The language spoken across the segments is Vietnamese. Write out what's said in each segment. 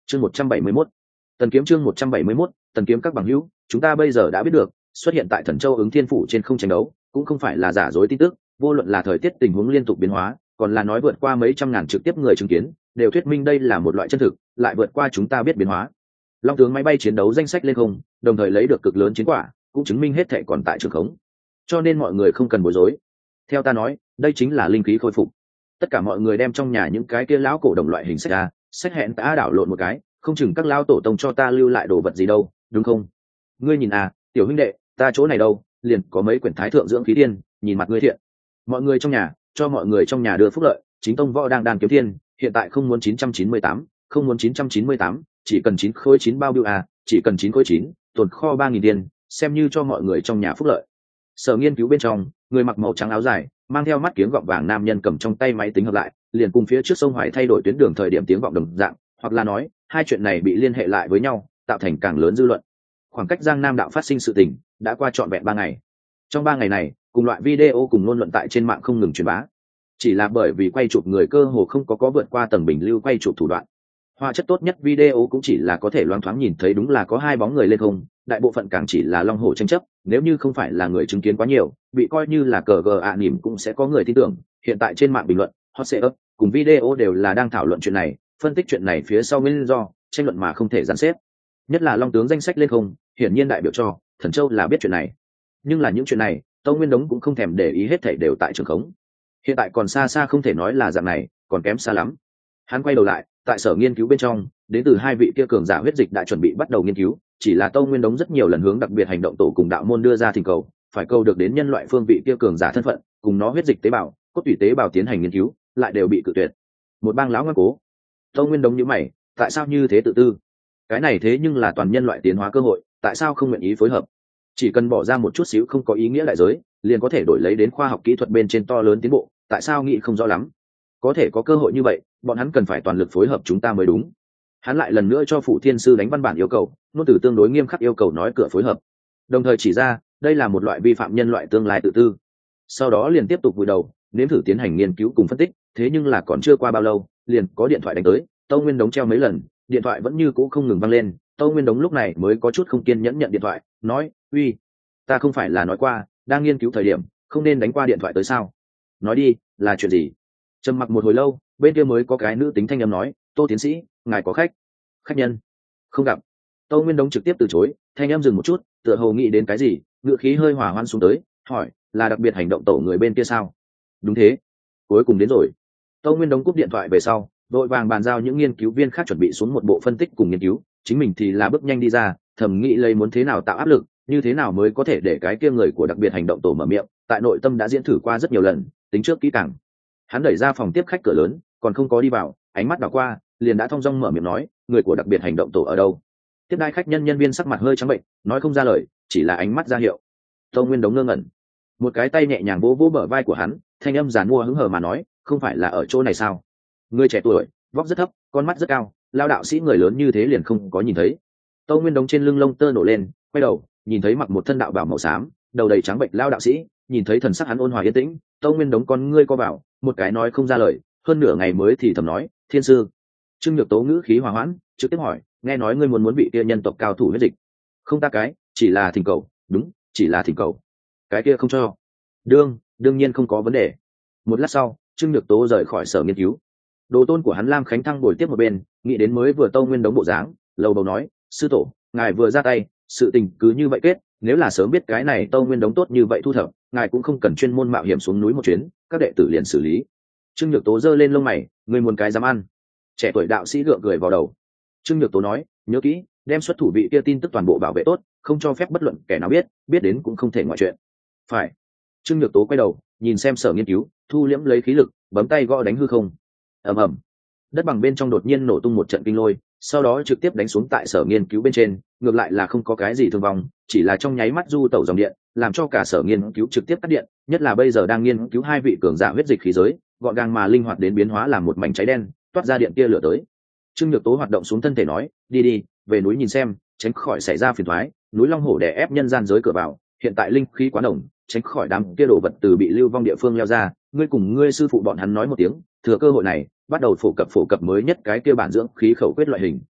Chương 171. Tần kiếm chương 171, tần kiếm các bằng hữu, chúng ta bây giờ đã biết được, xuất hiện tại Thần Châu Ứng Thiên phủ trên không tranh đấu, cũng không phải là giả dối tin tức, vô luận là thời tiết tình huống liên tục biến hóa, còn là nói vượt qua mấy trăm ngàn trực tiếp người chứng kiến, đều thuyết minh đây là một loại chân thực, lại vượt qua chúng ta biết biến hóa. Long tướng máy bay chiến đấu danh sách lên không, đồng thời lấy được cực lớn chiến quả, cũng chứng minh hết thảy còn tại trường khống. Cho nên mọi người không cần bối rối. Theo ta nói, đây chính là linh khí khôi phục. Tất cả mọi người đem trong nhà những cái kia lão cổ đồng loại hình sách ra, sách hẹn ta đảo lộn một cái, không chừng các lão tổ tông cho ta lưu lại đồ vật gì đâu, đúng không? Ngươi nhìn à, tiểu huynh đệ, ta chỗ này đâu, liền có mấy quyển thái thượng dưỡng khí thiên, nhìn mặt ngươi thiện. Mọi người trong nhà, cho mọi người trong nhà đưa phúc lợi, chính tông võ đang đàn kiếm thiên, hiện tại không muốn 998, không muốn 998, chỉ cần 9 khối 9 bao biêu à, chỉ cần 9 khối 9, tồn kho 3000 tiền, xem như cho mọi người trong nhà phúc lợi. Sở nghiên cứu bên trong, người mặc màu trắng áo dài, mang theo mắt kiếng gọng vàng nam nhân cầm trong tay máy tính hợp lại, liền cùng phía trước sông Hoài thay đổi tuyến đường thời điểm tiếng vọng đồng dạng, hoặc là nói, hai chuyện này bị liên hệ lại với nhau, tạo thành càng lớn dư luận. Khoảng cách Giang Nam đạo phát sinh sự tình, đã qua trọn vẹn 3 ngày. Trong 3 ngày này, cùng loại video cùng ngôn luận tại trên mạng không ngừng truyền bá. Chỉ là bởi vì quay chụp người cơ hồ không có vượt qua tầng bình lưu quay chụp thủ đoạn. Hóa chất tốt nhất video cũng chỉ là có thể loáng thoáng nhìn thấy đúng là có hai bóng người lên không, đại bộ phận càng chỉ là long hổ tranh chấp, nếu như không phải là người chứng kiến quá nhiều, bị coi như là cờ gờ ạ nỉm cũng sẽ có người tin tưởng. Hiện tại trên mạng bình luận, hot setup cùng video đều là đang thảo luận chuyện này, phân tích chuyện này phía sau nguyên do, tranh luận mà không thể gián xếp. Nhất là long tướng danh sách lên không, hiển nhiên đại biểu cho Thần Châu là biết chuyện này. Nhưng là những chuyện này, Tâu Nguyên Đống cũng không thèm để ý, hết thảy đều tại trường khống. Hiện tại còn xa xa không thể nói là dạng này, còn kém xa lắm. Hắn quay đầu lại, tại sở nghiên cứu bên trong, đến từ hai vị kia cường giả huyết dịch đã chuẩn bị bắt đầu nghiên cứu, chỉ là Tâu Nguyên Đống rất nhiều lần hướng đặc biệt hành động tổ cùng đạo môn đưa ra thỉnh cầu, phải câu được đến nhân loại phương vị kia cường giả thân phận, cùng nó huyết dịch tế bào, cốt tủy tế bào tiến hành nghiên cứu, lại đều bị cự tuyệt. Một bang lão ngoan cố. Tâu Nguyên Đống nhíu mày, tại sao như thế tự tư? Cái này thế nhưng là toàn nhân loại tiến hóa cơ hội, tại sao không nguyện ý phối hợp? Chỉ cần bỏ ra một chút xíu không có ý nghĩa đại giới, liền có thể đổi lấy đến khoa học kỹ thuật bên trên to lớn tiến bộ, tại sao nghĩ không rõ lắm? Có thể có cơ hội như vậy, bọn hắn cần phải toàn lực phối hợp chúng ta mới đúng. Hắn lại lần nữa cho phụ thiên sư đánh văn bản yêu cầu, ngôn từ tương đối nghiêm khắc yêu cầu nói cửa phối hợp, đồng thời chỉ ra đây là một loại vi phạm nhân loại tương lai tự tư. Sau đó liền tiếp tục vùi đầu nếm thử tiến hành nghiên cứu cùng phân tích, thế nhưng là còn chưa qua bao lâu, liền có điện thoại đánh tới. Tâu Nguyên Đống treo mấy lần, điện thoại vẫn như cũ không ngừng vang lên. Tâu Nguyên Đống lúc này mới có chút không kiên nhẫn nhận điện thoại, nói: uy, ta không phải là nói qua đang nghiên cứu thời điểm không nên đánh qua điện thoại tới sao? Nói đi, là chuyện gì? Trầm mặc một hồi lâu, bên kia mới có cái nữ tính thanh âm nói: Tô tiến sĩ, ngài có khách. Khách nhân không gặp. Tâu Nguyên Đống trực tiếp từ chối. Thanh âm dừng một chút, tựa hồ nghĩ đến cái gì, ngữ khí hơi hòa hoan xuống tới, hỏi: là đặc biệt hành động tổ người bên kia sao? Đúng thế, cuối cùng đến rồi. Tâu Nguyên Đống cúp điện thoại về sau, vội vàng bàn giao những nghiên cứu viên khác chuẩn bị xuống một bộ phân tích cùng nghiên cứu, chính mình thì là bước nhanh đi ra, thầm nghĩ lấy muốn thế nào tạo áp lực, như thế nào mới có thể để cái kia người của đặc biệt hành động tổ mở miệng, tại nội tâm đã diễn thử qua rất nhiều lần, tính trước kỹ càng. Hắn đẩy ra phòng tiếp khách cửa lớn, còn không có đi vào, ánh mắt đảo qua, liền đã thong dong mở miệng nói: người của đặc biệt hành động tổ ở đâu? Tiếp đai khách nhân viên sắc mặt hơi trắng bệnh, nói không ra lời, chỉ là ánh mắt ra hiệu. Tâu Nguyên Đống ngơ ngẩn, một cái tay nhẹ nhàng vỗ vỗ bờ vai của hắn, thanh âm giàn mua hứng hờ mà nói: không phải là ở chỗ này sao? Người trẻ tuổi, vóc rất thấp, con mắt rất cao, lao đạo sĩ người lớn như thế liền không có nhìn thấy. Tâu Nguyên Đống trên lưng lông tơ nổ lên, quay đầu nhìn thấy mặc một thân đạo bào màu xám, đầu đầy trắng bệnh lao đạo sĩ, nhìn thấy thần sắc hắn ôn hòa yên tĩnh, Tâu Nguyên Đống con ngươi co vào, một cái nói không ra lời, hơn nửa ngày mới thì thầm nói: thiên sư. Trương Nhược Tố ngữ khí hòa hoãn, trực tiếp hỏi: nghe nói ngươi muốn bị kia nhân tộc cao thủ huyết dịch? Không ta cái, chỉ là thỉnh cầu. Đúng, chỉ là thỉnh cầu. Cái kia không cho. Đương nhiên không có vấn đề. Một lát sau, Trương Nhược Tố rời khỏi sở nghiên cứu. Đồ tôn của hắn Lam Khánh Thăng ngồi tiếp một bên, nghĩ đến mới vừa Tâu Nguyên Đống bộ dáng, lầu bầu nói: sư tổ, ngài vừa ra tay, sự tình cứ như vậy kết, nếu là sớm biết cái này Tâu Nguyên Đống tốt như vậy thu thập, ngài cũng không cần chuyên môn mạo hiểm xuống núi một chuyến, các đệ tử liền xử lý. Trương Nhược Tố giơ lên lông mày: ngươi muốn cái dám ăn? Trẻ tuổi đạo sĩ gượng cười vào đầu. Trương Nhược Tố nói: nhớ kỹ, đem xuất thủ vị kia tin tức toàn bộ bảo vệ tốt, không cho phép bất luận kẻ nào biết, biết đến cũng không thể ngoại chuyện. Phải. Trương Nhược Tố quay đầu nhìn xem sở nghiên cứu, thu liễm lấy khí lực, bấm tay gõ đánh hư không. Ầm ầm, đất bằng bên trong đột nhiên nổ tung một trận kinh lôi, sau đó trực tiếp đánh xuống tại sở nghiên cứu bên trên, ngược lại là không có cái gì thương vong, chỉ là trong nháy mắt du tẩu dòng điện, làm cho cả sở nghiên cứu trực tiếp cắt điện, nhất là bây giờ đang nghiên cứu hai vị cường giả huyết dịch khí giới, gọn gàng mà linh hoạt đến biến hóa làm một mảnh cháy đen, toát ra điện tia lửa tới. Trương Nhược Tố hoạt động xuống thân thể nói: đi, về núi nhìn xem, tránh khỏi xảy ra phiền toái, núi Long Hổ đè ép nhân gian giới cửa vào, hiện tại linh khí quá nồng, tránh khỏi đám kia đồ vật từ bị lưu vong địa phương leo ra, ngươi cùng ngươi sư phụ bọn hắn nói một tiếng, thừa cơ hội này, bắt đầu phổ cập mới nhất cái kia bản dưỡng khí khẩu quyết loại hình.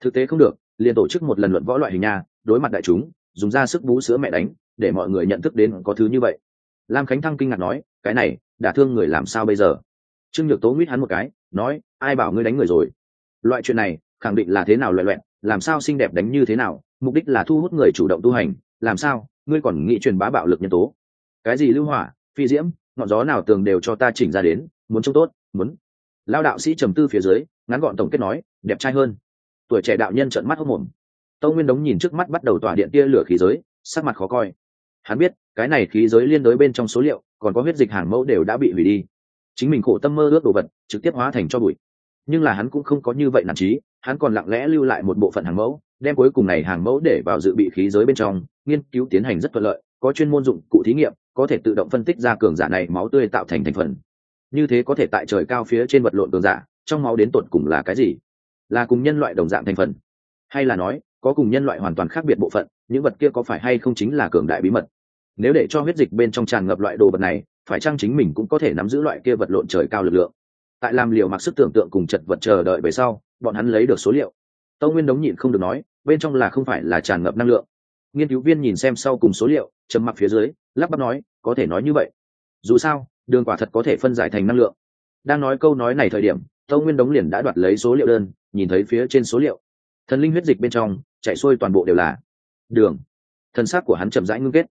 thực tế không được, liền tổ chức một lần luận võ loại hình nha, đối mặt đại chúng dùng ra sức bú sữa mẹ đánh, để mọi người nhận thức đến có thứ như vậy. Lam Khánh Thăng kinh ngạc nói, cái này đả thương người làm sao bây giờ? Trương Nhược Tố nguyết hắn một cái, nói, ai bảo ngươi đánh người rồi? Loại chuyện này khẳng định là thế nào loẹ loẹn, làm sao xinh đẹp đánh như thế nào, mục đích là thu hút người chủ động tu hành, làm sao ngươi còn nghĩ truyền bá bạo lực nhân tố? Cái gì lưu hỏa, phi diễm, ngọn gió nào tường đều cho ta chỉnh ra đến, muốn trông tốt, muốn. Lao đạo sĩ trầm tư phía dưới, ngắn gọn tổng kết nói, đẹp trai hơn. Tuổi trẻ đạo nhân trợn mắt hốt mồm. Tâu Nguyên Đống nhìn trước mắt bắt đầu tỏa điện tia lửa khí giới, sắc mặt khó coi. Hắn biết cái này khí giới liên đối bên trong số liệu còn có huyết dịch hàng mẫu đều đã bị hủy đi, chính mình khổ tâm mơ ước đồ vật trực tiếp hóa thành cho bụi. Nhưng là hắn cũng không có như vậy nản chí, hắn còn lặng lẽ lưu lại một bộ phận hàng mẫu, đem cuối cùng này hàng mẫu để vào dự bị khí giới bên trong, nghiên cứu tiến hành rất thuận lợi, có chuyên môn dụng cụ thí nghiệm có thể tự động phân tích ra cường giả này máu tươi tạo thành thành phần. Như thế có thể tại trời cao phía trên vật lộn cường giả trong máu đến tột cùng là cái gì, là cùng nhân loại đồng dạng thành phần, hay là nói có cùng nhân loại hoàn toàn khác biệt bộ phận, những vật kia có phải hay không chính là cường đại bí mật. Nếu để cho huyết dịch bên trong tràn ngập loại đồ vật này, phải chăng chính mình cũng có thể nắm giữ loại kia vật lộn trời cao lực lượng? Tại làm liều mặc sức tưởng tượng cùng chật vật chờ đợi về sau, bọn hắn lấy được số liệu. Tâu Nguyên Đống nhịn không được nói, bên trong là không phải là tràn ngập năng lượng? Nghiên cứu viên nhìn xem sau cùng số liệu, trầm mặc phía dưới, lắp bắp nói, có thể nói như vậy. Dù sao, đường quả thật có thể phân giải thành năng lượng. Đang nói câu nói này thời điểm, Tâu Nguyên Đống liền đã đoạt lấy số liệu đơn, nhìn thấy phía trên số liệu, thần linh huyết dịch bên trong chạy xuôi toàn bộ đều là đường. Thân xác của hắn chậm rãi ngưng kết.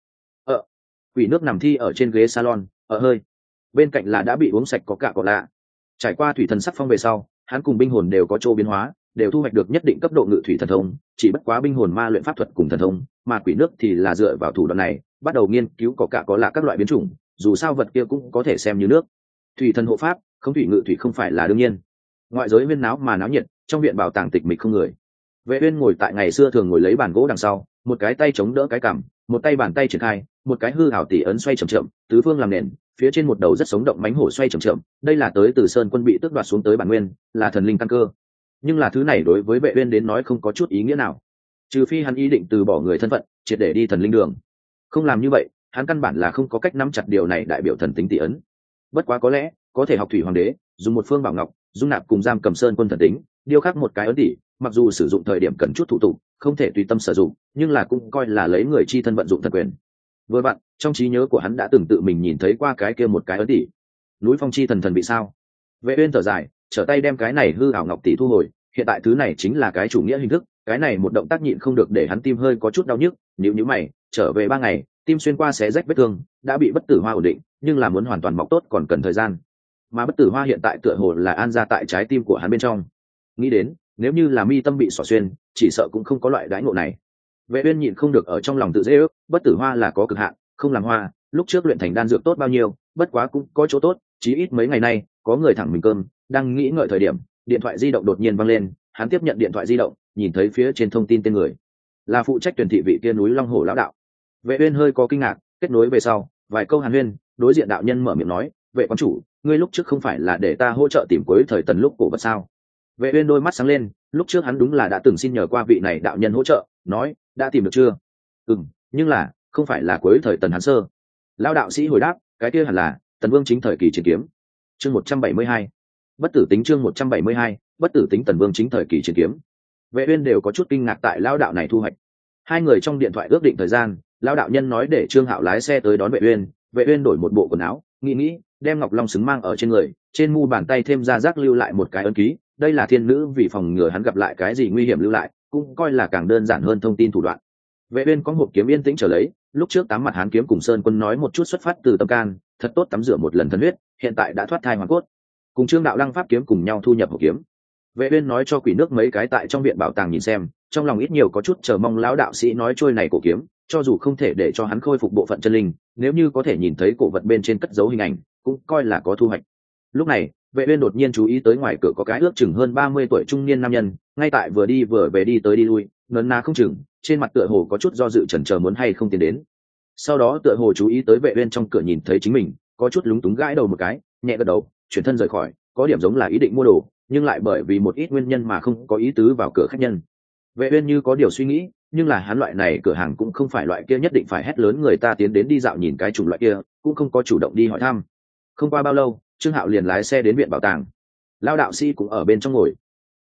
Quỷ nước nằm thi ở trên ghế salon, ở hơi. Bên cạnh là đã bị uống sạch có cả cọ lạ. Trải qua thủy thần sắc phong về sau, hắn cùng binh hồn đều có chỗ biến hóa, đều thu hoạch được nhất định cấp độ ngự thủy thần thông, chỉ bất quá binh hồn ma luyện pháp thuật cùng thần thông, mà quỷ nước thì là dựa vào thủ đoạn này, bắt đầu nghiên cứu có cả có lạ các loại biến chủng, dù sao vật kia cũng có thể xem như nước. Thủy thần hộ pháp, không thủy ngự thủy không phải là đương nhiên. Ngoại giới huyên náo mà náo nhiệt, trong viện bảo tàng tịch mịch không người. Vệ Uyên ngồi tại ngày xưa thường ngồi lấy bàn gỗ đằng sau, một cái tay chống đỡ cái cằm, một tay bàn tay triển khai, một cái hư ảo tỷ ấn xoay chậm chậm, tứ phương làm nền, phía trên một đầu rất sống động mãnh hổ xoay chậm chậm, đây là tới từ Sơn Quân bị tước đoạt xuống tới bản nguyên, là thần linh căn cơ. Nhưng là thứ này đối với Vệ Uyên đến nói không có chút ý nghĩa nào, trừ phi hắn ý định từ bỏ người thân phận, triệt để đi thần linh đường. Không làm như vậy, hắn căn bản là không có cách nắm chặt điều này đại biểu thần tính tỷ ấn. Bất quá có lẽ có thể học thủy hoàng đế, dùng một phương bảo ngọc, dung nạp cùng giam cầm Sơn Quân thần tính, điêu khắc một cái ấn tỷ, mặc dù sử dụng thời điểm cần chút thủ tục, không thể tùy tâm sử dụng, nhưng là cũng coi là lấy người chi thân vận dụng thần quyền. Vừa vặn, trong trí nhớ của hắn đã từng tự mình nhìn thấy qua cái kia một cái ấn tỷ. Núi Phong chi thần thần bị sao? Vệ Uyên thở dài, trở tay đem cái này hư ảo ngọc tỷ thu hồi, hiện tại thứ này chính là cái chủ nghĩa hình thức, cái này một động tác nhịn không được để hắn tim hơi có chút đau nhức, nhíu mày, trở về 3 ngày, tim xuyên qua xé rách vết thương, đã bị bất tử hoa ổn định, nhưng là muốn hoàn toàn mọc tốt còn cần thời gian. Mà bất tử hoa hiện tại tựa hồ là an ra tại trái tim của hắn bên trong. Nghĩ đến, nếu như là mi tâm bị xỏ xuyên, chỉ sợ cũng không có loại đãi ngộ này. Vệ Uyên nhịn không được ở trong lòng tự dễ ước, bất tử hoa là có cực hạn, không làm hoa, lúc trước luyện thành đan dược tốt bao nhiêu, bất quá cũng có chỗ tốt, chí ít mấy ngày nay, có người thẳng mình cơm, đang nghĩ ngợi thời điểm, điện thoại di động đột nhiên vang lên, hắn tiếp nhận điện thoại di động, nhìn thấy phía trên thông tin tên người, là phụ trách tuyển thị vị kia núi Long Hổ lão đạo. Vệ Uyên hơi có kinh ngạc, kết nối về sau, vài câu hàn huyên, đối diện đạo nhân mở miệng nói, vệ quán chủ, ngươi lúc trước không phải là để ta hỗ trợ tìm cuối thời tần lúc cổ vật sao? Vệ Uyên đôi mắt sáng lên, lúc trước hắn đúng là đã từng xin nhờ qua vị này đạo nhân hỗ trợ, nói, đã tìm được chưa? Nhưng là, không phải là cuối thời tần Hán sơ. Lão đạo sĩ hồi đáp, cái kia hẳn là Tần Vương chính thời kỳ chiến kiếm. Chương 172. Bất tử tính chương 172, bất tử tính Tần Vương chính thời kỳ chiến kiếm. Vệ Uyên đều có chút kinh ngạc tại lão đạo này thu hoạch. Hai người trong điện thoại ước định thời gian, lão đạo nhân nói để Trương Hạo lái xe tới đón Vệ Uyên, Vệ Uyên đổi một bộ quần áo, nghĩ, đem ngọc long xứng mang ở trên người, trên mu bàn tay thêm ra rác lưu lại một cái ấn ký, đây là thiên nữ vì phòng ngừa hắn gặp lại cái gì nguy hiểm lưu lại, cũng coi là càng đơn giản hơn thông tin thủ đoạn. Vệ Uyên có một kiếm yên tĩnh trở lấy, lúc trước tám mặt hán kiếm cùng Sơn Quân nói một chút xuất phát từ tâm can, thật tốt tắm rửa một lần thân huyết, hiện tại đã thoát thai hoàn cốt. Cùng Trương đạo lăng pháp kiếm cùng nhau thu nhập hộp kiếm. Vệ Uyên nói cho quỷ nước mấy cái tại trong viện bảo tàng nhìn xem, trong lòng ít nhiều có chút chờ mong lão đạo sĩ nói trôi này cổ kiếm, cho dù không thể để cho hắn khôi phục bộ phận chân linh, nếu như có thể nhìn thấy cổ vật bên trên cất dấu hình ảnh, cũng coi là có thu hoạch. Lúc này, Vệ Uyên đột nhiên chú ý tới ngoài cửa có cái ước chừng hơn 30 tuổi trung niên nam nhân, ngay tại vừa đi vừa về đi tới đi lui, ngấn ná không chừng, trên mặt tựa hồ có chút do dự chần chờ muốn hay không tiến đến. Sau đó tựa hồ chú ý tới Vệ Uyên trong cửa nhìn thấy chính mình, có chút lúng túng gãi đầu một cái, nhẹ gật đầu, chuyển thân rời khỏi, có điểm giống là ý định mua đồ, nhưng lại bởi vì một ít nguyên nhân mà không có ý tứ vào cửa khách nhân. Vệ Uyên như có điều suy nghĩ, nhưng là hắn loại này cửa hàng cũng không phải loại kia nhất định phải hét lớn người ta tiến đến đi dạo nhìn cái chủng loại kia, cũng không có chủ động đi hỏi thăm. Không qua bao lâu, Trương Hạo liền lái xe đến viện bảo tàng. Lão đạo sĩ cũng ở bên trong ngồi.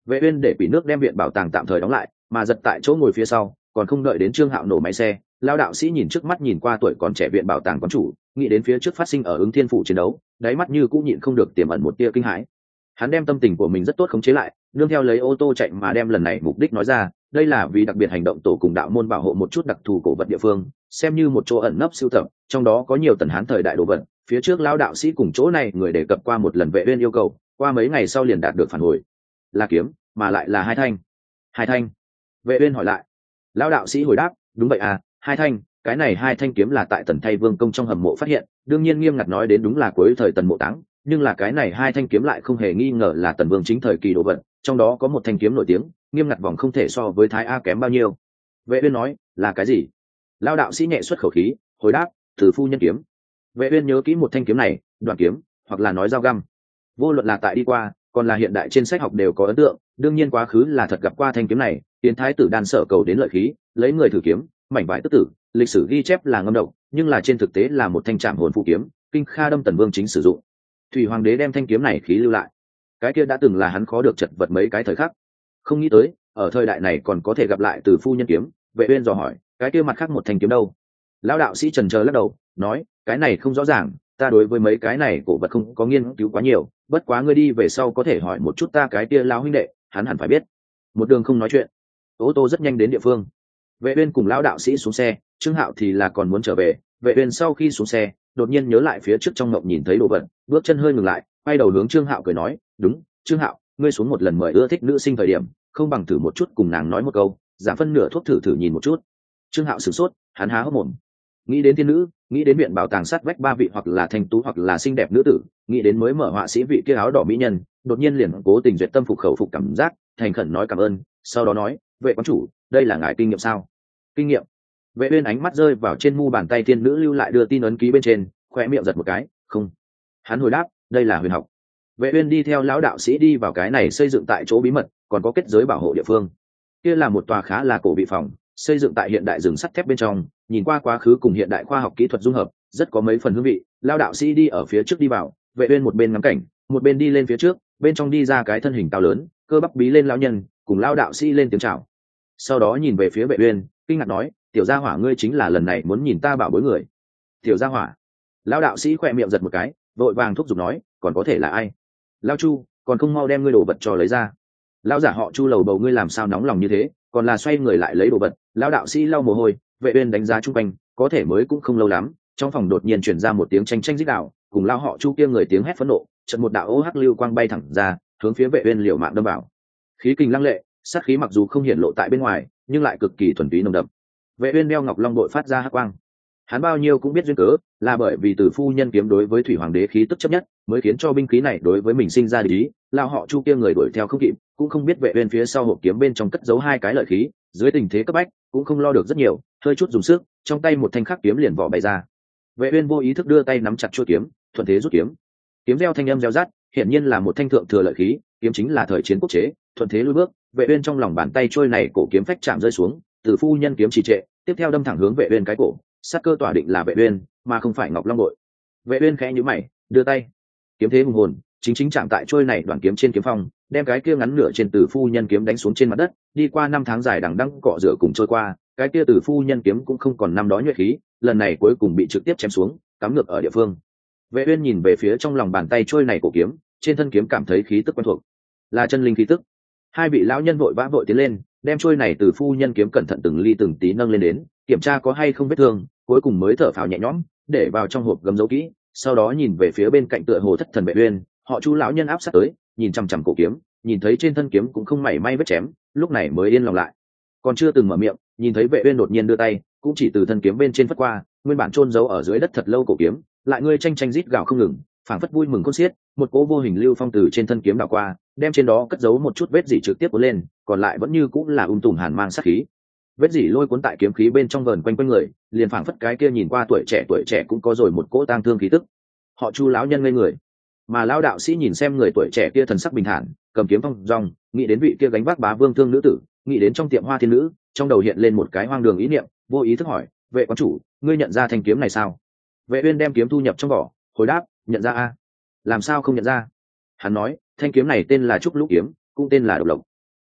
Vệ uyên để quỷ nước đem viện bảo tàng tạm thời đóng lại, mà giật tại chỗ ngồi phía sau, còn không đợi đến Trương Hạo nổ máy xe. Lão đạo sĩ nhìn trước mắt nhìn qua tuổi còn trẻ viện bảo tàng quán chủ, nghĩ đến phía trước phát sinh ở ứng thiên phủ chiến đấu, đáy mắt như cũng nhịn không được tiềm ẩn một tia kinh hãi. Hắn đem tâm tình của mình rất tốt khống chế lại, nương theo lấy ô tô chạy mà đem lần này mục đích nói ra, đây là vì đặc biệt hành động tổ cùng đạo môn bảo hộ một chút đặc thù cổ vật địa phương, xem như một chỗ ẩn nấp sưu tập, trong đó có nhiều tần hán thời đại đồ vật. Phía trước lão đạo sĩ cùng chỗ này người đề cập qua một lần Vệ uyên yêu cầu, qua mấy ngày sau liền đạt được phản hồi. Là kiếm, mà lại là hai thanh. Hai thanh? Vệ uyên hỏi lại. Lão đạo sĩ hồi đáp, đúng vậy à, hai thanh, cái này hai thanh kiếm là tại Tần Thay Vương công trong hầm mộ phát hiện, đương nhiên nghiêm ngặt nói đến đúng là cuối thời Tần Mộ Táng, nhưng là cái này hai thanh kiếm lại không hề nghi ngờ là Tần Vương chính thời kỳ đồ vật, trong đó có một thanh kiếm nổi tiếng, nghiêm ngặt vòng không thể so với Thái A kém bao nhiêu. Vệ uyên nói, là cái gì? Lão đạo sĩ nhẹ xuất khẩu khí, hồi đáp, Từ phu nhân kiếm. Vệ uyên nhớ kỹ một thanh kiếm này, đoạn kiếm, hoặc là nói dao găm. Vô luận là tại đi qua, còn là hiện đại trên sách học đều có ấn tượng, đương nhiên quá khứ là thật gặp qua thanh kiếm này. Tiến thái tử đan sở cầu đến lợi khí, lấy người thử kiếm, mảnh vải tức tử, lịch sử ghi chép là ngâm độc, nhưng là trên thực tế là một thanh trảm hồn phụ kiếm, kinh kha đâm Tần Vương chính sử dụng. Thủy hoàng đế đem thanh kiếm này khí lưu lại, cái kia đã từng là hắn khó được chật vật mấy cái thời khắc, không nghĩ tới ở thời đại này còn có thể gặp lại Từ phu nhân kiếm. Vệ uyên dò hỏi, cái kia mặt khác một thanh kiếm đâu? Lão đạo sĩ chần chờ lắc đầu, nói, cái này không rõ ràng, ta đối với mấy cái này cổ vật không có nghiên cứu quá nhiều, bất quá ngươi đi về sau có thể hỏi một chút ta cái kia lão huynh đệ, hắn hẳn phải biết. Một đường không nói chuyện, ô tô rất nhanh đến địa phương. Vệ uyên cùng lão đạo sĩ xuống xe, Trương Hạo thì là còn muốn trở về. Vệ uyên sau khi xuống xe, đột nhiên nhớ lại phía trước trong ngộng nhìn thấy đồ vật, bước chân hơi ngừng lại, quay đầu hướng Trương Hạo cười nói, đúng, Trương Hạo, ngươi xuống một lần mời ưa thích nữ sinh thời điểm, không bằng thử một chút cùng nàng nói một câu, giảm phân nửa thuốc thử nhìn một chút. Trương Hạo sửng sốt, hắn há hốc mồm, nghĩ đến thiên nữ, nghĩ đến viện bảo tàng sát vách ba vị hoặc là thanh tú hoặc là xinh đẹp nữ tử, nghĩ đến mới mở họa sĩ vị kia áo đỏ mỹ nhân, đột nhiên liền cố tình duyệt tâm phục khẩu phục cảm giác, thành khẩn nói cảm ơn, sau đó nói, vệ quán chủ, đây là ngài kinh nghiệm sao? Kinh nghiệm? Vệ uyên ánh mắt rơi vào trên mu bàn tay thiên nữ lưu lại đưa tin ấn ký bên trên, khoe miệng giật một cái, không. Hắn hồi đáp, đây là huyền học. Vệ uyên đi theo lão đạo sĩ đi vào cái này xây dựng tại chỗ bí mật, còn có kết giới bảo hộ địa phương. Kia là một tòa khá là cổ vị phòng, xây dựng tại hiện đại rừng sắt thép bên trong, nhìn qua quá khứ cùng hiện đại khoa học kỹ thuật dung hợp, rất có mấy phần hương vị. Lão đạo sĩ đi ở phía trước đi vào, Vệ uyên một bên ngắm cảnh, một bên đi lên phía trước, bên trong đi ra cái thân hình cao lớn, cơ bắp bí lên lão nhân, cùng lão đạo sĩ lên tiếng chào. Sau đó nhìn về phía Vệ uyên, kinh ngạc nói, tiểu gia hỏa ngươi chính là lần này muốn nhìn ta bảo bối người. Tiểu gia hỏa? Lão đạo sĩ khẽ miệng giật một cái, vội vàng thúc giục nói, còn có thể là ai? Lão Chu, còn không mau đem ngươi đồ vật cho lấy ra. Lão giả họ Chu lầu bầu ngươi làm sao nóng lòng như thế, còn là xoay người lại lấy đồ vật. Lão đạo sĩ lau mồ hôi. Vệ uyên đánh giá chung quanh, có thể mới cũng không lâu lắm, trong phòng đột nhiên truyền ra một tiếng tranh tranh rít gào, cùng lão họ Chu kia người tiếng hét phẫn nộ, chợt một đạo ô hắc lưu quang bay thẳng ra, hướng phía Vệ uyên liều mạng đâm vào. Khí kình lăng lệ, sát khí mặc dù không hiển lộ tại bên ngoài, nhưng lại cực kỳ thuần túy nồng đậm. Vệ uyên đeo ngọc long đội phát ra hắc quang, hắn bao nhiêu cũng biết duyên cớ, là bởi vì Từ phu nhân kiếm đối với thủy hoàng đế khí tức chấp nhất, mới khiến cho binh khí này đối với mình sinh ra địch ý. Lão họ Chu kia người đuổi theo không kịp, cũng không biết Vệ uyên phía sau hộp kiếm bên trong cất giấu hai cái lợi khí, dưới tình thế cấp bách, cũng không lo được rất nhiều, hơi chút dùng sức, trong tay một thanh khắc kiếm liền vỏ bay ra. Vệ uyên vô ý thức đưa tay nắm chặt chuôi kiếm, thuận thế rút kiếm. Kiếm reo thanh âm reo rát, hiển nhiên là một thanh thượng thừa lợi khí, kiếm chính là thời chiến quốc chế, thuận thế lùi bước. Vệ uyên trong lòng bàn tay trôi này cổ kiếm phách chạm rơi xuống, Từ phu nhân kiếm trì trệ, tiếp theo đâm thẳng hướng Vệ uyên cái cổ, sát cơ tỏa định là Vệ uyên, mà không phải Ngọc Long đội. Vệ uyên khẽ nhíu mày, đưa tay, kiếm thế hùng hồn, chính chạm tại trôi này đoạn kiếm trên kiếm phong, đem cái kia ngắn nửa trên Từ phu nhân kiếm đánh xuống trên mặt đất. Đi qua năm tháng dài đằng đẵng cọ rửa cùng trôi qua, cái kia Từ phu nhân kiếm cũng không còn năm đó nhuệ khí, lần này cuối cùng bị trực tiếp chém xuống, cắm ngược ở địa phương. Vệ uyên nhìn về phía trong lòng bàn tay trôi này cổ kiếm, trên thân kiếm cảm thấy khí tức quen thuộc, là chân linh khí tức. Hai vị lão nhân vội vã vội tiến lên, đem trôi này Từ phu nhân kiếm cẩn thận từng ly từng tí nâng lên đến, kiểm tra có hay không vết thương, cuối cùng mới thở phào nhẹ nhõm, để vào trong hộp gấm giấu kỹ. Sau đó nhìn về phía bên cạnh tựa hồ thất thần Vệ uyên, họ Chu lão nhân áp sát tới, nhìn chằm chằm cổ kiếm, nhìn thấy trên thân kiếm cũng không mảy may vết chém, lúc này mới yên lòng lại. Còn chưa từng mở miệng, nhìn thấy Vệ uyên đột nhiên đưa tay, cũng chỉ từ thân kiếm bên trên phất qua, nguyên bản chôn giấu ở dưới đất thật lâu cổ kiếm, lại ngươi tranh tranh rít gào không ngừng, phảng phất vui mừng khôn xiết. Một cỗ vô hình lưu phong từ trên thân kiếm đảo qua, đem trên đó cất giấu một chút vết dỉ trực tiếp cuốn lên, còn lại vẫn như cũng là tùm hàn mang sát khí. Vết dỉ lôi cuốn tại kiếm khí bên trong vờn quanh quanh người, liền phảng phất cái kia nhìn qua tuổi trẻ cũng có rồi một cỗ tang thương khí tức. Họ Chu lão nhân ngây người, mà lão đạo sĩ nhìn xem người tuổi trẻ kia thần sắc bình thản, cầm kiếm phong dong, nghĩ đến vị kia gánh vác bá vương thương nữ tử, nghĩ đến trong tiệm hoa thiên nữ, trong đầu hiện lên một cái hoang đường ý niệm, vô ý thức hỏi, vệ quán chủ, ngươi nhận ra thanh kiếm này sao? Vệ uyên đem kiếm thu nhập trong vỏ, hồi đáp, nhận ra a. Làm sao không nhận ra? Hắn nói, thanh kiếm này tên là Trúc Lũ kiếm, cũng tên là Độc Lộc.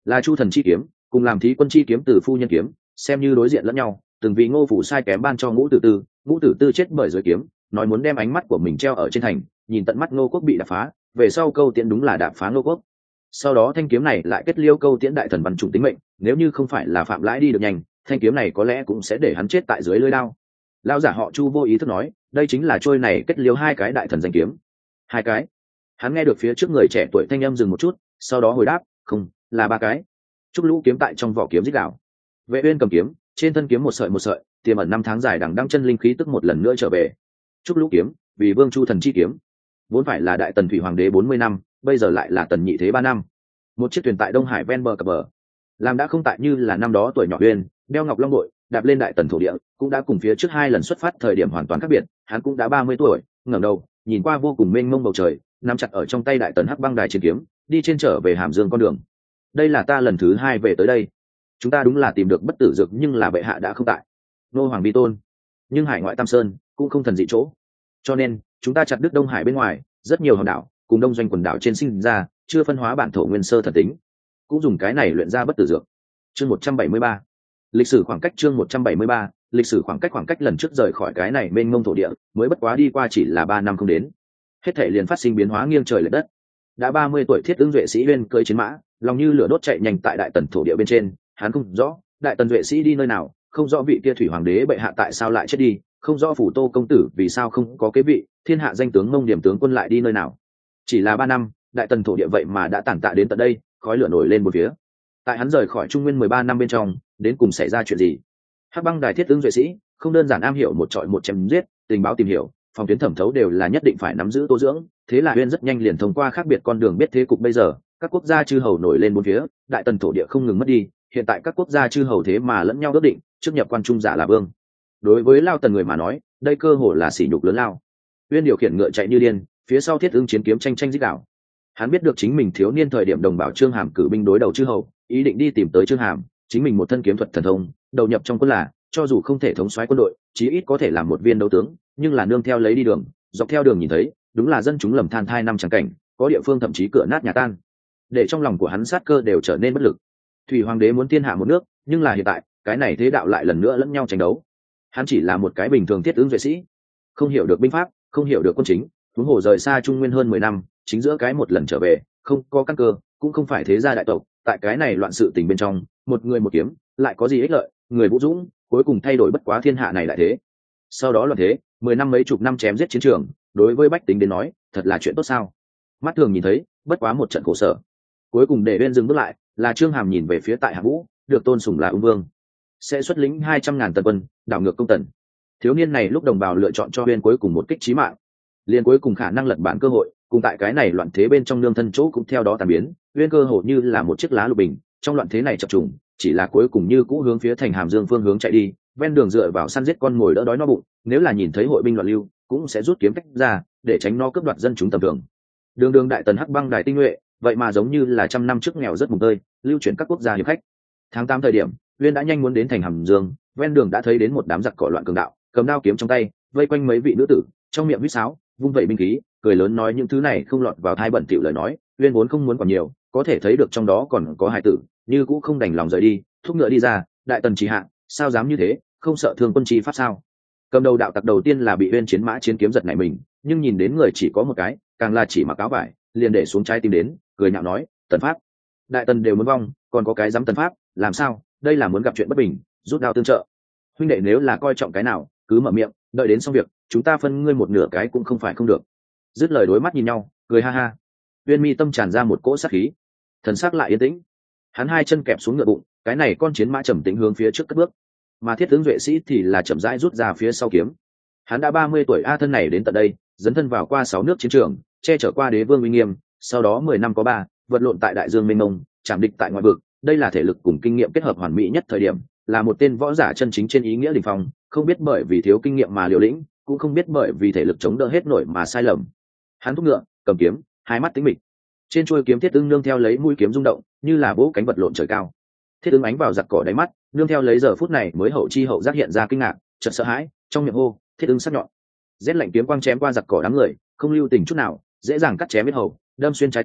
là chu thần chi kiếm cùng làm thí quân chi kiếm từ phu nhân kiếm xem như đối diện lẫn nhau, từng vì Ngô Phủ sai kém ban cho Ngũ Tử Tư chết bởi dưới kiếm, nói muốn đem ánh mắt của mình treo ở trên thành, nhìn tận mắt Ngô Quốc bị đập phá, về sau câu tiễn đúng là đạp phá Ngô Quốc. Sau đó thanh kiếm này lại kết liêu câu tiễn đại thần văn trùng tính mệnh, nếu như không phải là Phạm Lãi đi được nhanh, thanh kiếm này có lẽ cũng sẽ để hắn chết tại dưới lưỡi đao. Lão giả họ Chu vô ý thức nói, đây chính là trôi này kết liêu hai cái đại thần danh kiếm. Hai cái? Hắn nghe được phía trước người trẻ tuổi thanh âm dừng một chút, sau đó hồi đáp, không, là ba cái. Trúc Lũ kiếm tại trong vỏ kiếm rít gào. Vệ Uyên cầm kiếm, trên thân kiếm một sợi, tiềm ẩn năm tháng dài đằng đăng chân linh khí tức một lần nữa trở về. Trúc Lũ kiếm, vì Vương Chu thần chi kiếm, vốn phải là đại tần thủy hoàng đế 40 năm, bây giờ lại là tần nhị thế 3 năm. Một chiếc thuyền tại Đông Hải ven bờ cập bờ, làm đã không tại như là năm đó tuổi nhỏ Uyên, đeo ngọc long đội, đạp lên đại tần thổ địa, cũng đã cùng phía trước hai lần xuất phát thời điểm hoàn toàn khác biệt. Hắn cũng đã 30 tuổi, ngẩng đầu, nhìn qua vô cùng mênh mông bầu trời, nắm chặt ở trong tay đại tần hắc băng đài chiến kiếm, đi trên trở về Hàm Dương con đường. Đây là ta lần thứ 2 về tới đây. Chúng ta đúng là tìm được bất tử dược, nhưng là bệ hạ đã không tại. Nô hoàng vi tôn, nhưng hải ngoại Tam Sơn cũng không thần dị chỗ, cho nên chúng ta chặt đứt Đông Hải bên ngoài rất nhiều hòn đảo cùng đông doanh quần đảo trên sinh ra, chưa phân hóa bản thổ nguyên sơ thần tính, cũng dùng cái này luyện ra bất tử dược. Chương 173, lịch sử khoảng cách. Chương 173, lịch sử khoảng cách lần trước rời khỏi cái này mênh mông thổ địa mới bất quá đi qua chỉ là 3 năm không đến, hết thể liền phát sinh biến hóa nghiêng trời lệch đất. Đã 30 tuổi Thiết Ứng Duệ sĩ Uyên cưỡi chiến mã, lòng như lửa đốt chạy nhanh tại đại tần thổ địa bên trên. Hắn không rõ đại tần Duệ sĩ đi nơi nào, không rõ vị kia thủy hoàng đế bệ hạ tại sao lại chết đi, không rõ phủ Tô công tử vì sao không có kế vị, thiên hạ danh tướng Mông Điểm tướng quân lại đi nơi nào. Chỉ là 3 năm, đại tần thổ địa vậy mà đã tàn tạ đến tận đây, khói lửa nổi lên một phía. Tại hắn rời khỏi Trung Nguyên 13 năm bên trong, đến cùng xảy ra chuyện gì? Hắc băng đài Thiết Ứng Duệ sĩ không đơn giản am hiểu một trọi một chém giết, tình báo tìm hiểu, phòng tuyến thẩm thấu đều là nhất định phải nắm giữ tô dưỡng. Thế là Uyên rất nhanh liền thông qua khác biệt con đường biết thế cục bây giờ, các quốc gia chư hầu nổi lên bốn phía, đại tần thổ địa không ngừng mất đi, hiện tại các quốc gia chư hầu thế mà lẫn nhau ước định trước nhập quan trung giả là vương. Đối với Lao Tần người mà nói, đây cơ hồ là sỉ nhục lớn lao. Uyên điều khiển ngựa chạy như điên, phía sau Thiết Ứng chiến kiếm tranh rít đảo. Hắn biết được chính mình thiếu niên thời điểm đồng bảo Trương Hàm cử binh đối đầu chư hầu, ý định đi tìm tới Trương Hàm, chính mình một thân kiếm thuật thần thông, đầu nhập trong quân là, cho dù không thể thống soái quân đội, chí ít có thể làm một viên đấu tướng, nhưng là nương theo lấy đi đường, dọc theo đường nhìn thấy, đúng là dân chúng lầm than thai năm chẳng cảnh, có địa phương thậm chí cửa nát nhà tan. Để trong lòng của hắn sát cơ đều trở nên bất lực. Thủy hoàng đế muốn thiên hạ một nước, nhưng là hiện tại, cái này thế đạo lại lần nữa lẫn nhau tranh đấu. Hắn chỉ là một cái bình thường Thiết Ứng Duệ sĩ, không hiểu được binh pháp, không hiểu được quân chính, huống hồ rời xa Trung Nguyên hơn 10 năm, chính giữa cái một lần trở về, không có căn cơ, cũng không phải thế gia đại tộc, tại cái này loạn sự tình bên trong, một người một kiếm, lại có gì ích lợi, người vũ dũng, cuối cùng thay đổi bất quá thiên hạ này lại thế. Sau đó loạn thế, 10 năm mấy chục năm chém giết chiến trường, đối với bách tính đến nói, thật là chuyện tốt sao? Mắt thường nhìn thấy, bất quá một trận khổ sở. Cuối cùng để Uyên dừng bước lại, là Trương Hàm nhìn về phía tại Hạ Vũ, được tôn sùng là Ung Vương, sẽ xuất lĩnh 200.000 tần quân, đảo ngược công tần. Thiếu niên này lúc đồng bào lựa chọn cho Uyên cuối cùng một kích chí mạng, liền cuối cùng khả năng lật bản cơ hội, cùng tại cái này loạn thế bên trong nương thân chỗ cũng theo đó tan biến. Uyên cơ hồ như là một chiếc lá lục bình, trong loạn thế này chập trùng, chỉ là cuối cùng như cũ hướng phía thành Hàm Dương phương hướng chạy đi, ven đường dựa vào săn giết con mồi đỡ đói no bụng, nếu là nhìn thấy hội binh loạn lưu, cũng sẽ rút kiếm tách ra, để tránh nó cướp đoạt dân chúng tầm thường. Đường đại tần hắc băng đài tinh nhuệ, vậy mà giống như là trăm năm trước nghèo rất mùng tơi, lưu chuyển các quốc gia hiệp khách. Tháng 8 thời điểm, Uyên đã nhanh muốn đến thành Hàm Dương, ven đường đã thấy đến một đám giặc cỏ loạn cường đạo, cầm đao kiếm trong tay, vây quanh mấy vị nữ tử, trong miệng huýt sáo, vung vẩy binh khí, cười lớn nói những thứ này không lọt vào tai bẩn thỉu lời nói. Uyên vốn không muốn còn nhiều, có thể thấy được trong đó còn có hải tử, như cũng không đành lòng rời đi, thúc ngựa đi ra, đại tần chỉ hạ, sao dám như thế, không sợ thương quân chi pháp sao? Cầm đầu đạo tặc đầu tiên là bị Uyên chiến mã chiến kiếm giật nảy mình, nhưng nhìn đến người chỉ có một cái, càng là chỉ mặc áo vải, liền để xuống trái tim đến, cười nhạo nói, tần pháp, đại tần đều muốn vong, còn có cái dám tần pháp, làm sao? Đây là muốn gặp chuyện bất bình, rút đao tương trợ. Huynh đệ nếu là coi trọng cái nào, cứ mở miệng, đợi đến xong việc, chúng ta phân ngươi một nửa cái cũng không phải không được. Dứt lời đối mắt nhìn nhau, cười ha ha. Uyên mi tâm tràn ra một cỗ sát khí, thần sắc lại yên tĩnh. Hắn hai chân kẹp xuống ngựa bụng, cái này con chiến mã trầm tĩnh hướng phía trước cất bước, mà Thiết Ứng Duệ sĩ thì là chậm rãi rút ra phía sau kiếm. Hắn đã 30 tuổi a thân này đến tận đây, dấn thân vào qua 6 nước chiến trường, che chở qua đế vương uy nghiêm, sau đó 10 năm có 3, vật lộn tại đại dương mênh mông, chạm địch tại ngoại vực, đây là thể lực cùng kinh nghiệm kết hợp hoàn mỹ nhất thời điểm, là một tên võ giả chân chính trên ý nghĩa đỉnh phong, không biết bởi vì thiếu kinh nghiệm mà liều lĩnh, cũng không biết bởi vì thể lực chống đỡ hết nổi mà sai lầm. Hắn thúc ngựa, cầm kiếm, hai mắt tĩnh mịch. Trên chuôi kiếm Thiết Ứng nương theo lấy mũi kiếm rung động, như là vỗ cánh vật lộn trời cao. Thiết Ứng ánh vào giặc cỏ đáy mắt, nương theo lấy giờ phút này mới hậu chi hậu giác hiện ra kinh ngạc, chợt sợ hãi, trong miệng hô, Thiết Ứng sắc nhọn. Rét lạnh kiếm quang chém qua giặc cỏ đám người, không lưu tình chút nào, dễ dàng cắt chém huyết hầu, đâm xuyên trái tim,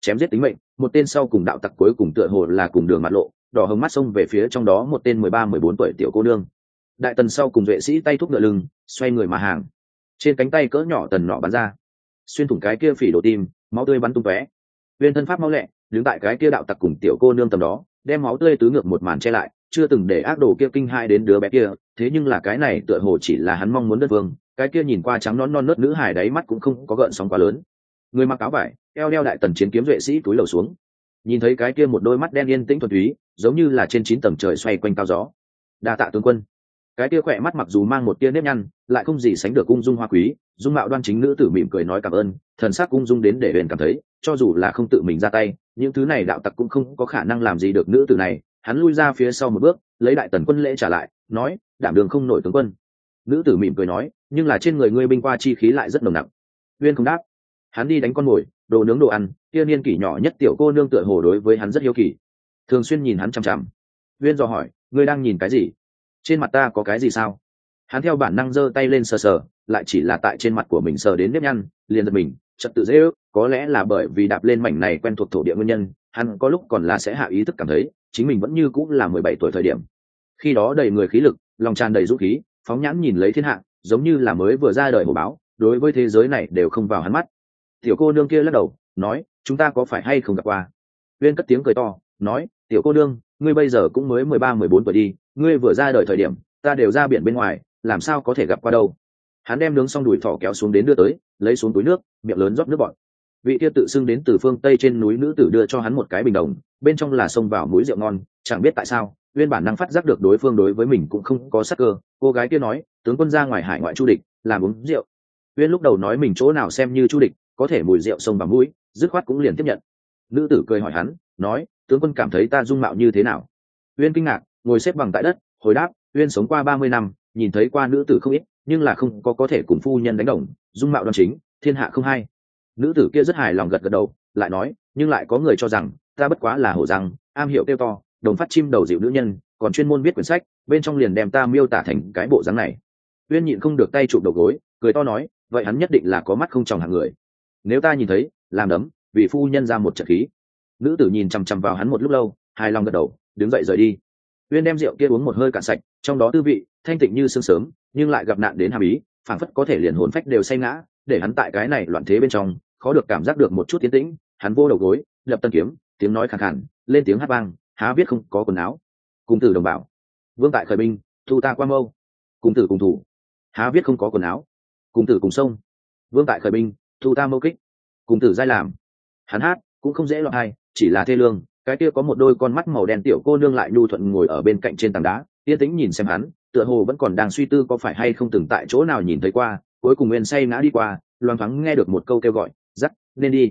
chém giết tính mệnh. Một tên sau cùng đạo tặc cuối cùng tựa hồ là cùng đường mặt lộ, đỏ hồng mắt xông về phía trong đó một tên 13-14 tuổi tiểu cô nương. Đại tần sau cùng duệ sĩ tay thúc ngựa lưng, xoay người mà hàng, trên cánh tay cỡ nhỏ tần nọ bắn ra, xuyên thủng cái kia phỉ đổ tim, máu tươi bắn tung tóe. Uyên thân pháp mau lẹ, đứng tại cái kia đạo tặc cùng tiểu cô nương tầm đó, đem máu tươi tứ ngược một màn che lại, chưa từng để ác đồ kia kinh hai đến đứa bé kia. Thế nhưng là cái này tựa hồ chỉ là hắn mong muốn đơn phương, cái kia nhìn qua trắng non nớt nữ hài đáy mắt cũng không có gợn sóng quá lớn. Người mặc áo vải, eo đeo đại tần chiến kiếm duệ sĩ túi lầu xuống, nhìn thấy cái kia một đôi mắt đen yên tĩnh thuần túy, giống như là trên 9 tầng trời xoay quanh cao gió. Đa tạ tướng quân. Cái kia khỏe mắt mặc dù mang một tia nếp nhăn, lại không gì sánh được ung dung hoa quý, dung mạo đoan chính nữ tử mỉm cười nói cảm ơn, thần sắc ung dung đến để Uyên cảm thấy, cho dù là không tự mình ra tay, những thứ này đạo tặc cũng không có khả năng làm gì được nữ tử này. Hắn lui ra phía sau một bước, lấy đại tần quân lễ trả lại, nói, đảm đường không nổi tướng quân. Nữ tử mỉm cười nói, nhưng là trên người ngươi binh qua chi khí lại rất nồng nặc. Uyên không đáp. Hắn đi đánh con mồi, đồ nướng đồ ăn, kia niên kỷ nhỏ nhất tiểu cô nương tựa hồ đối với hắn rất hiếu kỳ, thường xuyên nhìn hắn chằm chằm. Uyên dò hỏi, ngươi đang nhìn cái gì? Trên mặt ta có cái gì sao? Hắn theo bản năng giơ tay lên sờ sờ, lại chỉ là tại trên mặt của mình sờ đến nếp nhăn, liền giật mình, chợt tự dễ ước, có lẽ là bởi vì đạp lên mảnh này quen thuộc thổ địa nguyên nhân, hắn có lúc còn là sẽ hạ ý thức cảm thấy chính mình vẫn như cũng là 17 tuổi thời điểm. Khi đó đầy người khí lực, lòng tràn đầy dũng khí, phóng nhãn nhìn lấy thiên hạ, giống như là mới vừa ra đời hổ báo, đối với thế giới này đều không vào hắn mắt. Tiểu cô nương kia lắc đầu, nói, chúng ta có phải hay không gặp qua? Uyên cất tiếng cười to, nói, tiểu cô nương, ngươi bây giờ cũng mới 13-14 tuổi đi, ngươi vừa ra đời thời điểm, ta đều ra biển bên ngoài, làm sao có thể gặp qua đâu? Hắn đem nướng xong đùi thỏ kéo xuống đến đưa tới, lấy xuống túi nước, miệng lớn rót nước bọt. Vị kia tự xưng đến từ phương Tây trên núi nữ tử đưa cho hắn một cái bình đồng, bên trong là xông vào mũi rượu ngon, chẳng biết tại sao, Uyên bản năng phát giác được đối phương đối với mình cũng không có sắc cơ. Cô gái kia nói, tướng quân ra ngoài hải ngoại chu địch, làm uống rượu. Uyên lúc đầu nói mình chỗ nào xem như chu địch, có thể mùi rượu xông vào mũi, dứt khoát cũng liền tiếp nhận. Nữ tử cười hỏi hắn, nói, tướng quân cảm thấy ta dung mạo như thế nào? Uyên kinh ngạc, ngồi xếp bằng tại đất, hồi đáp, Uyên sống qua 30 năm, nhìn thấy qua nữ tử không ít, nhưng là không có thể cùng phu nhân đánh đồng, dung mạo đoan chính, thiên hạ không hai. Nữ tử kia rất hài lòng gật gật đầu, lại nói, nhưng lại có người cho rằng ta bất quá là hổ răng, am hiểu kêu to, đồng phát chim đầu dịu nữ nhân, còn chuyên môn viết quyển sách, bên trong liền đem ta miêu tả thành cái bộ dáng này. Uyên nhịn không được tay chụp đầu gối, cười to nói, vậy hắn nhất định là có mắt không tròng hạng người. Nếu ta nhìn thấy, làm đấm, vì phu nhân ra một trận khí. Nữ tử nhìn chằm chằm vào hắn một lúc lâu, hài lòng gật đầu, đứng dậy rời đi. Uyên đem rượu kia uống một hơi cạn sạch, trong đó tư vị thanh tịnh như sương sớm, nhưng lại gặp nạn đến hàm ý, phảng phất có thể liền hồn phách đều say ngã, để hắn tại cái này loạn thế bên trong, khó được cảm giác được một chút tiến tĩnh. Hắn vô đầu gối, lập tân kiếm, tiếng nói khàn khàn, lên tiếng hát vang, há biết không có quần áo. Cùng tử đồng bảo, vương tại khởi binh, thu ta qua mâu. Cùng tử cùng thủ, há biết không có quần áo. Cùng tử cùng sông, vương tại khởi binh, thu ta mâu kích. Cùng tử giai làm. Hắn hát cũng không dễ loại hay, chỉ là thê lương. Cái kia có một đôi con mắt màu đen tiểu cô nương lại nhu thuận ngồi ở bên cạnh trên tảng đá, yên tĩnh nhìn xem hắn, tựa hồ vẫn còn đang suy tư có phải hay không từng tại chỗ nào nhìn thấy qua. Cuối cùng Nguyên say ngã đi qua, loáng thoáng nghe được một câu kêu gọi, dắt nên đi.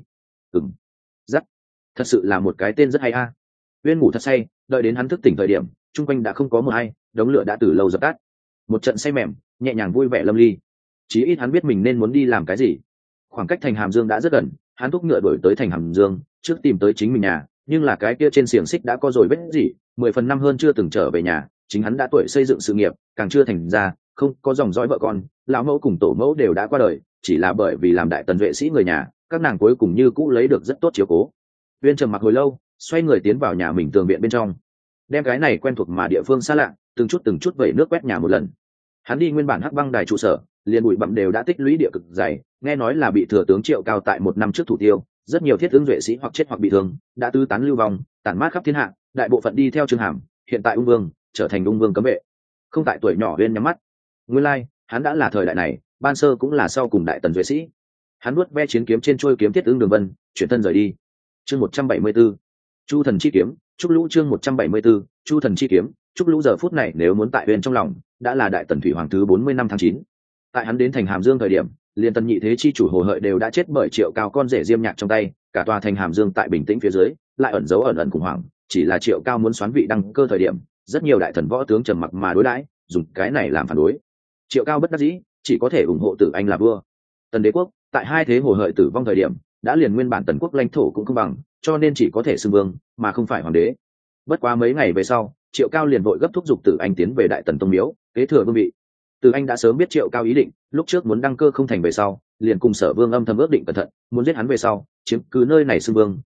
Dắt, thật sự là một cái tên rất hay a. Uyên ngủ thật say, đợi đến hắn thức tỉnh thời điểm, chung quanh đã không có một ai, đống lửa đã từ lâu dập tắt. Một trận say mềm, nhẹ nhàng vui vẻ lâm ly. Chí ít hắn biết mình nên muốn đi làm cái gì. Khoảng cách thành Hàm Dương đã rất gần, hắn thúc ngựa đuổi tới thành Hàm Dương, trước tìm tới chính mình nhà, nhưng là cái kia trên xiềng xích đã có rồi vết gì, 10 phần năm hơn chưa từng trở về nhà, chính hắn đã tuổi xây dựng sự nghiệp, càng chưa thành ra, không có dòng dõi vợ con, lão mẫu cùng tổ mẫu đều đã qua đời, chỉ là bởi vì làm đại tần vệ sĩ người nhà, các nàng cuối cùng như cũ lấy được rất tốt chiếu cố. Uyên trầm mặc hồi lâu, xoay người tiến vào nhà mình tường viện bên trong, đem cái này quen thuộc mà địa phương xa lạ, từng chút vẩy nước quét nhà một lần. Hắn đi nguyên bản Hắc Băng Đài trụ sở, liền bụi bặm đều đã tích lũy địa cực dày, nghe nói là bị thừa tướng Triệu Cao tại 1 năm trước thủ tiêu, rất nhiều thiết ứng duệ sĩ hoặc chết hoặc bị thương, đã tứ tán lưu vong, tản mát khắp thiên hạ, đại bộ phận đi theo Trương Hàm, hiện tại Ung Vương trở thành Ung Vương cấm vệ. Không tại tuổi nhỏ Uyên nhắm mắt, nguyên lai hắn đã là thời đại này, ban sơ cũng là sau cùng đại tần duệ sĩ. Hắn nuốt ve chiến kiếm trên trôi kiếm thiết ứng đường vân, chuyển thân rời đi. Chương 174, Chu Thần chi kiếm, Trúc Lũ. Chương 174, Chu Thần chi kiếm, Trúc Lũ. Giờ phút này nếu muốn tại Uyên trong lòng, đã là đại tần thủy hoàng thứ 40 năm tháng 9. Tại hắn đến thành Hàm Dương thời điểm, liền tần nhị thế chi chủ Hồ Hợi đều đã chết bởi Triệu Cao con rể Diêm Nhạc trong tay, cả tòa thành Hàm Dương tại bình tĩnh phía dưới, lại ẩn giấu ẩn khủng hoảng, chỉ là Triệu Cao muốn xoán vị đăng cơ thời điểm, rất nhiều đại thần võ tướng trầm mặc mà đối đãi, dùng cái này làm phản đối. Triệu Cao bất đắc dĩ, chỉ có thể ủng hộ Tử Anh là vua. Tần đế quốc tại hai thế Hồ Hợi tử vong thời điểm, đã liền nguyên bản tần quốc lãnh thổ cũng không bằng, cho nên chỉ có thể xưng vương, mà không phải hoàng đế. Bất quá mấy ngày về sau, Triệu Cao liền vội gấp thúc giục Tử Anh tiến về đại tần tông miếu, kế thừa vương vị. Tử Anh đã sớm biết Triệu Cao ý định, lúc trước muốn đăng cơ không thành về sau, liền cùng Sở Vương âm thầm ước định cẩn thận, muốn giết hắn về sau, chiếm cứ nơi này xưng vương,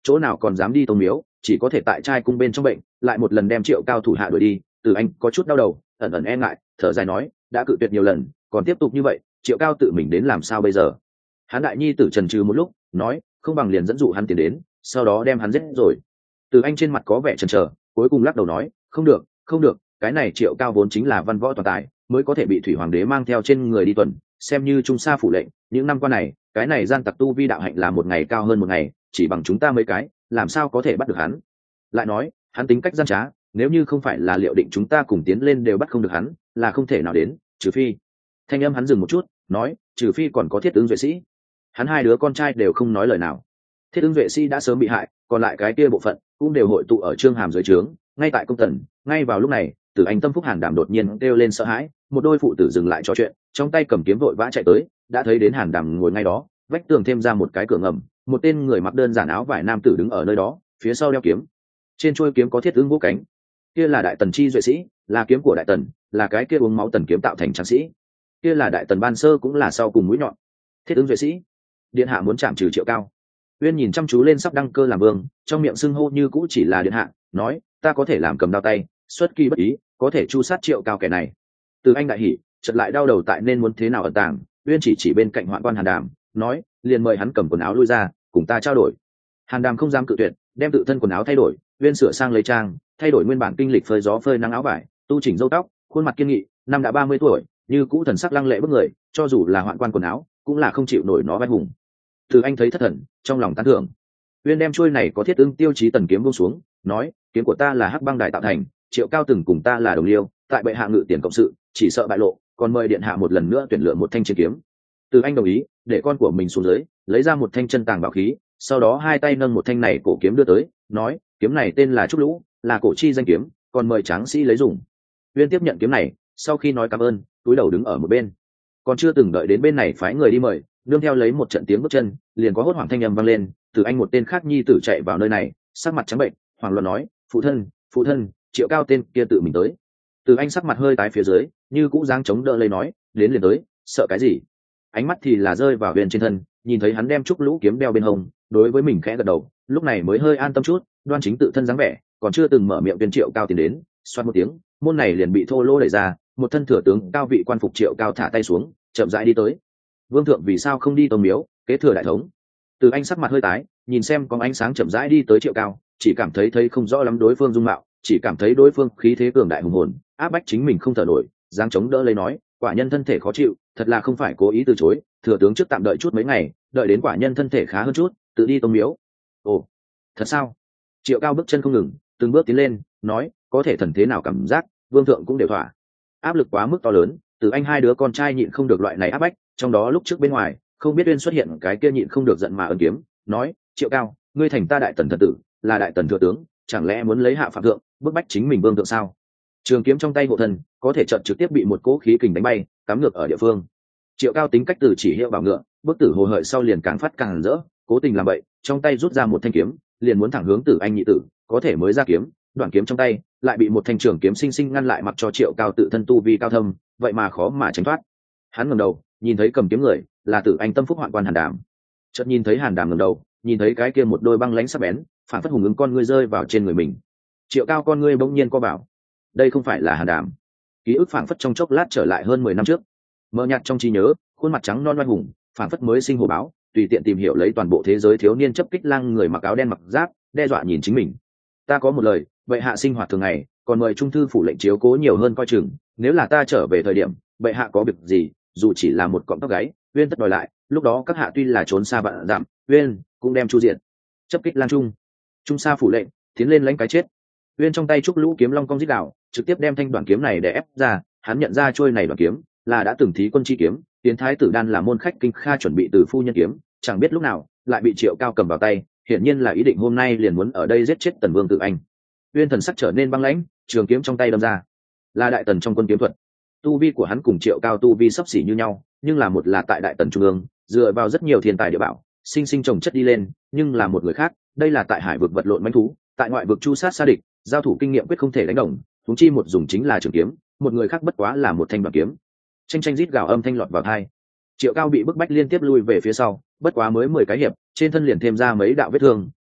chỗ nào còn dám đi tông miếu, chỉ có thể tại trai cung bên trong bệnh, lại một lần đem Triệu Cao thủ hạ đuổi đi. Từ Anh có chút đau đầu, ẩn ẩn e ngại, thở dài nói, đã cự tuyệt nhiều lần, còn tiếp tục như vậy, Triệu Cao tự mình đến làm sao bây giờ? Hắn đại nhi tử trần trừ một lúc, nói, không bằng liền dẫn dụ hắn tiến đến, sau đó đem hắn giết rồi. Từ Anh trên mặt có vẻ chần chờ, cuối cùng lắc đầu nói, không được, không được, cái này Triệu Cao vốn chính là văn võ toàn tài, mới có thể bị thủy hoàng đế mang theo trên người đi tuần, xem như trung sa phủ lệnh. Những năm qua này, cái này gian tặc tu vi đạo hạnh là một ngày cao hơn một ngày, chỉ bằng chúng ta mấy cái, làm sao có thể bắt được hắn? Lại nói, hắn tính cách gian trá, nếu như không phải là liệu định chúng ta cùng tiến lên đều bắt không được hắn, là không thể nào đến, trừ phi. Thanh âm hắn dừng một chút, nói, trừ phi còn có Thiết Ứng Duệ Sĩ. Hắn hai đứa con trai đều không nói lời nào. Thiết Ứng Duệ Sĩ đã sớm bị hại, còn lại cái kia bộ phận cũng đều hội tụ ở Trương Hàm dưới trướng. Ngay tại công tần, ngay vào lúc này, Tử Anh tâm phúc Hàn Đàm đột nhiên kêu lên sợ hãi, một đôi phụ tử dừng lại trò chuyện, trong tay cầm kiếm vội vã chạy tới, đã thấy đến Hàn Đàm ngồi ngay đó, vách tường thêm ra một cái cửa ngầm, một tên người mặc đơn giản áo vải nam tử đứng ở nơi đó, phía sau đeo kiếm, trên chuôi kiếm có thiết ứng vũ cánh, kia là đại tần chi duệ sĩ, là kiếm của đại tần, là cái kia uống máu tần kiếm tạo thành tráng sĩ, kia là đại tần ban sơ cũng là sau cùng mũi nhọn. Thiết ứng duệ sĩ, điện hạ muốn chạm trừ Triệu Cao. Uyên nhìn chăm chú lên sắp đăng cơ làm vương, trong miệng xưng hô như cũ chỉ là điện hạ, nói, ta có thể làm cầm đao tay, xuất kỳ bất ý, có thể chu sát Triệu Cao kẻ này. Từ Anh đại hỉ, chợt lại đau đầu tại nên muốn thế nào ẩn tàng. Uyên chỉ bên cạnh Hoạn Quan Hàn Đàm, nói, liền mời hắn cầm quần áo lui ra, cùng ta trao đổi. Hàn Đàm không dám cự tuyệt, đem tự thân quần áo thay đổi, Uyên sửa sang lấy trang, thay đổi nguyên bản kinh lịch phơi gió phơi nắng áo vải, tu chỉnh râu tóc, khuôn mặt kiên nghị, năm đã 30 tuổi, như cũ thần sắc lăng lệ bức người, cho dù là Hoạn Quan quần áo, cũng là không chịu nổi nó vai hùng. Từ Anh thấy thất thần, trong lòng tán thưởng. Uyên đem chuôi này có thiết ứng tiêu chí tần kiếm buông xuống, nói, kiếm của ta là Hắc Băng Đài tạo thành, Triệu Cao từng cùng ta là đồng liêu, tại bệ hạ ngự tiền cộng sự, chỉ sợ bại lộ, còn mời điện hạ một lần nữa tuyển lựa một thanh chiến kiếm. Từ Anh đồng ý, để con của mình xuống dưới, lấy ra một thanh chân tàng bảo khí, sau đó hai tay nâng một thanh này cổ kiếm đưa tới, nói, kiếm này tên là Trúc Lũ, là cổ chi danh kiếm, còn mời tráng sĩ lấy dùng. Uyên tiếp nhận kiếm này, sau khi nói cảm ơn, cúi đầu đứng ở một bên. Còn chưa từng đợi đến bên này phái người đi mời, nương theo lấy một trận tiếng bước chân, liền có hốt hoảng thanh âm vang lên, Từ Anh một tên khác nhi tử chạy vào nơi này, sắc mặt trắng bệnh, hoảng loạn nói, phụ thân, Triệu Cao tên kia tự mình tới. Từ Anh sắc mặt hơi tái phía dưới, như cũ dáng chống đỡ lấy nói, đến liền tới, sợ cái gì? Ánh mắt thì là rơi vào Uyên trên thân, nhìn thấy hắn đem Trúc Lũ kiếm đeo bên hông, đối với mình khẽ gật đầu, lúc này mới hơi an tâm chút, đoan chính tự thân dáng vẻ, còn chưa từng mở miệng, Viên Triệu Cao tiến đến, xoát một tiếng, môn này liền bị thô lỗ đẩy ra, một thân thừa tướng cao vị quan phục Triệu Cao thả tay xuống, chậm rãi đi tới. Vương thượng vì sao không đi tông miếu, kế thừa đại thống? Từ Anh sắc mặt hơi tái, nhìn xem có ánh sáng chậm rãi đi tới Triệu Cao, chỉ cảm thấy không rõ lắm đối phương dung mạo, chỉ cảm thấy đối phương khí thế cường đại hùng hồn, áp bách chính mình không thở nổi, giáng chống đỡ lấy nói, quả nhân thân thể khó chịu, thật là không phải cố ý từ chối, thừa tướng trước tạm đợi chút mấy ngày, đợi đến quả nhân thân thể khá hơn chút, tự đi tông miếu. Ồ, thật sao? Triệu Cao bước chân không ngừng, từng bước tiến lên, nói, có thể thần thế nào cảm giác, vương thượng cũng đều thỏa. Áp lực quá mức to lớn, Từ Anh hai đứa con trai nhịn không được loại này áp bách, trong đó lúc trước bên ngoài, không biết Uyên xuất hiện cái kia nhịn không được giận mà ấn kiếm, nói, Triệu Cao, ngươi thành ta đại tần thần tử, là đại tần thừa tướng, chẳng lẽ muốn lấy hạ phạm thượng, bức bách chính mình vương thượng sao? Trường kiếm trong tay hộ thần, có thể chợt trực tiếp bị một cỗ khí kình đánh bay, cắm ngược ở địa phương. Triệu Cao tính cách từ chỉ hiệu bảo ngựa, bước tử hồ hợi sau liền càng phát càng rỡ, cố tình làm vậy, trong tay rút ra một thanh kiếm, liền muốn thẳng hướng Tử Anh nhị tử, có thể mới ra kiếm, đoạn kiếm trong tay lại bị một thanh trường kiếm sinh sinh ngăn lại, mặc cho Triệu Cao tự thân tu vi cao thâm, vậy mà khó mà tránh thoát. Hắn ngẩng đầu, nhìn thấy cầm kiếm người là Tử Anh tâm phúc Hoạn Quan Hàn Đàm. Chợt nhìn thấy Hàn Đàm ngẩng đầu, nhìn thấy cái kia một đôi băng lãnh sắc bén, phản phất hùng ứng con ngươi rơi vào trên người mình. Triệu Cao con ngươi bỗng nhiên co vào. Đây không phải là Hàn Đàm. Ký ức phản phất trong chốc lát trở lại hơn 10 năm trước. Mờ nhạt trong trí nhớ, khuôn mặt trắng non oai hùng, phản phất mới sinh hồ báo, tùy tiện tìm hiểu lấy toàn bộ thế giới thiếu niên chấp kích lang người mặc áo đen mặc giáp, đe dọa nhìn chính mình. Ta có một lời, bệ hạ sinh hoạt thường ngày, còn mời trung thư phủ lệnh chiếu cố nhiều hơn coi chừng, nếu là ta trở về thời điểm, bệ hạ có việc gì, dù chỉ là một cọng tóc gáy, Uyên tất đòi lại, lúc đó các hạ tuy là trốn xa vạn dặm, Uyên cũng đem chu diện. Chấp kích lang trung sa phủ lệnh, tiến lên lãnh cái chết. Uyên trong tay Trúc Lũ kiếm long cong rít đạo, trực tiếp đem thanh đoạn kiếm này để ép ra, hắn nhận ra trôi này đoạn kiếm là đã từng thí quân chi kiếm, tiến thái tử đan là môn khách kinh kha chuẩn bị từ phu nhân kiếm, chẳng biết lúc nào lại bị Triệu Cao cầm vào tay, hiển nhiên là ý định hôm nay liền muốn ở đây giết chết Tần Vương Tử Anh. Uyên thần sắc trở nên băng lãnh, trường kiếm trong tay đâm ra, là đại tần trong quân kiếm thuật. Tu vi của hắn cùng Triệu Cao tu vi sắp xỉ như nhau, nhưng là một là tại đại tần trung ương, dựa vào rất nhiều thiên tài địa bảo, sinh sinh trồng chất đi lên, nhưng là một người khác, đây là tại hải vực vật lộn mãnh thú, tại ngoại vực chu sát xa địch, giao thủ kinh nghiệm quyết không thể đánh đồng, huống chi một dùng chính là trường kiếm, một người khác bất quá là một thanh đoạn kiếm. Tranh rít gào âm thanh lọt vào tai. Triệu Cao bị bức bách liên tiếp lui về phía sau, bất quá mới 10 cái hiệp, trên thân liền thêm ra mấy đạo vết thương,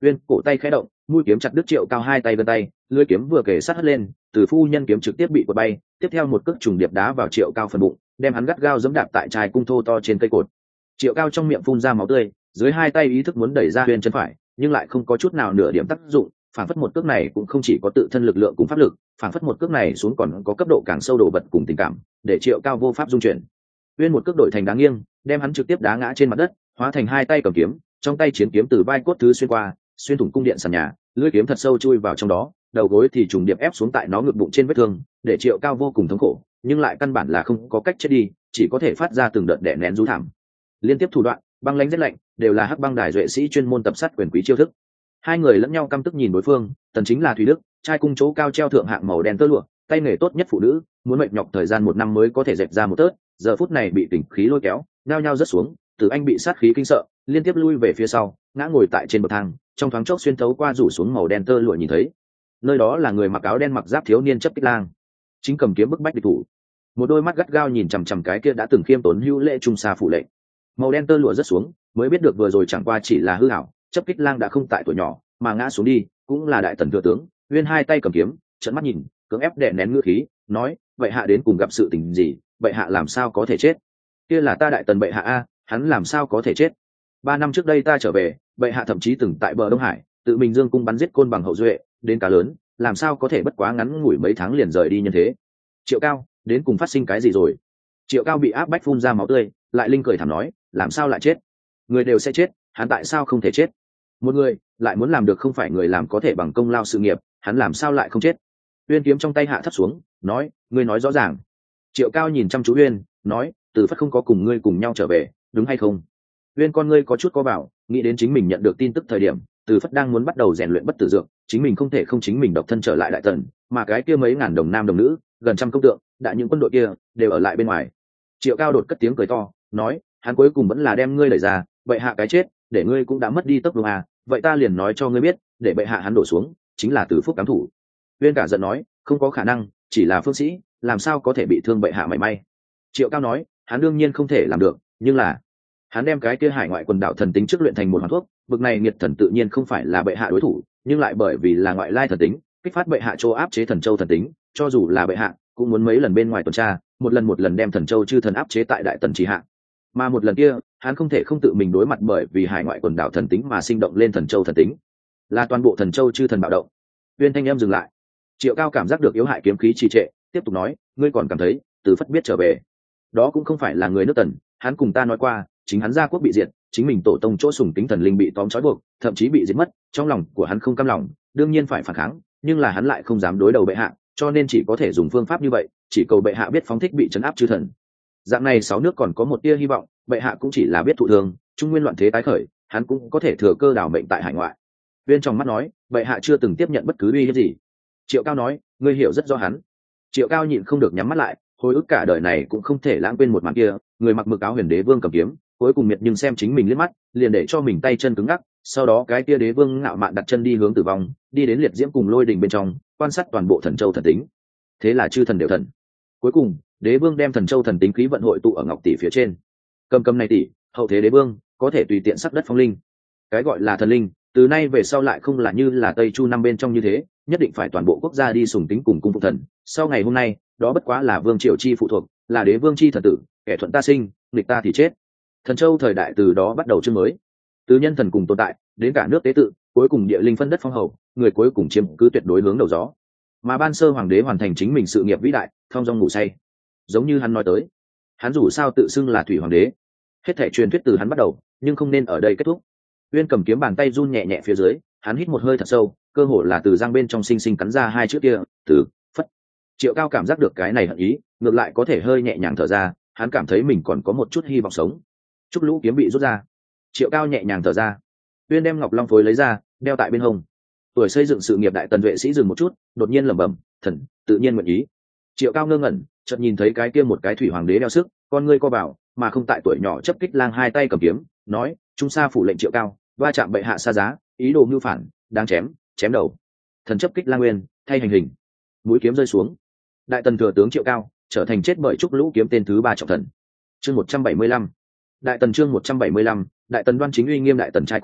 Uyên cổ tay khẽ động, mũi kiếm chặt đứt Triệu Cao hai tay gân tay, lưỡi kiếm vừa kề sát hất lên, từ phu nhân kiếm trực tiếp bị quật bay, tiếp theo một cước trùng điệp đá vào Triệu Cao phần bụng, đem hắn gắt gao giẫm đạp tại trai cung thô to trên cây cột. Triệu Cao trong miệng phun ra máu tươi, dưới hai tay ý thức muốn đẩy ra Uyên chân phải, nhưng lại không có chút nào nửa điểm tác dụng, phản phất một cước này cũng không chỉ có tự thân lực lượng cùng pháp lực, phản phất một cước này xuống còn có cấp độ càng sâu độ vật cùng tình cảm, để Triệu Cao vô pháp dung chuyển. Uyên một cước đổi thành đá nghiêng, đem hắn trực tiếp đá ngã trên mặt đất, hóa thành hai tay cầm kiếm, trong tay chiến kiếm từ vai cốt thứ xuyên qua, xuyên thủng cung điện sàn nhà, lưỡi kiếm thật sâu chui vào trong đó, đầu gối thì trùng điệp ép xuống tại nó ngực bụng trên vết thương, để Triệu Cao vô cùng thống khổ, nhưng lại căn bản là không có cách chết đi, chỉ có thể phát ra từng đợt đè nén rú thảm. Liên tiếp thủ đoạn, băng lãnh rất lạnh, đều là hắc băng đài duệ sĩ chuyên môn tập sát quyền quý chiêu thức. Hai người lẫn nhau căm tức nhìn đối phương, Tần chính là Thủy Đức, trai cung chỗ cao treo thượng hạng màu đen tơ lụa, tay nghề tốt nhất phụ nữ, muốn mệt nhọc thời gian 1 năm mới có thể dệt ra một tớt, giờ phút này bị kình khí lôi kéo, nhao nhao rớt xuống, Từ Anh bị sát khí kinh sợ, liên tiếp lui về phía sau, ngã ngồi tại trên bậc thang, trong thoáng chốc xuyên thấu qua rủ xuống màu đen tơ lụa nhìn thấy, nơi đó là người mặc áo đen mặc giáp thiếu niên chấp kích lang, chính cầm kiếm bức bách địch thủ, một đôi mắt gắt gao nhìn chằm chằm cái kia đã từng khiêm tốn hữu lễ trung xa phụ lệnh. Màu đen tơ lụa rớt xuống, mới biết được vừa rồi chẳng qua chỉ là hư ảo, chấp kích lang đã không tại tuổi nhỏ, mà ngã xuống đi, cũng là đại tần thừa tướng. Uyên hai tay cầm kiếm, trợn mắt nhìn, cưỡng ép đè nén ngữ khí, nói: vậy hạ đến cùng gặp sự tình gì, vậy hạ làm sao có thể chết? Kia là ta đại tần bệ hạ a, hắn làm sao có thể chết? 3 năm trước đây ta trở về, bệ hạ thậm chí từng tại bờ Đông Hải tự mình dương cung bắn giết côn bằng hậu duệ đến cá lớn, làm sao có thể bất quá ngắn ngủi mấy tháng liền rời đi nhân thế? Triệu Cao, đến cùng phát sinh cái gì rồi? Triệu Cao bị áp bách phun ra máu tươi, lại linh cười thảm nói: làm sao lại chết? Người đều sẽ chết, hắn tại sao không thể chết? Một người lại muốn làm được không phải người làm có thể bằng công lao sự nghiệp, hắn làm sao lại không chết? Uyên kiếm trong tay hạ thấp xuống, nói: ngươi nói rõ ràng. Triệu Cao nhìn chăm chú Uyên, nói: Từ Phất không có cùng ngươi cùng nhau trở về, đúng hay không? Uyên con ngươi có chút co vào, nghĩ đến chính mình nhận được tin tức thời điểm, Từ Phất đang muốn bắt đầu rèn luyện bất tử dược, chính mình không thể không chính mình độc thân trở lại đại tần, mà cái kia mấy ngàn đồng nam đồng nữ, gần trăm công tượng, đã những quân đội kia đều ở lại bên ngoài. Triệu Cao đột cất tiếng cười to, nói: hắn cuối cùng vẫn là đem ngươi đẩy ra, vậy hạ cái chết, để ngươi cũng đã mất đi tốc độ à, vậy ta liền nói cho ngươi biết, để bệ hạ hắn đổ xuống, chính là Từ Phúc cám thủ. Uyên cả giận nói: không có khả năng, chỉ là phương sĩ, làm sao có thể bị thương bệ hạ mảy may? Triệu Cao nói: hắn đương nhiên không thể làm được, nhưng là hắn đem cái kia hải ngoại quần đảo thần tính trước luyện thành một hoàn thuốc, bực này nghiệt thần tự nhiên không phải là bệ hạ đối thủ, nhưng lại bởi vì là ngoại lai thần tính, kích phát bệ hạ chỗ áp chế thần châu thần tính, cho dù là bệ hạ cũng muốn mấy lần bên ngoài tuần tra, một lần đem thần châu chư thần áp chế tại đại tần trì hạ, mà một lần kia hắn không thể không tự mình đối mặt bởi vì hải ngoại quần đảo thần tính mà sinh động lên thần châu thần tính, là toàn bộ thần châu chư thần bạo động. Uyên thanh em dừng lại. Triệu Cao cảm giác được yếu hại kiếm khí trì trệ, tiếp tục nói: ngươi còn cảm thấy Từ Phất biết trở về? Đó cũng không phải là người nước tần, hắn cùng ta nói qua, chính hắn gia quốc bị diệt, chính mình tổ tông chỗ sùng kính thần linh bị tóm trói buộc, thậm chí bị giết mất, trong lòng của hắn không cam lòng, đương nhiên phải phản kháng, nhưng là hắn lại không dám đối đầu bệ hạ, cho nên chỉ có thể dùng phương pháp như vậy, chỉ cầu bệ hạ biết phóng thích bị trấn áp chư thần. Dạng này 6 nước còn có một tia hy vọng, bệ hạ cũng chỉ là biết thụ thương, trung nguyên loạn thế tái khởi, hắn cũng có thể thừa cơ đảo mệnh tại hải ngoại. Uyên trong mắt nói: bệ hạ chưa từng tiếp nhận bất cứ uy hiếp gì. Triệu Cao nói: ngươi hiểu rất rõ hắn. Triệu Cao nhịn không được nhắm mắt lại, hồi ức cả đời này cũng không thể lãng quên một màn kia, người mặc mực áo huyền đế vương cầm kiếm, cuối cùng miệt nhưng xem chính mình liếc mắt, liền để cho mình tay chân cứng ngắc, sau đó cái kia đế vương ngạo mạn đặt chân đi hướng tử vong, đi đến liệt diễm cùng lôi đình bên trong, quan sát toàn bộ thần châu thần tính. Thế là chư thần đều thần. Cuối cùng, đế vương đem thần châu thần tính khí vận hội tụ ở ngọc tỷ phía trên. Cầm này tỷ, hậu thế đế vương có thể tùy tiện sắc đất phong linh. Cái gọi là thần linh, từ nay về sau lại không là như là Tây Chu năm bên trong như thế, nhất định phải toàn bộ quốc gia đi sùng tính cùng cung phục thần. Sau ngày hôm nay, đó bất quá là vương triều chi phụ thuộc, là đế vương chi thần tử, kẻ thuận ta sinh, nghịch ta thì chết. Thần châu thời đại từ đó bắt đầu chương mới, từ nhân thần cùng tồn tại đến cả nước tế tự, cuối cùng địa linh phân đất phong hầu, người cuối cùng chiếm cứ tuyệt đối hướng đầu gió. Mà ban sơ hoàng đế hoàn thành chính mình sự nghiệp vĩ đại, thong dong ngủ say. Giống như hắn nói tới, hắn dù sao tự xưng là thủy hoàng đế, hết thảy truyền thuyết từ hắn bắt đầu, nhưng không nên ở đây kết thúc. Uyên cầm kiếm bàn tay run nhẹ nhẹ phía dưới, hắn hít một hơi thật sâu, cơ hồ là từ răng bên trong sinh sinh cắn ra hai chữ kia: Từ Phất. Triệu Cao cảm giác được cái này hận ý, ngược lại có thể hơi nhẹ nhàng thở ra, hắn cảm thấy mình còn có một chút hy vọng sống. Trúc lũ kiếm bị rút ra, Triệu Cao nhẹ nhàng thở ra. Uyên đem ngọc long phối lấy ra, đeo tại bên hông. Tuổi xây dựng sự nghiệp đại tần vệ sĩ dừng một chút, đột nhiên lẩm bẩm: thần tự nhiên nguyện ý. Triệu Cao ngơ ngẩn, chợt nhìn thấy cái kia một cái thủy hoàng đế đeo sức, con ngươi co bảo, mà không tại tuổi nhỏ chấp kích lang hai tay cầm kiếm, nói: trung sa phủ lệnh Triệu Cao, va chạm bệ hạ xa giá, ý đồ mưu phản, đáng chém đầu. Thần chấp kích lang nguyên, thay hành hình. Mũi kiếm rơi xuống, đại tần thừa tướng Triệu Cao trở thành chết bởi trúc lũ kiếm tên thứ 3 trọng thần. Chương 175. Đại tần chương 175, đại tần đoan chính uy nghiêm đại tần trai cung,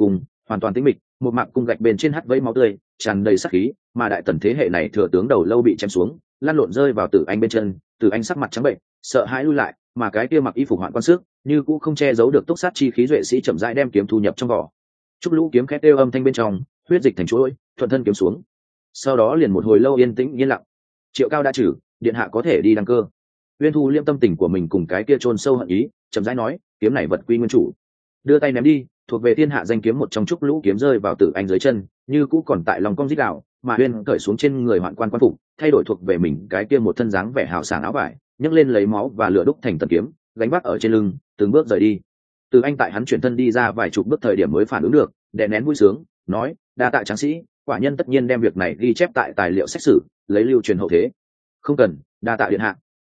hoàn toàn tĩnh mịch, một mạc cung gạch bên trên hắt vẫy máu tươi, tràn đầy sát khí, mà đại tần thế hệ này thừa tướng đầu lâu bị chém xuống, lăn lộn rơi vào Tử Anh bên chân, Tử Anh sắc mặt trắng bệnh, sợ hãi lui lại, mà cái kia mặc y phục hoạn quan sức, như cũ không che giấu được túc sát chi khí duệ sĩ chậm rãi đem kiếm thu nhập trong vỏ. Trúc lũ kiếm khét kêu âm thanh bên trong, huyết dịch thành chuỗi, thuận thân kiếm xuống. Sau đó liền một hồi lâu yên tĩnh yên lặng. Triệu Cao đã trừ, điện hạ có thể đi đăng cơ. Uyên Thu liêm tâm tình của mình cùng cái kia chôn sâu hận ý, chậm rãi nói, kiếm này vật quy nguyên chủ. Đưa tay ném đi, thuộc về thiên hạ danh kiếm một trong trúc lũ kiếm rơi vào Tử Anh dưới chân, như cũ còn tại lòng cong rít gào, mà Uyên cởi xuống trên người hoạn quan quan phục, thay đổi thuộc về mình cái kia một thân dáng vẻ hào sảng áo vải, nhấc lên lấy máu và lửa đúc thành tần kiếm, gánh vác ở trên lưng, từng bước rời đi. Tử Anh tại hắn chuyển thân đi ra vài chục bước thời điểm mới phản ứng được, đè nén vui sướng, nói, đa tạ tráng sĩ, quả nhân tất nhiên đem việc này ghi chép tại tài liệu xét xử, lấy lưu truyền hậu thế. Không cần, đa tạ điện hạ.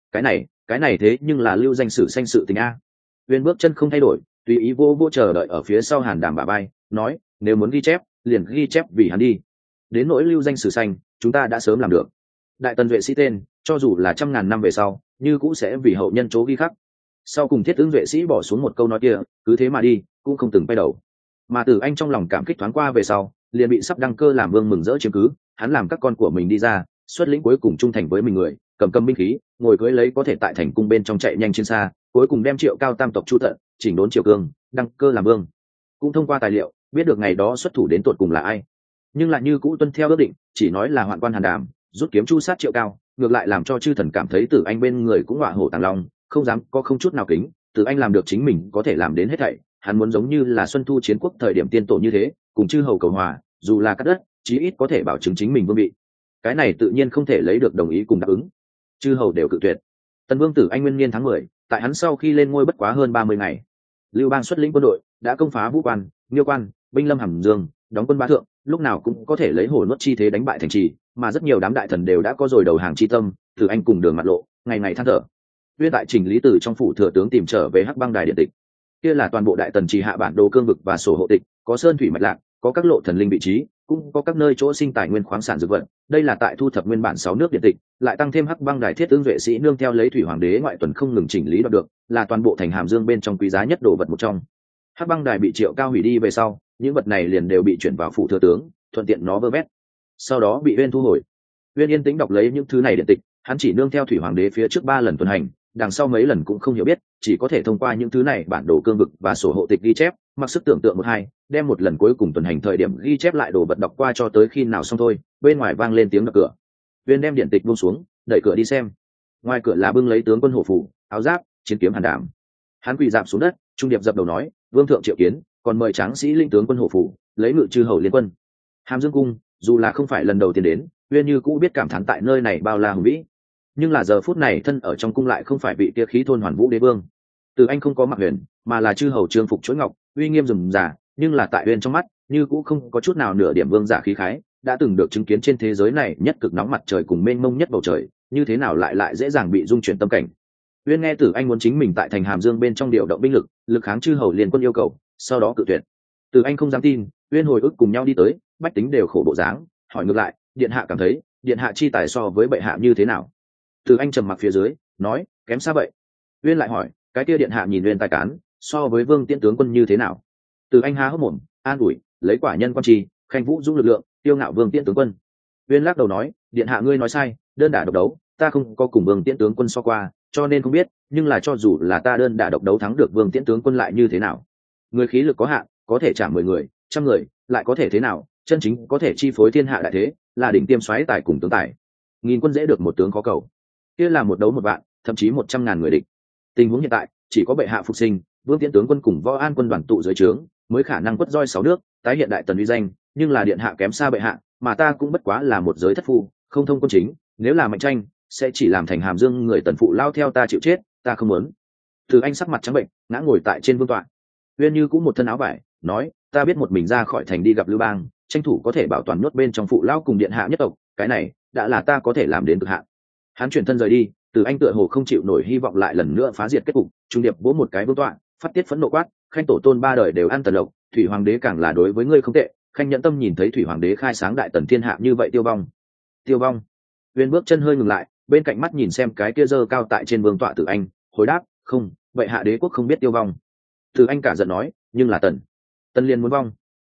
Cái này thế nhưng là lưu danh sử sanh sự tình a. Uyên bước chân không thay đổi, tùy ý vô vô chờ đợi ở phía sau Hàn Đàm bả vai, nói, nếu muốn ghi chép, liền ghi chép vì hắn đi. Đến nỗi lưu danh sử sanh, chúng ta đã sớm làm được. Đại tần duệ sĩ tên, cho dù là trăm ngàn năm về sau, như cũ sẽ vì hậu nhân chố ghi khắc. Sau cùng thiết tướng duệ sĩ bỏ xuống một câu nói kia, cứ thế mà đi, cũng không từng quay đầu. Mà Tử Anh trong lòng cảm kích thoáng qua về sau, liền bị sắp đăng cơ làm vương mừng rỡ chiếm cứ, hắn làm các con của mình đi ra, xuất lĩnh cuối cùng trung thành với mình người, cầm binh khí, ngồi cưỡi lấy có thể tại thành cung bên trong chạy nhanh trên xa, cuối cùng đem Triệu Cao tam tộc chu tận, chỉnh đốn triều cương, đăng cơ làm vương. Cũng thông qua tài liệu, biết được ngày đó xuất thủ đến tột cùng là ai, nhưng lại như cũ tuân theo ước định, chỉ nói là hoạn quan Hàn Đàm, rút kiếm chu sát Triệu Cao, ngược lại làm cho chư thần cảm thấy Tử Anh bên người cũng ngọa hổ tàng long, không dám có không chút nào kính. Tử Anh làm được chính mình có thể làm đến hết thảy, hắn muốn giống như là Xuân Thu chiến quốc thời điểm tiên tổ như thế, cùng chư hầu cầu hòa, dù là cắt đất, chí ít có thể bảo chứng chính mình vương vị. Cái này tự nhiên không thể lấy được đồng ý cùng đáp ứng, chư hầu đều cự tuyệt. Tần Vương Tử Anh nguyên niên tháng 10, tại hắn sau khi lên ngôi bất quá hơn 30 ngày, Lưu Bang xuất lĩnh quân đội đã công phá Vũ Quan, Nghiêu Quan, binh lâm Hàm Dương, đóng quân bá thượng, lúc nào cũng có thể lấy hổ nuốt chi thế đánh bại thành trì, mà rất nhiều đám đại thần đều đã có rồi đầu hàng chi tâm. Tử Anh cùng Đường mặt lộ, ngày ngày than thở. Uyên tại Trình Lý Tử trong phủ thừa tướng tìm trở về Hắc Băng Đài điện tịch, kia là toàn bộ đại tần trì hạ bản đồ cương vực và sổ hộ tịch, có sơn thủy mạch lạc, có các lộ thần linh vị trí, cũng có các nơi chỗ sinh tài nguyên khoáng sản dược vật. Đây là tại thu thập nguyên bản 6 nước điện tịch, lại tăng thêm Hắc Băng Đài thiết tướng vệ sĩ nương theo lấy thủy hoàng đế ngoại tuần không ngừng chỉnh lý đoạt được, là toàn bộ thành Hàm Dương bên trong quý giá nhất đồ vật một trong. Hắc Băng Đài bị Triệu Cao hủy đi về sau, những vật này liền đều bị chuyển vào phủ thừa tướng, thuận tiện nó vơ vét. Sau đó bị Uyên thu hồi. Uyên yên tĩnh đọc lấy những thứ này điện tịch, hắn chỉ nương theo thủy hoàng đế phía trước 3 lần tuần hành, đằng sau mấy lần cũng không hiểu biết, chỉ có thể thông qua những thứ này bản đồ cương vực và sổ hộ tịch ghi chép, mặc sức tưởng tượng một hai, đem một lần cuối cùng tuần hành thời điểm ghi chép lại đồ vật đọc qua cho tới khi nào xong thôi. Bên ngoài vang lên tiếng đập cửa. Uyên đem điện tịch buông xuống, đẩy cửa đi xem. Ngoài cửa là bưng lấy tướng quân hộ phủ, áo giáp, chiến kiếm Hàn Đàm. Hắn quỳ rạp xuống đất, trung điệp dập đầu nói, vương thượng triệu kiến, còn mời tráng sĩ linh tướng quân hộ phủ, lấy ngự chư hầu liên quân. Hàm Dương cung, dù là không phải lần đầu tiên đến, Uyên như cũ biết cảm thán tại nơi này bao la hùng vĩ. Nhưng là giờ phút này thân ở trong cung lại không phải vị kia khí thôn hoàn vũ đế vương. Từ Anh không có mặc huyền, mà là chư hầu trương phục chuỗi ngọc, uy nghiêm rườm rà, nhưng là tại Uyên trong mắt, như cũ không có chút nào nửa điểm vương giả khí khái, đã từng được chứng kiến trên thế giới này nhất cực nóng mặt trời cùng mênh mông nhất bầu trời, như thế nào lại dễ dàng bị dung chuyển tâm cảnh. Uyên nghe Tử Anh muốn chính mình tại thành Hàm Dương bên trong điều động binh lực, lực kháng chư hầu liên quân yêu cầu, sau đó cự tuyệt. Tử Anh không dám tin, Uyên hồi ức cùng nhau đi tới, bách tính đều khổ bộ dáng, hỏi ngược lại, điện hạ cảm thấy, điện hạ chi tài so với bệ hạ như thế nào? Tử Anh trầm mặc phía dưới, nói, kém xa vậy. Uyên lại hỏi, cái kia điện hạ nhìn Uyên tài cán, so với Vương Tiễn tướng quân như thế nào? Tử Anh há hốc mồm, an ủi, lấy quả nhân quan trì, khanh vũ dung lực lượng, tiêu ngạo Vương Tiễn tướng quân. Uyên lắc đầu nói, điện hạ ngươi nói sai, đơn đả độc đấu, ta không có cùng Vương Tiễn tướng quân so qua, cho nên không biết, nhưng là cho dù là ta đơn đả độc đấu thắng được Vương Tiễn tướng quân lại như thế nào? Người khí lực có hạn, có thể trả 10 người, 100 người, lại có thể thế nào? Chân chính có thể chi phối thiên hạ đại thế, là đỉnh tiêm soái tài cùng tướng tài. Nghìn quân dễ được một tướng khó cầu, kia là một đấu 1 vạn, thậm chí 100.000 người địch. Tình huống hiện tại, chỉ có bệ hạ phục sinh, Vương Tiễn tướng quân cùng Võ An quân đoàn tụ dưới trướng, mới khả năng quất roi 6 nước, tái hiện đại tần uy danh. Nhưng là điện hạ kém xa bệ hạ, mà ta cũng bất quá là một giới thất phu, không thông quân chính, nếu là mạnh tranh, sẽ chỉ làm thành Hàm Dương người tần phụ lao theo ta chịu chết, ta không muốn. Từ Anh sắc mặt trắng bệnh, ngã ngồi tại trên vương tọa. Uyên như cũng một thân áo vải, nói, ta biết một mình ra khỏi thành đi gặp Lưu Bang, tranh thủ có thể bảo toàn nuốt bên trong phụ lao cùng điện hạ nhất tộc, cái này đã là ta có thể làm đến cực hạn. Hắn chuyển thân rời đi, Từ Anh tựa hồ không chịu nổi hy vọng lại lần nữa phá diệt kết cục, trung điệp vỗ một cái vương tọa, phát tiết phẫn nộ quát, khanh tổ tôn 3 đời đều ăn tần lộc, thủy hoàng đế càng là đối với ngươi không tệ, khanh nhẫn tâm nhìn thấy thủy hoàng đế khai sáng đại tần thiên hạ như vậy tiêu vong. Tiêu vong. Uyên bước chân hơi ngừng lại, bên cạnh mắt nhìn xem cái kia dơ cao tại trên vương tọa Tử Anh, hồi đáp, không, vậy hạ đế quốc không biết tiêu vong. Tử Anh cả giận nói, nhưng là tần liên muốn vong.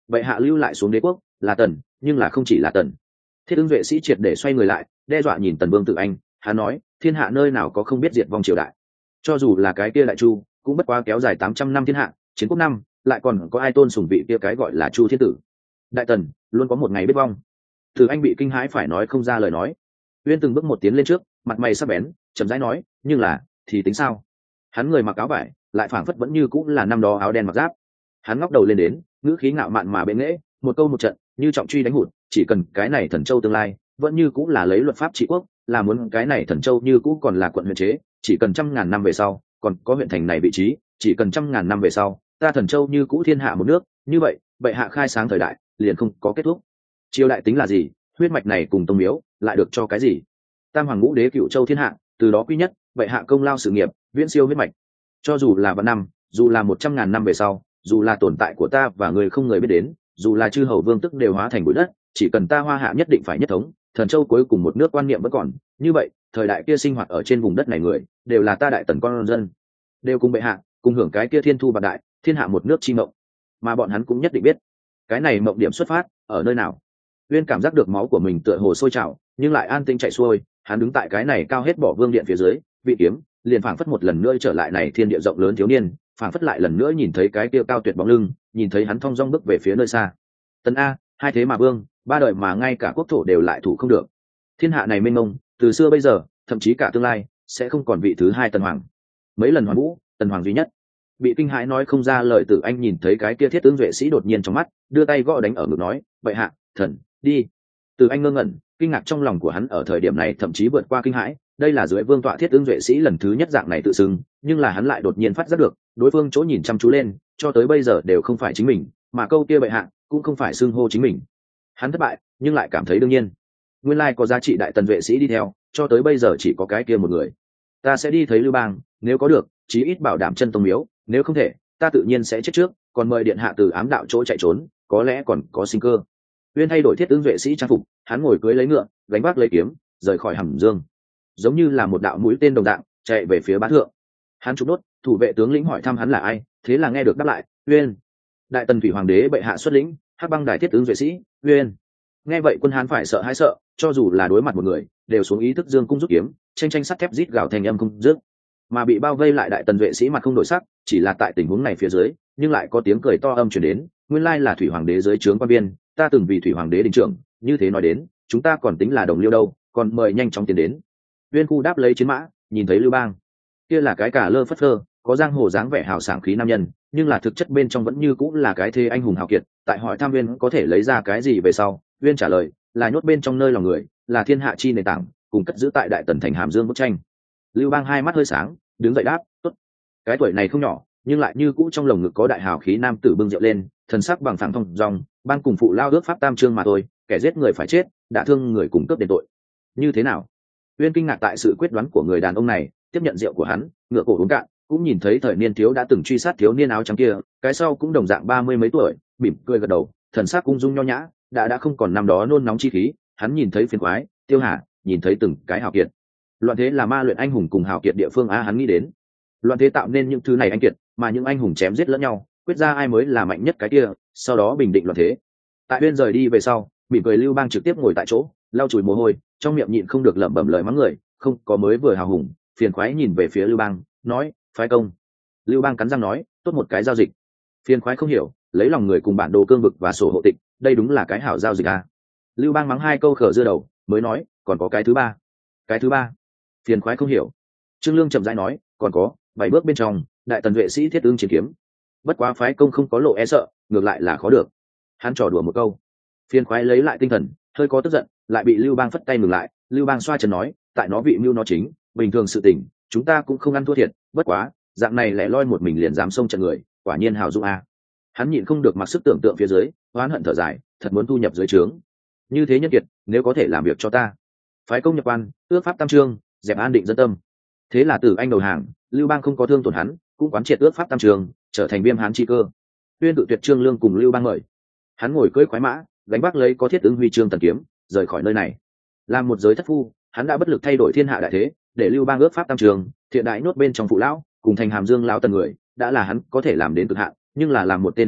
vậy hạ lưu lại xuống đế quốc là tần, nhưng là không chỉ là tần. Thiết Ứng Vệ Sĩ triệt để xoay người lại, đe dọa nhìn Tần Vương Tử Anh, hắn nói, thiên hạ nơi nào có không biết diệt vong triều đại. Cho dù là cái kia Đại Chu, cũng bất quá kéo dài 800 năm thiên hạ, chiến quốc năm, lại còn có ai tôn sùng vị kia cái gọi là Chu thiên tử. Đại tần luôn có một ngày biết vong. Tử Anh bị kinh hãi phải nói không ra lời nói. Uyên từng bước một tiến lên trước, mặt mày sắc bén, chậm rãi nói, nhưng là, thì tính sao? Hắn người mặc áo vải, lại phảng phất vẫn như cũng là năm đó áo đen mặc giáp. Hắn ngóc đầu lên đến, ngữ khí ngạo mạn mà bệ nghễ, một câu một trận, như trọng truy đánh hụt, chỉ cần cái này thần châu tương lai, vẫn như cũng là lấy luật pháp trị quốc, là muốn cái này thần châu như cũ còn là quận huyện chế, chỉ cần 100.000 năm về sau, còn có huyện thành này vị trí, chỉ cần 100.000 năm về sau, ta thần châu như cũ thiên hạ một nước, như vậy, bệ hạ khai sáng thời đại, liền không có kết thúc. Triều đại tính là gì? Huyết mạch này cùng tông miếu, lại được cho cái gì? Tam hoàng ngũ đế cựu châu thiên hạ, từ đó quý nhất, bệ hạ công lao sự nghiệp, viễn siêu huyết mạch. Cho dù là vạn năm, dù là 100.000 năm về sau, dù là tồn tại của ta và người không người biết đến, dù là chư hầu vương tức đều hóa thành bụi đất, chỉ cần ta Hoa Hạ nhất định phải nhất thống, thần châu cuối cùng một nước quan niệm vẫn còn, như vậy, thời đại kia sinh hoạt ở trên vùng đất này người, đều là ta đại tần con dân, đều cùng bệ hạ, cùng hưởng cái kia thiên thu bạc đại, thiên hạ một nước chi mộng. Mà bọn hắn cũng nhất định biết, cái này mộng điểm xuất phát ở nơi nào. Uyên cảm giác được máu của mình tựa hồ sôi trào, nhưng lại an tĩnh chạy xuôi, hắn đứng tại cái này cao hết bỏ vương điện phía dưới, vị kiếm liền phảng phất một lần nữa trở lại này thiên địa rộng lớn thiếu niên, phảng phất lại lần nữa nhìn thấy cái kia cao tuyệt bóng lưng, nhìn thấy hắn thong dong bước về phía nơi xa. Tần A, hai thế mà vương, ba đời mà ngay cả quốc thổ đều lại thủ không được. Thiên hạ này mênh mông, từ xưa bây giờ, thậm chí cả tương lai, sẽ không còn vị thứ hai tần hoàng. Mấy lần hoàn vũ, tần hoàng duy nhất. Bị kinh hãi nói không ra lời Tử Anh nhìn thấy cái kia Thiết Tướng Duệ Sĩ đột nhiên trong mắt, đưa tay gõ đánh ở ngực nói, vậy hạ, thần, đi. Tử Anh ngơ ngẩn, kinh ngạc trong lòng của hắn ở thời điểm này thậm chí vượt qua kinh hãi, đây là dưới vương tọa Thiết Tướng Duệ Sĩ lần thứ nhất dạng này tự xưng, nhưng là hắn lại đột nhiên phát giác được, đối phương chỗ nhìn chăm chú lên, cho tới bây giờ đều không phải chính mình, mà câu kia bệ hạ cũng không phải xưng hô chính mình. Hắn thất bại, nhưng lại cảm thấy đương nhiên. Nguyên lai có giá trị đại tần vệ sĩ đi theo, cho tới bây giờ chỉ có cái kia một người. Ta sẽ đi thấy Lưu Bang, nếu có được, chí ít bảo đảm chân tông miếu, nếu không thể, ta tự nhiên sẽ chết trước, còn mời điện hạ từ ám đạo chỗ chạy trốn, có lẽ còn có sinh cơ. Uyên thay đổi Thiết Tướng Duệ Sĩ trang phục, hắn ngồi cưỡi lấy ngựa, gánh vác lấy kiếm, rời khỏi Hàm Dương, giống như là một đạo mũi tên đồng dạng, chạy về phía bá thượng. Hắn chụp đốt, thủ vệ tướng lĩnh hỏi thăm hắn là ai, thế là nghe được đáp lại, Uyên, đại tần thủy hoàng đế bệ hạ xuất lĩnh, hắc băng đại Thiết Tướng Duệ Sĩ, Uyên. Nghe vậy quân Hán phải sợ hãi sợ, cho dù là đối mặt một người, đều xuống ý thức dương cung rút kiếm, tranh tranh sắt thép rít gào thành âm không dứt. Mà bị bao vây lại đại tần vệ sĩ mặt không đổi sắc, chỉ là tại tình huống này phía dưới, nhưng lại có tiếng cười to âm truyền đến, nguyên lai là thủy hoàng đế dưới trướng quan viên, ta từng vì thủy hoàng đế đình trưởng, như thế nói đến, chúng ta còn tính là đồng liêu đâu, còn mời nhanh chóng tiến đến. Uyên khu đáp lấy chiến mã, nhìn thấy Lưu Bang, kia là cái cả lơ phất phơ, có giang hồ dáng vẻ hào sảng khí nam nhân, nhưng là thực chất bên trong vẫn như cũng là cái thế anh hùng hào kiệt. Tại hỏi tham Uyên có thể lấy ra cái gì về sau, Uyên trả lời là nhốt bên trong nơi lòng người, là thiên hạ chi nền tảng, cùng cất giữ tại đại tần thành Hàm Dương bức tranh. Lưu Bang hai mắt hơi sáng, đứng dậy đáp, tốt. Cái tuổi này không nhỏ, nhưng lại như cũ trong lồng ngực có đại hào khí nam tử bưng rượu lên, thần sắc bằng phẳng thông dong, Bang cùng phụ lao ước pháp tam chương mà thôi, kẻ giết người phải chết, đã thương người cùng cướp đền tội. Như thế nào? Uyên kinh ngạc tại sự quyết đoán của người đàn ông này, tiếp nhận rượu của hắn, ngựa cổ uống cạn, cũng nhìn thấy thời niên thiếu đã từng truy sát thiếu niên áo trắng kia, cái sau cũng đồng dạng 30 mấy tuổi, mỉm cười gật đầu, thần sắc ung dung nho nhã, đã không còn năm đó nôn nóng chi khí. Hắn nhìn thấy Phiền Khoái, Tiêu Hà, nhìn thấy từng cái hào kiệt. Loạn thế là ma luyện anh hùng cùng hào kiệt địa phương hắn nghĩ đến. Loạn thế tạo nên những thứ này anh kiệt, mà những anh hùng chém giết lẫn nhau, quyết ra ai mới là mạnh nhất cái kia, sau đó bình định loạn thế. Tại Uyên rời đi về sau, mỉm cười Lưu Bang trực tiếp ngồi tại chỗ, lau chùi mồ hôi, trong miệng nhịn không được lẩm bẩm lời mắng người, không có mới vừa hào hùng. Phiền Khoái nhìn về phía Lưu Bang, nói, phái công. Lưu Bang cắn răng nói, tốt một cái giao dịch. Phiền Khoái không hiểu, lấy lòng người cùng bản đồ cương vực và sổ hộ tịch, đây đúng là cái hảo giao dịch à. Lưu Bang mắng hai câu khở dưa đầu, mới nói, còn có cái thứ ba. Cái thứ ba? Phiền Khoái không hiểu. Trương Lương chậm rãi nói, còn có 7 bước bên trong, đại tần vệ sĩ thiết ứng chiến kiếm. Bất quá phái công không có lộ e sợ, ngược lại là khó được. Hắn trò đùa một câu. Phiền Khoái lấy lại tinh thần, hơi có tức giận, lại bị Lưu Bang phất tay ngừng lại. Lưu Bang xoa chân nói, tại nó vị mưu nó chính, bình thường sự tình, chúng ta cũng không ăn thua thiệt, bất quá, dạng này lẻ loi một mình liền dám xông trận người, quả nhiên hào dũng a. Hắn nhịn không được mặc sức tưởng tượng phía dưới, oán hận thở dài, thật muốn thu nhập dưới trướng. Như thế nhân kiệt, nếu có thể làm việc cho ta. Phái công nhập quan, ước pháp tam chương, dẹp an định dân tâm. Thế là Tử Anh đầu hàng, Lưu Bang không có thương tổn hắn, cũng quán triệt ước pháp tam chương, trở thành Viêm Hán chi cơ. Tuyên tự tuyệt Trương Lương cùng Lưu Bang mời. Hắn ngồi cưỡi khoái mã, gánh vác lấy có thiết ứng huy chương tần kiếm, rời khỏi nơi này. Làm một giới thất phu, hắn đã bất lực thay đổi thiên hạ đại thế, để Lưu Bang ước pháp tam trường, thiện đại nốt bên trong phụ lão, cùng thành Hàm Dương lão tần người, đã là hắn có thể làm đến cực hạn, nhưng là làm một tên hiệp khách,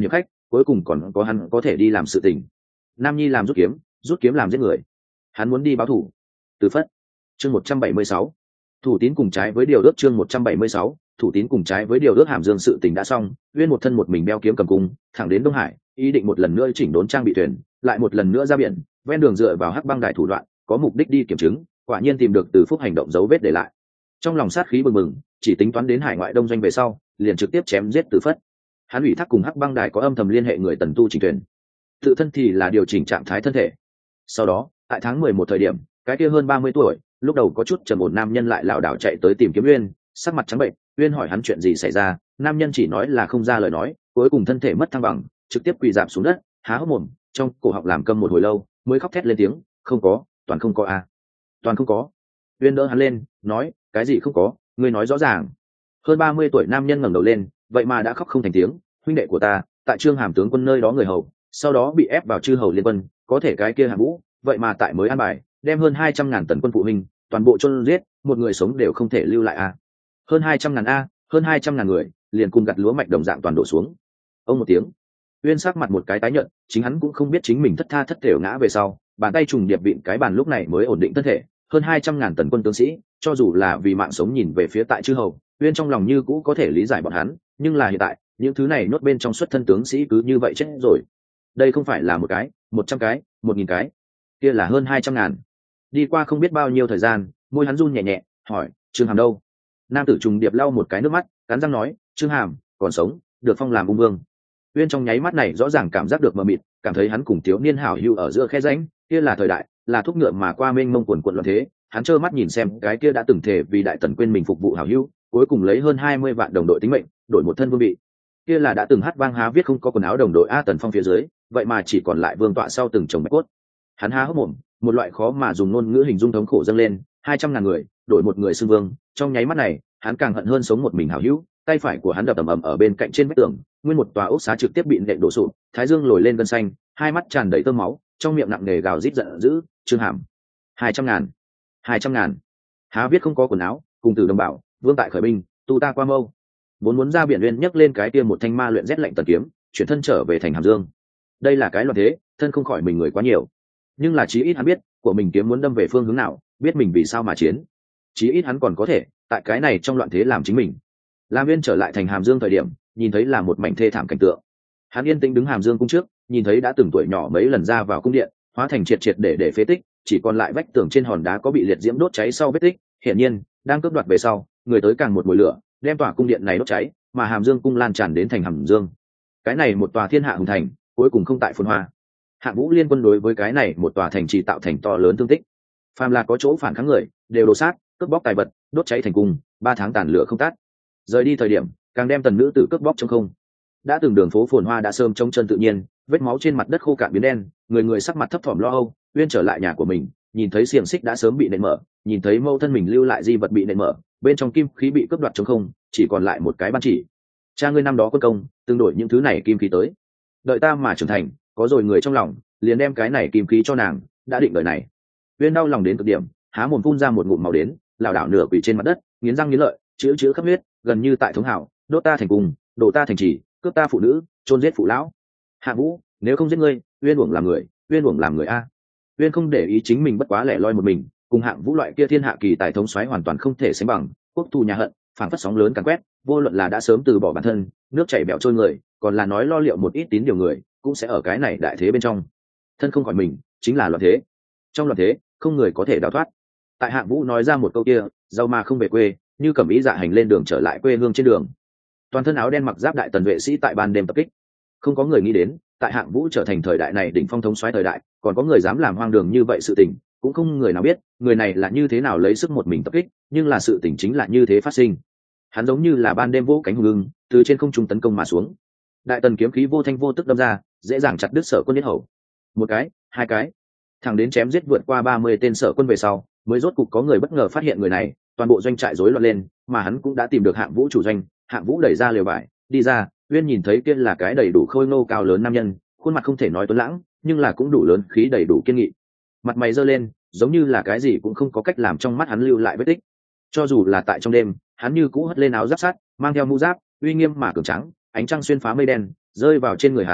cuối cùng còn có hắn có thể đi làm sự tình. Nam Nhi làm rút kiếm làm giết người, hắn muốn đi báo thù. Từ Phất. Chương 176. Thủ tín cùng trái với điều ước. Chương 176. Thủ tín cùng trái với điều ước. Hàm Dương sự tình đã xong, Uyên một thân một mình đeo kiếm cầm cung, thẳng đến Đông Hải, ý định một lần nữa chỉnh đốn trang bị thuyền, lại một lần nữa ra biển, ven đường dựa vào Hắc Băng Đài thủ đoạn, có mục đích đi kiểm chứng, quả nhiên tìm được Từ Phúc hành động dấu vết để lại. Trong lòng sát khí bừng bừng, chỉ tính toán đến hải ngoại đông doanh về sau, liền trực tiếp chém giết Từ Phất. Hắn ủy thác cùng Hắc Băng Đài có âm thầm liên hệ người tần tu chỉnh thuyền, tự thân thì là điều chỉnh trạng thái thân thể. Sau đó, tại tháng 11 thời điểm, cái kia hơn 30 tuổi, lúc đầu có chút trầm ổn nam nhân lại lảo đảo chạy tới tìm kiếm Uyên, sắc mặt trắng bệnh. Uyên hỏi hắn chuyện gì xảy ra, nam nhân chỉ nói là không ra lời nói, cuối cùng thân thể mất thăng bằng, trực tiếp quỳ rạp xuống đất, há hốc mồm, trong cổ họng làm câm một hồi lâu, mới khóc thét lên tiếng, không có, toàn không có a, toàn không có. Uyên đỡ hắn lên, nói, cái gì không có, ngươi nói rõ ràng. Hơn 30 tuổi nam nhân ngẩng đầu lên, vậy mà đã khóc không thành tiếng, huynh đệ của ta, tại Trương Hàm tướng quân nơi đó người hầu, sau đó bị ép vào chư hầu liên quân, có thể cái kia Hạng Vũ, vậy mà tại mới an bài, đem hơn 200.000 tần quân phụ huynh, toàn bộ chôn giết, một người sống đều không thể lưu lại a. Hơn 200.000 a, hơn 200.000 người, liền cùng gặt lúa mạch đồng dạng toàn đổ xuống. Ông một tiếng. Uyên sắc mặt một cái tái nhợt, chính hắn cũng không biết chính mình thất tha thất thểu ngã về sau, bàn tay trùng điệp vịn cái bàn lúc này mới ổn định thân thể. Hơn 200.000 tần quân tướng sĩ, cho dù là vì mạng sống nhìn về phía tại chư hầu, Uyên trong lòng như cũ có thể lý giải bọn hắn, nhưng là hiện tại, những thứ này nuốt bên trong xuất thân tướng sĩ cứ như vậy chết rồi. Đây không phải là một cái, 100 cái, 1.000 cái, kia là hơn 200.000. Đi qua không biết bao nhiêu thời gian, môi hắn run nhẹ nhẹ, hỏi, Trương Hàm đâu? Nam tử trùng điệp lau một cái nước mắt, cắn răng nói, Trương Hàm còn sống, được phong làm ung vương. Uyên trong nháy mắt này rõ ràng cảm giác được mờ mịt, cảm thấy hắn cùng thiếu niên hảo hữu ở giữa khe rãnh, kia là thời đại, là thúc ngựa mà qua mênh mông quần quận loạn thế. Hắn trơ mắt nhìn xem cái kia đã từng thể vì đại tần quên mình phục vụ hảo hữu, cuối cùng lấy hơn 20 vạn đồng đội tính mệnh, đổi một thân vương vị. Kia là đã từng hát vang há viết không có quần áo đồng đội a Tần Phong phía dưới, vậy mà chỉ còn lại vương tọa sau từng chồng bạch cốt. Hắn há hốc mồm, một loại khó mà dùng ngôn ngữ hình dung thống khổ dâng lên, 200.000 người, đổi một người xưng vương, trong nháy mắt này, hắn càng hận hơn sống một mình hảo hữu. Tay phải của hắn đập ầm ầm ở bên cạnh trên vách tường, nguyên một tòa ốc xá trực tiếp bị nện đổ sụp, thái dương lồi lên gân xanh, hai mắt tràn đầy tơ máu, trong miệng nặng nề gào rít giận dữ, Trương Hàm, 200.000, 200.000, há viết không có quần áo, cùng tử đồng bảo, vương tại khởi binh, tu ta qua mâu. Vốn muốn ra biển Uyên nhấc lên cái kia một thanh ma luyện rét lạnh tần kiếm, chuyển thân trở về thành Hàm Dương. Đây là cái loạn thế, thân không khỏi mình người quá nhiều, nhưng là chí ít hắn biết của mình kiếm muốn đâm về phương hướng nào, biết mình vì sao mà chiến, chí ít hắn còn có thể tại cái này trong loạn thế làm chính mình. Lam Uyên trở lại thành Hàm Dương thời điểm, nhìn thấy là một mảnh thê thảm cảnh tượng. Hắn yên tĩnh đứng Hàm Dương cung trước, nhìn thấy đã từng tuổi nhỏ mấy lần ra vào cung điện, hóa thành triệt triệt để phế tích, chỉ còn lại vách tường trên hòn đá có bị liệt diễm đốt cháy sau vết tích. Hiển nhiên, đang cướp đoạt về sau, người tới càng một mùi lửa, đem tòa cung điện này đốt cháy, mà Hàm Dương cung lan tràn đến thành Hàm Dương. Cái này một tòa thiên hạ hùng thành, cuối cùng không tại phồn hoa. Hạng Vũ liên quân đối với cái này một tòa thành trì tạo thành to lớn thương tích. Phàm là có chỗ phản kháng người, đều đổ sát, cướp bóc tài vật, đốt cháy thành cung, 3 tháng tàn lửa không tắt. Rời đi thời điểm, càng đem tần nữ tử cướp bóc trong không. Đã từng đường phố phồn hoa đã sớm trống chân tự nhiên, vết máu trên mặt đất khô cạn biến đen, người sắc mặt thấp thỏm lo âu. Uyên trở lại nhà của mình, nhìn thấy xiềng xích đã sớm bị nện mở, nhìn thấy mâu thân mình lưu lại di vật bị nện mở, bên trong kim khí bị cướp đoạt trống không, chỉ còn lại một cái ban chỉ. Cha ngươi năm đó quân công, tương đổi những thứ này kim khí tới. Đợi ta mà trưởng thành, có rồi người trong lòng, liền đem cái này kim khí cho nàng, đã định đời này. Uyên đau lòng đến cực điểm, há mồm phun ra một ngụm máu đến, lảo đảo nửa quỳ trên mặt đất, nghiến răng nghiến lợi, chữ khắp huyết, gần như tại thống hảo, đốt ta thành cung, đổ ta thành trì, cướp ta phụ nữ, chôn giết phụ lão. Hạ Vũ, nếu không giết ngươi, Uyên uổng làm người, Uyên uổng làm người a. Uyên không để ý chính mình bất quá lẻ loi một mình, cùng Hạng Vũ loại kia thiên hạ kỳ tài thống soái hoàn toàn không thể sánh bằng, quốc thù nhà hận, phảng phất sóng lớn càn quét, vô luận là đã sớm từ bỏ bản thân, nước chảy bẻo trôi người, còn là nói lo liệu một ít tín điều người, cũng sẽ ở cái này đại thế bên trong. Thân không khỏi mình, chính là loạn thế. Trong loạn thế, không người có thể đào thoát. Tại Hạng Vũ nói ra một câu kia, giàu mà không về quê, như cẩm ý dạ hành lên đường trở lại quê hương trên đường. Toàn thân áo đen mặc giáp đại tần vệ sĩ tại ban đêm tập kích. Không có người nghĩ đến, tại Hạng Vũ trở thành thời đại này đỉnh phong thống soái thời đại, còn có người dám làm hoang đường như vậy sự tình, cũng không người nào biết, người này là như thế nào lấy sức một mình tập kích, nhưng là sự tình chính là như thế phát sinh. Hắn giống như là ban đêm vỗ cánh hùng ưng, từ trên không trung tấn công mà xuống. Đại tần kiếm khí vô thanh vô tức đâm ra, dễ dàng chặt đứt Sở Quân yết hầu. Một cái, hai cái, thẳng đến chém giết vượt qua 30 tên Sở Quân về sau, mới rốt cục có người bất ngờ phát hiện người này, toàn bộ doanh trại rối loạn lên, mà hắn cũng đã tìm được Hạng Vũ chủ doanh. Hạng Vũ đẩy ra lều vải, đi ra. Uyên nhìn thấy kia là cái đầy đủ khôi ngô cao lớn nam nhân, khuôn mặt không thể nói tuấn lãng, nhưng là cũng đủ lớn khí, đầy đủ kiên nghị. Mặt mày giơ lên, giống như là cái gì cũng không có cách làm trong mắt hắn lưu lại vết tích. Cho dù là tại trong đêm, hắn như cũ hất lên áo giáp sắt, mang theo mũ giáp, uy nghiêm mà cường tráng, ánh trăng xuyên phá mây đen, rơi vào trên người hắn,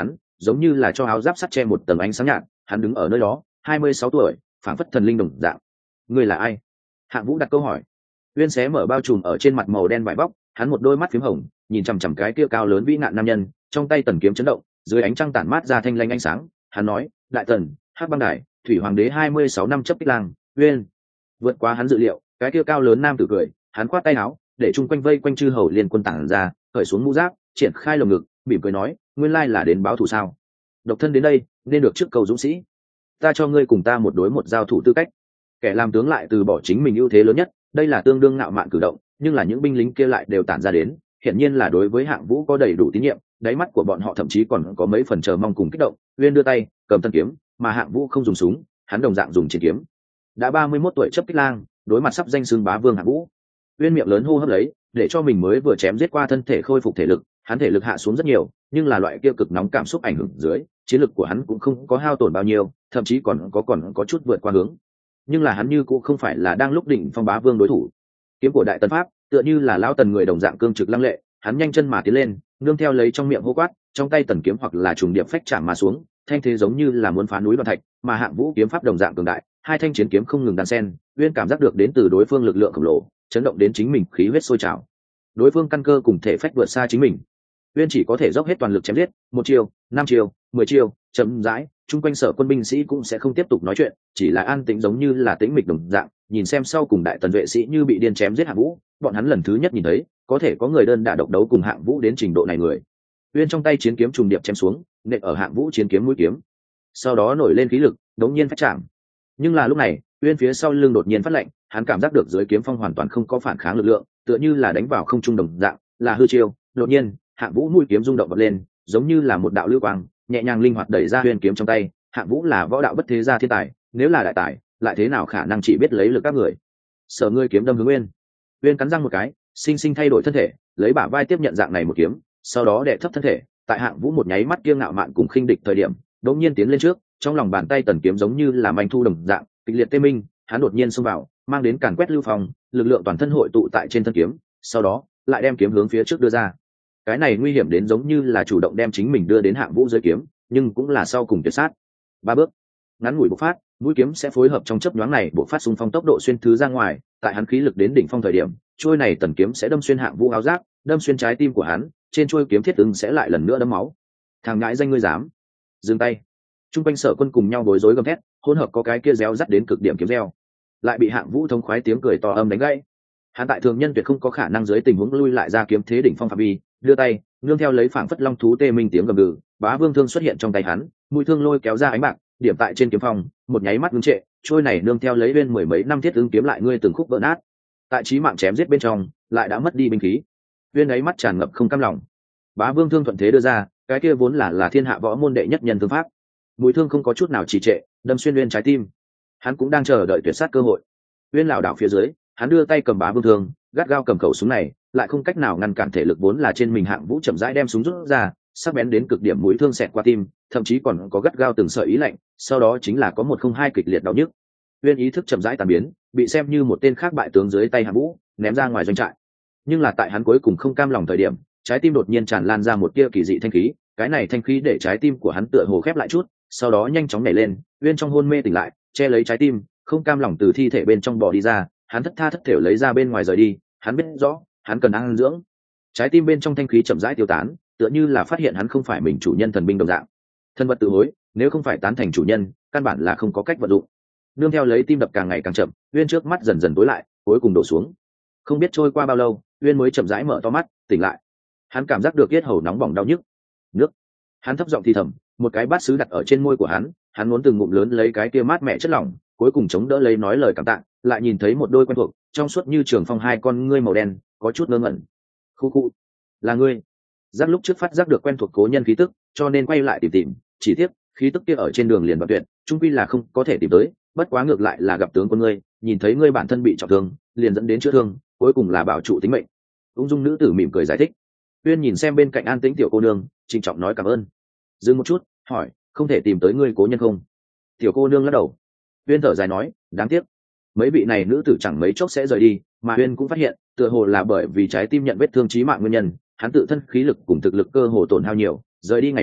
giống như là cho áo giáp sắt che một tầng ánh sáng nhạt. Hắn đứng ở nơi đó 26 tuổi, phảng phất thần linh đồng dạng. Ngươi là ai? Hạng Vũ đặt câu hỏi. Uyên xé mở bao trùm ở trên mặt màu đen vải bóc, hắn một đôi mắt phím hồng nhìn chằm chằm cái kia cao lớn vĩ nạn nam nhân, trong tay tần kiếm chấn động, dưới ánh trăng tản mát ra thanh lanh ánh sáng. Hắn nói, đại tần, hắc băng đài, thủy hoàng đế 26 năm chấp kích lang, Uyên. Vượt qua hắn dự liệu, cái kia cao lớn nam tử cười, hắn khoát tay áo, để chung quanh vây quanh chư hầu liên quân tản ra, cởi xuống mũ giáp, triển khai lồng ngực, mỉm cười nói, nguyên lai là đến báo thù sao? Độc thân đến đây, nên được trước cầu dũng sĩ. Ta cho ngươi cùng ta một đối một giao thủ tư cách. Kẻ làm tướng lại từ bỏ chính mình ưu thế lớn nhất, đây là tương đương ngạo mạn cử động, nhưng là những binh lính kia lại đều tản ra đến, hiển nhiên là đối với Hạng Vũ có đầy đủ tín nhiệm, đáy mắt của bọn họ thậm chí còn có mấy phần chờ mong cùng kích động. Uyên đưa tay cầm tân kiếm, mà Hạng Vũ không dùng súng, hắn đồng dạng dùng chiến kiếm. Đã 31 tuổi chấp kích lang, đối mặt sắp danh xưng bá vương Hạng Vũ, Uyên miệng lớn hô hấp lấy, để cho mình mới vừa chém giết qua thân thể khôi phục thể lực, hắn thể lực hạ xuống rất nhiều, nhưng là loại kia cực nóng cảm xúc ảnh hưởng dưới, chiến lực của hắn cũng không có hao tổn bao nhiêu, thậm chí còn có chút vượt qua hướng. Nhưng là hắn như cũng không phải là đang lúc đỉnh phong bá vương đối thủ. Kiếm của đại tần pháp tựa như là lão tần người đồng dạng cương trực lăng lệ, hắn nhanh chân mà tiến lên, nương theo lấy trong miệng hô quát, trong tay tần kiếm hoặc là trùng điệp phách chạm mà xuống, thanh thế giống như là muốn phá núi đoạn thạch, mà Hạng Vũ kiếm pháp đồng dạng cường đại, hai thanh chiến kiếm không ngừng đan xen, Uyên cảm giác được đến từ đối phương lực lượng khổng lồ, chấn động đến chính mình khí huyết sôi trào. Đối phương căn cơ cùng thể phách vượt xa chính mình, Uyên chỉ có thể dốc hết toàn lực chém giết, một chiêu, 5 chiêu, 10 chiêu, chậm rãi, chung quanh sở quân binh sĩ cũng sẽ không tiếp tục nói chuyện, chỉ là an tĩnh giống như là tĩnh mịch đồng dạng, nhìn xem sau cùng đại tần vệ sĩ như bị điên chém giết Hạng Vũ, bọn hắn lần thứ nhất nhìn thấy, có thể có người đơn đả độc đấu cùng Hạng Vũ đến trình độ này người. Uyên trong tay chiến kiếm trùng điệp chém xuống, nện ở Hạng Vũ chiến kiếm mũi kiếm. Sau đó nổi lên khí lực, đống nhiên phát chạm. Nhưng là lúc này, Uyên phía sau lưng đột nhiên phát lạnh, hắn cảm giác được dưới kiếm phong hoàn toàn không có phản kháng lực lượng, tựa như là đánh vào không trung đồng dạng, là hư chiêu. Đột nhiên, Hạng Vũ mũi kiếm rung động bật lên, giống như là một đạo lưu quang, nhẹ nhàng linh hoạt đẩy ra Uyên kiếm trong tay. Hạng Vũ là võ đạo bất thế gia thiên tài, nếu là đại tài, lại thế nào khả năng chỉ biết lấy lực các người. Sở ngươi kiếm đâm hướng Uyên. Uyên cắn răng một cái, sinh sinh thay đổi thân thể, lấy bả vai tiếp nhận dạng này một kiếm, sau đó đè thấp thân thể, tại Hạng Vũ một nháy mắt kiêu ngạo mạn cùng khinh địch thời điểm, đột nhiên tiến lên trước, trong lòng bàn tay tần kiếm giống như là manh thu đồng dạng, kịch liệt tê minh, hắn đột nhiên xông vào, mang đến càn quét lưu phòng, lực lượng toàn thân hội tụ tại trên thân kiếm, sau đó lại đem kiếm hướng phía trước đưa ra. Cái này nguy hiểm đến giống như là chủ động đem chính mình đưa đến Hạng Vũ dưới kiếm, nhưng cũng là sau cùng tuyệt sát. 3 bước, ngắn ngủi bộc phát, mũi kiếm sẽ phối hợp trong chớp nhoáng này bộc phát xung phong tốc độ xuyên thứ ra ngoài, tại hắn khí lực đến đỉnh phong thời điểm, chuôi này tần kiếm sẽ đâm xuyên Hạng Vũ áo giáp, đâm xuyên trái tim của hắn, trên chuôi kiếm thiết ứng sẽ lại lần nữa đấm máu. Thằng ngãi danh ngươi dám? Dừng tay. Trung quanh sở quân cùng nhau bối rối gầm thét, hỗn hợp có cái kia réo rắt đến cực điểm kiếm reo, lại bị Hạng Vũ thông khoái tiếng cười to âm đánh gãy. Hắn tại thường nhân tuyệt không có khả năng dưới tình huống lui lại ra kiếm thế đỉnh phong phạm vi, đưa tay nương theo lấy phảng phất long thú tê minh tiếng gầm gừ, bá vương thương xuất hiện trong tay hắn, mũi thương lôi kéo ra ánh bạc, điểm tại trên kiếm phong, một nháy mắt ngưng trệ, trôi này nương theo lấy bên 10 mấy năm thiết ứng kiếm lại ngươi từng khúc vỡ nát. Tại chí mạng chém giết bên trong, lại đã mất đi binh khí. Uyên ấy mắt tràn ngập không cam lòng. Bá vương thương thuận thế đưa ra, cái kia vốn là thiên hạ võ môn đệ nhất nhân thương pháp. Mũi thương không có chút nào trì trệ, đâm xuyên Uyên trái tim. Hắn cũng đang chờ đợi tuyệt sát cơ hội. Uyên lảo đảo phía dưới, hắn đưa tay cầm bá vương thương, gắt gao cầm khẩu súng này, lại không cách nào ngăn cản thể lực vốn là trên mình Hạng Vũ chậm rãi đem súng rút ra, sắc bén đến cực điểm mũi thương xẹt qua tim, thậm chí còn có gắt gao từng sợi ý lạnh, sau đó chính là có một không hai kịch liệt đau nhức. Uyên ý thức chậm rãi tàn biến, bị xem như một tên khác bại tướng dưới tay Hạng Vũ, ném ra ngoài doanh trại. Nhưng là tại hắn cuối cùng không cam lòng thời điểm, trái tim đột nhiên tràn lan ra một tia kỳ dị thanh khí, cái này thanh khí để trái tim của hắn tựa hồ khép lại chút, sau đó nhanh chóng nhảy lên. Uyên trong hôn mê tỉnh lại, che lấy trái tim, không cam lòng từ thi thể bên trong bò đi ra, hắn thất tha thất thểu lấy ra bên ngoài rời đi, hắn biết rõ, hắn cần ăn dưỡng. Trái tim bên trong thanh khí chậm rãi tiêu tán, tựa như là phát hiện hắn không phải mình chủ nhân thần binh đồng dạng. Thân vật tự hối, nếu không phải tán thành chủ nhân, căn bản là không có cách vận dụng. Nương theo lấy tim đập càng ngày càng chậm, Uyên trước mắt dần dần tối lại, cuối cùng đổ xuống. Không biết trôi qua bao lâu, Uyên mới chậm rãi mở to mắt, tỉnh lại. Hắn cảm giác được yết hầu nóng bỏng đau nhức. Nước. Hắn thấp giọng thì thầm, một cái bát sứ đặt ở trên môi của hắn muốn từng ngụm lớn lấy cái kia mát mẻ chất lỏng, cuối cùng chống đỡ lấy nói lời cảm tạ, lại nhìn thấy một đôi quen thuộc, trong suốt như trường phong hai con ngươi màu đen, có chút ngơ ngẩn. Khu khu, là ngươi. Giác lúc trước phát giác được quen thuộc cố nhân khí tức, cho nên quay lại tìm, chỉ tiếc khí tức kia ở trên đường liền đoạn tuyệt, chung quy là không có thể tìm tới, bất quá ngược lại là gặp tướng quân ngươi, nhìn thấy ngươi bản thân bị trọng thương, liền dẫn đến chữa thương, cuối cùng là bảo trụ tính mệnh. Ung dung nữ tử mỉm cười giải thích. Uyên nhìn xem bên cạnh an tĩnh tiểu cô nương, trịnh trọng nói cảm ơn. Dừng một chút, hỏi, không thể tìm tới ngươi cố nhân không? Tiểu cô nương lắc đầu. Uyên thở dài nói, đáng tiếc, mấy vị này nữ tử chẳng mấy chốc sẽ rời đi, mà Uyên cũng phát hiện, tựa hồ là bởi vì trái tim nhận vết thương chí mạng nguyên nhân, hắn tự thân khí lực cùng thực lực cơ hồ tổn hao nhiều, rời đi ngày nào,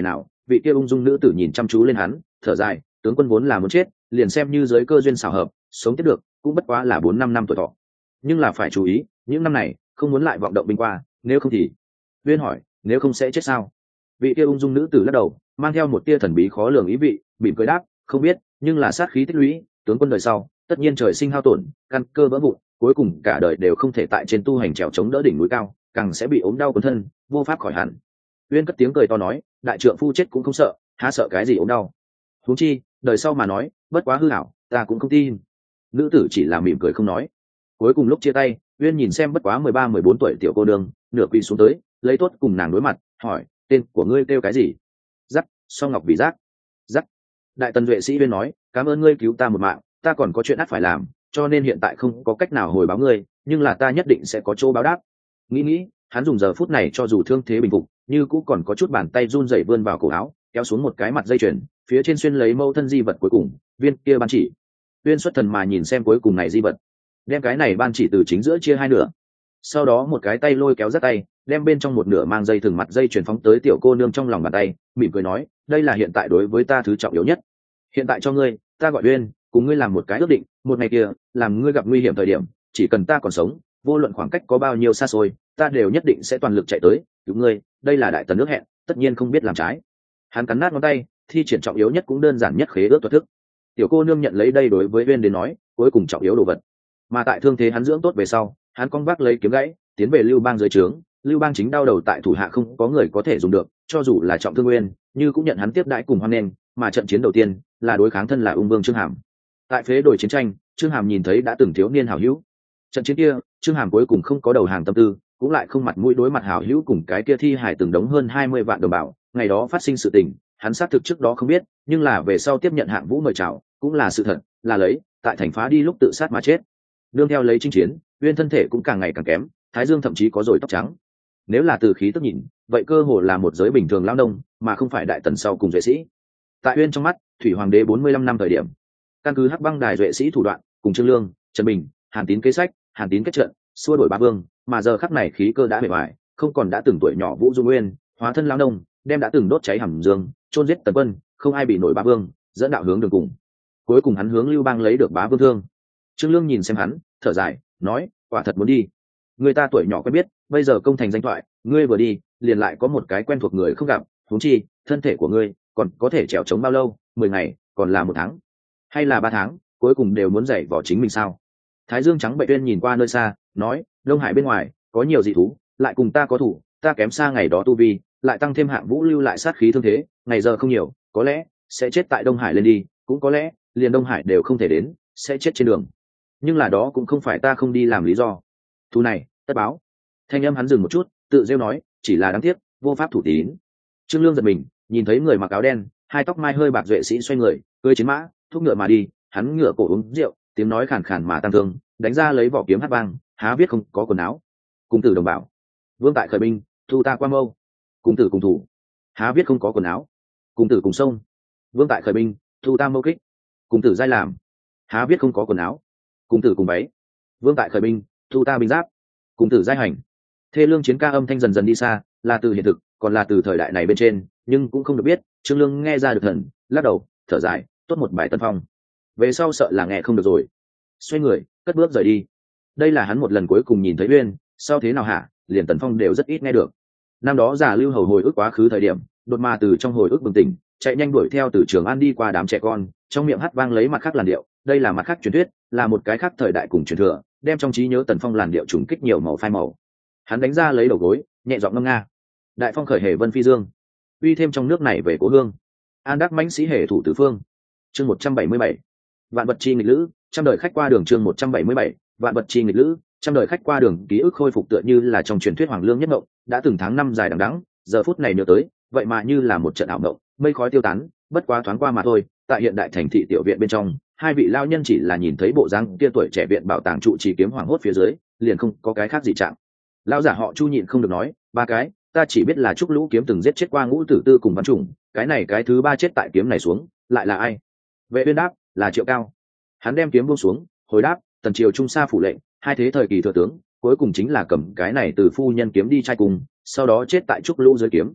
vị kia ung dung nữ tử nhìn chăm chú lên hắn, thở dài, tướng quân vốn là muốn chết, liền xem như giới cơ duyên xảo hợp sống tiếp được cũng bất quá là 4-5 năm tuổi thọ, nhưng là phải chú ý những năm này không muốn lại vọng động binh qua, nếu không thì. Uyên hỏi, nếu không sẽ chết sao? Vị kia ung dung nữ tử lắc đầu, mang theo một tia thần bí khó lường ý vị, mỉm cười đáp, không biết, nhưng là sát khí tích lũy, tướng quân đời sau tất nhiên trời sinh hao tổn, căn cơ vỡ vụn, cuối cùng cả đời đều không thể tại trên tu hành trèo chống đỡ đỉnh núi cao, càng sẽ bị ốm đau cuốn thân, vô pháp khỏi hẳn. Uyên cất tiếng cười to nói, đại trượng phu chết cũng không sợ, há sợ cái gì ốm đau? Huống chi đời sau mà nói bất quá hư ảo, ta cũng không tin. Nữ tử chỉ là mỉm cười không nói. Cuối cùng lúc chia tay, Uyên nhìn xem bất quá 13-14 tuổi tiểu cô đương, nửa quỳ xuống tới, lấy tốt cùng nàng đối mặt, hỏi, tên của ngươi kêu cái gì? Dắt, So Ngọc Vì Giác. Dắt. Đại tần duệ sĩ Uyên nói, cảm ơn ngươi cứu ta một mạng, ta còn có chuyện ắt phải làm, cho nên hiện tại không có cách nào hồi báo ngươi, nhưng là ta nhất định sẽ có chỗ báo đáp. Nghĩ, hắn dùng giờ phút này cho dù thương thế bình phục, như cũng còn có chút bàn tay run rẩy vươn vào cổ áo, kéo xuống một cái mặt dây chuyền, phía trên xuyên lấy mâu thân di vật cuối cùng, viên kia ban chỉ. Uyên xuất thần mà nhìn xem cuối cùng này di vật, đem cái này ban chỉ từ chính giữa chia hai nửa, sau đó một cái tay lôi kéo rất tay, đem bên trong một nửa mang dây thừng mặt dây chuyền phóng tới tiểu cô nương trong lòng bàn tay, mỉm cười nói, đây là hiện tại đối với ta thứ trọng yếu nhất. Hiện tại cho ngươi, ta gọi Uyên, cùng ngươi làm một cái ước định, một ngày kia làm ngươi gặp nguy hiểm thời điểm, chỉ cần ta còn sống, vô luận khoảng cách có bao nhiêu xa xôi, ta đều nhất định sẽ toàn lực chạy tới cứu ngươi, đây là đại tần nước hẹn, tất nhiên không biết làm trái. Hắn cắn nát ngón tay, thi triển trọng yếu nhất cũng đơn giản nhất khế ước thuật thức. Tiểu cô nương nhận lấy đây đối với Uyên đến nói cuối cùng trọng yếu đồ vật, mà tại thương thế hắn dưỡng tốt về sau, hắn cong vác lấy kiếm gãy tiến về Lưu Bang dưới trướng. Lưu Bang chính đau đầu tại thủ hạ không có người có thể dùng được, cho dù là trọng thương Uyên như cũng nhận hắn tiếp đãi cùng hoan nghênh, mà trận chiến đầu tiên là đối kháng thân là ung vương Trương Hàm. Tại phế đồi chiến tranh, Trương Hàm nhìn thấy đã từng thiếu niên hảo hữu, trận chiến kia Trương Hàm cuối cùng không có đầu hàng tâm tư, cũng lại không mặt mũi đối mặt hảo hữu cùng cái kia thi hải từng đống hơn 20 vạn đồng bào. Ngày đó phát sinh sự tình hắn xác thực trước đó không biết, nhưng là về sau tiếp nhận hạng vũ mời chào cũng là sự thật, là lấy tại thành phá đi lúc tự sát mà chết. Đương theo lấy chinh chiến, Uyên thân thể cũng càng ngày càng kém, thái dương thậm chí có rồi tóc trắng. Nếu là từ khí tức nhìn, vậy cơ hồ là một giới bình thường lao nông, mà không phải đại tần sau cùng duệ sĩ. Tại Uyên trong mắt, thủy hoàng đế 45 năm thời điểm, căn cứ hắc băng đài duệ sĩ thủ đoạn, cùng Trương Lương, Trần Bình, Hàn Tín kế sách, Hàn Tín kết trận, xua đuổi bá vương, mà giờ khắc này khí cơ đã bề ngoài, không còn đã từng tuổi nhỏ Vũ Dung Nguyên, hóa thân lao nông, đem đã từng đốt cháy hầm dương, chôn giết tần quân, không ai bị nổi bá vương, dẫn đạo hướng đường cùng. Cuối cùng hắn hướng Lưu Bang lấy được bá vương thương. Trương Lương nhìn xem hắn, thở dài, nói, quả thật muốn đi. Người ta tuổi nhỏ quen biết, bây giờ công thành danh thoại, ngươi vừa đi, liền lại có một cái quen thuộc người không gặp, huống chi, thân thể của ngươi còn có thể trèo chống bao lâu, 10 ngày, còn là 1 tháng, hay là 3 tháng, cuối cùng đều muốn dạy vỏ chính mình sao? Thái Dương trắng bệnh Uyên nhìn qua nơi xa, nói, Đông Hải bên ngoài có nhiều dị thú, lại cùng ta có thủ, ta kém xa ngày đó tu vi, lại tăng thêm hạng vũ lưu lại sát khí thương thế, ngày giờ không nhiều, có lẽ sẽ chết tại Đông Hải lên đi, cũng có lẽ liền Đông Hải đều không thể đến, sẽ chết trên đường. Nhưng là đó cũng không phải ta không đi làm lý do. Thù này tất báo. Thanh âm hắn dừng một chút, tự rêu nói, chỉ là đáng tiếc, vô pháp thủ tín. Trương Lương giật mình, nhìn thấy người mặc áo đen, hai tóc mai hơi bạc duệ sĩ xoay người, cưỡi chiến mã, thúc ngựa mà đi. Hắn ngựa cổ uống rượu, tiếng nói khàn khàn mà tăng thương, đánh ra lấy vỏ kiếm hát vang, há biết không có quần áo. Cung tử đồng bảo, vương tại khởi binh, thu ta qua mâu. Cung tử cùng thủ, há biết không có quần áo. Cung tử cùng sông, vương tại khởi binh, thu ta mâu kích. Cung tử giai làm, há biết không có quần áo. Cung tử cùng váy, vương tại khởi binh, thu ta binh giáp. Cung tử giai hành. Thê lương chiến ca âm thanh dần dần đi xa, là từ hiện thực, còn là từ thời đại này bên trên, nhưng cũng không được biết. Trương Lương nghe ra được thần, lắc đầu, thở dài, tốt một bài tân phong. Về sau sợ là nghe không được rồi. Xoay người, cất bước rời đi. Đây là hắn một lần cuối cùng nhìn thấy Uyên, sau thế nào hả, liền Tần Phong đều rất ít nghe được. Năm đó giả Lưu Hầu hồi ức quá khứ thời điểm, đột mà từ trong hồi ức bừng tỉnh, chạy nhanh đuổi theo từ Trường An đi qua đám trẻ con, trong miệng hát vang lấy mặt khác làn điệu. Đây là mặt khác truyền thuyết, là một cái khác thời đại cùng truyền thừa, đem trong trí nhớ Tần Phong làn điệu trùng kích nhiều màu phai màu. Hắn đánh ra lấy đầu gối, nhẹ giọng ngâm nga, đại phong khởi hề vân phi dương, uy thêm trong nước này về cố hương, an đắc mãnh sĩ hề thủ tứ phương. Chương 177, vạn vật chi nghịch lữ, trăm đời khách qua đường. Chương 177, vạn vật chi nghịch lữ, trăm đời khách qua đường. Ký ức khôi phục tựa như là trong truyền thuyết hoàng lương nhất ngộng, đã từng tháng năm dài đằng đẵng, giờ phút này nhớ tới, vậy mà như là một trận ảo ngộng, mây khói tiêu tán, bất quá thoáng qua mà thôi. Tại hiện đại thành thị tiểu viện bên trong, hai vị lao nhân chỉ là nhìn thấy bộ dáng kia tuổi trẻ viện bảo tàng trụ trì kiếm hoàng hốt phía dưới, liền không có cái khác gì trạng. Lão giả họ Chu nhịn không được nói, ba cái, ta chỉ biết là Trúc Lũ kiếm từng giết chết qua Ngũ Tử Tư cùng Văn Trùng, cái này cái thứ ba chết tại kiếm này xuống, lại là ai? Vệ Uyên đáp, là Triệu Cao. Hắn đem kiếm buông xuống, hồi đáp, tần triều trung sa phủ lệnh, hai thế thời kỳ thừa tướng, cuối cùng chính là cầm cái này từ phu nhân kiếm đi trai cùng, sau đó chết tại Trúc Lũ dưới kiếm.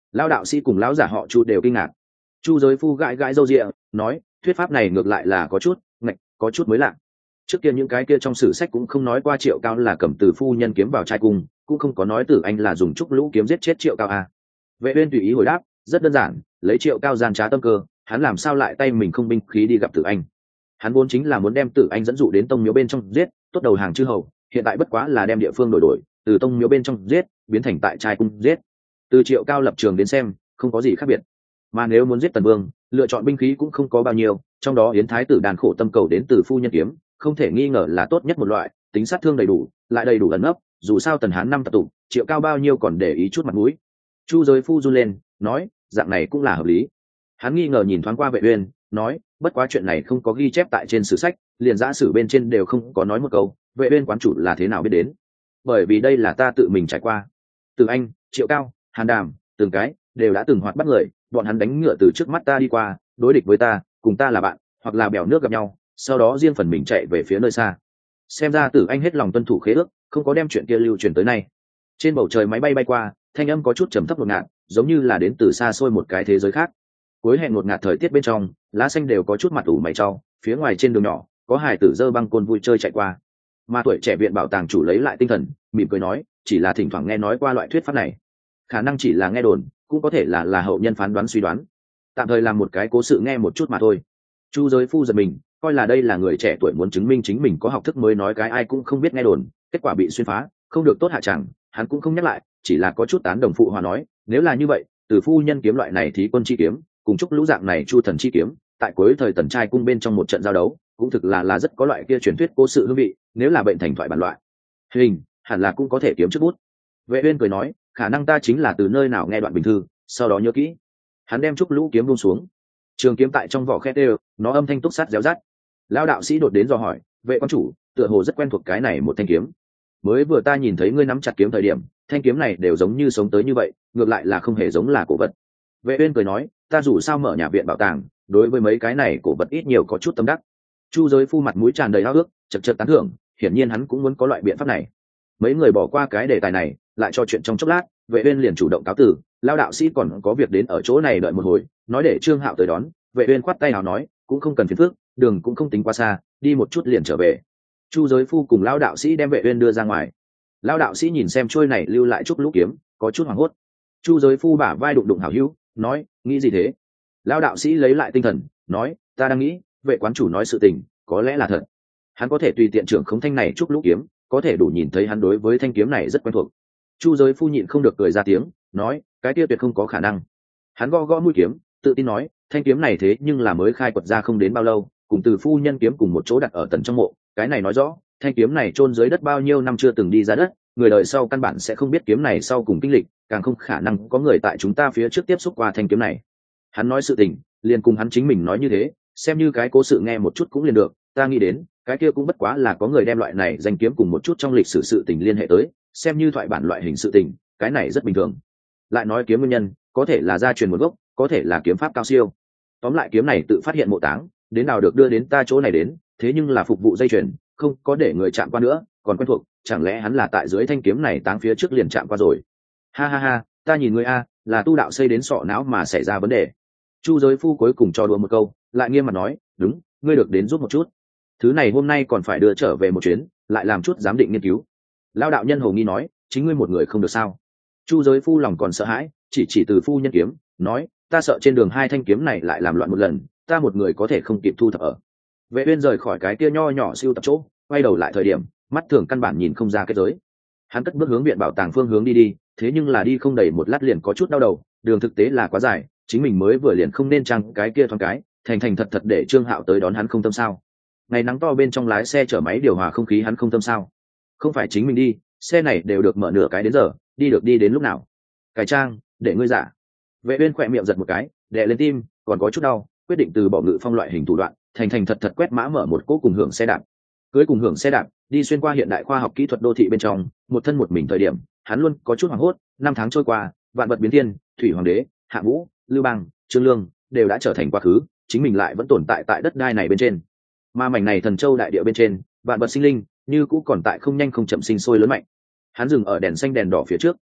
Lão đạo sĩ cùng lão giả họ Chu đều kinh ngạc. Chu Giới Phu gãi gãi râu ria, nói, thuyết pháp này ngược lại là có chút, có chút mới lạ. Trước kia những cái kia trong sử sách cũng không nói qua Triệu Cao là cầm từ phu nhân kiếm vào trai cung, cũng không có nói Tử Anh là dùng trúc lũ kiếm giết chết Triệu Cao à. Vệ Uyên tùy ý hồi đáp, rất đơn giản, lấy Triệu Cao gian trá tâm cơ, hắn làm sao lại tay mình không binh khí đi gặp Tử Anh. Hắn vốn chính là muốn đem Tử Anh dẫn dụ đến tông miếu bên trong giết, tốt đầu hàng chư hầu, hiện tại bất quá là đem địa phương đổi, từ tông miếu bên trong giết, biến thành tại trai cung giết. Từ Triệu Cao lập trường đến xem, không có gì khác biệt. Mà nếu muốn giết Tần Vương, lựa chọn binh khí cũng không có bao nhiêu, trong đó Yến Thái tử đàn khổ tâm cầu đến từ phu nhân kiếm, không thể nghi ngờ là tốt nhất một loại, tính sát thương đầy đủ, lại đầy đủ ẩn nấp, dù sao Tần Hán năm tập tụ, Triệu Cao bao nhiêu còn để ý chút mặt mũi. Chu Giới Phu run lên, nói, dạng này cũng là hợp lý. Hắn nghi ngờ nhìn thoáng qua Vệ Uyên, nói, bất quá chuyện này không có ghi chép tại trên sử sách, liền giả sử bên trên đều không có nói một câu, Vệ Uyên quán chủ là thế nào biết đến? Bởi vì đây là ta tự mình trải qua. Từ Anh, Triệu Cao, Hàn Đàm, từng cái đều đã từng hoạt bắt người, bọn hắn đánh ngựa từ trước mắt ta đi qua, đối địch với ta, cùng ta là bạn, hoặc là bèo nước gặp nhau, sau đó riêng phần mình chạy về phía nơi xa. Xem ra Tử Anh hết lòng tuân thủ khế ước, không có đem chuyện kia lưu truyền tới nay. Trên bầu trời máy bay bay qua, thanh âm có chút trầm thấp ngột ngạt, giống như là đến từ xa xôi một cái thế giới khác. Cuối hẹn ngột ngạt thời tiết bên trong, lá xanh đều có chút mặt ủ mày trao, phía ngoài trên đường nhỏ, có hài tử dơ băng côn vui chơi chạy qua. Mà tuổi trẻ viện bảo tàng chủ lấy lại tinh thần, mỉm cười nói, chỉ là thỉnh thoảng nghe nói qua loại thuyết pháp này, khả năng chỉ là nghe đồn, cũng có thể là hậu nhân phán đoán suy đoán, tạm thời làm một cái cố sự nghe một chút mà thôi. Chu Giới Phu giật mình, coi là đây là người trẻ tuổi muốn chứng minh chính mình có học thức mới nói cái ai cũng không biết nghe đồn, kết quả bị xuyên phá, không được tốt hạ chẳng, hắn cũng không nhắc lại, chỉ là có chút tán đồng phụ hòa nói, nếu là như vậy, từ phu nhân kiếm loại này thí quân chi kiếm, cùng chúc lũ dạng này chu thần chi kiếm, tại cuối thời Tần trai cung bên trong một trận giao đấu, cũng thực là rất có loại kia truyền thuyết cố sự hương vị, nếu là bệnh thành thoại bản loại hình, hẳn là cũng có thể kiếm trước bút. Vệ Uyên cười nói, khả năng ta chính là từ nơi nào nghe đoạn bình thư, sau đó nhớ kỹ. Hắn đem trúc lũ kiếm buông xuống, trường kiếm tại trong vỏ khét đều, nó âm thanh túc sát réo rát. Lão đạo sĩ đột đến dò hỏi, vệ quan chủ, tựa hồ rất quen thuộc cái này một thanh kiếm. Mới vừa ta nhìn thấy ngươi nắm chặt kiếm thời điểm, thanh kiếm này đều giống như sống tới như vậy, ngược lại là không hề giống là cổ vật. Vệ Uyên cười nói, ta dù sao mở nhà viện bảo tàng, đối với mấy cái này cổ vật ít nhiều có chút tâm đắc. Chu Giới Phu mặt mũi tràn đầy háo ước, chật chật tán thưởng, hiển nhiên hắn cũng muốn có loại biện pháp này. Mấy người bỏ qua cái đề tài này, lại cho chuyện trong chốc lát, Vệ Uyên liền chủ động cáo từ, lão đạo sĩ còn có việc đến ở chỗ này đợi một hồi, nói để Trương Hạo tới đón. Vệ Uyên khoát tay áo nói, cũng không cần phiền phức, đường cũng không tính quá xa, đi một chút liền trở về. Chu Giới Phu cùng lão đạo sĩ đem Vệ Uyên đưa ra ngoài. Lão đạo sĩ nhìn xem trôi này lưu lại chút lũ kiếm, có chút hoảng hốt. Chu Giới Phu bả vai đụng đụng hảo hữu, nói, nghĩ gì thế? Lão đạo sĩ lấy lại tinh thần, nói, ta đang nghĩ, vệ quán chủ nói sự tình, có lẽ là thật. Hắn có thể tùy tiện trưởng khống thanh này chút lũ kiếm, có thể đủ nhìn thấy hắn đối với thanh kiếm này rất quen thuộc. Chu Giới Phu nhịn không được cười ra tiếng, nói, cái kia tuyệt không có khả năng. Hắn gõ gõ mũi kiếm, tự tin nói, thanh kiếm này thế nhưng là mới khai quật ra không đến bao lâu, cùng từ phu nhân kiếm cùng một chỗ đặt ở tận trong mộ, cái này nói rõ, thanh kiếm này chôn dưới đất bao nhiêu năm chưa từng đi ra đất, người đời sau căn bản sẽ không biết kiếm này sau cùng kinh lịch, càng không khả năng có người tại chúng ta phía trước tiếp xúc qua thanh kiếm này. Hắn nói sự tình, liền cùng hắn chính mình nói như thế, xem như cái cố sự nghe một chút cũng liền được, ta nghĩ đến, cái kia cũng bất quá là có người đem loại này danh kiếm cùng một chút trong lịch sử sự tình liên hệ tới, xem như thoại bản loại hình sự tình, cái này rất bình thường. Lại nói kiếm nguyên nhân, có thể là gia truyền nguồn gốc, có thể là kiếm pháp cao siêu. Tóm lại kiếm này tự phát hiện mộ táng, đến nào được đưa đến ta chỗ này đến, thế nhưng là phục vụ dây chuyền, không có để người chạm qua nữa, còn quen thuộc, chẳng lẽ hắn là tại dưới thanh kiếm này táng phía trước liền chạm qua rồi? Ha ha ha, ta nhìn ngươi a, là tu đạo xây đến sọ não mà xảy ra vấn đề. Chu Giới Phu cuối cùng cho đùa một câu, lại nghiêm mặt nói, đúng, ngươi được đến giúp một chút. Thứ này hôm nay còn phải đưa trở về một chuyến, lại làm chút giám định nghiên cứu. Lão đạo nhân hồ nghi nói, chính ngươi một người không được sao? Chu Giới Phu lòng còn sợ hãi, chỉ từ phu nhân kiếm, nói, ta sợ trên đường hai thanh kiếm này lại làm loạn một lần, ta một người có thể không kịp thu thập ở. Vệ Uyên rời khỏi cái kia nho nhỏ siêu tập chỗ, quay đầu lại thời điểm, mắt thường căn bản nhìn không ra kết giới. Hắn cất bước hướng viện bảo tàng phương hướng đi, thế nhưng là đi không đầy một lát liền có chút đau đầu, đường thực tế là quá dài, chính mình mới vừa liền không nên chăng cái kia thoáng cái, thành thật để Trương Hạo tới đón hắn không tâm sao? Ngày nắng to bên trong lái xe chở máy điều hòa không khí hắn không tâm sao? Không phải chính mình đi, xe này đều được mở nửa cái đến giờ, đi đến lúc nào? Cải trang, để ngươi giả. Vệ Uyên khỏe miệng giật một cái, đè lên tim, còn có chút đau, quyết định từ bỏ ngự phong loại hình thủ đoạn, thành thật quét mã mở một cỗ cùng hưởng xe đạp. Cưới cùng hưởng xe đạp, đi xuyên qua hiện đại khoa học kỹ thuật đô thị bên trong, một thân một mình thời điểm, hắn luôn có chút hoảng hốt. Năm tháng trôi qua, vạn vật biến thiên, thủy hoàng đế, Hạ Vũ, Lưu Bang, Trương Lương đều đã trở thành quá khứ, chính mình lại vẫn tồn tại tại đất đai này bên trên. Mà mảnh này Thần Châu đại địa bên trên, vạn vật sinh linh như cũ còn tại không nhanh không chậm sinh sôi lớn mạnh. Hắn dừng ở đèn xanh đèn đỏ phía trước.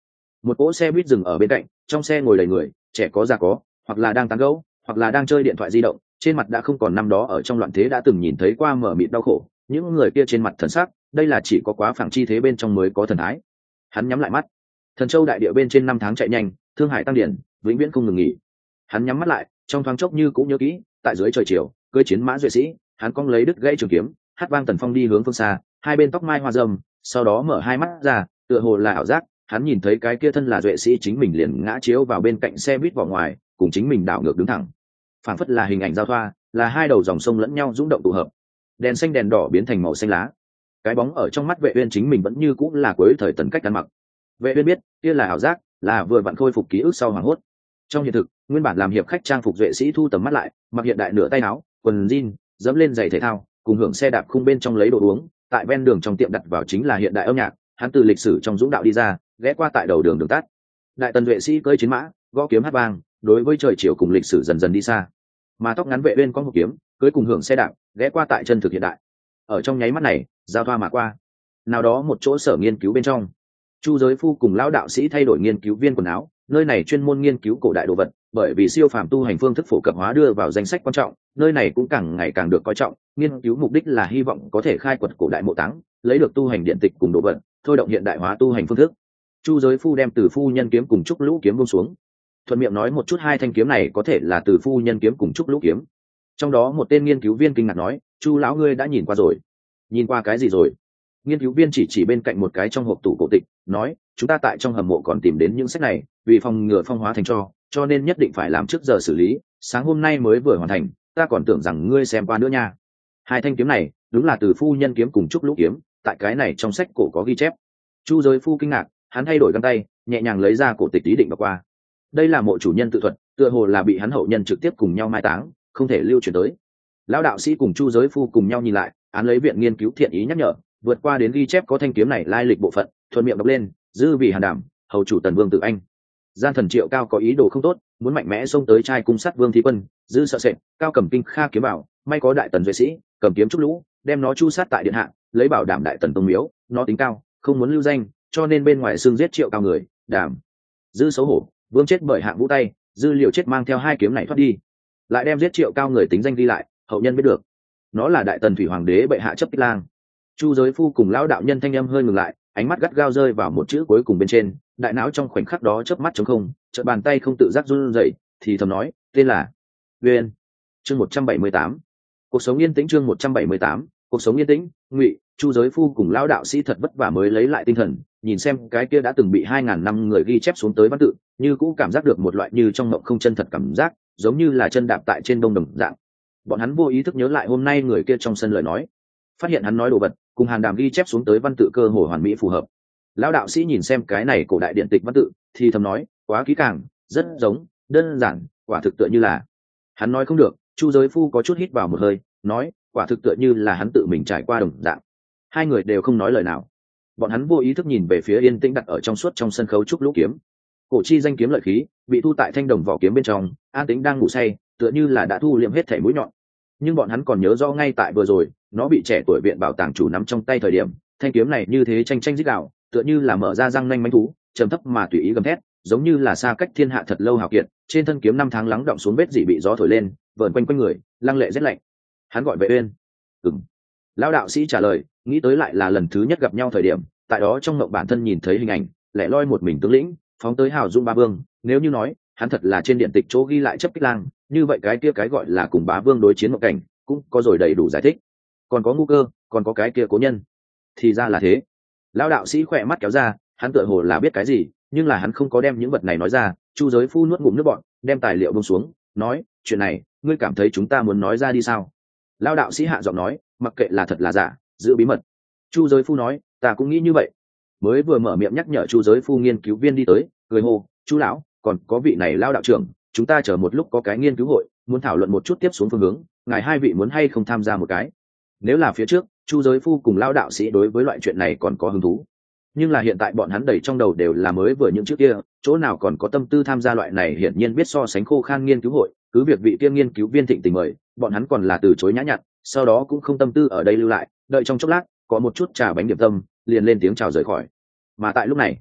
Một cỗ xe buýt dừng ở bên cạnh, trong xe ngồi đầy người, trẻ có già có, hoặc là đang tán gẫu, hoặc là đang chơi điện thoại di động, trên mặt đã không còn năm đó ở trong loạn thế đã từng nhìn thấy qua mở mịt đau khổ, những người kia trên mặt thần sắc, đây là chỉ có quá phẳng chi thế bên trong mới có thần thái. Hắn nhắm lại mắt. Thần Châu đại địa bên trên 5 tháng chạy nhanh, thương hải tăng điển, vĩnh viễn không ngừng nghỉ. Hắn nhắm mắt lại, trong thoáng chốc như cũng nhớ kỹ, tại dưới trời chiều, cưỡi chiến mã duệ sĩ, hắn cong lấy đứt gãy trường kiếm, hát vang tần phong đi hướng phương xa, hai bên tóc mai hoa râm, sau đó mở hai mắt ra, tựa hồ là ảo giác, hắn nhìn thấy cái kia thân là duệ sĩ chính mình liền ngã chiếu vào bên cạnh xe buýt vào ngoài, cùng chính mình đảo ngược đứng thẳng. Phảng phất là hình ảnh giao thoa, là hai đầu dòng sông lẫn nhau rung động tụ hợp. Đèn xanh đèn đỏ biến thành màu xanh lá. Cái bóng ở trong mắt Vệ Uyên chính mình vẫn như cũng là cuối thời Tần Cách ăn mặc. Vệ Uyên biết, kia là ảo giác, là vừa vặn khôi phục ký ức sau hoàng hốt. Trong hiện thực, nguyên bản làm hiệp khách trang phục duệ sĩ thu tầm mắt lại, mặc hiện đại nửa tay áo, quần jean, dẫm lên giày thể thao, cùng hưởng xe đạp khung bên trong lấy đồ uống, tại ven đường trong tiệm đặt vào chính là hiện đại âm nhạc, hắn từ lịch sử trong dũng đạo đi ra, ghé qua tại đầu đường đường tắt. Đại tần duệ sĩ cưỡi chiến mã, gõ kiếm hát vang, đối với trời chiều cùng lịch sử dần dần đi xa. Mà tóc ngắn Vệ Uyên có một kiếm, cưỡi cùng hưởng xe đạp, ghé qua tại chân thực hiện đại. Ở trong nháy mắt này, giao thoa mà qua. Nào đó một chỗ sở nghiên cứu bên trong, Chu Giới Phu cùng lão đạo sĩ thay đổi nghiên cứu viên quần áo, nơi này chuyên môn nghiên cứu cổ đại đồ vật, bởi vì siêu phàm tu hành phương thức phổ cập hóa đưa vào danh sách quan trọng, nơi này cũng càng ngày càng được coi trọng, nghiên cứu mục đích là hy vọng có thể khai quật cổ đại mộ táng, lấy được tu hành điện tịch cùng đồ vật, thôi động hiện đại hóa tu hành phương thức. Chu Giới Phu đem Từ phu nhân kiếm cùng Trúc Lũ kiếm buông xuống, thuận miệng nói một chút hai thanh kiếm này có thể là Từ phu nhân kiếm cùng Trúc Lũ kiếm. Trong đó một tên nghiên cứu viên kinh ngạc nói, Chu lão ngươi đã nhìn qua rồi? Nhìn qua cái gì rồi? Nghiên cứu viên chỉ bên cạnh một cái trong hộp tủ cổ tịch, nói, chúng ta tại trong hầm mộ còn tìm đến những sách này, vì phòng ngừa phong hóa thành cho nên nhất định phải làm trước giờ xử lý, sáng hôm nay mới vừa hoàn thành, ta còn tưởng rằng ngươi xem qua nữa nha. Hai thanh kiếm này đúng là Từ phu nhân kiếm cùng Trúc Lũ kiếm, tại cái này trong sách cổ có ghi chép. Chu Giới Phu kinh ngạc, hắn thay đổi găng tay, nhẹ nhàng lấy ra cổ tịch ý định đọc qua. Đây là mộ chủ nhân tự thuật, tựa hồ là bị hắn hậu nhân trực tiếp cùng nhau mai táng, không thể lưu truyền tới. Lão đạo sĩ cùng Chu Giới Phu cùng nhau nhìn lại, án lấy viện nghiên cứu thiện ý nhắc nhở, vượt qua đến ghi chép có thanh kiếm này lai lịch bộ phận, thuận miệng đọc lên, dư vì Hàn Đảm, hầu chủ Tần Vương Tự Anh. Gian thần Triệu Cao có ý đồ không tốt, muốn mạnh mẽ xông tới trai cung sát Vương Thí Quân, dư sợ sệt, Cao cầm kinh kha kiếm bảo, may có đại tần duệ sĩ, cầm kiếm Trúc Lũ, đem nó chu sát tại điện hạ, lấy bảo đảm đại tần tông miếu, nó tính cao, không muốn lưu danh, cho nên bên ngoài xương giết Triệu Cao người, Đảm. Dư xấu hổ, Vương chết bởi hạng vũ tay, dư liều chết mang theo hai kiếm này thoát đi, lại đem giết Triệu Cao người tính danh ghi lại, hậu nhân biết được, nó là đại tần thủy hoàng đế bệ hạ chấp Tích Lang. Chu Giới Phu cùng lão đạo nhân thanh âm hơi ngừng lại, ánh mắt gắt gao rơi vào một chữ cuối cùng bên trên, đại não trong khoảnh khắc đó chớp mắt trống không, chợt bàn tay không tự giác run rẩy, thì thầm nói, tên là Uyên. Chương 178. Cuộc sống yên tĩnh. Chương 178. Cuộc sống yên tĩnh. Ngụy, Chu Giới Phu cùng lão đạo sĩ thật vất vả mới lấy lại tinh thần, nhìn xem cái kia đã từng bị 2000 năm người ghi chép xuống tới văn tự, như cũ cảm giác được một loại như trong mộng không chân thật cảm giác, giống như là chân đạp tại trên bông đồng dạng. Bọn hắn vô ý thức nhớ lại hôm nay người kia trong sân lời nói, phát hiện hắn nói đồ vật cùng Hàn Đàm ghi chép xuống tới văn tự cơ hồ hoàn mỹ phù hợp. Lão đạo sĩ nhìn xem cái này cổ đại điện tịch văn tự thì thầm nói, quá kỹ càng, rất giống, đơn giản, quả thực tựa như là. Hắn nói không được, Chu Giới Phu có chút hít vào một hơi, nói, quả thực tựa như là hắn tự mình trải qua đồng dạng. Hai người đều không nói lời nào. Bọn hắn vô ý thức nhìn về phía yên tĩnh đặt ở trong suốt trong sân khấu Trúc Lũ kiếm. Cổ chi danh kiếm lợi khí bị thu tại thanh đồng vỏ kiếm bên trong, an tĩnh đang ngủ say, tựa như là đã thu liệm hết thảy mũi nhọn. Nhưng bọn hắn còn nhớ rõ ngay tại vừa rồi, nó bị trẻ tuổi viện bảo tàng chủ nắm trong tay thời điểm, thanh kiếm này như thế tranh tranh rít gào, tựa như là mở ra răng nanh manh thú, trầm thấp mà tùy ý gầm thét, giống như là xa cách thiên hạ thật lâu hào kiệt, trên thân kiếm 5 tháng lắng động xuống vết dị bị gió thổi lên, vờn quanh quanh người, lăng lệ rét lạnh. Hắn gọi Vệ Uyên. Ừm. Lão đạo sĩ trả lời, nghĩ tới lại là lần thứ nhất gặp nhau thời điểm, tại đó trong mộng bản thân nhìn thấy hình ảnh, lẻ loi một mình tướng lĩnh, phóng tới hào dung ba vương, nếu như nói, hắn thật là trên điện tịch chỗ ghi lại chấp Kích Lang, như vậy cái kia cái gọi là cùng bá vương đối chiến một cảnh, cũng có rồi đầy đủ giải thích. Còn có ngu cơ, còn có cái kia cố nhân, thì ra là thế. Lão đạo sĩ khỏe mắt kéo ra, hắn tựa hồ là biết cái gì, nhưng là hắn không có đem những vật này nói ra. Chu Giới Phu nuốt ngụm nước bọt, đem tài liệu buông xuống, nói, chuyện này ngươi cảm thấy chúng ta muốn nói ra đi sao? Lão đạo sĩ hạ giọng nói, mặc kệ là thật là giả, giữ bí mật. Chu Giới Phu nói, ta cũng nghĩ như vậy. Mới vừa mở miệng nhắc nhở Chu Giới Phu nghiên cứu viên đi tới, cười hô, chú lão, còn có vị này Lão đạo trưởng, chúng ta chờ một lúc có cái nghiên cứu hội, muốn thảo luận một chút tiếp xuống phương hướng, ngài hai vị muốn hay không tham gia một cái? Nếu là phía trước, Chu Giới Phu cùng Lão đạo sĩ đối với loại chuyện này còn có hứng thú, nhưng là hiện tại bọn hắn đầy trong đầu đều là mới vừa những trước kia, chỗ nào còn có tâm tư tham gia loại này, hiển nhiên biết so sánh khô khan nghiên cứu hội, cứ việc vị kia nghiên cứu viên thịnh tình mời, bọn hắn còn là từ chối nhã nhặn, sau đó cũng không tâm tư ở đây lưu lại, đợi trong chốc lát có một chút trà bánh điểm tâm, liền lên tiếng chào rời khỏi. Mà tại lúc này,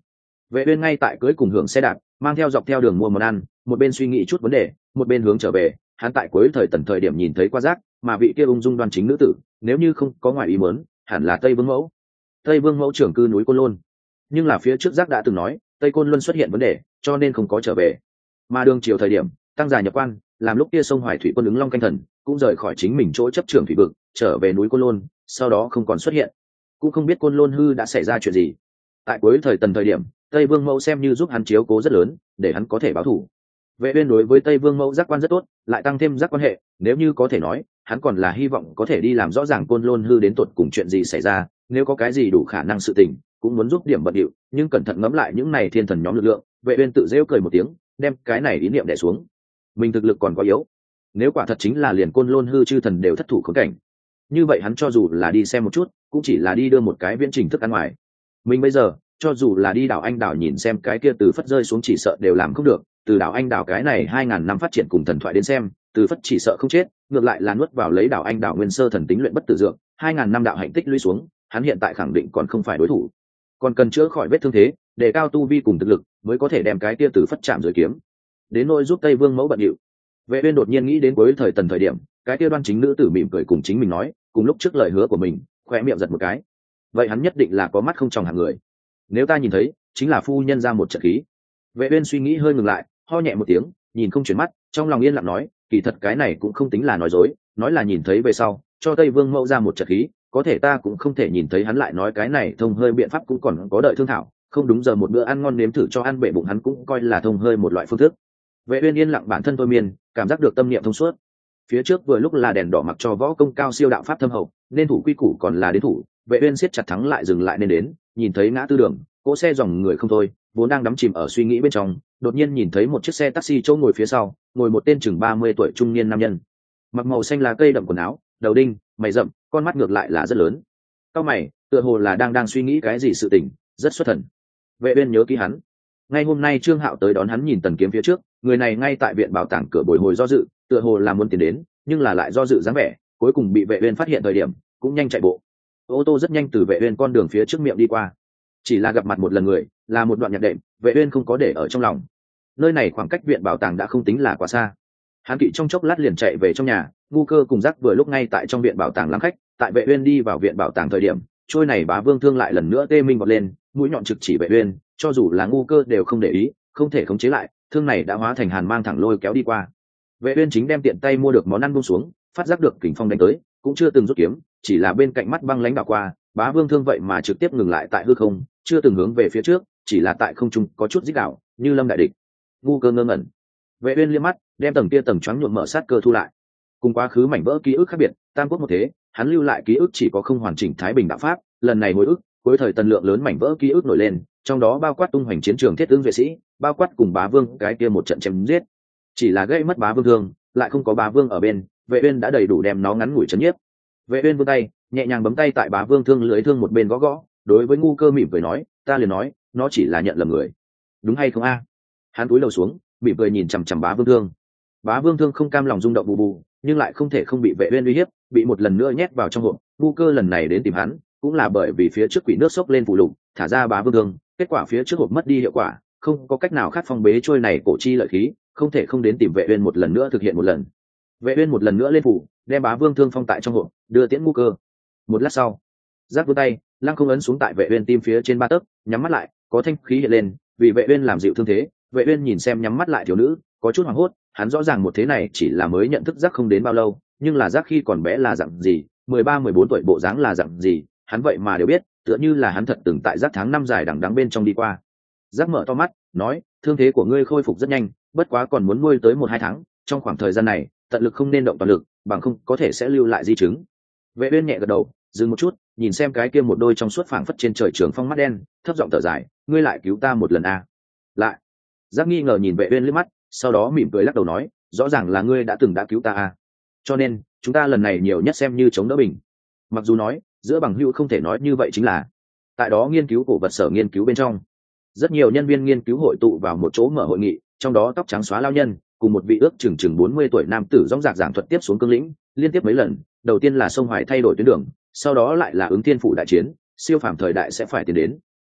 Vệ uyên ngay tại cưới cùng hưởng xe đạp, mang theo dọc theo đường mua món ăn, một bên suy nghĩ chút vấn đề, một bên hướng trở về. Hắn tại cuối thời tần thời điểm nhìn thấy qua giác, mà vị kia ung dung đoan chính nữ tử, nếu như không có ngoài ý muốn, hẳn là Tây Vương Mẫu. Tây Vương Mẫu trưởng cư núi Côn Lôn, nhưng là phía trước giác đã từng nói Tây Côn Luân xuất hiện vấn đề, cho nên không có trở về. Mà đường chiều thời điểm tăng dài nhập quan, làm lúc kia sông Hoài Thủy quân ứng Long Canh Thần cũng rời khỏi chính mình chỗ chấp trưởng thủy vực, trở về núi Côn Lôn, sau đó không còn xuất hiện, cũng không biết Côn Lôn hư đã xảy ra chuyện gì. Tại cuối thời tần thời điểm, Tây Vương Mẫu xem như giúp hắn chiếu cố rất lớn, để hắn có thể báo thù. Vệ uyên đối với Tây Vương Mẫu giác quan rất tốt, lại tăng thêm giác quan hệ, nếu như có thể nói, hắn còn là hy vọng có thể đi làm rõ ràng Côn Lôn hư đến tột cùng chuyện gì xảy ra, nếu có cái gì đủ khả năng sự tình, cũng muốn giúp điểm bận điệu, nhưng cẩn thận ngẫm lại những này thiên thần nhóm lực lượng, Vệ uyên tự giễu cười một tiếng, đem cái này ý niệm đè xuống. Mình thực lực còn quá yếu, nếu quả thật chính là liền Côn Lôn hư chư thần đều thất thủ khốn cảnh, như vậy hắn cho dù là đi xem một chút, cũng chỉ là đi đưa một cái viễn trình thức ăn ngoài. Mình bây giờ cho dù là đi đảo Anh đảo nhìn xem cái kia từ phất rơi xuống chỉ sợ đều làm không được. Từ đảo Anh đảo cái này 2000 năm phát triển cùng thần thoại đến xem, từ phất chỉ sợ không chết, ngược lại là nuốt vào lấy đảo Anh đảo nguyên sơ thần tính luyện bất tử dược, 2000 năm đạo hạnh tích lũy xuống, hắn hiện tại khẳng định còn không phải đối thủ, còn cần chữa khỏi vết thương thế, để cao tu vi cùng thực lực, mới có thể đem cái kia từ phất chạm dưới kiếm. Đến nỗi giúp Tây Vương Mẫu bận điệu, Vệ uyên đột nhiên nghĩ đến cuối thời tần thời điểm, cái kia đoan chính nữ tử mỉm cười cùng chính mình nói, cùng lúc trước lời hứa của mình, khóe miệng giật một cái. Vậy hắn nhất định là có mắt không tròng hạng người. Nếu ta nhìn thấy, chính là phu nhân ra một trận khí. Vệ uyên suy nghĩ hơi ngừng lại, ho nhẹ một tiếng, nhìn không chuyển mắt, trong lòng yên lặng nói, kỳ thật cái này cũng không tính là nói dối, nói là nhìn thấy về sau, cho Tây Vương Mẫu ra một trận khí, có thể ta cũng không thể nhìn thấy hắn lại nói cái này thông hơi biện pháp cũng còn có đợi thương thảo, không đúng giờ một bữa ăn ngon nếm thử cho ăn bể bụng hắn cũng coi là thông hơi một loại phương thức. Vệ uyên yên lặng bản thân thôi miên, cảm giác được tâm niệm thông suốt. Phía trước vừa lúc là đèn đỏ mặc cho võ công cao siêu đạo pháp thâm hậu, nên thủ quy củ còn là đến thủ. Vệ uyên siết chặt thắng lại dừng lại nên đến, nhìn thấy ngã tư đường, cỗ xe dòng người không thôi, vốn đang đắm chìm ở suy nghĩ bên trong, đột nhiên nhìn thấy một chiếc xe taxi chỗ ngồi phía sau, ngồi một tên chừng 30 tuổi trung niên nam nhân, mặc màu xanh lá cây đậm quần áo, đầu đinh, mày rậm, con mắt ngược lại là rất lớn. Cao mày, tựa hồ là đang suy nghĩ cái gì sự tình, rất xuất thần. Vệ uyên nhớ kỹ hắn. Ngay hôm nay Trương Hạo tới đón hắn nhìn Tần Kiếm phía trước, người này ngay tại viện bảo tàng cửa bồi hồi do dự, tựa hồ là muốn tiến đến, nhưng là lại do dự dáng vẻ, cuối cùng bị Vệ uyên phát hiện thời điểm, cũng nhanh chạy bộ. Ô tô rất nhanh từ Vệ uyên con đường phía trước miệng đi qua. Chỉ là gặp mặt một lần người, là một đoạn nhạc đệm, Vệ uyên không có để ở trong lòng. Nơi này khoảng cách viện bảo tàng đã không tính là quá xa. Hắn kỵ trong chốc lát liền chạy về trong nhà, Ngu Cơ cùng Giác vừa lúc ngay tại trong viện bảo tàng lắng khách, tại Vệ uyên đi vào viện bảo tàng thời điểm, trôi này Bá Vương thương lại lần nữa tê minh vọt lên, mũi nhọn trực chỉ Vệ uyên, cho dù là Ngu Cơ đều không để ý, không thể khống chế lại, thương này đã hóa thành hàn mang thẳng lôi kéo đi qua. Vệ uyên chính đem tiện tay mua được món ăn buông xuống, phát giác được kình phong đánh tới, cũng chưa từng rút kiếm, chỉ là bên cạnh mắt băng lãnh đảo qua, Bá Vương thương vậy mà trực tiếp ngừng lại tại hư không, chưa từng hướng về phía trước, chỉ là tại không trung có chút rít đảo, như lâm đại địch. Ngu Cơ ngơ ngẩn. Vệ uyên liếc mắt, đem tầng kia tầng choáng nhuộm mở sát cơ thu lại. Cùng quá khứ mảnh vỡ ký ức khác biệt, tam quốc một thế, hắn lưu lại ký ức chỉ có không hoàn chỉnh thái bình đạo pháp, lần này hồi ức, cuối thời tần lượng lớn mảnh vỡ ký ức nổi lên, trong đó bao quát tung hoành chiến trường thiết tướng vệ sĩ, bao quát cùng Bá Vương cái kia một trận chém giết. Chỉ là gây mất Bá Vương thương, lại không có Bá Vương ở bên, Vệ uyên đã đầy đủ đem nó ngắn ngủi chấn nhiếp. Vệ uyên vươn tay, nhẹ nhàng bấm tay tại Bá Vương thương lưới thương một bên gõ gõ, đối với Ngu Cơ mỉm cười nói, ta liền nói, nó chỉ là nhận lầm người, đúng hay không a? Hắn cúi đầu xuống, mỉm cười nhìn chằm chằm Bá Vương thương. Bá Vương thương không cam lòng rung động bù bù, nhưng lại không thể không bị Vệ uyên uy hiếp, bị một lần nữa nhét vào trong hộp. Ngu Cơ lần này đến tìm hắn, cũng là bởi vì phía trước quỷ nước sốc lên phụ lục, thả ra Bá Vương thương, kết quả phía trước hộp mất đi hiệu quả, không có cách nào khác phong bế trôi này cổ chi lợi khí, không thể không đến tìm Vệ uyên một lần nữa thực hiện một lần. Vệ uyên một lần nữa lên phủ, đem Bá Vương thương phong tại trong hộp, đưa tiễn Ngu Cơ. Một lát sau, Giác vươn tay, lăng không ấn xuống tại Vệ uyên tim phía trên ba tấc, nhắm mắt lại, có thanh khí hiện lên, vì Vệ uyên làm dịu thương thế. Vệ uyên nhìn xem nhắm mắt lại thiếu nữ, có chút hoảng hốt, hắn rõ ràng một thế này chỉ là mới nhận thức Giác không đến bao lâu, nhưng là Giác khi còn bé là dạng gì, 13-14 tuổi bộ dáng là dạng gì, hắn vậy mà đều biết, tựa như là hắn thật từng tại Giác tháng năm dài đằng đẵng bên trong đi qua. Giác mở to mắt, nói, thương thế của ngươi khôi phục rất nhanh, bất quá còn muốn nuôi tới 1-2 tháng, trong khoảng thời gian này, tận lực không nên động toàn lực, bằng không có thể sẽ lưu lại di chứng. Vệ uyên nhẹ gật đầu, dừng một chút, nhìn xem cái kia một đôi trong suốt phảng phất trên trời trường phong mắt đen, thấp giọng thở dài, ngươi lại cứu ta một lần à? Lại. Giác nghi ngờ nhìn Vệ uyên liếc mắt, sau đó mỉm cười lắc đầu nói, rõ ràng là ngươi đã từng đã cứu ta à? Cho nên chúng ta lần này nhiều nhất xem như chống đỡ bình. Mặc dù nói giữa bằng hữu không thể nói như vậy, chính là tại đó nghiên cứu cổ vật sở nghiên cứu bên trong, rất nhiều nhân viên nghiên cứu hội tụ vào một chỗ mở hội nghị, trong đó tóc trắng xóa lao nhân cùng một vị ước chừng 40 tuổi nam tử rõng rạc giảng thuật tiếp xuống cương lĩnh, liên tiếp mấy lần, đầu tiên là sông Hoài thay đổi tuyến đường, sau đó lại là ứng thiên phủ đại chiến, siêu phàm thời đại sẽ phải tiến đến.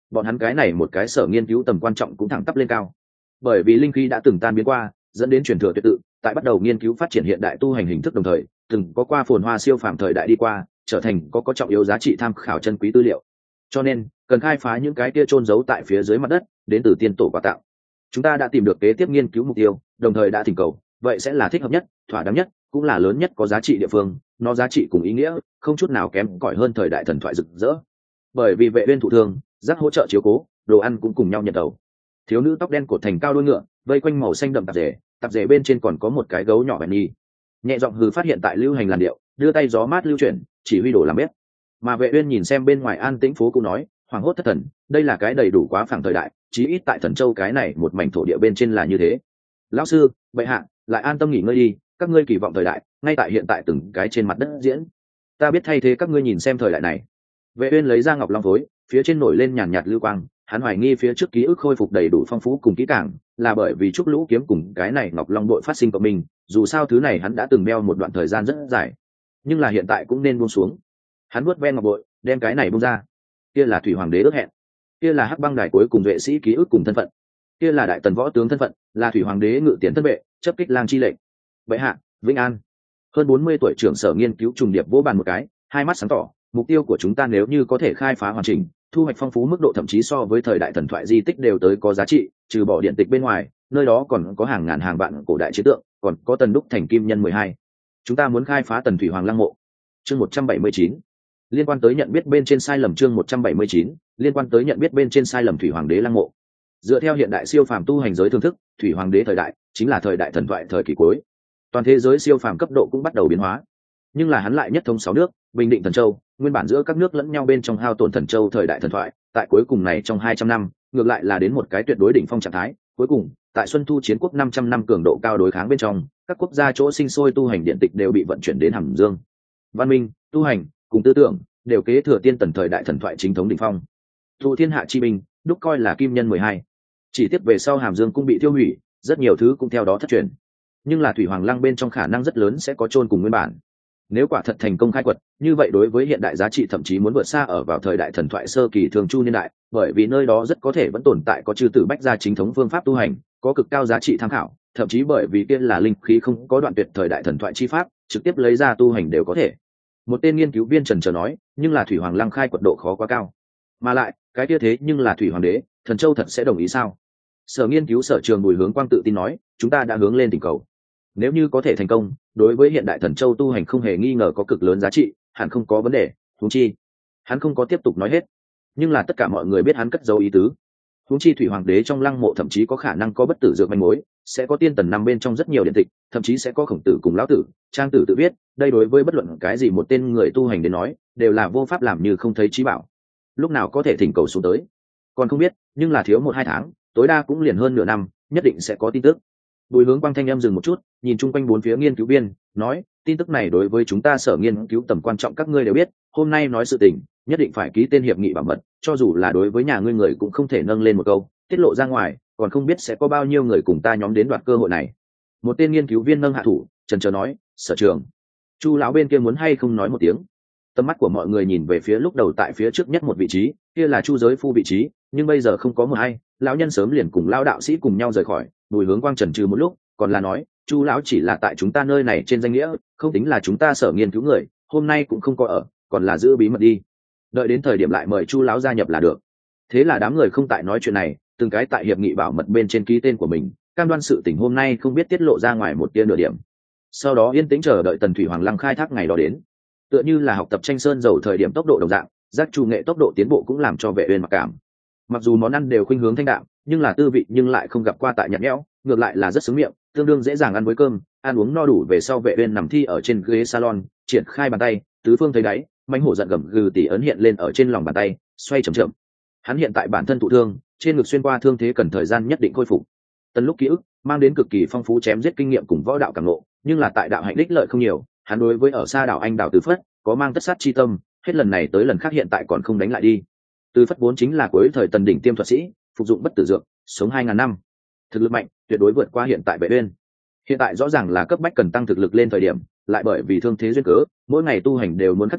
bọn hắn cái này một cái sở nghiên cứu tầm quan trọng cũng thẳng tắp lên cao. Bởi vì linh khí đã từng tan biến qua, dẫn đến truyền thừa tuyệt tự, tại bắt đầu nghiên cứu phát triển hiện đại tu hành hình thức đồng thời, từng có qua phồn hoa siêu phàm thời đại đi qua, trở thành có trọng yếu giá trị tham khảo chân quý tư liệu. Cho nên, cần khai phá những cái kia chôn giấu tại phía dưới mặt đất, đến từ tiên tổ quà tặng. Chúng ta đã tìm được kế tiếp nghiên cứu mục tiêu, đồng thời đã thỉnh cầu, vậy sẽ là thích hợp nhất, thỏa đáng nhất, cũng là lớn nhất có giá trị địa phương, nó giá trị cùng ý nghĩa, không chút nào kém cỏi hơn thời đại thần thoại rực rỡ. Bởi vì Vệ Uyên thụ thương, giác hỗ trợ chiếu cố, đồ ăn cũng cùng nhau nhận đầu. Thiếu nữ tóc đen cột thành cao đuôi ngựa, vây quanh màu xanh đậm tạp dề bên trên còn có một cái gấu nhỏ Benny. Nhẹ giọng hừ phát hiện tại lưu hành làn điệu, đưa tay gió mát lưu chuyển, chỉ huy đồ làm bếp. Mà Vệ Uyên nhìn xem bên ngoài an tĩnh phố cũng nói, hoàng hốt thất thần, đây là cái đầy đủ quá phẳng thời đại, chí ít tại Thần Châu cái này một mảnh thổ địa bên trên là như thế. Lão sư, bệ hạ, lại an tâm nghỉ ngơi đi, các ngươi kỳ vọng thời đại, ngay tại hiện tại từng cái trên mặt đất diễn. Ta biết thay thế các ngươi nhìn xem thời đại này. Vệ Uyên lấy ra ngọc long phối, phía trên nổi lên nhàn nhạt lưu quang, hắn hoài nghi phía trước ký ức khôi phục đầy đủ phong phú cùng kỹ càng, là bởi vì trúc lũ kiếm cùng cái này ngọc long đội phát sinh cộng mình, dù sao thứ này hắn đã từng đeo một đoạn thời gian rất dài, nhưng là hiện tại cũng nên buông xuống. Hắn vuốt ve ngọc bội, đem cái này buông ra. Kia là thủy hoàng đế ước hẹn, kia là hắc băng đài cuối cùng vệ sĩ ký ức cùng thân phận, kia là đại tần võ tướng thân phận, là thủy hoàng đế ngự tiền thân vệ, chấp kích lang chi lệnh. Bệ hạ, vĩnh an. Hơn 40 tuổi trưởng sở nghiên cứu trùng điệp vỗ bàn một cái, hai mắt sáng tỏ, mục tiêu của chúng ta nếu như có thể khai phá hoàn chỉnh, thu hoạch phong phú mức độ thậm chí so với thời đại thần thoại di tích đều tới có giá trị, trừ bỏ điện tịch bên ngoài, nơi đó còn có hàng ngàn hàng vạn cổ đại chiến tượng, còn có tần đúc thành kim nhân 12. Chúng ta muốn khai phá tần thủy hoàng lăng mộ. Chương 179. Liên quan tới nhận biết bên trên sai lầm. Chương 179. Liên quan tới nhận biết bên trên sai lầm thủy hoàng đế lăng mộ. Dựa theo hiện đại siêu phàm tu hành giới thưởng thức, thủy hoàng đế thời đại chính là thời đại thần thoại thời kỳ cuối. Toàn thế giới siêu phàm cấp độ cũng bắt đầu biến hóa, nhưng là hắn lại nhất thống 6 nước, bình định Thần Châu, nguyên bản giữa các nước lẫn nhau bên trong hao tổn Thần Châu thời đại thần thoại, tại cuối cùng này trong 200 năm, ngược lại là đến một cái tuyệt đối đỉnh phong trạng thái. Cuối cùng, tại Xuân Thu chiến quốc 500 năm cường độ cao đối kháng bên trong, các quốc gia chỗ sinh sôi tu hành điện tịch đều bị vận chuyển đến Hàm Dương. Văn minh, tu hành, cùng tư tưởng đều kế thừa tiên tần thời đại thần thoại chính thống đỉnh phong. Tụ thiên hạ chi binh, đúc coi là kim nhân 12. Chỉ tiếp về sau Hàm Dương cũng bị tiêu hủy, rất nhiều thứ cũng theo đó thất truyền. Nhưng là thủy hoàng lăng bên trong khả năng rất lớn sẽ có chôn cùng nguyên bản. Nếu quả thật thành công khai quật, như vậy đối với hiện đại giá trị thậm chí muốn vượt xa ở vào thời đại thần thoại sơ kỳ thường chu niên đại, bởi vì nơi đó rất có thể vẫn tồn tại có chư tử bách gia chính thống phương pháp tu hành, có cực cao giá trị tham khảo, thậm chí bởi vì kia là linh khí không có đoạn tuyệt thời đại thần thoại chi pháp, trực tiếp lấy ra tu hành đều có thể. Một tên nghiên cứu viên trần trờ nói, nhưng là thủy hoàng lăng khai quật độ khó quá cao, mà lại cái kia thế nhưng là thủy hoàng đế, Thần Châu thật sẽ đồng ý sao? Sở nghiên cứu sở trường Bùi Hướng Quang tự tin nói, chúng ta đã hướng lên đỉnh cầu. Nếu như có thể thành công, đối với hiện đại Thần Châu tu hành không hề nghi ngờ có cực lớn giá trị, hẳn không có vấn đề. Huống chi, hắn không có tiếp tục nói hết, nhưng là tất cả mọi người biết hắn cất dấu ý tứ. Huống chi thủy hoàng đế trong lăng mộ thậm chí có khả năng có bất tử dược manh mối, sẽ có tiên tần nằm bên trong rất nhiều điện tịch, thậm chí sẽ có khổng tử cùng lão tử, trang tử tự viết. Đây đối với bất luận cái gì một tên người tu hành đến nói, đều là vô pháp làm như không thấy trí bảo. Lúc nào có thể thỉnh cầu xuống tới, còn không biết, nhưng là thiếu 1-2 tháng, tối đa cũng liền hơn nửa năm, nhất định sẽ có tin tức. Bùi Hướng Quang thanh em dừng một chút, nhìn chung quanh bốn phía nghiên cứu viên, nói, tin tức này đối với chúng ta sở nghiên cứu tầm quan trọng các ngươi đều biết, hôm nay nói sự tình, nhất định phải ký tên hiệp nghị bảo mật, cho dù là đối với nhà ngươi người cũng không thể nâng lên một câu, tiết lộ ra ngoài, còn không biết sẽ có bao nhiêu người cùng ta nhóm đến đoạt cơ hội này. Một tên nghiên cứu viên nâng hạ thủ, chần chờ nói, sở trường. Chu lão bên kia muốn hay không nói một tiếng. Tầm mắt của mọi người nhìn về phía lúc đầu tại phía trước nhất một vị trí, kia là Chu Giới Phu vị trí, nhưng bây giờ không có một ai, lão nhân sớm liền cùng lão đạo sĩ cùng nhau rời khỏi. Bùi Hướng Quang chần chừ một lúc, còn là nói, Chu lão chỉ là tại chúng ta nơi này trên danh nghĩa, không tính là chúng ta sở nghiên cứu người, hôm nay cũng không có ở, còn là giữ bí mật đi. Đợi đến thời điểm lại mời Chu lão gia nhập là được. Thế là đám người không tại nói chuyện này, từng cái tại hiệp nghị bảo mật bên trên ký tên của mình, cam đoan sự tình hôm nay không biết tiết lộ ra ngoài một tia nửa điểm. Sau đó yên tĩnh chờ đợi Tần Thủy Hoàng Lăng khai thác ngày đó đến. Tựa như là học tập tranh sơn dầu thời điểm tốc độ đồng dạng, giác chủ nghệ tốc độ tiến bộ cũng làm cho Vệ Uyên mặc cảm. Mặc dù món ăn đều khuynh hướng thanh đạm, nhưng là tư vị nhưng lại không gặp qua tại nhạt nhẽo, ngược lại là rất sướng miệng, tương đương dễ dàng ăn với cơm. Ăn uống no đủ về sau, Vệ Uyên nằm thi ở trên ghế salon, triển khai bàn tay, tứ phương thấy đáy, mãnh hổ giận gầm gừ tỉ ấn hiện lên ở trên lòng bàn tay, xoay chậm chậm. Hắn hiện tại bản thân thụ thương, trên ngực xuyên qua thương thế cần thời gian nhất định khôi phục. Tần lúc ký ức mang đến cực kỳ phong phú chém giết kinh nghiệm cùng võ đạo cảm ngộ, nhưng là tại đạo hạnh đích lợi không nhiều. Hắn đối với ở xa đảo Anh đảo Từ Phất có mang tất sát chi tâm, hết lần này tới lần khác hiện tại còn không đánh lại đi. Từ Phất vốn chính là cuối thời Tần đỉnh tiêm thuật sĩ, phục dụng bất tử dược, sống 2000 năm, thực lực mạnh, tuyệt đối vượt qua hiện tại Vệ Uyên. Hiện tại rõ ràng là cấp bách cần tăng thực lực lên thời điểm, lại bởi vì thương thế duyên cớ, mỗi ngày tu hành đều muốn khắc chế,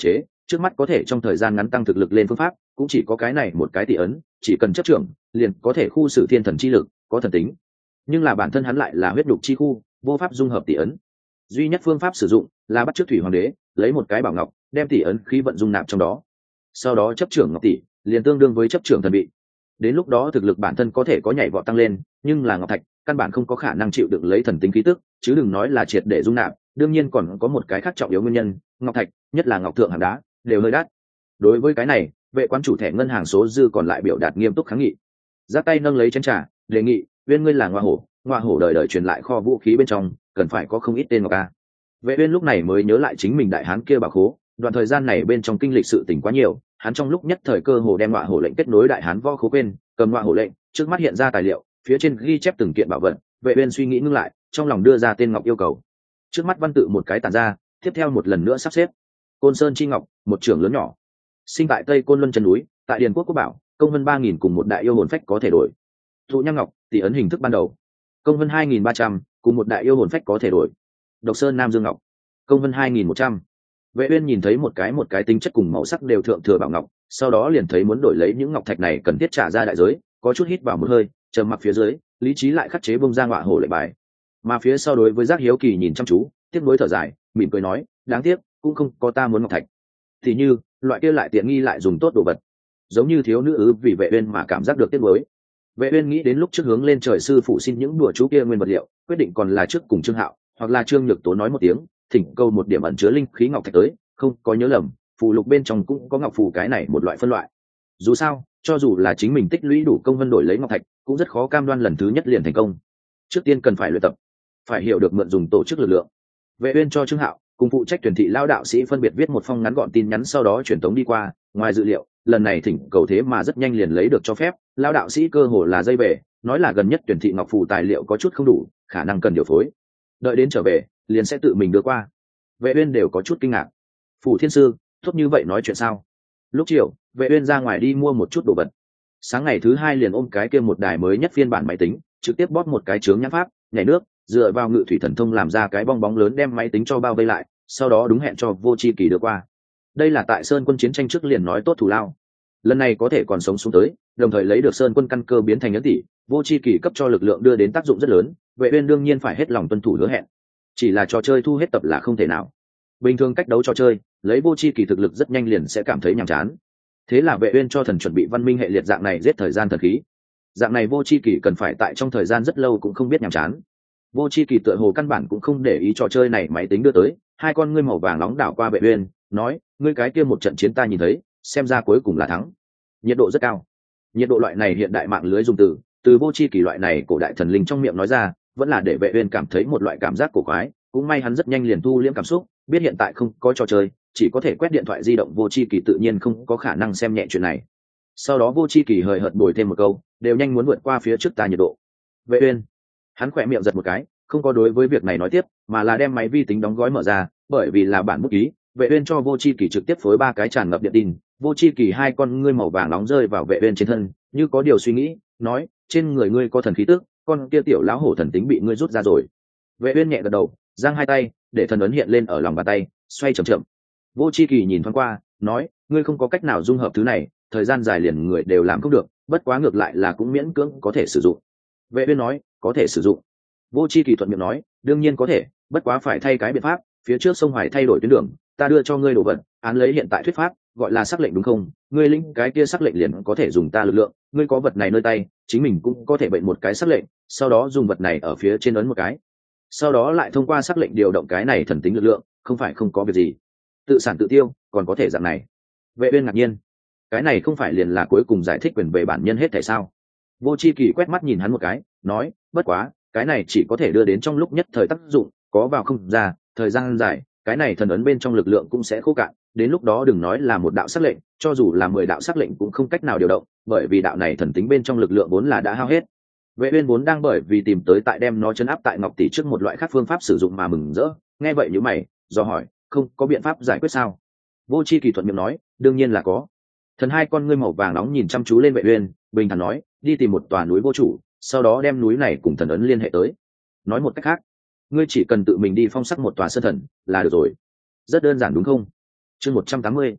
trước mắt có thể trong thời gian ngắn tăng thực lực lên phương pháp cũng chỉ có cái này một cái tỷ ấn, chỉ cần chấp trưởng liền có thể khu xử thiên thần chi lực, có thần tính. Nhưng là bản thân hắn lại là huyết đục chi khu, vô pháp dung hợp tỷ ấn. Duy nhất phương pháp sử dụng là bắt chước thủy hoàng đế, lấy một cái bảo ngọc đem tỷ ấn khí vận dung nạp trong đó, sau đó chấp trưởng ngọc tỷ liền tương đương với chấp trưởng thần bị. Đến lúc đó thực lực bản thân có thể có nhảy vọt tăng lên, nhưng là ngọc thạch căn bản không có khả năng chịu đựng lấy thần tính khí tức, chứ đừng nói là triệt để dung nạp. Đương nhiên còn có một cái khác trọng yếu nguyên nhân, ngọc thạch nhất là ngọc thượng hạng đá đều hơi đắt. Đối với cái này, vệ quan chủ thẻ ngân hàng số dư còn lại biểu đạt nghiêm túc kháng nghị, giáp tay nâng lấy chén trà đề nghị, Uyên ngươi là ngoa hổ đời đời truyền lại kho vũ khí bên trong cần phải có không ít tên ngọc a. Vệ Uyên lúc này mới nhớ lại chính mình đại hán kia bảo khố, đoạn thời gian này bên trong kinh lịch sự tình quá nhiều, hắn trong lúc nhất thời cơ hồ đem ngoa hổ lệnh kết nối đại hán võ khố quên, cầm ngoa hổ lệnh trước mắt hiện ra tài liệu, phía trên ghi chép từng kiện bảo vật. Vệ Uyên suy nghĩ ngưng lại, trong lòng đưa ra tên ngọc yêu cầu. Trước mắt văn tự một cái tản ra, tiếp theo một lần nữa sắp xếp. Côn Sơn chi ngọc, một trưởng lớn nhỏ, sinh tại Tây Côn Luân chân núi, tại Điền Quốc Quốc bảo, công vân 3000 cùng một đại yêu hồn phách có thể đổi. Thụ nhang ngọc, tỷ ấn hình thức ban đầu, công vân 2300 cùng một đại yêu hồn phách có thể đổi. Độc Sơn Nam Dương ngọc, công vân 2100. Vệ Uyên nhìn thấy một cái tính chất cùng màu sắc đều thượng thừa bảo ngọc, sau đó liền thấy muốn đổi lấy những ngọc thạch này cần thiết trả ra đại giới, có chút hít vào một hơi, trầm mặc phía dưới, lý trí lại khắc chế bung ra ngọa hổ lệnh bài. Mà phía sau đối với Giác Hiếu Kỳ nhìn chăm chú, tiếc nuối thở dài, mỉm cười nói, đáng tiếc, cũng không có ta muốn ngọc thạch. Thì như, loại kia lại tiện nghi lại dùng tốt đồ vật, giống như thiếu nữ vì Vệ Uyên mà cảm giác được tiếc nuối. Vệ Uyên nghĩ đến lúc trước hướng lên trời sư phụ xin những đùa chú kia nguyên vật liệu, quyết định còn là trước cùng Trương Hạo hoặc là Trương Nhược Tố nói một tiếng, thỉnh câu một điểm ẩn chứa linh khí ngọc thạch tới, không có nhớ lầm, phù lục bên trong cũng có ngọc phù cái này một loại phân loại. Dù sao, cho dù là chính mình tích lũy đủ công vân đổi lấy ngọc thạch, cũng rất khó cam đoan lần thứ nhất liền thành công. Trước tiên cần phải luyện tập, phải hiểu được mượn dùng tổ chức lực lượng. Vệ Uyên cho Trương Hạo cùng phụ trách tuyển thị lao đạo sĩ phân biệt viết một phong ngắn gọn tin nhắn, sau đó truyền tống đi qua. Ngoài dự liệu, lần này thỉnh cầu thế mà rất nhanh liền lấy được cho phép. Lao đạo sĩ cơ hồ là dây bể, nói là gần nhất tuyển thị ngọc phù tài liệu có chút không đủ, khả năng cần điều phối, đợi đến trở về liền sẽ tự mình đưa qua. Vệ Uyên đều có chút kinh ngạc, phủ thiên sư tốt như vậy nói chuyện sao? Lúc chiều, Vệ Uyên ra ngoài đi mua một chút đồ vật, sáng ngày thứ hai liền ôm cái kia một đài mới nhất phiên bản máy tính, trực tiếp bóp một cái chướng nhãn pháp, nhảy nước, dựa vào ngự thủy thần thông làm ra cái bong bóng lớn đem máy tính cho bao vây lại, sau đó đúng hẹn cho Vô Chi Kỳ đưa qua. Đây là tại Sơn Quân chiến tranh trước liền nói tốt thù lao, lần này có thể còn sống xuống tới, đồng thời lấy được Sơn Quân căn cơ biến thành ấn tỷ, Vô Chi Kỳ cấp cho lực lượng đưa đến tác dụng rất lớn. Vệ Uyên đương nhiên phải hết lòng tuân thủ hứa hẹn, chỉ là trò chơi thu hết tập là không thể nào. Bình thường cách đấu trò chơi, lấy Vô Chi Kỳ thực lực rất nhanh liền sẽ cảm thấy nhàm chán. Thế là Vệ Uyên cho thần chuẩn bị văn minh hệ liệt dạng này giết thời gian thần khí. Dạng này Vô Chi Kỳ cần phải tại trong thời gian rất lâu cũng không biết nhàm chán. Vô Chi Kỳ tựa hồ căn bản cũng không để ý trò chơi này máy tính đưa tới, hai con ngươi màu vàng nóng đảo qua Vệ Uyên, nói, ngươi cái kia một trận chiến ta nhìn thấy, xem ra cuối cùng là thắng. Nhiệt độ rất cao. Nhiệt độ loại này hiện đại mạng lưới dùng từ Vô Chi Kỳ loại này cổ đại thần linh trong miệng nói ra, vẫn là để Vệ Uyên cảm thấy một loại cảm giác cổ quái. Cũng may hắn rất nhanh liền thu liễm cảm xúc, biết hiện tại không có trò chơi, chỉ có thể quét điện thoại di động. Vô Chi Kỳ tự nhiên không có khả năng xem nhẹ chuyện này. Sau đó Vô Chi Kỳ hời hợt bồi thêm một câu, đều nhanh muốn vượt qua phía trước ta nhiệt độ. Vệ Uyên, hắn khẽ miệng giật một cái, không có đối với việc này nói tiếp, mà là đem máy vi tính đóng gói mở ra, bởi vì là bản bút ký. Vệ Uyên cho Vô Chi Kỳ trực tiếp phối 3 cái tràn ngập điện tin. Vô Chi Kỳ hai con ngươi màu vàng nóng rơi vào Vệ Uyên trên thân, như có điều suy nghĩ, nói, trên người ngươi có thần khí tức, con kia tiểu lão hổ thần tính bị ngươi rút ra rồi. Vệ Uyên nhẹ gật đầu, giang hai tay, để thần ấn hiện lên ở lòng bàn tay, xoay chậm chậm. Vô Chi Kỳ nhìn thoáng qua, nói, ngươi không có cách nào dung hợp thứ này, thời gian dài liền người đều làm không được, bất quá ngược lại là cũng miễn cưỡng có thể sử dụng. Vệ Uyên nói, có thể sử dụng. Vô Chi Kỳ thuận miệng nói, đương nhiên có thể, bất quá phải thay cái biện pháp, phía trước sông Hoài thay đổi tuyến đường, ta đưa cho ngươi đồ vật, án lấy hiện tại thuyết pháp, gọi là sắc lệnh đúng không? Ngươi lĩnh cái kia sắc lệnh liền có thể dùng ta lực lượng, ngươi có vật này nơi tay, chính mình cũng có thể bệnh một cái sắc lệnh, sau đó dùng vật này ở phía trên ấn một cái, sau đó lại thông qua sắc lệnh điều động cái này thần tính lực lượng, không phải không có việc gì. Tự sản tự tiêu, còn có thể dạng này. Vệ Uyên ngạc nhiên, cái này không phải liền là cuối cùng giải thích quyền về bản nhân hết thảy sao? Vô Chi Kỳ quét mắt nhìn hắn một cái, nói, bất quá, cái này chỉ có thể đưa đến trong lúc nhất thời tác dụng, có vào không ra, thời gian dài, cái này thần ấn bên trong lực lượng cũng sẽ khô cạn, đến lúc đó đừng nói là một đạo sắc lệnh, cho dù là 10 đạo sắc lệnh cũng không cách nào điều động, bởi vì đạo này thần tính bên trong lực lượng vốn là đã hao hết. Vệ Uyên vốn đang bởi vì tìm tới tại đem nó chấn áp tại ngọc tỷ trước một loại khác phương pháp sử dụng mà mừng rỡ, nghe vậy nhíu mày, do hỏi, không có biện pháp giải quyết sao? Vô Chi Kỳ thuận miệng nói, đương nhiên là có. Thần hai con ngươi màu vàng nóng nhìn chăm chú lên Vệ Uyên, bình thản nói, đi tìm một tòa núi vô chủ, sau đó đem núi này cùng thần ấn liên hệ tới. Nói một cách khác, ngươi chỉ cần tự mình đi phong sắc một tòa sơn thần là được rồi. Rất đơn giản đúng không? Chương 180.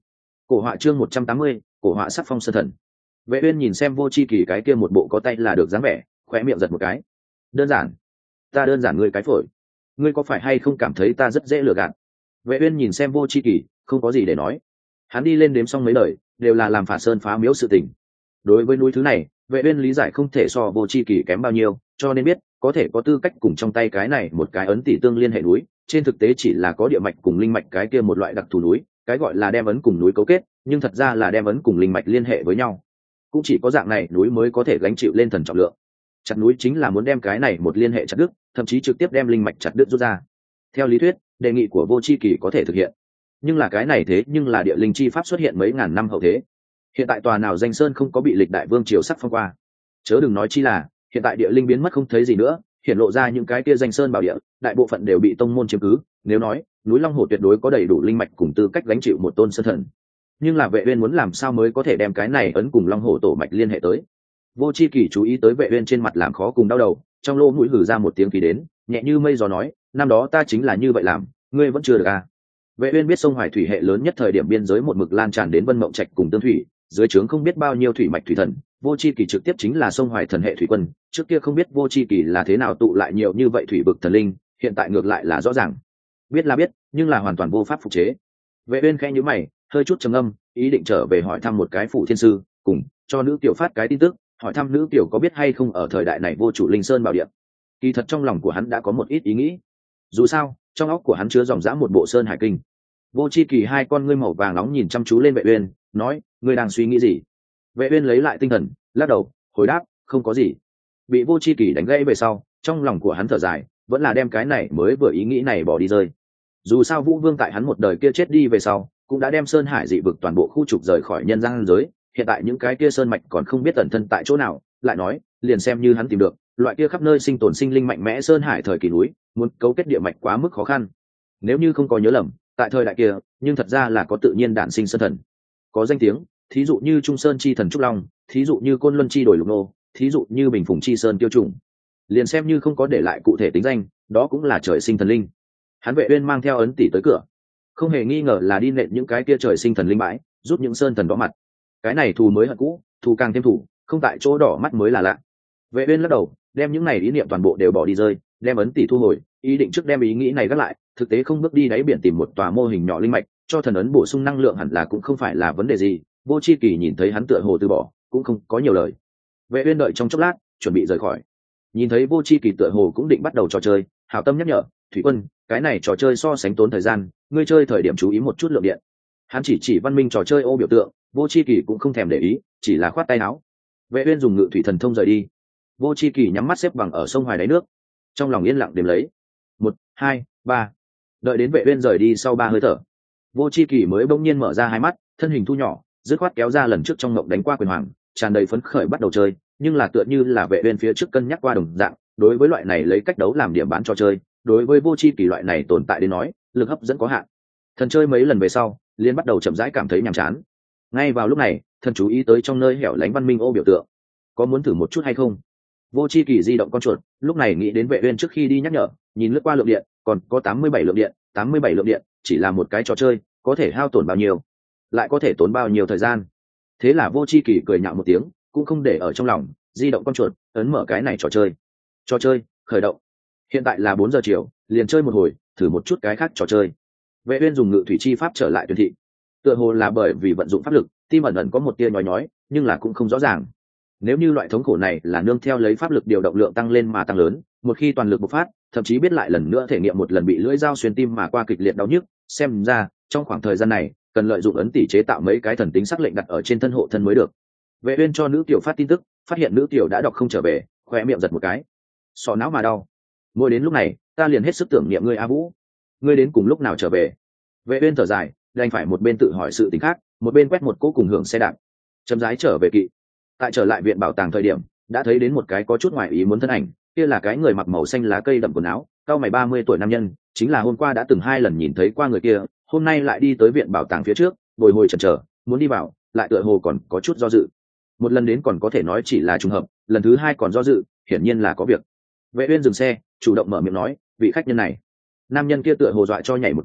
Cổ họa chương 180, cổ họa sắc phong sơn thần. Vệ uyên nhìn xem vô chi kỳ cái kia một bộ có tay là được dáng vẻ, khóe miệng giật một cái. Đơn giản, ta đơn giản ngươi cái phổi, ngươi có phải hay không cảm thấy ta rất dễ lừa gạt? Vệ uyên nhìn xem vô chi kỳ, không có gì để nói. Hắn đi lên đếm xong mấy lời, đều là làm phạt sơn phá miếu sự tình. Đối với núi thứ này, Vệ uyên lý giải không thể so vô chi kỳ kém bao nhiêu, cho nên biết có thể có tư cách cùng trong tay cái này một cái ấn tỷ tương liên hệ núi, trên thực tế chỉ là có địa mạch cùng linh mạch cái kia một loại đặc thù núi, cái gọi là đem ấn cùng núi cấu kết, nhưng thật ra là đem ấn cùng linh mạch liên hệ với nhau. Cũng chỉ có dạng này núi mới có thể gánh chịu lên thần trọng lượng. Chặt núi chính là muốn đem cái này một liên hệ chặt đứt, thậm chí trực tiếp đem linh mạch chặt đứt rút ra. Theo lý thuyết, đề nghị của vô chi kỳ có thể thực hiện, nhưng là cái này thế nhưng là địa linh chi pháp xuất hiện mấy ngàn năm hậu thế. Hiện tại tòa nào danh sơn không có bị lịch đại vương triều sắc phong qua, chớ đừng nói chi là hiện tại địa linh biến mất không thấy gì nữa, hiện lộ ra những cái kia danh sơn bảo địa, đại bộ phận đều bị tông môn chiếm cứ. Nếu nói núi Long Hồ tuyệt đối có đầy đủ linh mạch cùng tư cách gánh chịu một tôn sơn thần, nhưng là Vệ uyên muốn làm sao mới có thể đem cái này ấn cùng Long Hồ tổ mạch liên hệ tới? Vô chi kỳ chú ý tới Vệ uyên trên mặt làm khó cùng đau đầu, trong lỗ mũi hử ra một tiếng khí đến, nhẹ như mây gió nói, năm đó ta chính là như vậy làm, ngươi vẫn chưa được à? Vệ uyên biết sông Hoài thủy hệ lớn nhất thời điểm biên giới một mực lan tràn đến Vân Mộng Trạch cùng Tương Thủy, dưới trướng không biết bao nhiêu thủy mạch thủy thần, vô chi kỳ trực tiếp chính là sông Hoài thần hệ thủy quân. Trước kia không biết vô chi kỳ là thế nào tụ lại nhiều như vậy thủy vực thần linh, hiện tại ngược lại là rõ ràng. Biết là biết, nhưng là hoàn toàn vô pháp phục chế. Vệ uyên khẽ nhíu mày, hơi chút trầm ngâm, ý định trở về hỏi thăm một cái phủ thiên sư, cùng cho nữ tiểu phát cái tin tức, hỏi thăm nữ tiểu có biết hay không ở thời đại này vô chủ linh sơn bảo địa. Kỳ thật trong lòng của hắn đã có một ít ý nghĩ. Dù sao, trong óc của hắn chứa dòng dã một bộ sơn hải kinh. Vô chi kỳ hai con ngươi màu vàng nóng nhìn chăm chú lên Vệ uyên, nói, ngươi đang suy nghĩ gì? Vệ uyên lấy lại tinh thần, lắc đầu, hồi đáp, không có gì. Bị vô chi kỳ đánh gãy về sau, trong lòng của hắn thở dài, vẫn là đem cái này mới vừa ý nghĩ này bỏ đi rơi. Dù sao Vũ Vương tại hắn một đời kia chết đi về sau, cũng đã đem sơn hải dị vực toàn bộ khu trục rời khỏi nhân gian giới. Hiện tại những cái kia sơn mạch còn không biết tận thân tại chỗ nào, lại nói, liền xem như hắn tìm được, loại kia khắp nơi sinh tồn sinh linh mạnh mẽ sơn hải thời kỳ núi, muốn cấu kết địa mạch quá mức khó khăn. Nếu như không có nhớ lầm, tại thời đại kia, nhưng thật ra là có tự nhiên đản sinh sơn thần, có danh tiếng, thí dụ như Trung Sơn chi thần Trúc Long, thí dụ như Côn Luân chi đổi Lục Nô, thí dụ như Bình Phùng chi sơn Tiêu Trùng. Liền xem như không có để lại cụ thể tính danh, đó cũng là trời sinh thần linh. Hắn Vệ uyên mang theo ấn tỷ tới cửa, không hề nghi ngờ là đi nện những cái kia trời sinh thần linh bãi, rút những sơn thần đó mặt. Cái này thù mới hận cũ, thù càng thêm thù, không tại chỗ đỏ mắt mới là lạ. Vệ uyên lắc đầu, đem những này ý niệm toàn bộ đều bỏ đi rơi, đem ấn tỷ thu hồi, ý định trước đem ý nghĩ này gác lại, thực tế không bước đi đáy biển tìm một tòa mô hình nhỏ linh mạch, cho thần ấn bổ sung năng lượng hẳn là cũng không phải là vấn đề gì. Vô chi kỳ nhìn thấy hắn tựa hồ từ bỏ, cũng không có nhiều lời. Vệ uyên đợi trong chốc lát, chuẩn bị rời khỏi. Nhìn thấy vô chi kỳ tựa hồ cũng định bắt đầu trò chơi, hảo tâm nhắc nhở, thủy quân, cái này trò chơi so sánh tốn thời gian, ngươi chơi thời điểm chú ý một chút lượng điện. Hắn chỉ văn minh trò chơi ô biểu tượng, vô chi kỳ cũng không thèm để ý, chỉ là khoát tay áo. Vệ uyên dùng ngự thủy thần thông rời đi. Vô chi kỳ nhắm mắt xếp bằng ở sông Hoài đáy nước, trong lòng yên lặng đếm lấy, 1, 2, 3. Đợi đến Vệ uyên rời đi sau 3 hơi thở, vô chi kỳ mới bỗng nhiên mở ra hai mắt, thân hình thu nhỏ, dứt khoát kéo ra lần trước trong ngộng đánh qua quyền hoàng, tràn đầy phấn khởi bắt đầu chơi. Nhưng là tựa như là Vệ uyên phía trước cân nhắc qua đồng dạng, đối với loại này lấy cách đấu làm điểm bán trò chơi, đối với vô chi kỳ loại này tồn tại đến nói, lực hấp dẫn có hạn. Thần chơi mấy lần về sau, liền bắt đầu chậm rãi cảm thấy nhàm chán. Ngay vào lúc này, thần chú ý tới trong nơi hẻo lánh văn minh ô biểu tượng, có muốn thử một chút hay không? Vô chi kỳ di động con chuột, lúc này nghĩ đến Vệ uyên trước khi đi nhắc nhở, nhìn lướt qua lượng điện, còn có 87 lượng điện, 87 lượng điện, chỉ là một cái trò chơi, có thể hao tổn bao nhiêu, lại có thể tốn bao nhiêu thời gian. Thế là vô chi kỳ cười nhạo một tiếng, cũng không để ở trong lòng, di động con chuột, ấn mở cái này trò chơi. Trò chơi khởi động. Hiện tại là 4 giờ chiều, liền chơi một hồi, thử một chút cái khác trò chơi. Vệ uyên dùng ngự thủy chi pháp trở lại tuyển thị. Tựa hồ là bởi vì vận dụng pháp lực, tim ẩn ẩn có một tia nhói nhói, nhưng là cũng không rõ ràng. Nếu như loại thống khổ này là nương theo lấy pháp lực điều động lượng tăng lên mà tăng lớn, một khi toàn lực bộc phát, thậm chí biết lại lần nữa thể nghiệm một lần bị lưỡi dao xuyên tim mà qua kịch liệt đau nhức. Xem ra, trong khoảng thời gian này, cần lợi dụng ấn tỷ chế tạo mấy cái thần tính sắc lệnh đặt ở trên thân hộ thân mới được. Vệ uyên cho nữ tiểu phát tin tức, phát hiện nữ tiểu đã đọc không trở về, khóe miệng giật một cái. Sọ não mà đau. Mỗi đến lúc này, ta liền hết sức tưởng niệm ngươi A Vũ. Ngươi đến cùng lúc nào trở về? Vệ uyên thở dài, đành phải một bên tự hỏi sự tình khác, một bên quét một cỗ cùng hưởng xe đạp, chậm rãi trở về kỵ. Tại trở lại viện bảo tàng thời điểm, đã thấy đến một cái có chút ngoài ý muốn thân ảnh, kia là cái người mặc màu xanh lá cây đậm quần áo, cao mày 30 tuổi nam nhân, chính là hôm qua đã từng 2 lần nhìn thấy qua người kia, hôm nay lại đi tới viện bảo tàng phía trước, bồi hồi chần chờ, muốn đi vào, lại tựa hồ còn có chút do dự. Một lần đến còn có thể nói chỉ là trùng hợp, lần thứ 2 còn do dự, hiển nhiên là có việc. Vệ uyên dừng xe, chủ động mở miệng nói, vị khách nhân này. Nam nhân kia tựa hồ dọa cho nhảy một cái,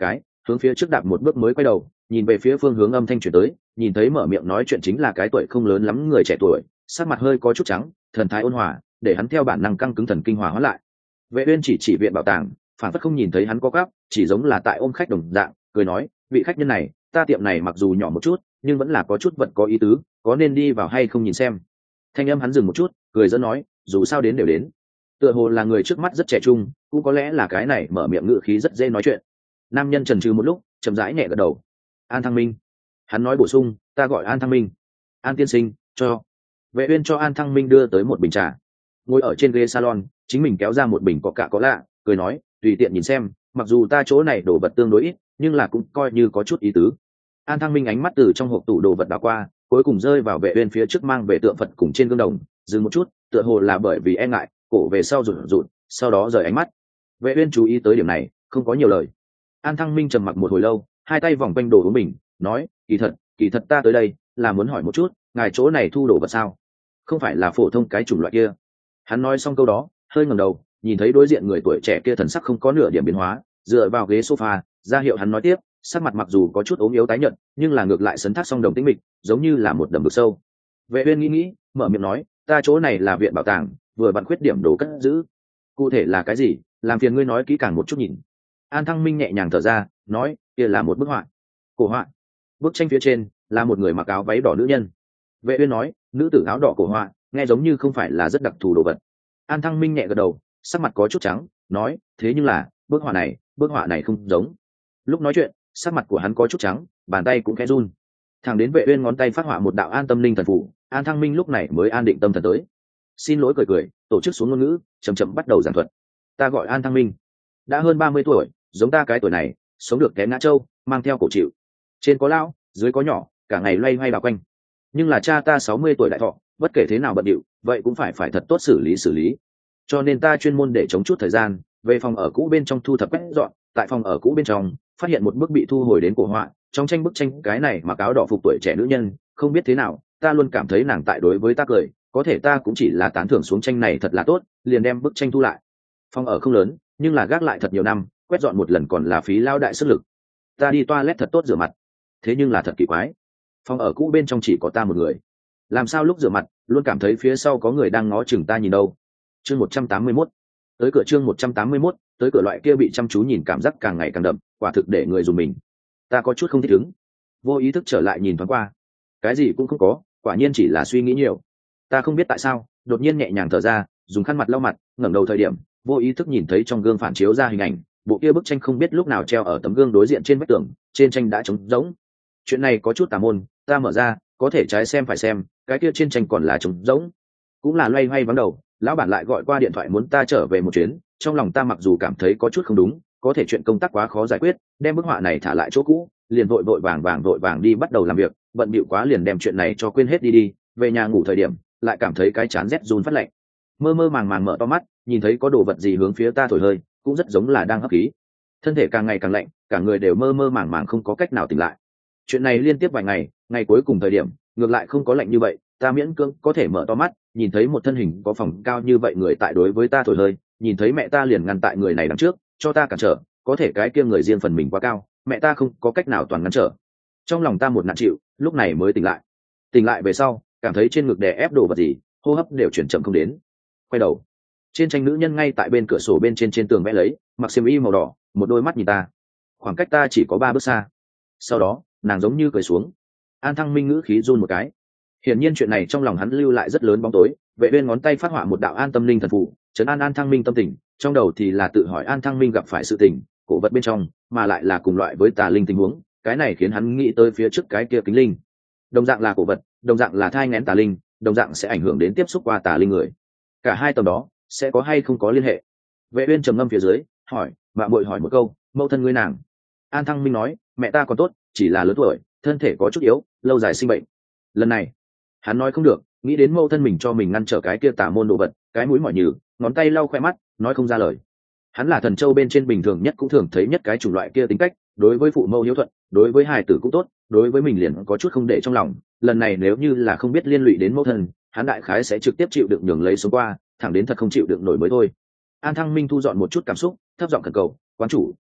hướng phía trước đạp một bước mới quay đầu nhìn về phía phương hướng âm thanh chuyển tới, nhìn thấy mở miệng nói chuyện chính là cái tuổi không lớn lắm người trẻ tuổi, sắc mặt hơi có chút trắng, thần thái ôn hòa, để hắn theo bản năng căng cứng thần kinh hòa hóa lại. Vệ uyên chỉ viện bảo tàng, phản phất không nhìn thấy hắn có gấp, chỉ giống là tại ôm khách đồng dạng, cười nói, vị khách nhân này, ta tiệm này mặc dù nhỏ một chút, nhưng vẫn là có chút vật có ý tứ, có nên đi vào hay không nhìn xem. Thanh âm hắn dừng một chút, cười dẫn nói, dù sao đến đều đến. Tựa hồ là người trước mắt rất trẻ trung, cũng có lẽ là cái này mở miệng ngữ khí rất dễ nói chuyện. Nam nhân chần chừ một lúc, chậm rãi nhẹ gật đầu. An Thăng Minh. Hắn nói bổ sung, ta gọi An Thăng Minh. An tiên sinh, cho. Vệ uyên cho An Thăng Minh đưa tới một bình trà. Ngồi ở trên ghế salon, chính mình kéo ra một bình coca có lạ, cười nói, tùy tiện nhìn xem, mặc dù ta chỗ này đồ vật tương đối ít, nhưng là cũng coi như có chút ý tứ. An Thăng Minh ánh mắt từ trong hộp tủ đồ vật đảo qua, cuối cùng rơi vào Vệ uyên phía trước mang về tượng Phật cùng trên gương đồng, dừng một chút, tựa hồ là bởi vì e ngại, cổ về sau rụt rụt, sau đó rời ánh mắt. Vệ uyên chú ý tới điểm này, không có nhiều lời. An Thăng Minh trầm mặc một hồi lâu, hai tay vòng quanh đồ uống bình, nói, kỳ thật ta tới đây là muốn hỏi một chút, ngài chỗ này thu đồ vật sao? Không phải là phổ thông cái chủng loại kia. Hắn nói xong câu đó, hơi ngẩng đầu, nhìn thấy đối diện người tuổi trẻ kia thần sắc không có nửa điểm biến hóa, dựa vào ghế sofa, ra hiệu hắn nói tiếp, sắc mặt mặc dù có chút ốm yếu tái nhợt, nhưng là ngược lại sấn thác song đồng tĩnh mịch, giống như là một đầm vực sâu. Vệ uyên nghĩ, mở miệng nói, ta chỗ này là viện bảo tàng, vừa vặn khuyết điểm đồ cất giữ. Cụ thể là cái gì, làm phiền ngươi nói kỹ càng một chút nhìn. An Thăng Minh nhẹ nhàng thở ra, nói, kia là một bức họa. Cổ họa. Bức tranh phía trên là một người mặc áo váy đỏ nữ nhân. Vệ uyên nói, nữ tử áo đỏ cổ họa, nghe giống như không phải là rất đặc thù đồ vật. An Thăng Minh nhẹ gật đầu, sắc mặt có chút trắng, nói, thế nhưng là bức họa này không giống. Lúc nói chuyện, sắc mặt của hắn có chút trắng, bàn tay cũng khẽ run. Thẳng đến Vệ uyên ngón tay phát họa một đạo an tâm linh thần phù, An Thăng Minh lúc này mới an định tâm thần tới. Xin lỗi cười, tổ chức xuống ngôn ngữ, chậm bắt đầu giảng thuật. Ta gọi An Thăng Minh, đã hơn 30 tuổi, giống ta cái tuổi này, sống được té ngã trâu, mang theo cổ chịu. Trên có lão, dưới có nhỏ, cả ngày loay hoay đảo quanh. Nhưng là cha ta 60 tuổi đại thọ, bất kể thế nào bận điệu, vậy cũng phải thật tốt xử lý. Cho nên ta chuyên môn để chống chút thời gian, về phòng ở cũ bên trong thu thập quét dọn, tại phòng ở cũ bên trong, phát hiện một bức bị thu hồi đến cổ họa, trong tranh bức tranh cái này mà áo đỏ phục tuổi trẻ nữ nhân, không biết thế nào, ta luôn cảm thấy nàng tại đối với ta cười, có thể ta cũng chỉ là tán thưởng xuống tranh này thật là tốt, liền đem bức tranh thu lại. Phòng ở không lớn, nhưng là gác lại thật nhiều năm, quét dọn một lần còn là phí lao đại sức lực. Ta đi toilet thật tốt rửa mặt, thế nhưng là thật kỳ quái, phòng ở cũ bên trong chỉ có ta một người, làm sao lúc rửa mặt luôn cảm thấy phía sau có người đang ngó chừng ta nhìn đâu. Chương 181. Tới cửa. Chương 181. Tới cửa. Loại kia bị chăm chú nhìn cảm giác càng ngày càng đậm, quả thực để người dùng mình. Ta có chút không thích ứng, vô ý thức trở lại nhìn thoáng qua, cái gì cũng không có, quả nhiên chỉ là suy nghĩ nhiều. Ta không biết tại sao đột nhiên nhẹ nhàng thở ra, dùng khăn mặt lau mặt, ngẩng đầu thời điểm vô ý thức nhìn thấy trong gương phản chiếu ra hình ảnh, bộ kia bức tranh không biết lúc nào treo ở tấm gương đối diện trên vách tường, trên tranh đã trống rỗng. Chuyện này có chút tà môn, ta mở ra, có thể trái xem phải xem, cái kia trên tranh còn là trống rỗng. Cũng là loay hoay vắng đầu, lão bản lại gọi qua điện thoại muốn ta trở về một chuyến, trong lòng ta mặc dù cảm thấy có chút không đúng, có thể chuyện công tác quá khó giải quyết, đem bức họa này thả lại chỗ cũ, liền vội vàng đi bắt đầu làm việc, bận bịu quá liền đem chuyện này cho quên hết đi. Về nhà ngủ thời điểm lại cảm thấy cái chán rét run phát lạnh, mơ màng mở to mắt, nhìn thấy có đồ vật gì hướng phía ta thổi hơi, cũng rất giống là đang hấp khí. Thân thể càng ngày càng lạnh, cả người đều mơ màng không có cách nào tỉnh lại. Chuyện này liên tiếp vài ngày, ngày cuối cùng thời điểm ngược lại không có lạnh như vậy, ta miễn cưỡng có thể mở to mắt, nhìn thấy một thân hình có phòng cao như vậy người tại đối với ta thổi hơi, nhìn thấy mẹ ta liền ngăn tại người này đằng trước cho ta cản trở, có thể cái kia người riêng phần mình quá cao, mẹ ta không có cách nào toàn ngăn trở. Trong lòng ta một nặng chịu, lúc này mới tỉnh lại về sau cảm thấy trên ngực đè ép đồ vật gì, hô hấp đều chuyển chậm không đến. Quay đầu, trên tranh nữ nhân ngay tại bên cửa sổ bên trên tường vẽ lấy, mặc xiêm y màu đỏ, một đôi mắt nhìn ta, khoảng cách ta chỉ có 3 bước xa. Sau đó nàng giống như cười xuống. An Thăng Minh ngữ khí run một cái, hiển nhiên chuyện này trong lòng hắn lưu lại rất lớn bóng tối. Vệ uyên ngón tay phát họa một đạo an tâm linh thần phù, trấn an An Thăng Minh tâm tình, trong đầu thì là tự hỏi An Thăng Minh gặp phải sự tình, cổ vật bên trong mà lại là cùng loại với tà linh tình huống, cái này khiến hắn nghĩ tới phía trước cái kia kính linh, đồng dạng là cổ vật, đồng dạng là thai nghén tà linh, đồng dạng sẽ ảnh hưởng đến tiếp xúc qua tà linh người, cả hai tầm đó sẽ có hay không có liên hệ. Vệ uyên trầm ngâm phía dưới, hỏi, mạ muội hỏi một câu, mẫu thân ngươi nàng? An Thăng Minh nói, mẹ ta còn tốt, chỉ là lớn tuổi, thân thể có chút yếu, lâu dài sinh bệnh. Lần này hắn nói không được, nghĩ đến mẫu thân mình cho mình ngăn trở cái kia tà môn đồ vật, cái mũi mỏi nhừ, ngón tay lau khoe mắt, nói không ra lời. Hắn là thần châu bên trên bình thường nhất cũng thường thấy nhất cái chủng loại kia tính cách, đối với phụ mẫu hiếu thuận, đối với hài tử cũng tốt, đối với mình liền có chút không để trong lòng. Lần này nếu như là không biết liên lụy đến mẫu thân, hắn đại khái sẽ trực tiếp chịu đựng nhường lấy xuống qua, thẳng đến thật không chịu đựng nổi mới thôi. An Thăng Minh thu dọn một chút cảm xúc, thấp giọng khẩn cầu, quán chủ,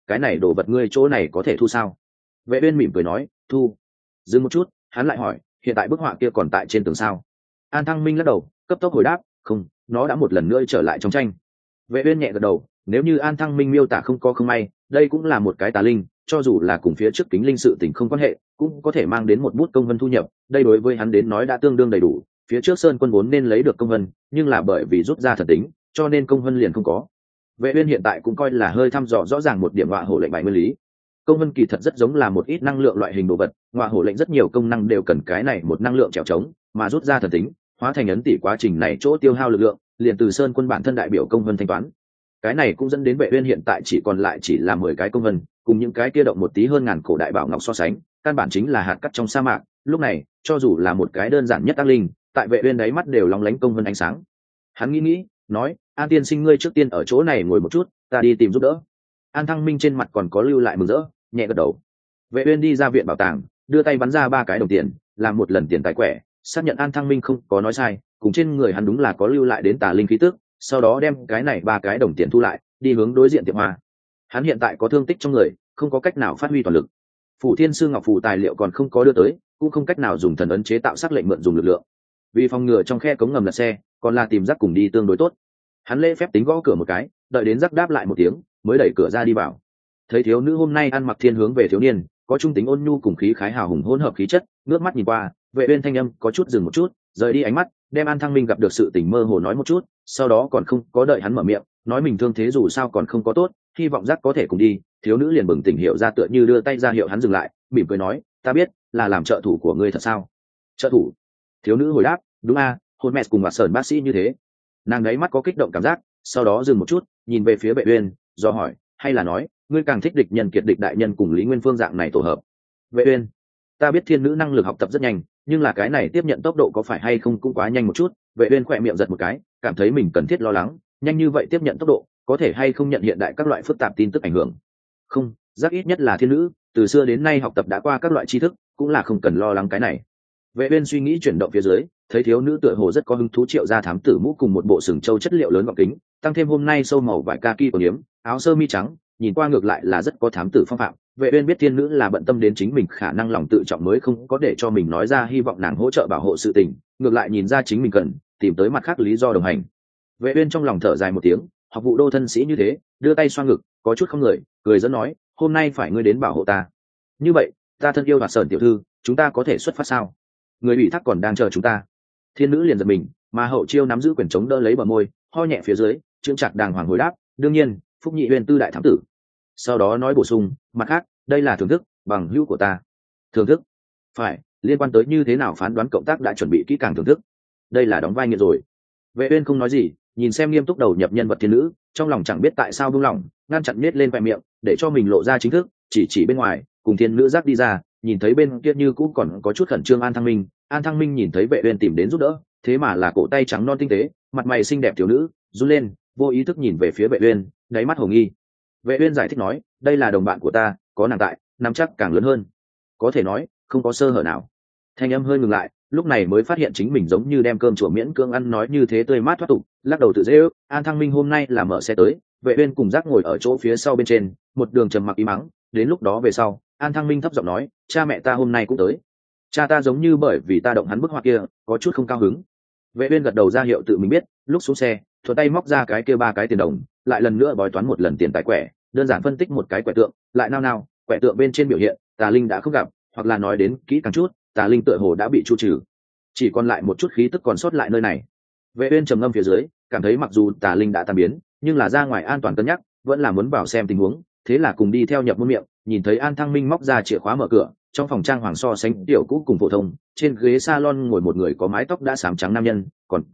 cái này đồ vật ngươi chỗ này có thể thu sao? Vệ uyên mỉm cười nói, thu. Dừng một chút, hắn lại hỏi, hiện tại bức họa kia còn tại trên tường sao? An Thăng Minh lắc đầu, cấp tốc hồi đáp, không, nó đã một lần nữa trở lại trong tranh. Vệ uyên nhẹ gật đầu, nếu như An Thăng Minh miêu tả không có không may, đây cũng là một cái tà linh, cho dù là cùng phía trước kính linh sự tình không quan hệ, cũng có thể mang đến một bút công vân thu nhập, đây đối với hắn đến nói đã tương đương đầy đủ. Phía trước Sơn Quân vốn nên lấy được công vân, nhưng là bởi vì rút ra thần tính, cho nên công vân liền không có. Vệ uyên hiện tại cũng coi là hơi thăm dò rõ ràng một điểm ngọa hổ lệnh bài nguyên lý. Công vân kỳ thật rất giống là một ít năng lượng loại hình đồ vật, ngọa hổ lệnh rất nhiều công năng đều cần cái này một năng lượng trèo trống, mà rút ra thần tính, hóa thành ấn tỷ quá trình này chỗ tiêu hao lực lượng, liền từ Sơn Quân bản thân đại biểu công vân thanh toán. Cái này cũng dẫn đến Vệ uyên hiện tại chỉ còn lại chỉ là 10 cái công vân, cùng những cái kia động một tí hơn ngàn cổ đại bảo ngọc so sánh, căn bản chính là hạt cát trong sa mạc. Lúc này, cho dù là một cái đơn giản nhất tác linh, tại Vệ uyên đáy mắt đều lóng lánh công vân ánh sáng. Hắn nghĩ, nói, An tiên sinh ngươi trước tiên ở chỗ này ngồi một chút, ta đi tìm giúp đỡ. An Thăng Minh trên mặt còn có lưu lại mừng rỡ, nhẹ gật đầu. Vệ uyên đi ra viện bảo tàng, đưa tay bắn ra 3 cái đồng tiền, làm một lần tiền tài quẻ, xác nhận An Thăng Minh không có nói sai, cùng trên người hắn đúng là có lưu lại đến tà linh khí tức, sau đó đem cái này 3 cái đồng tiền thu lại, đi hướng đối diện tiệm hoa. Hắn hiện tại có thương tích trong người, không có cách nào phát huy toàn lực. Phủ Thiên Sư Ngọc phù tài liệu còn không có đưa tới, cũng không cách nào dùng thần ấn chế tạo sắc lệnh mượn dùng lực lượng. Vì phòng ngừa trong khe cống ngầm lật xe, còn là tìm rắc cùng đi tương đối tốt. Hắn lễ phép tính gõ cửa một cái, đợi đến rắc đáp lại một tiếng, mới đẩy cửa ra đi vào. Thấy thiếu nữ hôm nay ăn mặc thiên hướng về thiếu niên, có trung tính ôn nhu cùng khí khái hào hùng hỗn hợp khí chất, ngước mắt nhìn qua, Vệ uyên thanh âm có chút dừng một chút, rời đi ánh mắt, đem An Thăng Minh gặp được sự tình mơ hồ nói một chút, sau đó còn không có đợi hắn mở miệng, nói mình thương thế dù sao còn không có tốt, hy vọng rắc có thể cùng đi. Thiếu nữ liền bừng tỉnh hiểu ra, tựa như đưa tay ra hiệu hắn dừng lại, mỉm cười nói, ta biết, là làm trợ thủ của ngươi thật sao? Trợ thủ? Thiếu nữ hồi đáp, đúng a, hôn mẹ cùng Mạc Sởn bác sĩ như thế. Nàng đấy mắt có kích động cảm giác, sau đó dừng một chút, nhìn về phía Vệ uyên, do hỏi, hay là nói, ngươi càng thích địch nhân kiệt địch đại nhân cùng Lý Nguyên Phương dạng này tổ hợp? Vệ uyên, ta biết thiên nữ năng lực học tập rất nhanh, nhưng là cái này tiếp nhận tốc độ có phải hay không cũng quá nhanh một chút. Vệ uyên khỏe miệng giật một cái, cảm thấy mình cần thiết lo lắng, nhanh như vậy tiếp nhận tốc độ, có thể hay không nhận hiện đại các loại phức tạp tin tức ảnh hưởng? Không, rất ít nhất là thiên nữ, từ xưa đến nay học tập đã qua các loại tri thức, cũng là không cần lo lắng cái này. Vệ uyên suy nghĩ chuyển động phía dưới, thấy thiếu nữ tựa hồ rất có hứng thú triệu ra thám tử mũ cùng một bộ sừng châu chất liệu lớn gọng kính, tăng thêm hôm nay sâu màu vải kaki của yếm, áo sơ mi trắng, nhìn qua ngược lại là rất có thám tử phong phạm. Vệ uyên biết thiên nữ là bận tâm đến chính mình khả năng lòng tự trọng mới không có để cho mình nói ra hy vọng nàng hỗ trợ bảo hộ sự tình, ngược lại nhìn ra chính mình cần tìm tới mặt khác lý do đồng hành. Vệ uyên trong lòng thở dài một tiếng, học vụ đô thân sĩ như thế, đưa tay xoa ngực, có chút không người, cười dẫn nói, hôm nay phải ngươi đến bảo hộ ta. Như vậy, ta thân yêu Đoạt Sởn tiểu thư, chúng ta có thể xuất phát sao? Người ủy thác còn đang chờ chúng ta. Thiên nữ liền giật mình, mà hậu chiêu nắm giữ quyền chống đỡ lấy bờ môi, ho nhẹ phía dưới, trương trạc đàng hoàng hồi đáp, đương nhiên, Phúc Nhị Uyên tư đại thám tử. Sau đó nói bổ sung, mặt khác, đây là thưởng thức bằng hữu của ta. Thưởng thức? Phải, liên quan tới như thế nào phán đoán cộng tác đã chuẩn bị kỹ càng thưởng thức. Đây là đóng vai nghiện rồi. Vệ uyên không nói gì, nhìn xem nghiêm túc đầu nhập nhân vật thiên nữ, trong lòng chẳng biết tại sao buông lỏng, ngăn chặn nết lên khoe miệng, để cho mình lộ ra chính thức, chỉ bên ngoài, cùng thiên nữ giác đi ra, nhìn thấy bên kia như cũ còn có chút khẩn trương An Thăng Minh. An Thăng Minh nhìn thấy Vệ uyên tìm đến giúp đỡ, thế mà là cổ tay trắng non tinh tế, mặt mày xinh đẹp thiếu nữ, run lên, vô ý thức nhìn về phía Vệ uyên, đáy mắt hồ nghi. Vệ uyên giải thích nói, đây là đồng bạn của ta, có nàng tại, nắm chắc càng lớn hơn. Có thể nói, không có sơ hở nào. Thanh âm hơi ngừng lại, lúc này mới phát hiện chính mình giống như đem cơm chùa miễn cưỡng ăn nói như thế tươi mát thoát tục, lắc đầu tự dễ ước. An Thăng Minh hôm nay là mở xe tới, Vệ uyên cùng Giác ngồi ở chỗ phía sau bên trên, một đường trầm mặc im mắng. Đến lúc đó về sau, An Thăng Minh thấp giọng nói, cha mẹ ta hôm nay cũng tới. Cha ta giống như bởi vì ta động hắn bức họa kia, có chút không cao hứng. Vệ uyên gật đầu ra hiệu tự mình biết, lúc xuống xe, thuận tay móc ra cái kia 3 cái tiền đồng, lại lần nữa bói toán một lần tiền tài quẻ, đơn giản phân tích một cái quẻ tượng, lại nao, quẻ tượng bên trên biểu hiện, tà linh đã không gặp, hoặc là nói đến kỹ càng chút, tà linh tựa hồ đã bị chu trừ, chỉ còn lại một chút khí tức còn sót lại nơi này. Vệ uyên trầm ngâm phía dưới, cảm thấy mặc dù tà linh đã tan biến, nhưng là ra ngoài an toàn cân nhắc, vẫn là muốn vào xem tình huống, thế là cùng đi theo nhập môn miệng, nhìn thấy An Thăng Minh móc ra chìa khóa mở cửa, trong phòng trang hoàng so sánh tiểu cũ cùng phổ thông, trên ghế salon ngồi một người có mái tóc đã xám trắng nam nhân, còn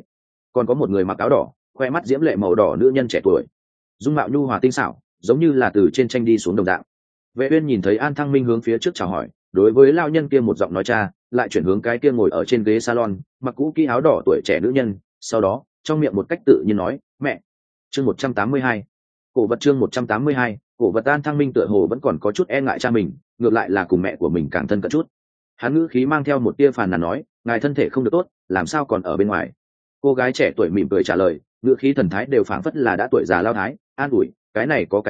có một người mặc áo đỏ, khoe mắt diễm lệ màu đỏ nữ nhân trẻ tuổi, dung mạo nhu hòa tinh xảo, giống như là từ trên tranh đi xuống đồng dạng. Vệ uyên nhìn thấy An Thăng Minh hướng phía trước chào hỏi, đối với lão nhân kia một giọng nói cha, lại chuyển hướng cái kia ngồi ở trên ghế salon, mặc cũ kỹ áo đỏ tuổi trẻ nữ nhân, sau đó trong miệng một cách tự nhiên nói, mẹ. Chương 182. Cổ vật chương 182, cổ vật. An Thăng Minh tựa hồ vẫn còn có chút e ngại cha mình, ngược lại là cùng mẹ của mình càng thân cận chút. Hắn ngữ khí mang theo một tia phàn nàn nói, ngài thân thể không được tốt, làm sao còn ở bên ngoài? Cô gái trẻ tuổi mỉm cười trả lời, ngữ khí thần thái đều phảng phất là đã tuổi già lao thái, an ủi, cái này có cái gì,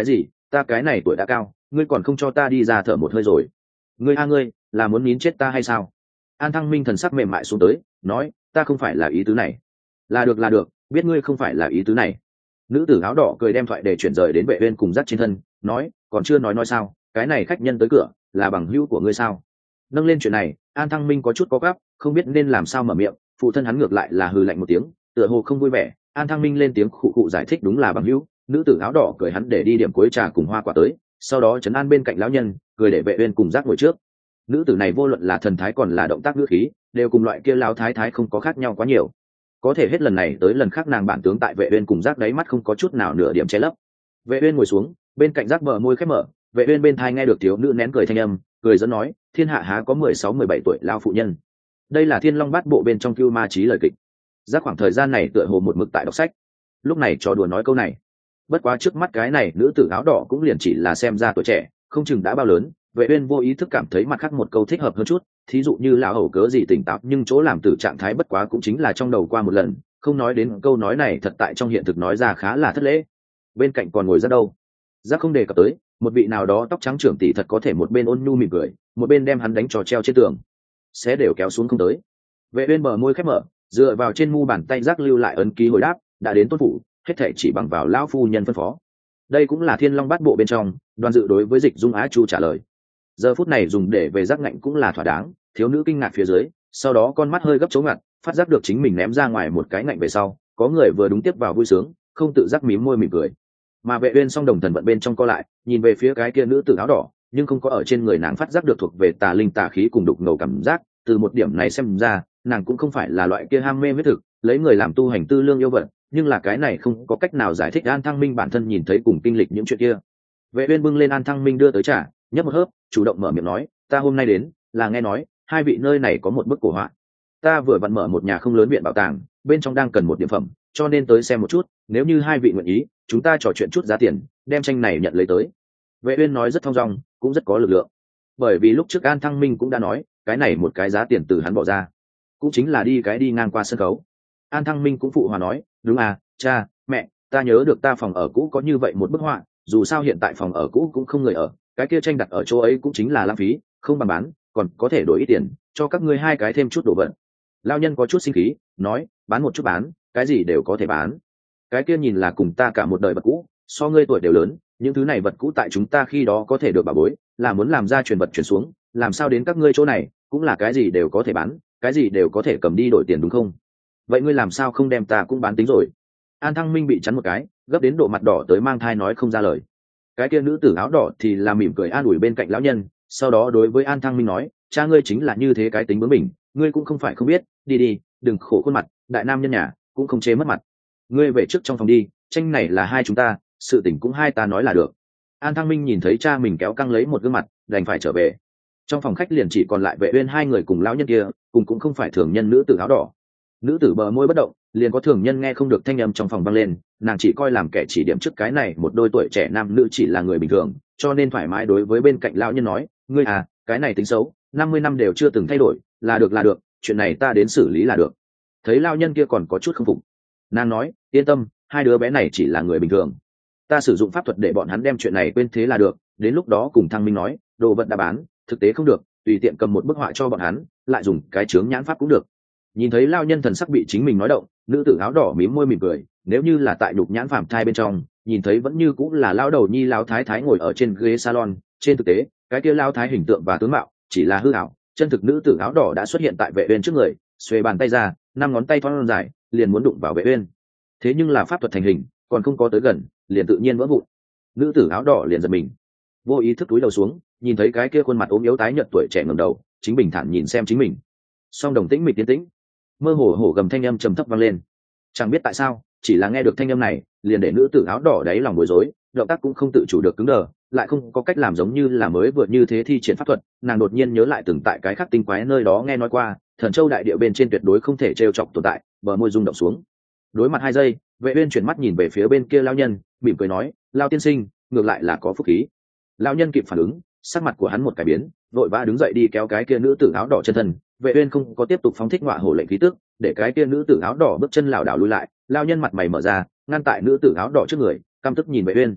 ta cái này tuổi đã cao, ngươi còn không cho ta đi ra thở một hơi rồi. Ngươi là muốn nín chết ta hay sao? An Thăng Minh thần sắc mềm mại xuống tới, nói, ta không phải là ý tứ này. Là được, biết ngươi không phải là ý tứ này. Nữ tử áo đỏ cười đem thoại để chuyển rời đến Vệ Uyên cùng dắt trên thân, nói, còn chưa nói sao, cái này khách nhân tới cửa là bằng hữu của ngươi sao? Nâng lên chuyện này, An Thăng Minh có chút có gắp, không biết nên làm sao mở miệng, phụ thân hắn ngược lại là hừ lạnh một tiếng, tựa hồ không vui vẻ. An Thăng Minh lên tiếng khụ khụ giải thích đúng là bằng hữu. Nữ tử áo đỏ cười hắn để đi điểm cuối trà cùng hoa quả tới, sau đó trấn an bên cạnh lão nhân, cười để Vệ Uyên cùng dắt ngồi trước. Nữ tử này vô luận là thần thái còn là động tác ngữ khí, đều cùng loại kia lão thái thái không có khác nhau quá nhiều. Có thể hết lần này tới lần khác nàng bản tướng tại Vệ Uyên cùng giác đáy mắt không có chút nào nửa điểm che lấp. Vệ Uyên ngồi xuống, bên cạnh giác bờ môi khép mở, Vệ Uyên bên tai nghe được thiếu nữ nén cười thanh âm, cười dẫn nói, thiên hạ há có 16-17 tuổi lão phụ nhân. Đây là Thiên Long Bát Bộ bên trong Cưu Ma Chí lời kịch. Giác khoảng thời gian này tựa hồ một mực tại đọc sách, lúc này trò đùa nói câu này. Bất quá trước mắt cái này nữ tử áo đỏ cũng liền chỉ là xem ra tuổi trẻ, không chừng đã bao lớn. Vệ Uyên vô ý thức cảm thấy mặt khác một câu thích hợp hơn chút, thí dụ như lão hầu cớ gì tỉnh táo nhưng chỗ làm từ trạng thái bất quá cũng chính là trong đầu qua một lần, không nói đến câu nói này thật tại trong hiện thực nói ra khá là thất lễ. Bên cạnh còn ngồi rất đâu, giác không đề cập tới, một vị nào đó tóc trắng trưởng tỷ thật có thể một bên ôn nhu mỉm cười, một bên đem hắn đánh trò treo trên tường, sẽ đều kéo xuống không tới. Vệ Uyên bờ môi khép mở, dựa vào trên mu bàn tay giác lưu lại ấn ký hồi đáp, đã đến tôn phủ, hết thảy chỉ bằng vào lão phu nhân phân phó. Đây cũng là Thiên Long Bát Bộ bên trong, Đoàn Dự đối với Dịch Dung Á Chu trả lời. Giờ phút này dùng để về giác ngạnh cũng là thỏa đáng. Thiếu nữ kinh ngạc phía dưới, sau đó con mắt hơi gấp chố ngặt, phát giác được chính mình ném ra ngoài một cái ngạnh về sau, có người vừa đúng tiếp vào vui sướng, không tự giác mím môi mỉm cười. Mà Vệ Uyên song đồng thần vận bên trong co lại, nhìn về phía cái kia nữ tử áo đỏ, nhưng không có ở trên người nàng phát giác được thuộc về tà linh tà khí cùng đục ngầu cảm giác. Từ một điểm này xem ra, nàng cũng không phải là loại kia ham mê huyết thực, lấy người làm tu hành tư lương yêu vật, nhưng là cái này không có cách nào giải thích An Thăng Minh bản thân nhìn thấy cùng kinh lịch những chuyện kia. Vệ Uyên bưng lên An Thăng Minh đưa tới trà, nhấp một hớp, chủ động mở miệng nói, ta hôm nay đến là nghe nói hai vị nơi này có một bức cổ họa, ta vừa vặn mở một nhà không lớn viện bảo tàng, bên trong đang cần một điểm phẩm, cho nên tới xem một chút, nếu như hai vị nguyện ý, chúng ta trò chuyện chút giá tiền, đem tranh này nhận lấy tới. Vệ Uyên nói rất thong dong, cũng rất có lực lượng, bởi vì lúc trước An Thăng Minh cũng đã nói, cái này một cái giá tiền từ hắn bỏ ra, cũng chính là đi ngang qua sân khấu. An Thăng Minh cũng phụ hòa nói, đúng à, cha, mẹ, ta nhớ được ta phòng ở cũ có như vậy một bức họa, dù sao hiện tại phòng ở cũ cũng không người ở, cái kia tranh đặt ở chỗ ấy cũng chính là lãng phí, không bằng bán, còn có thể đổi ít tiền, cho các ngươi hai cái thêm chút đồ vật. Lão nhân có chút sinh khí, nói, bán một chút bán, cái gì đều có thể bán. Cái kia nhìn là cùng ta cả một đời vật cũ, so ngươi tuổi đều lớn, những thứ này vật cũ tại chúng ta khi đó có thể được bảo bối, là muốn làm ra truyền vật chuyển xuống, làm sao đến các ngươi chỗ này, cũng là cái gì đều có thể bán, cái gì đều có thể cầm đi đổi tiền đúng không? Vậy ngươi làm sao không đem ta cũng bán tính rồi? An Thăng Minh bị chắn một cái, gấp đến độ mặt đỏ tới mang thai nói không ra lời. Cái kia nữ tử áo đỏ thì là mỉm cười an ủi bên cạnh lão nhân, sau đó đối với An Thăng Minh nói, cha ngươi chính là như thế cái tính bướng bỉnh, ngươi cũng không phải không biết, đi, đừng khổ khuôn mặt, đại nam nhân nhà cũng không chế mất mặt. Ngươi về trước trong phòng đi, tranh này là hai chúng ta, sự tình cũng hai ta nói là được. An Thăng Minh nhìn thấy cha mình kéo căng lấy một gương mặt, đành phải trở về. Trong phòng khách liền chỉ còn lại Vệ Uyên hai người cùng lão nhân kia, cùng cũng không phải thường nhân nữ tử áo đỏ. Nữ tử bờ môi bất động, liền có thường nhân nghe không được thanh âm trong phòng vang lên, nàng chỉ coi làm kẻ chỉ điểm trước cái này một đôi tuổi trẻ nam nữ chỉ là người bình thường, cho nên thoải mái đối với bên cạnh lão nhân nói, ngươi à, cái này tính xấu, 50 năm đều chưa từng thay đổi, là được, chuyện này ta đến xử lý là được. Thấy lão nhân kia còn có chút không phục, nàng nói, yên tâm, hai đứa bé này chỉ là người bình thường, ta sử dụng pháp thuật để bọn hắn đem chuyện này quên thế là được, đến lúc đó cùng Thăng Minh nói, đồ vật đã bán, thực tế không được, tùy tiện cầm một bức họa cho bọn hắn, lại dùng cái chướng nhãn pháp cũng được. Nhìn thấy lão nhân thần sắc bị chính mình nói động, nữ tử áo đỏ mím môi mỉm cười, nếu như là tại nhục nhãn phàm thai bên trong, nhìn thấy vẫn như cũng là lão đầu nhi lão thái thái ngồi ở trên ghế salon, trên thực tế cái kia lão thái hình tượng và tướng mạo chỉ là hư ảo, chân thực nữ tử áo đỏ đã xuất hiện tại Vệ Uyên trước người, xuề bàn tay ra, 5 ngón tay thon dài liền muốn đụng vào Vệ Uyên. Thế nhưng là pháp thuật thành hình, còn không có tới gần, liền tự nhiên vỡ vụn. Nữ tử áo đỏ liền giật mình, vô ý thức cúi đầu xuống, nhìn thấy cái kia khuôn mặt ốm yếu tái nhợt tuổi trẻ ngẩng đầu, chính bình thản nhìn xem chính mình. Song đồng tĩnh mịch tiến tĩnh, mơ hồ hổ gầm thanh âm trầm thấp vang lên. Chẳng biết tại sao, chỉ là nghe được thanh âm này, liền để nữ tử áo đỏ đáy lòng bối rối, động tác cũng không tự chủ được cứng đờ, lại không có cách làm giống như là mới vừa như thế thi triển pháp thuật. Nàng đột nhiên nhớ lại từng tại cái khắc tinh quái nơi đó nghe nói qua, Thần Châu đại địa bên trên tuyệt đối không thể trêu chọc tồn tại, bờ môi rung động xuống. Đối mặt 2 giây, Vệ Uyên chuyển mắt nhìn về phía bên kia lão nhân, mỉm cười nói, lão tiên sinh, ngược lại là có phúc khí. Lão nhân kịp phản ứng, sắc mặt của hắn một cái biến, vội vã đứng dậy đi kéo cái kia nữ tử áo đỏ chân thân. Vệ Uyên không có tiếp tục phóng thích ngọa hổ lệnh khí tức, để cái kia nữ tử áo đỏ bước chân lảo đảo lùi lại. Lão nhân mặt mày mở ra, ngăn tại nữ tử áo đỏ trước người, căm tức nhìn Vệ Uyên.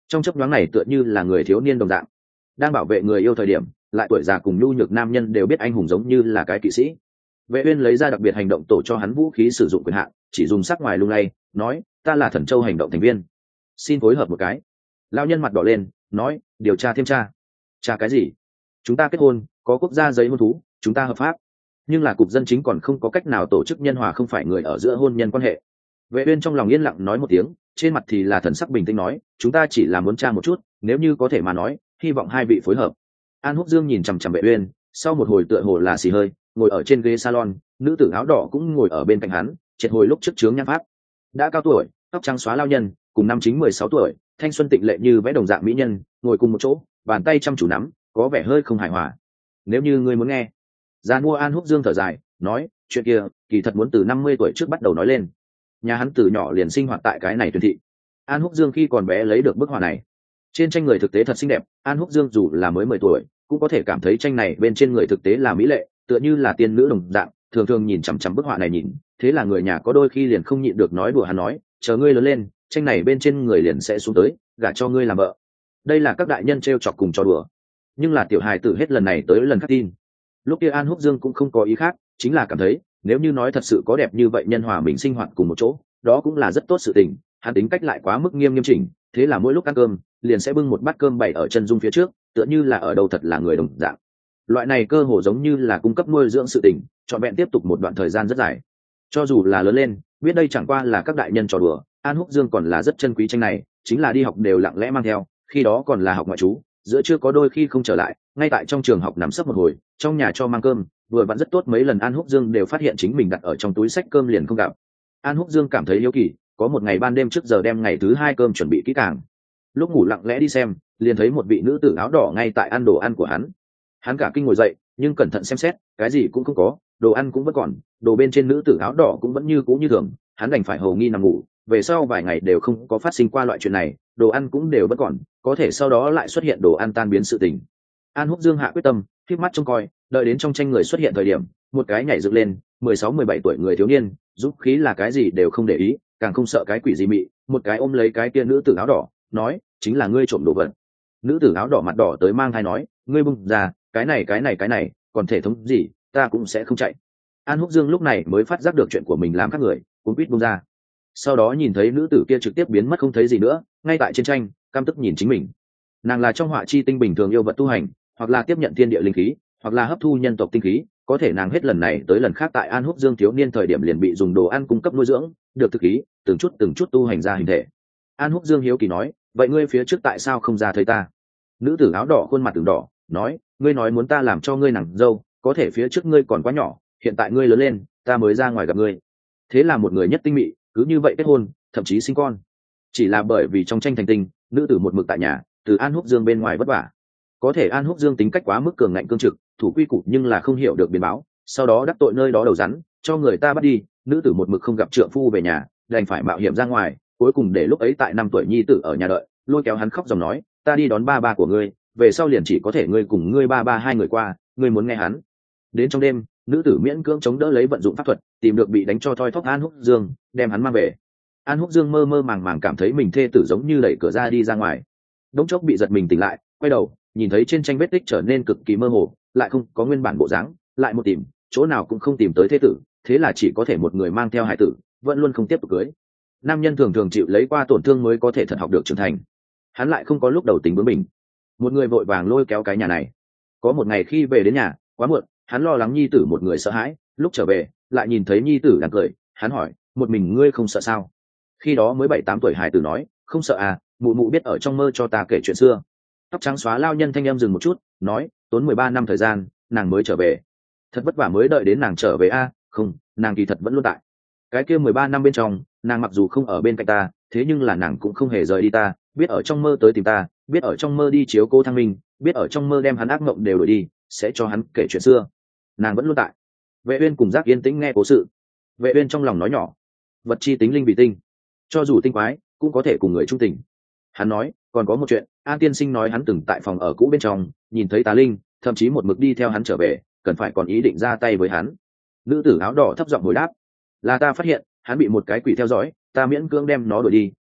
trong chấp nhoáng này tựa như là người thiếu niên đồng dạng, đang bảo vệ người yêu thời điểm lại tuổi già cùng nhu nhược nam nhân đều biết anh hùng giống như là cái kỵ sĩ. Vệ uyên lấy ra đặc biệt hành động tổ cho hắn vũ khí sử dụng quyền hạn, chỉ dùng sắc ngoài lung lay, nói ta là Thần Châu hành động thành viên, xin phối hợp một cái. Lão nhân mặt đỏ lên, nói điều tra thêm tra. Tra cái gì? Chúng ta kết hôn, có quốc gia giấy hôn thú, chúng ta hợp pháp, nhưng là cục dân chính còn không có cách nào tổ chức nhân hòa không phải người ở giữa hôn nhân quan hệ. Vệ uyên trong lòng yên lặng nói một tiếng, trên mặt thì là thần sắc bình tĩnh nói chúng ta chỉ là muốn tra một chút, nếu như có thể mà nói hy vọng hai vị phối hợp. An Húc Dương nhìn chằm chằm Vệ uyên, sau một hồi tựa hồ là xì hơi, ngồi ở trên ghế salon, nữ tử áo đỏ cũng ngồi ở bên cạnh hắn, triệt hồi lúc trước chướng nhãn pháp. Đã cao tuổi, tóc trắng xóa lao nhân, cùng năm chính 16 tuổi, thanh xuân tịnh lệ như vẽ đồng dạng mỹ nhân, ngồi cùng một chỗ, bàn tay chăm chú nắm, có vẻ hơi không hài hòa. Nếu như ngươi muốn nghe. Giàn mua An Húc Dương thở dài, nói, chuyện kia, kỳ thật muốn từ 50 tuổi trước bắt đầu nói lên. Nhà hắn từ nhỏ liền sinh hoạt tại cái này tuyển thị. An Húc Dương khi còn bé lấy được bức họa này. Trên tranh người thực tế thật xinh đẹp, An Húc Dương dù là mới 10 tuổi, cũng có thể cảm thấy tranh này bên trên người thực tế là mỹ lệ, tựa như là tiên nữ đồng dạng, thường thường nhìn chằm chằm bức họa này nhìn, thế là người nhà có đôi khi liền không nhịn được nói đùa hắn nói, chờ ngươi lớn lên, tranh này bên trên người liền sẽ xuống tới, gả cho ngươi làm vợ. Đây là các đại nhân trêu chọc cùng cho đùa. Nhưng là tiểu hài tử hết lần này tới lần khác tin. Lúc kia An Húc Dương cũng không có ý khác, chính là cảm thấy nếu như nói thật sự có đẹp như vậy nhân hòa mình sinh hoạt cùng một chỗ, đó cũng là rất tốt sự tình. Hắn tính cách lại quá mức nghiêm chỉnh, thế là mỗi lúc ăn cơm liền sẽ bưng một bát cơm bày ở chân dung phía trước, tựa như là ở đâu thật là người đồng dạng. Loại này cơ hồ giống như là cung cấp nuôi dưỡng sự tình, trọn vẹn tiếp tục một đoạn thời gian rất dài. Cho dù là lớn lên, biết đây chẳng qua là các đại nhân trò đùa, An Húc Dương còn là rất trân quý tranh này, chính là đi học đều lặng lẽ mang theo, khi đó còn là học ngoại trú, giữa trưa có đôi khi không trở lại, ngay tại trong trường học nằm sấp một hồi, trong nhà cho mang cơm, vừa vặn rất tốt mấy lần An Húc Dương đều phát hiện chính mình đặt ở trong túi xách cơm liền không gặp. An Húc Dương cảm thấy hiếu kỳ, có một ngày ban đêm trước giờ đem ngày thứ hai cơm chuẩn bị kỹ càng. Lúc ngủ lặng lẽ đi xem, liền thấy một vị nữ tử áo đỏ ngay tại ăn đồ ăn của hắn. Hắn cả kinh ngồi dậy, nhưng cẩn thận xem xét, cái gì cũng không có, đồ ăn cũng vẫn còn, đồ bên trên nữ tử áo đỏ cũng vẫn như cũ như thường, hắn đành phải hầu nghi nằm ngủ. Về sau vài ngày đều không có phát sinh qua loại chuyện này, đồ ăn cũng đều vẫn còn, có thể sau đó lại xuất hiện đồ ăn tan biến sự tình. An Húc Dương hạ quyết tâm, khép mắt trông coi, đợi đến trong tranh người xuất hiện thời điểm, một cái nhảy dựng lên, 16-17 tuổi người thiếu niên, dũng khí là cái gì đều không để ý, càng không sợ cái quỷ gì mị, một cái ôm lấy cái kia nữ tử áo đỏ, nói, chính là ngươi trộm đồ vật. Nữ tử áo đỏ mặt đỏ tới mang thai nói, ngươi bung ra, cái này, còn thể thống gì, ta cũng sẽ không chạy. An Húc Dương lúc này mới phát giác được chuyện của mình làm các người, cũng quýt bung ra. Sau đó nhìn thấy nữ tử kia trực tiếp biến mất không thấy gì nữa, ngay tại trên tranh, căm tức nhìn chính mình. Nàng là trong họa chi tinh bình thường yêu vật tu hành, hoặc là tiếp nhận thiên địa linh khí, hoặc là hấp thu nhân tộc tinh khí, có thể nàng hết lần này tới lần khác tại An Húc Dương thiếu niên thời điểm liền bị dùng đồ ăn cung cấp nuôi dưỡng, được thực khí, từng chút tu hành ra hình thể. An Húc Dương hiếu kỳ nói, vậy ngươi phía trước tại sao không ra thấy ta? Nữ tử áo đỏ khuôn mặt từng đỏ, nói, ngươi nói muốn ta làm cho ngươi nàng dâu, có thể phía trước ngươi còn quá nhỏ, hiện tại ngươi lớn lên, ta mới ra ngoài gặp ngươi. Thế là một người nhất tinh mị, cứ như vậy kết hôn, thậm chí sinh con. Chỉ là bởi vì trong tranh thành tinh, nữ tử một mực tại nhà, từ An Húc Dương bên ngoài vất vả. Có thể An Húc Dương tính cách quá mức cường ngạnh cương trực, thủ quy củ nhưng là không hiểu được biến báo, sau đó đắc tội nơi đó đầu rắn, cho người ta bắt đi, nữ tử một mực không gặp trượng phu về nhà, đành phải mạo hiểm ra ngoài, cuối cùng để lúc ấy tại 5 tuổi nhi tử ở nhà đợi, lôi kéo hắn khóc dòng nói, ta đi đón ba ba của ngươi, về sau liền chỉ có thể ngươi cùng ngươi ba ba hai người qua, ngươi muốn nghe hắn. Đến trong đêm, nữ tử miễn cưỡng chống đỡ lấy vận dụng pháp thuật, tìm được bị đánh cho thoi thóp An Húc Dương, đem hắn mang về. An Húc Dương mơ mơ màng màng cảm thấy mình thê tử giống như đẩy cửa ra đi ra ngoài, đống chốc bị giật mình tỉnh lại, quay đầu nhìn thấy trên tranh vết tích trở nên cực kỳ mơ hồ, lại không có nguyên bản bộ dáng, lại một tìm chỗ nào cũng không tìm tới thê tử, thế là chỉ có thể một người mang theo hải tử, vẫn luôn không tiếp tục cưới. Nam nhân thường thường chịu lấy qua tổn thương mới có thể thật học được trưởng thành, hắn lại không có lúc đầu tính bướng bỉnh, một người vội vàng lôi kéo cái nhà này. Có một ngày khi về đến nhà quá muộn, hắn lo lắng nhi tử một người sợ hãi, lúc trở về lại nhìn thấy nhi tử đang cười, hắn hỏi, một mình ngươi không sợ sao? Khi đó mới 7-8 tuổi hải tử nói, không sợ à, mụ mụ biết ở trong mơ cho ta kể chuyện xưa. Tóc trắng xóa lao nhân thanh em dừng một chút, nói, tốn 13 năm thời gian nàng mới trở về, thật vất vả mới đợi đến nàng trở về a. Không, nàng kỳ thật vẫn luôn tại cái kia 13 năm bên trong, nàng mặc dù không ở bên cạnh ta, thế nhưng là nàng cũng không hề rời đi ta, biết ở trong mơ tới tìm ta, biết ở trong mơ đi chiếu cố Thăng Minh, biết ở trong mơ đem hắn ác mộng đều đuổi đi, sẽ cho hắn kể chuyện xưa, nàng vẫn luôn tại. Vệ Uyên cùng Giác yên tĩnh nghe cố sự. Vệ Uyên trong lòng nói nhỏ, vật chi tính linh vì tinh, cho dù tinh quái cũng có thể cùng người trung tình. Hắn nói, còn có một chuyện, An tiên sinh nói hắn từng tại phòng ở cũ bên trong nhìn thấy tà linh, thậm chí một mực đi theo hắn trở về, cần phải còn ý định ra tay với hắn. Nữ tử áo đỏ thấp giọng hồi đáp, là ta phát hiện hắn bị một cái quỷ theo dõi, ta miễn cưỡng đem nó đuổi đi,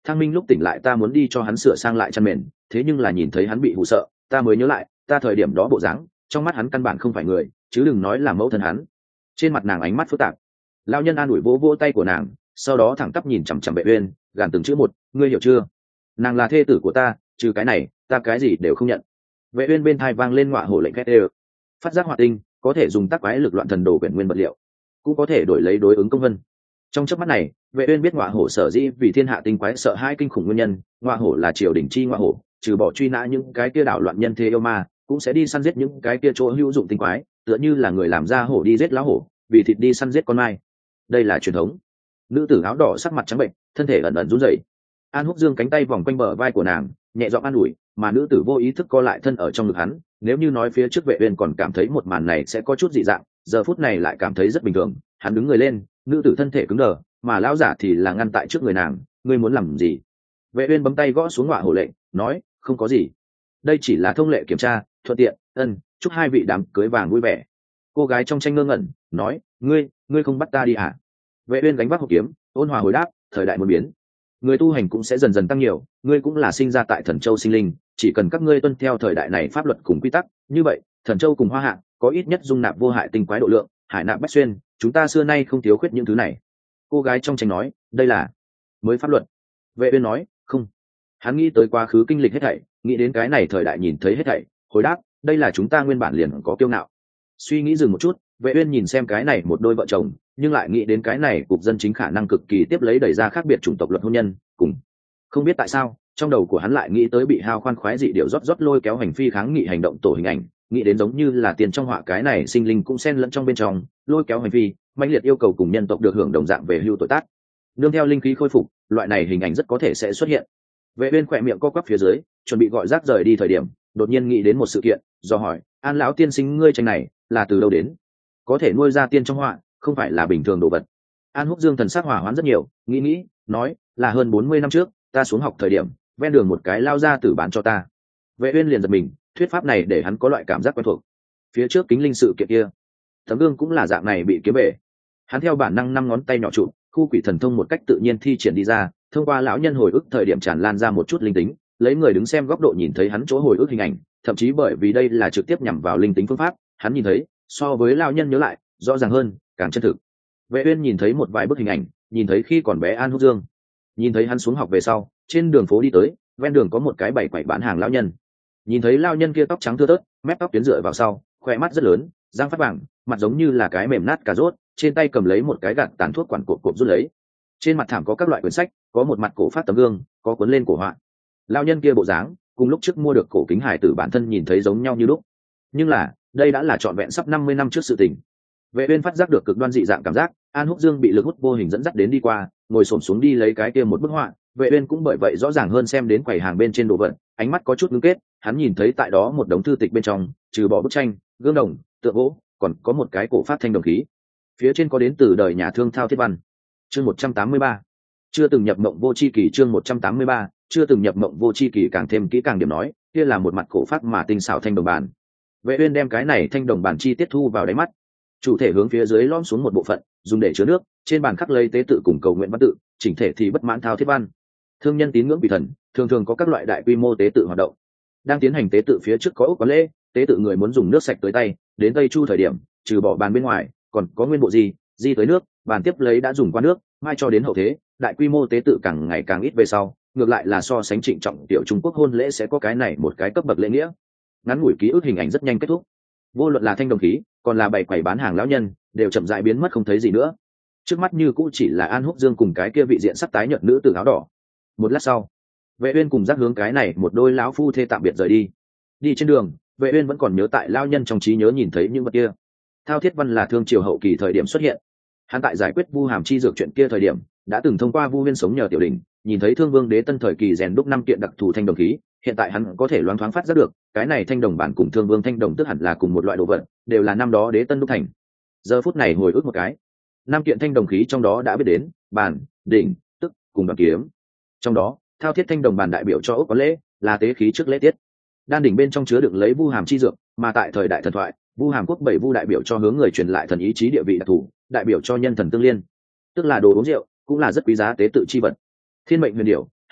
Thang Minh lúc tỉnh lại ta muốn đi cho hắn sửa sang lại chăn mền, thế nhưng là nhìn thấy hắn bị hù sợ, ta mới nhớ lại ta thời điểm đó bộ dáng, trong mắt hắn căn bản không phải người, chứ đừng nói là mẫu thân hắn. Trên mặt nàng ánh mắt phức tạp. Lão nhân an ủi vỗ vỗ tay của nàng, sau đó thẳng tắp nhìn chằm chằm Vệ Uyên, gàn từng chữ một, ngươi hiểu chưa? Nàng là thê tử của ta, trừ cái này ta cái gì đều không nhận. Vệ Uyên bên tai vang lên ngọa hổ lệnh khét đều. Phát giác hỏa tinh có thể dùng tác quái lực loạn thần đồ quyển nguyên vật liệu, cũng có thể đổi lấy đối ứng công vân. Trong chớp mắt này, Vệ Uyên biết ngọa hổ sở dĩ vì thiên hạ tinh quái sợ hai kinh khủng nguyên nhân. Ngọa hổ là triều đình chi ngọa hổ, trừ bỏ truy nã những cái kia đảo loạn nhân thế yêu ma, cũng sẽ đi săn giết những cái kia chỗ hữu dụng tinh quái, tựa như là người làm ra hổ đi giết lão hổ, vì thịt đi săn giết con mai. Đây là truyền thống. Nữ tử áo đỏ sắc mặt trắng bệnh, thân thể ẩn ẩn run rẩy. An Húc Dương cánh tay vòng quanh bờ vai của nàng, nhẹ giọng an ủi, mà nữ tử vô ý thức co lại thân ở trong ngực hắn. Nếu như nói phía trước Vệ Uyên còn cảm thấy một màn này sẽ có chút dị dạng, giờ phút này lại cảm thấy rất bình thường. Hắn đứng người lên, nữ tử thân thể cứng đờ, mà lão giả thì là ngăn tại trước người nàng. Ngươi muốn làm gì? Vệ Uyên bấm tay gõ xuống ngọa hổ lệnh, nói, không có gì. Đây chỉ là thông lệ kiểm tra, thuận tiện. Chúc hai vị đám cưới vàng vui vẻ. Cô gái trong tranh ngơ ngẩn, nói, ngươi không bắt ta đi à? Vệ Uyên gánh vác hộp kiếm, ôn hòa hồi đáp, thời đại muốn biến, người tu hành cũng sẽ dần dần tăng nhiều, ngươi cũng là sinh ra tại Thần Châu sinh linh, chỉ cần các ngươi tuân theo thời đại này pháp luật cùng quy tắc, như vậy Thần Châu cùng Hoa Hạ có ít nhất dung nạp vô hại tinh quái độ lượng, hải nạp bách xuyên, chúng ta xưa nay không thiếu khuyết những thứ này. Cô gái trong tranh nói, đây là mới pháp luật. Vệ Uyên nói, không. Hắn nghĩ tới quá khứ kinh lịch hết thảy, nghĩ đến cái này thời đại nhìn thấy hết thảy, hồi đáp, đây là chúng ta nguyên bản liền có kiêu ngạo. Suy nghĩ dừng một chút, Vệ Uyên nhìn xem cái này một đôi vợ chồng, nhưng lại nghĩ đến cái này cục dân chính khả năng cực kỳ tiếp lấy đẩy ra khác biệt chủng tộc luật hôn nhân, cùng không biết tại sao trong đầu của hắn lại nghĩ tới bị hao khoan khoái dị điệu rót lôi kéo hành phi kháng nghị hành động tổ hình ảnh, nghĩ đến giống như là tiền trong họa cái này sinh linh cũng xen lẫn trong bên trong, lôi kéo hành phi mãnh liệt yêu cầu cùng nhân tộc được hưởng đồng dạng về hưu tuổi tác. Nương theo linh khí khôi phục, loại này hình ảnh rất có thể sẽ xuất hiện. Vệ Uyên khỏe miệng co quắp phía dưới, chuẩn bị gọi rác rời đi thời điểm, đột nhiên nghĩ đến một sự kiện, do hỏi, An lão tiên sinh ngươi tranh này là từ đâu đến? Có thể nuôi ra tiên trong họa, không phải là bình thường đồ vật. An Húc Dương thần sắc hỏa hoãn rất nhiều, nghĩ, nói, là hơn 40 năm trước, ta xuống học thời điểm, ven đường một cái lao ra tử bán cho ta. Vệ Uyên liền giật mình, thuyết pháp này để hắn có loại cảm giác quen thuộc. Phía trước kính linh sự kiện kia, tấm gương cũng là dạng này bị kiếm bể. Hắn theo bản năng năm ngón tay nhỏ trụ, khu quỷ thần thông một cách tự nhiên thi triển đi ra, thông qua lão nhân hồi ức thời điểm tràn lan ra một chút linh tính, lấy người đứng xem góc độ nhìn thấy hắn chỗ hồi ức hình ảnh, thậm chí bởi vì đây là trực tiếp nhằm vào linh tính phương pháp, hắn nhìn thấy so với lão nhân nhớ lại rõ ràng hơn, càng chân thực. Vệ Uyên nhìn thấy một vài bức hình ảnh, nhìn thấy khi còn bé An Húc Dương, nhìn thấy hắn xuống học về sau, trên đường phố đi tới, ven đường có một cái bày quầy bán hàng lão nhân, nhìn thấy lão nhân kia tóc trắng thưa thớt, mép tóc tiến rượi vào sau, khoe mắt rất lớn, răng phát vàng, mặt giống như là cái mềm nát cà rốt, trên tay cầm lấy một cái gạt tàn thuốc quản cộp rút lấy. Trên mặt thảm có các loại quyển sách, có một mặt cổ phát tấm gương, có cuốn lên cổ họa. Lão nhân kia bộ dáng, cùng lúc trước mua được cổ kính hải tử bản thân nhìn thấy giống nhau như lúc, nhưng là đây đã là trọn vẹn sắp 50 năm trước sự tình. Vệ Uyên phát giác được cực đoan dị dạng cảm giác, An Húc Dương bị lực hút vô hình dẫn dắt đến đi qua, ngồi xổm xuống đi lấy cái kia một bức họa. Vệ Uyên cũng bởi vậy rõ ràng hơn xem đến quầy hàng bên trên đồ vật, ánh mắt có chút ngưng kết, hắn nhìn thấy tại đó một đống thư tịch bên trong, trừ bỏ bức tranh, gương đồng, tượng gỗ, còn có một cái cổ phát thanh đồng khí. Phía trên có đến từ đời nhà thương Thao Thiết Văn. Chương 183. Chưa từng nhập mộng vô chi kỳ. Chương 183. Chưa từng nhập mộng vô chi kỳ. Càng thêm kỹ càng điểm nói, kia là một mặt cổ phát mà tinh xảo thanh đồng bàn. Vệ Uyên đem cái này thanh đồng bàn chi tiết thu vào đáy mắt, chủ thể hướng phía dưới lõm xuống một bộ phận, dùng để chứa nước, trên bàn khắc lấy tế tự cùng cầu nguyện văn tự, chỉnh thể thì bất mãn Thao Thiết Văn. Thương nhân tín ngưỡng quỷ thần, thường có các loại đại quy mô tế tự hoạt động. Đang tiến hành tế tự phía trước có ốc có lễ, tế tự người muốn dùng nước sạch tới tay, đến Tây Chu thời điểm, trừ bỏ bàn bên ngoài, còn có nguyên bộ di tới nước, bàn tiếp lấy đã dùng qua nước, mai cho đến hậu thế, đại quy mô tế tự càng ngày càng ít về sau, ngược lại là so sánh trịnh trọng tiểu Trung Quốc hôn lễ sẽ có cái này một cái cấp bậc lễ nghĩa. Ngắn ngủi ký ức hình ảnh rất nhanh kết thúc. Vô luận là thanh đồng khí, còn là bày quầy bán hàng lão nhân, đều chậm rãi biến mất không thấy gì nữa. Trước mắt như cũ chỉ là An Húc Dương cùng cái kia vị diện sắc tái nhợt nữ tử áo đỏ. Một lát sau, Vệ Uyên cùng giác hướng cái này một đôi lão phu thê tạm biệt rời đi. Đi trên đường, Vệ Uyên vẫn còn nhớ tại lão nhân trong trí nhớ nhìn thấy những vật kia. Thao Thiết Văn là thương triều hậu kỳ thời điểm xuất hiện. Hắn tại giải quyết Vu Hàm chi dược chuyện kia thời điểm, đã từng thông qua Vu Huyên sống nhờ tiểu đình, nhìn thấy Thương Vương Đế Tân thời kỳ rèn đúc 5 kiện đặc thù thanh đồng khí, hiện tại hắn có thể loáng thoáng phát giác được, cái này thanh đồng bản cùng Thương Vương thanh đồng tức hẳn là cùng một loại đồ vật, đều là năm đó Đế Tân đúc thành. Giờ phút này hồi ức một cái, 5 kiện thanh đồng khí trong đó đã biết đến, bàn, đỉnh, tức cùng đoàn kiếm. Trong đó, Thao Thiết thanh đồng bản đại biểu cho ốc có lễ, là tế khí trước lễ tiết. Đan đỉnh bên trong chứa đựng lấy Vu Hàm chi dược, mà tại thời đại thần thoại, Vu Hàm quốc 7 vu đại biểu cho hướng người truyền lại thần ý chí địa vị đặc thù, đại biểu cho nhân thần tương liên, tức là đồ uống rượu, cũng là rất quý giá tế tự chi vật. Thiên mệnh huyền điểu,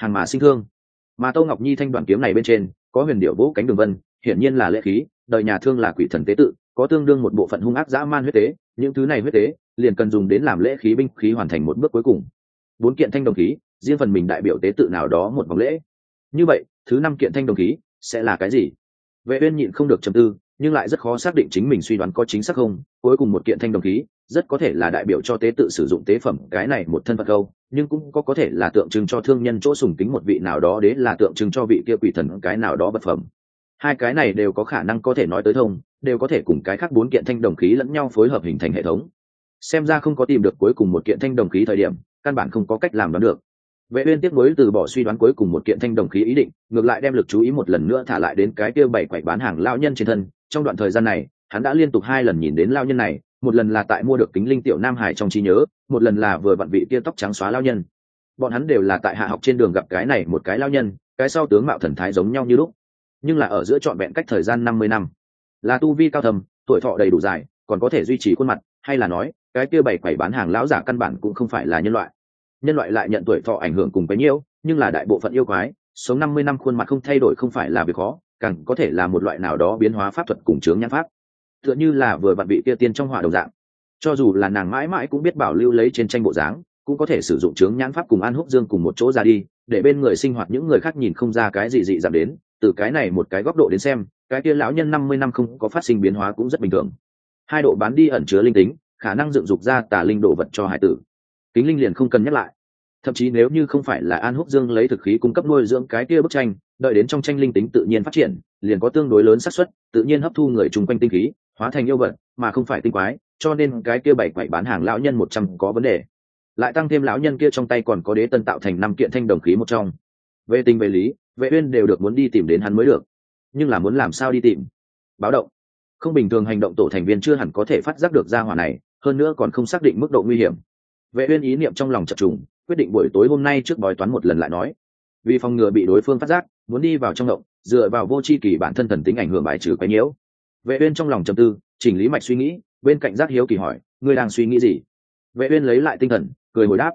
hàng mà sinh thương. Mà Tô Ngọc Nhi thanh đoạn kiếm này bên trên có huyền điệu vỗ cánh đường vân, hiển nhiên là lễ khí, đời nhà thương là quỷ thần tế tự, có tương đương một bộ phận hung ác dã man huyết tế, những thứ này huyết tế liền cần dùng đến làm lễ khí binh khí hoàn thành một bước cuối cùng. 4 kiện thanh đồng khí, riêng phần mình đại biểu tế tự nào đó một vòng lễ. Như vậy, thứ 5 kiện thanh đồng khí sẽ là cái gì? Vệ Uyên nhịn không được trầm tư, nhưng lại rất khó xác định chính mình suy đoán có chính xác không. Cuối cùng một kiện thanh đồng khí rất có thể là đại biểu cho tế tự sử dụng tế phẩm cái này một thân phận câu, nhưng cũng có thể là tượng trưng cho thương nhân chỗ sùng kính một vị nào đó, đế là tượng trưng cho vị kia quỷ thần cái nào đó vật phẩm. Hai cái này đều có khả năng có thể nói tới thông, đều có thể cùng cái khác 4 kiện thanh đồng khí lẫn nhau phối hợp hình thành hệ thống. Xem ra không có tìm được cuối cùng một kiện thanh đồng khí thời điểm, căn bản không có cách làm đoán được. Vệ Uyên tiếc nuối từ bỏ suy đoán cuối cùng một kiện thanh đồng khí ý định, ngược lại đem lực chú ý một lần nữa thả lại đến cái kia bảy quậy bán hàng lão nhân trên thân. Trong đoạn thời gian này, hắn đã liên tục 2 lần nhìn đến lão nhân này, một lần là tại mua được kính linh tiểu nam hải trong trí nhớ, một lần là vừa vặn vị kia tóc trắng xóa lão nhân. Bọn hắn đều là tại hạ học trên đường gặp cái này một cái lão nhân, cái sau tướng mạo thần thái giống nhau như lúc, nhưng là ở giữa trọn vẹn cách thời gian 50 năm. Là tu vi cao thâm, tuổi thọ đầy đủ dài, còn có thể duy trì khuôn mặt, hay là nói, cái kia bảy quậy bán hàng lão giả căn bản cũng không phải là nhân loại. Nhân loại lại nhận tuổi thọ ảnh hưởng cùng bấy nhiêu, nhưng là đại bộ phận yêu quái sống 50 năm khuôn mặt không thay đổi không phải là việc khó, càng có thể là một loại nào đó biến hóa pháp thuật cùng chướng nhãn pháp, tựa như là vừa vặn bị kia tiên trong hỏa đồng dạng. Cho dù là nàng mãi mãi cũng biết bảo lưu lấy trên tranh bộ dáng, cũng có thể sử dụng chướng nhãn pháp cùng An Húc Dương cùng một chỗ ra đi, để bên người sinh hoạt những người khác nhìn không ra cái gì dị dạng đến. Từ cái này một cái góc độ đến xem, cái kia lão nhân 50 năm không có phát sinh biến hóa cũng rất bình thường. Hai độ bán đi ẩn chứa linh tính, khả năng dựng dục ra tà linh đồ vật cho hải tử. Kính linh liền không cần nhắc lại. Thậm chí nếu như không phải là An Húc Dương lấy thực khí cung cấp nuôi dưỡng cái kia bức tranh, đợi đến trong tranh linh tính tự nhiên phát triển, liền có tương đối lớn xác suất tự nhiên hấp thu người chung quanh tinh khí, hóa thành yêu vật, mà không phải tinh quái, cho nên cái kia bảy quậy bán hàng lão nhân 100 có vấn đề. Lại tăng thêm lão nhân kia trong tay còn có đế tân tạo thành 5 kiện thanh đồng khí một trong. Về tình về lý, Vệ Uyên đều được muốn đi tìm đến hắn mới được. Nhưng là muốn làm sao đi tìm? Báo động. Không bình thường hành động tổ thành viên chưa hẳn có thể phát giác được ra hỏa này, hơn nữa còn không xác định mức độ nguy hiểm. Vệ Uyên ý niệm trong lòng chập trùng, quyết định buổi tối hôm nay trước bói toán một lần lại nói. Vì phòng ngừa bị đối phương phát giác, muốn đi vào trong động, dựa vào vô chi kỳ bản thân thần tính ảnh hưởng bài trừ quấy nhiễu. Vệ Uyên trong lòng trầm tư, chỉnh lý mạch suy nghĩ, bên cạnh Giác hiếu kỳ hỏi, ngươi đang suy nghĩ gì? Vệ Uyên lấy lại tinh thần, cười hồi đáp,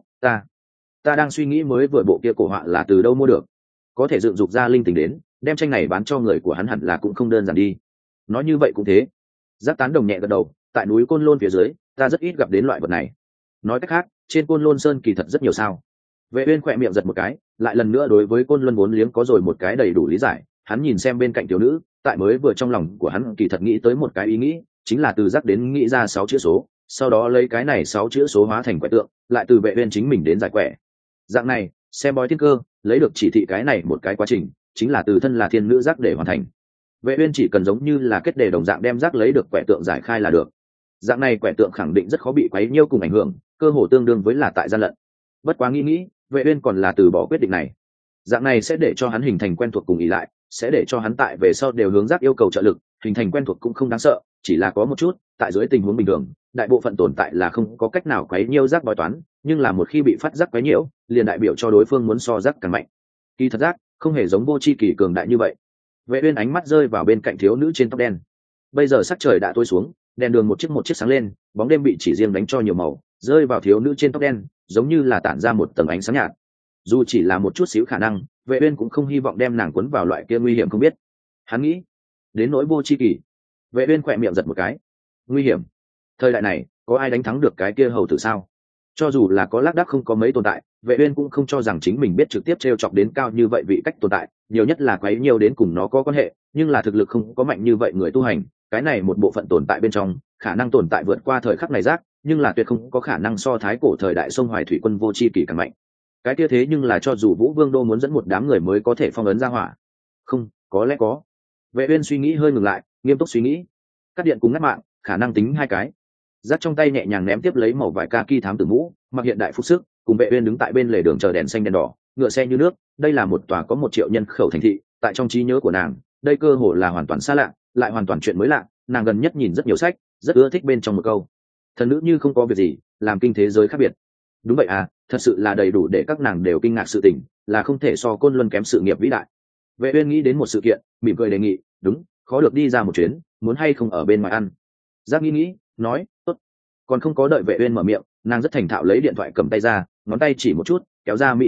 ta đang suy nghĩ mới vừa bộ kia cổ họa là từ đâu mua được, có thể dựng dục ra linh tính đến, đem tranh này bán cho người của hắn hẳn là cũng không đơn giản đi. Nói như vậy cũng thế. Giác tán đồng nhẹ gật đầu, tại núi Côn Lôn phía dưới, ta rất ít gặp đến loại vật này. Nói cách khác, trên Côn Lôn sơn kỳ thật rất nhiều sao? Vệ Uyên khẽ miệng giật một cái, lại lần nữa đối với Côn Luân vốn liếng có rồi một cái đầy đủ lý giải. Hắn nhìn xem bên cạnh tiểu nữ, tại mới vừa trong lòng của hắn kỳ thật nghĩ tới một cái ý nghĩ, chính là từ giác đến nghĩ ra 6 chữ số, sau đó lấy cái này 6 chữ số hóa thành quẻ tượng, lại từ Vệ Uyên chính mình đến giải quẻ. Dạng này, xem bói thiên cơ, lấy được chỉ thị cái này một cái quá trình, chính là từ thân là thiên nữ giác để hoàn thành. Vệ Uyên chỉ cần giống như là kết đề đồng dạng đem giác lấy được quẻ tượng giải khai là được. Dạng này quẻ tượng khẳng định rất khó bị quấy nhiễu cùng ảnh hưởng, cơ hồ tương đương với là tại gian lận. Bất quá nghĩ, Vệ Uyên còn là từ bỏ quyết định này. Dạng này sẽ để cho hắn hình thành quen thuộc cùng ý lại, sẽ để cho hắn tại về sau đều hướng giác yêu cầu trợ lực, hình thành quen thuộc cũng không đáng sợ, chỉ là có một chút, tại dưới tình huống bình thường, đại bộ phận tồn tại là không có cách nào quấy nhiễu giác bói toán, nhưng là một khi bị phát giác quấy nhiễu, liền đại biểu cho đối phương muốn so giác càng mạnh. Kỳ thật giác không hề giống vô chi kỳ cường đại như vậy. Vệ Uyên ánh mắt rơi vào bên cạnh thiếu nữ trên tóc đen. Bây giờ sắc trời đã tối xuống, đèn đường một chiếc sáng lên, bóng đêm bị chỉ riêng đánh cho nhiều màu, rơi vào thiếu nữ trên tóc đen, giống như là tản ra một tầng ánh sáng nhạt. Dù chỉ là một chút xíu khả năng, Vệ Uyên cũng không hy vọng đem nàng cuốn vào loại kia nguy hiểm không biết. Hắn nghĩ, đến nỗi vô chi kỳ. Vệ Uyên khẽ miệng giật một cái. Nguy hiểm? Thời đại này, có ai đánh thắng được cái kia hầu tử sao? Cho dù là có lác đác không có mấy tồn tại, Vệ Uyên cũng không cho rằng chính mình biết trực tiếp treo chọc đến cao như vậy vị cách tồn tại, nhiều nhất là quấy nhiều đến cùng nó có quan hệ, nhưng là thực lực không có mạnh như vậy người tu hành, cái này một bộ phận tồn tại bên trong, khả năng tồn tại vượt qua thời khắc này giác, nhưng là tuyệt không có khả năng so thái cổ thời đại sông Hoài thủy quân vô chi kỳ càng mạnh. Cái kia thế nhưng là cho dù Vũ Vương đô muốn dẫn một đám người mới có thể phong ấn ra hỏa. Không, có lẽ có. Vệ Uyên suy nghĩ hơi ngừng lại, nghiêm túc suy nghĩ. Cắt điện cùng ngắt mạng, khả năng tính 2 cái. Giác trong tay nhẹ nhàng ném tiếp lấy mẩu vải kaki thám tử mũ, mặc hiện đại phục sức, cùng Vệ Uyên đứng tại bên lề đường chờ đèn xanh đèn đỏ, ngựa xe như nước. Đây là một tòa có 1 triệu nhân khẩu thành thị, tại trong trí nhớ của nàng, đây cơ hồ là hoàn toàn xa lạ, lại hoàn toàn chuyện mới lạ. Nàng gần nhất nhìn rất nhiều sách, rất ưa thích bên trong một câu: thần nữ như không có việc gì, làm kinh thế giới khác biệt. Đúng vậy à, thật sự là đầy đủ để các nàng đều kinh ngạc sự tình, là không thể so Côn Luân kém sự nghiệp vĩ đại. Vệ Uyên nghĩ đến một sự kiện, mỉm cười đề nghị: đúng, khó được đi ra một chuyến, muốn hay không ở bên ngoài ăn? Giác nghĩ, nói: tốt. Còn không có đợi Vệ Uyên mở miệng, nàng rất thành thạo lấy điện thoại cầm tay ra, ngón tay chỉ một chút, kéo ra mỹ thực áp,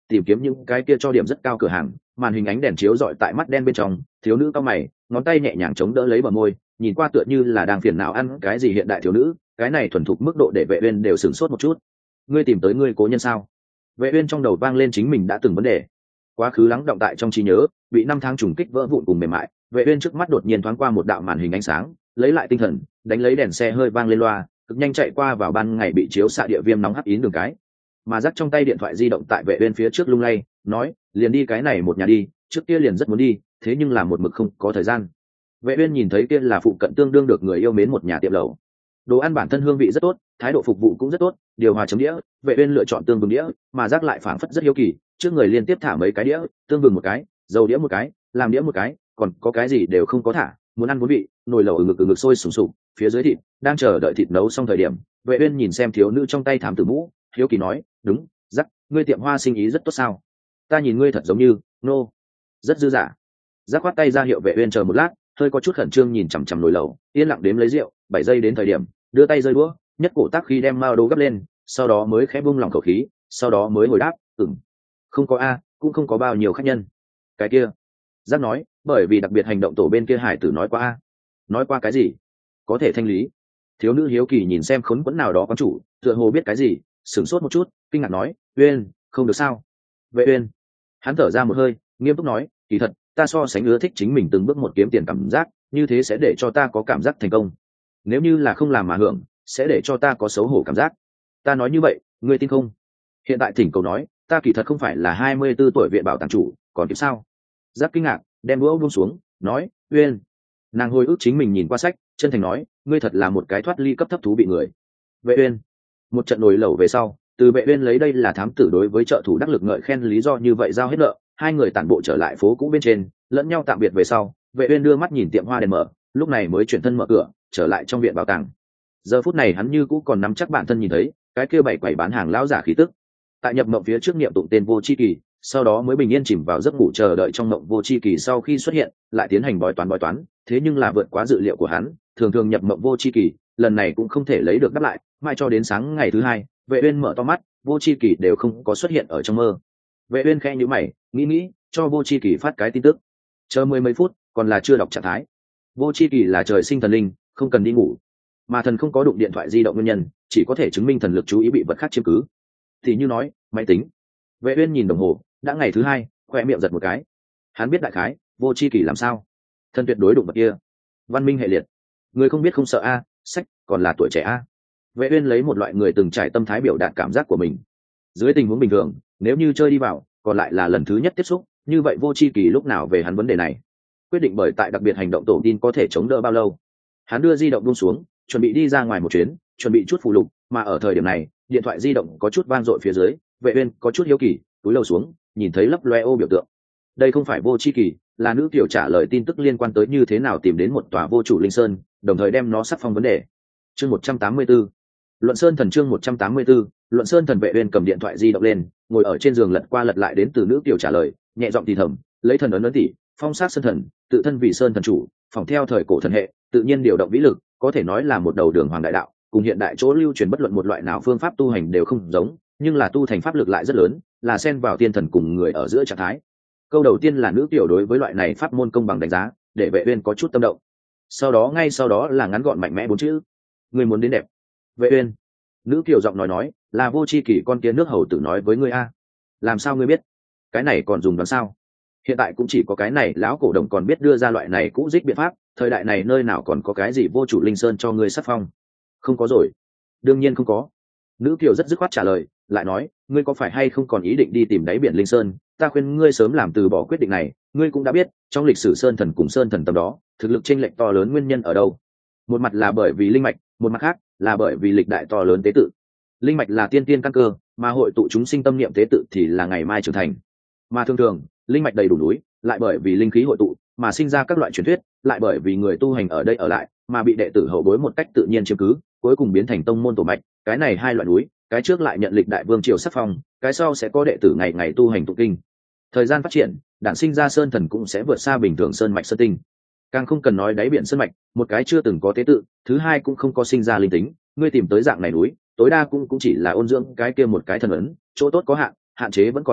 tìm kiếm những cái kia cho điểm rất cao cửa hàng. Màn hình ánh đèn chiếu rọi tại mắt đen bên trong, thiếu nữ cau mày, ngón tay nhẹ nhàng chống đỡ lấy bờ môi, nhìn qua tựa như là đang phiền não ăn cái gì hiện đại thiếu nữ, cái này thuần thục mức độ để Vệ Uyên đều sửng sốt một chút. Ngươi tìm tới ngươi cố nhân sao? Vệ Uyên trong đầu vang lên chính mình đã từng vấn đề. Quá khứ lắng đọng tại trong trí nhớ, bị năm tháng trùng kích vỡ vụn cùng mềm mại. Vệ Uyên trước mắt đột nhiên thoáng qua một đạo màn hình ánh sáng, lấy lại tinh thần, đánh lấy đèn xe hơi vang lên loa, cực nhanh chạy qua vào ban ngày bị chiếu xạ địa viêm nóng hắt ín đường cái. Mà dắt trong tay điện thoại di động tại Vệ Uyên phía trước lung lay, nói, liền đi cái này một nhà đi, trước kia liền rất muốn đi, thế nhưng là một mực không có thời gian. Vệ Uyên nhìn thấy kia là phụ cận tương đương được người yêu mến một nhà tiệm lẩu. Đồ ăn bản thân hương vị rất tốt, thái độ phục vụ cũng rất tốt, điều hòa chấm đĩa, Vệ Uyên lựa chọn tương vừng đĩa, mà rác lại phảng phất rất hiếu kỳ, trước người liên tiếp thả mấy cái đĩa, tương vừng một cái, dầu đĩa một cái, làm đĩa một cái, còn có cái gì đều không có thả, muốn ăn muốn vị, nồi lẩu ở ngực sôi sùng sục, phía dưới thịt đang chờ đợi thịt nấu xong thời điểm, Vệ Uyên nhìn xem thiếu nữ trong tay thảm tử mũ, hiếu kỳ nói, đúng, rác, ngươi tiệm hoa sinh ý rất tốt sao? Ta nhìn ngươi thật giống như, nô, rất dư dả. Rác khoát tay ra hiệu Vệ Uyên chờ một lát, hơi có chút khẩn trương nhìn chằm chằm nồi lẩu, yên lặng đếm lấy rượu, 7 giây đến thời điểm, đưa tay rơi đũa, nhất cổ tác khi đem mao đố gấp lên, sau đó mới khẽ buông lỏng khẩu khí, sau đó mới hồi đáp, không có a, cũng không có bao nhiêu khách nhân. Cái kia, Giác nói, bởi vì đặc biệt hành động tổ bên kia hải tử nói qua a. Nói qua cái gì? Có thể thanh lý. Thiếu nữ hiếu kỳ nhìn xem khốn quẫn nào đó quán chủ, tựa hồ biết cái gì, sửng sốt một chút, kinh ngạc nói, Uyên, không được sao? Vệ Uyên. Hắn thở ra một hơi, nghiêm túc nói, kỳ thật, ta so sánh ưa thích chính mình từng bước một kiếm tiền cảm giác, như thế sẽ để cho ta có cảm giác thành công. Nếu như là không làm mà hưởng, sẽ để cho ta có xấu hổ cảm giác. Ta nói như vậy, ngươi tin không? Hiện tại thỉnh cầu nói, ta kỳ thật không phải là 24 tuổi viện bảo tàng chủ, còn kịp sao? Giác kinh ngạc, đem đũa buông xuống, nói, Uyên. Nàng hồi ức chính mình nhìn qua sách, chân thành nói, ngươi thật là một cái thoát ly cấp thấp thú bị người. Vệ Uyên. Một trận nồi lẩu về sau, từ Vệ Uyên lấy đây là thám tử đối với trợ thủ đắc lực ngợi khen lý do như vậy giao hết nợ, hai người tản bộ trở lại phố cũ bên trên, lẫn nhau tạm biệt về sau, Vệ Uyên đưa mắt nhìn tiệm hoa đèn mở, lúc này mới chuyển thân mở cửa, trở lại trong viện bảo tàng. Giờ phút này hắn như cũ còn nắm chắc bản thân nhìn thấy cái kia bảy quầy bán hàng lão giả khí tức. Tại nhập mộng phía trước niệm tụng tên Vô Chi Kỳ, sau đó mới bình yên chìm vào giấc ngủ chờ đợi trong mộng. Vô Chi Kỳ sau khi xuất hiện, lại tiến hành bói toán, thế nhưng là vượt quá dự liệu của hắn, thường thường nhập mộng Vô Chi Kỳ, lần này cũng không thể lấy được đáp lại, mãi cho đến sáng ngày thứ hai, Vệ Uyên mở to mắt, Vô Chi Kỳ đều không có xuất hiện ở trong mơ. Vệ Uyên khẽ nhíu mày, nghĩ, cho Vô Chi Kỳ phát cái tin tức. Chờ mười mấy phút, còn là chưa đọc trạng thái. Vô Chi Kỳ là trời sinh thần linh, không cần đi ngủ, mà thần không có đụng điện thoại di động nguyên nhân, chỉ có thể chứng minh thần lực chú ý bị vật khác chiếm cứ. Thì như nói, máy tính. Vệ Uyên nhìn đồng hồ, đã ngày thứ hai, khoe miệng giật một cái. Hắn biết đại khái, Vô Chi Kỳ làm sao? Thần tuyệt đối đụng vật kia. Văn minh hệ liệt. Người không biết không sợ a, sách, còn là tuổi trẻ a. Vệ Uyên lấy một loại người từng trải tâm thái biểu đạt cảm giác của mình. Dưới tình huống bình thường, nếu như chơi đi vào, còn lại là lần thứ nhất tiếp xúc, như vậy Vô Chi Kỳ lúc nào về hắn vấn đề này? Quyết định bởi tại đặc biệt hành động tổ tin có thể chống đỡ bao lâu. Hắn đưa di động buông xuống, chuẩn bị đi ra ngoài một chuyến, chuẩn bị chút phụ lục, mà ở thời điểm này, điện thoại di động có chút vang dội phía dưới, Vệ Uyên có chút hiếu kỳ, túi lầu xuống, nhìn thấy lấp loe ô biểu tượng. Đây không phải Vô Chi Kỳ, là nữ tiểu trả lời tin tức liên quan tới như thế nào tìm đến một tòa vô chủ linh sơn, đồng thời đem nó sắc phong vấn đề. Chương 184. Luận Sơn Thần. Chương 184. Luận Sơn Thần. Vệ Uyên cầm điện thoại di động lên, ngồi ở trên giường lật qua lật lại đến từ nữ tiểu trả lời, nhẹ giọng thì thầm, lấy thần ấn tỷ, phong sát sơn thần, tự thân vì sơn thần chủ, phỏng theo thời cổ thần hệ, tự nhiên điều động vĩ lực, có thể nói là một đầu đường hoàng đại đạo, cùng hiện đại chỗ lưu truyền bất luận một loại nào phương pháp tu hành đều không giống, nhưng là tu thành pháp lực lại rất lớn, là xen vào tiên thần cùng người ở giữa trạng thái. Câu đầu tiên là nữ tiểu đối với loại này pháp môn công bằng đánh giá, để Vệ Uyên có chút tâm động. Ngay sau đó là ngắn gọn mạnh mẽ bốn chữ: người muốn đến đẹp. Vệ Uyên. Nữ tiểu giọng nói, là Vô Chi Kỳ con kia nước hầu tử nói với ngươi a. Làm sao ngươi biết? Cái này còn dùng đoán sao? Hiện tại cũng chỉ có cái này lão cổ đồng còn biết đưa ra loại này cũ dích biện pháp, thời đại này nơi nào còn có cái gì vô chủ linh sơn cho ngươi sắc phong? Không có rồi. Đương nhiên không có. Nữ kiều rất dứt khoát trả lời, lại nói, ngươi có phải hay không còn ý định đi tìm đáy biển linh sơn? Ta khuyên ngươi sớm làm từ bỏ quyết định này, ngươi cũng đã biết, trong lịch sử sơn thần cùng sơn thần tầm đó, thực lực chênh lệch to lớn nguyên nhân ở đâu? Một mặt là bởi vì linh mạch, một mặt khác là bởi vì lịch đại to lớn tế tự. Linh mạch là tiên tiên căn cơ, mà hội tụ chúng sinh tâm niệm tế tự thì là ngày mai trưởng thành. Mà thường linh mạch đầy đủ núi, lại bởi vì linh khí hội tụ mà sinh ra các loại truyền thuyết, lại bởi vì người tu hành ở đây ở lại mà bị đệ tử hậu bối một cách tự nhiên chiếm cứ, cuối cùng biến thành tông môn tổ mạch. Cái này hai loại núi, cái trước lại nhận lịch đại vương triều sắc phong, cái sau sẽ có đệ tử ngày ngày tu hành tụng kinh. Thời gian phát triển, đản sinh ra sơn thần cũng sẽ vượt xa bình thường sơn mạch sơn tinh. Càng không cần nói đáy biển sơn mạch, một cái chưa từng có tế tự, thứ hai cũng không có sinh ra linh tính, ngươi tìm tới dạng này núi, tối đa cũng chỉ là ôn dưỡng cái kia một cái thần ấn, chỗ tốt có hạn, hạn chế vẫn còn không ít,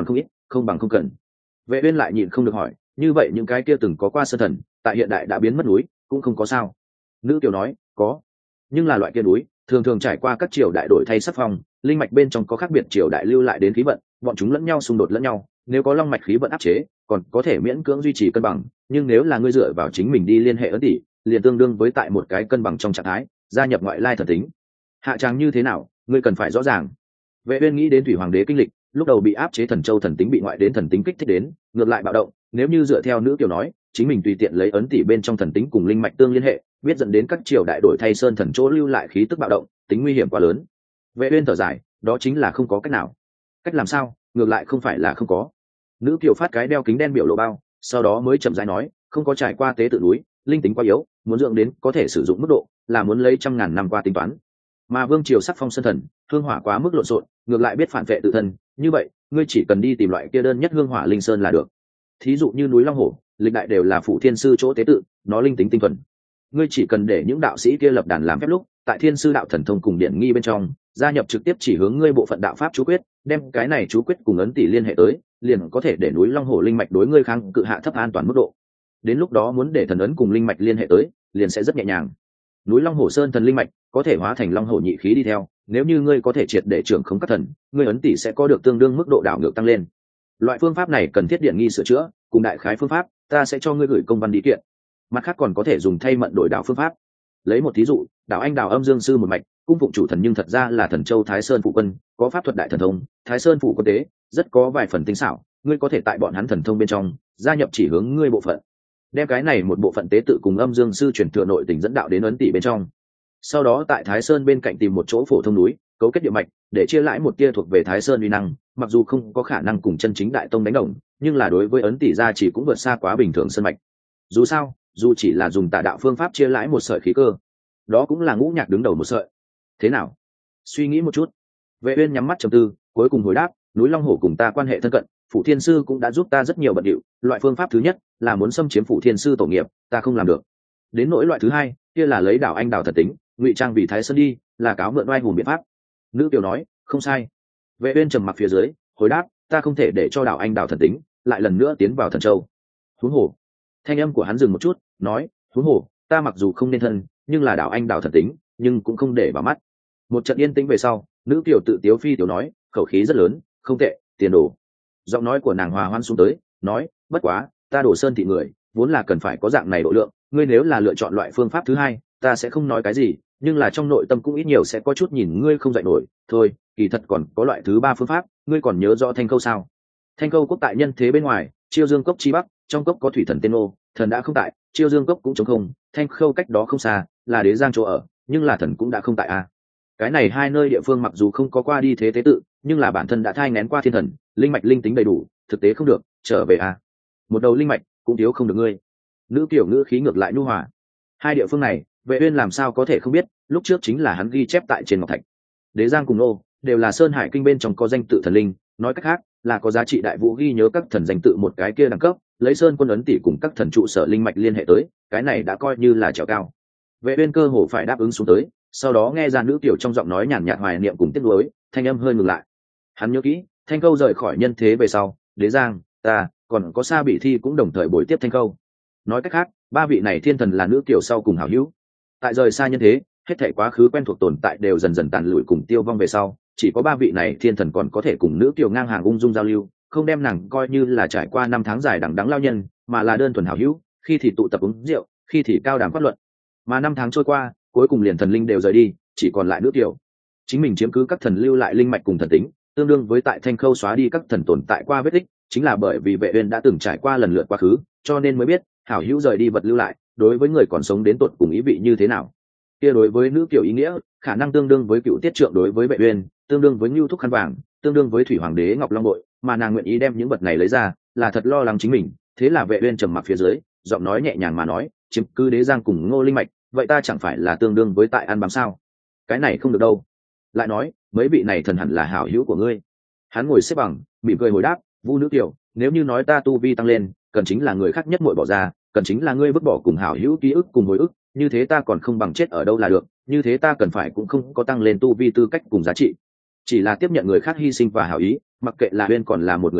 không bằng không cần. Vệ uyên lại nhịn không được hỏi, như vậy những cái kia từng có qua sơn thần tại hiện đại đã biến mất núi cũng không có sao? Nữ tiểu nói, có, nhưng là loại kia núi thường thường trải qua các triều đại đổi thay sắc phong, linh mạch bên trong có khác biệt triều đại lưu lại đến khí vận, bọn chúng lẫn nhau xung đột lẫn nhau, nếu có long mạch khí vận áp chế còn có thể miễn cưỡng duy trì cân bằng, nhưng nếu là ngươi dựa vào chính mình đi liên hệ ấn tỷ, liền tương đương với tại một cái cân bằng trong trạng thái gia nhập ngoại lai thần tính. Hạ tràng như thế nào ngươi cần phải rõ ràng. Vệ uyên nghĩ đến thủy hoàng đế kinh lịch, lúc đầu bị áp chế thần châu thần tính bị ngoại đến thần tính kích thích đến ngược lại bạo động, nếu như dựa theo nữ tiểu nói chính mình tùy tiện lấy ấn tỷ bên trong thần tính cùng linh mạch tương liên hệ, biết dẫn đến các triều đại đổi thay sơn thần chỗ lưu lại khí tức bạo động, tính nguy hiểm quá lớn. Vệ uyên thở dài, đó chính là không có cách nào. Cách làm sao? Ngược lại không phải là không có. Nữ tiểu phát cái đeo kính đen biểu lộ bao, sau đó mới chậm rãi nói, không có trải qua tế tự núi, linh tính quá yếu, muốn dưỡng đến có thể sử dụng mức độ là muốn lấy trăm ngàn năm qua tính toán. Mà vương triều sắc phong sơn thần hương hỏa quá mức lộn xộn, ngược lại biết phản vệ tự thân, như vậy ngươi chỉ cần đi tìm loại kia đơn nhất hương hỏa linh sơn là được. Thí dụ như núi Long Hổ, lịch đại đều là phụ thiên sư chỗ tế tự, nó linh tính tinh thuần. Ngươi chỉ cần để những đạo sĩ kia lập đàn làm phép lúc tại thiên sư đạo thần thông cùng điển nghi bên trong gia nhập trực tiếp chỉ hướng ngươi bộ phận đạo pháp chú quyết, đem cái này chú quyết cùng ấn tỷ liên hệ tới, liền có thể để núi Long Hổ linh mạch đối ngươi kháng cự hạ thấp an toàn mức độ. Đến lúc đó muốn để thần ấn cùng linh mạch liên hệ tới, liền sẽ rất nhẹ nhàng. Núi Long Hổ sơn thần linh mạch có thể hóa thành long hổ nhị khí đi theo, nếu như ngươi có thể triệt để trưởng khống các thần, ngươi ấn tỷ sẽ có được tương đương mức độ đảo ngược tăng lên. Loại phương pháp này cần thiết điện nghi sửa chữa, cùng đại khái phương pháp ta sẽ cho ngươi gửi công văn đi kiện. Mặt khác còn có thể dùng thay mận đổi đạo phương pháp. Lấy một thí dụ, đạo anh đào âm dương sư một mạch cung phụng chủ thần nhưng thật ra là thần châu Thái Sơn phụ quân, có pháp thuật đại thần thông, Thái Sơn phụ quân tế rất có vài phần tinh xảo, ngươi có thể tại bọn hắn thần thông bên trong gia nhập chỉ hướng ngươi bộ phận, đem cái này một bộ phận tế tự cùng âm dương sư truyền thừa nội tình dẫn đạo đến ấn tỷ bên trong. Sau đó tại Thái Sơn bên cạnh tìm một chỗ phổ thông núi, cấu kết địa mạch để chia lãi một tia thuộc về Thái Sơn uy năng, mặc dù không có khả năng cùng chân chính đại tông đánh đồng, nhưng là đối với ấn tỷ gia chỉ cũng vượt xa quá bình thường sơn mạch. Dù sao, dù chỉ là dùng tà đạo phương pháp chia lãi một sợi khí cơ, đó cũng là ngũ nhạc đứng đầu một sợi. Thế nào? Suy nghĩ một chút. Vệ uyên nhắm mắt trầm tư, cuối cùng hồi đáp, núi Long Hổ cùng ta quan hệ thân cận, Phủ Thiên Sư cũng đã giúp ta rất nhiều bận điệu. Loại phương pháp thứ nhất là muốn xâm chiếm Phủ Thiên Sư tổ nghiệp, ta không làm được. Đến nỗi loại thứ hai, kia là lấy đảo anh đảo thần tính, ngụy trang vì Thái Sơn đi, là cáo mượn oai hùng biện pháp. Nữ tiểu nói, không sai. Vệ uyên trầm mặc phía dưới, hồi đáp, ta không thể để cho đảo anh đảo thần tính lại lần nữa tiến vào thần châu. Huống hồ. Thanh âm của hắn dừng một chút, nói, huống hồ, ta mặc dù không nên thân, nhưng là đảo anh đảo thần tính, nhưng cũng không để vào mắt. Một trận yên tĩnh về sau, nữ tiểu tự tiếu phi tiểu nói, khẩu khí rất lớn, không tệ, tiền đồ. Giọng nói của nàng hòa hoan xuống tới, nói, bất quá, ta Đồ Sơn thị người vốn là cần phải có dạng này độ lượng, ngươi nếu là lựa chọn loại phương pháp thứ hai, ta sẽ không nói cái gì, nhưng là trong nội tâm cũng ít nhiều sẽ có chút nhìn ngươi không dạy nổi. Thôi, kỳ thật còn có loại thứ ba phương pháp, ngươi còn nhớ rõ Thanh Câu sao? Thanh Câu quốc tại nhân thế bên ngoài, Chiêu Dương cốc chi bắc, trong cốc có thủy thần tên ô, thần đã không tại, Chiêu Dương cốc cũng trống không, Thanh Khâu cách đó không xa, là đế giang chỗ ở, nhưng là thần cũng đã không tại a. Cái này hai nơi địa phương mặc dù không có qua đi thế tế tự, nhưng là bản thân đã thai nghén qua thiên thần, linh mạch linh tính đầy đủ, thực tế không được, trở về a. Một đầu linh mạch cũng thiếu không được ngươi. Nữ tiểu ngữ khí ngược lại nhu hòa. Hai địa phương này, Vệ uyên làm sao có thể không biết, lúc trước chính là hắn ghi chép tại trên ngọc thạch. Đế giang cùng ô đều là sơn hải kinh bên trong có danh tự thần linh, nói cách khác là có giá trị đại vũ ghi nhớ các thần danh tự một cái kia đẳng cấp, lấy sơn quân ấn tỷ cùng các thần trụ sở linh mạch liên hệ tới, cái này đã coi như là trèo cao. Vệ uyên cơ hồ phải đáp ứng xuống tới, sau đó nghe ra nữ tiểu trong giọng nói nhàn nhạt hoài niệm cùng tiếc nuối, thanh âm hơi ngừng lại. Hắn nhớ kỹ, Thanh Câu rời khỏi nhân thế về sau, đế giang, ta còn có Sa Bị Thi cũng đồng thời bồi tiếp Thanh Câu. Nói cách khác, ba vị này thiên thần là nữ tiểu sau cùng hảo hữu. Tại rời xa nhân thế, hết thảy quá khứ quen thuộc tồn tại đều dần dần tàn lụi cùng tiêu vong về sau, chỉ có ba vị này thiên thần còn có thể cùng nữ tiểu ngang hàng ung dung giao lưu, không đem nàng coi như là trải qua năm tháng dài đằng đẵng lao nhân, mà là đơn thuần hảo hữu, khi thì tụ tập uống rượu, khi thì cao đàm phát luận. Mà năm tháng trôi qua, cuối cùng liền thần linh đều rời đi, chỉ còn lại nữ tiểu. Chính mình chiếm cứ các thần lưu lại linh mạch cùng thần tính, tương đương với tại Thanh Khâu xóa đi các thần tồn tại qua vết tích, chính là bởi vì Vệ uyên đã từng trải qua lần lượt quá khứ, cho nên mới biết hảo hữu rời đi vật lưu lại, đối với người còn sống đến tột cùng ý vị như thế nào. Kia đối với nữ tiểu ý nghĩa, khả năng tương đương với cựu tiết trượng đối với Vệ uyên, tương đương với Nưu Thúc khăn vàng, tương đương với Thủy Hoàng đế ngọc long bội, mà nàng nguyện ý đem những vật này lấy ra, là thật lo lắng chính mình. Thế là Vệ uyên trầm mặc phía dưới, giọng nói nhẹ nhàng mà nói, chiếm cứ đế giang cùng Ngô linh mạch, vậy ta chẳng phải là tương đương với tại ăn bám sao? Cái này không được đâu. Lại nói, mấy vị này thần hẳn là hảo hữu của ngươi. Hắn ngồi xếp bằng, mỉm cười hồi đáp, Vu nữ tiểu, nếu như nói ta tu vi tăng lên, cần chính là người khác nhất muội bỏ ra, cần chính là ngươi vứt bỏ cùng hảo hữu ký ức cùng hồi ức, như thế ta còn không bằng chết ở đâu là được, như thế ta cần phải cũng không có tăng lên tu vi tư cách cùng giá trị, chỉ là tiếp nhận người khác hy sinh và hảo ý, mặc kệ là uyên còn là một người khác,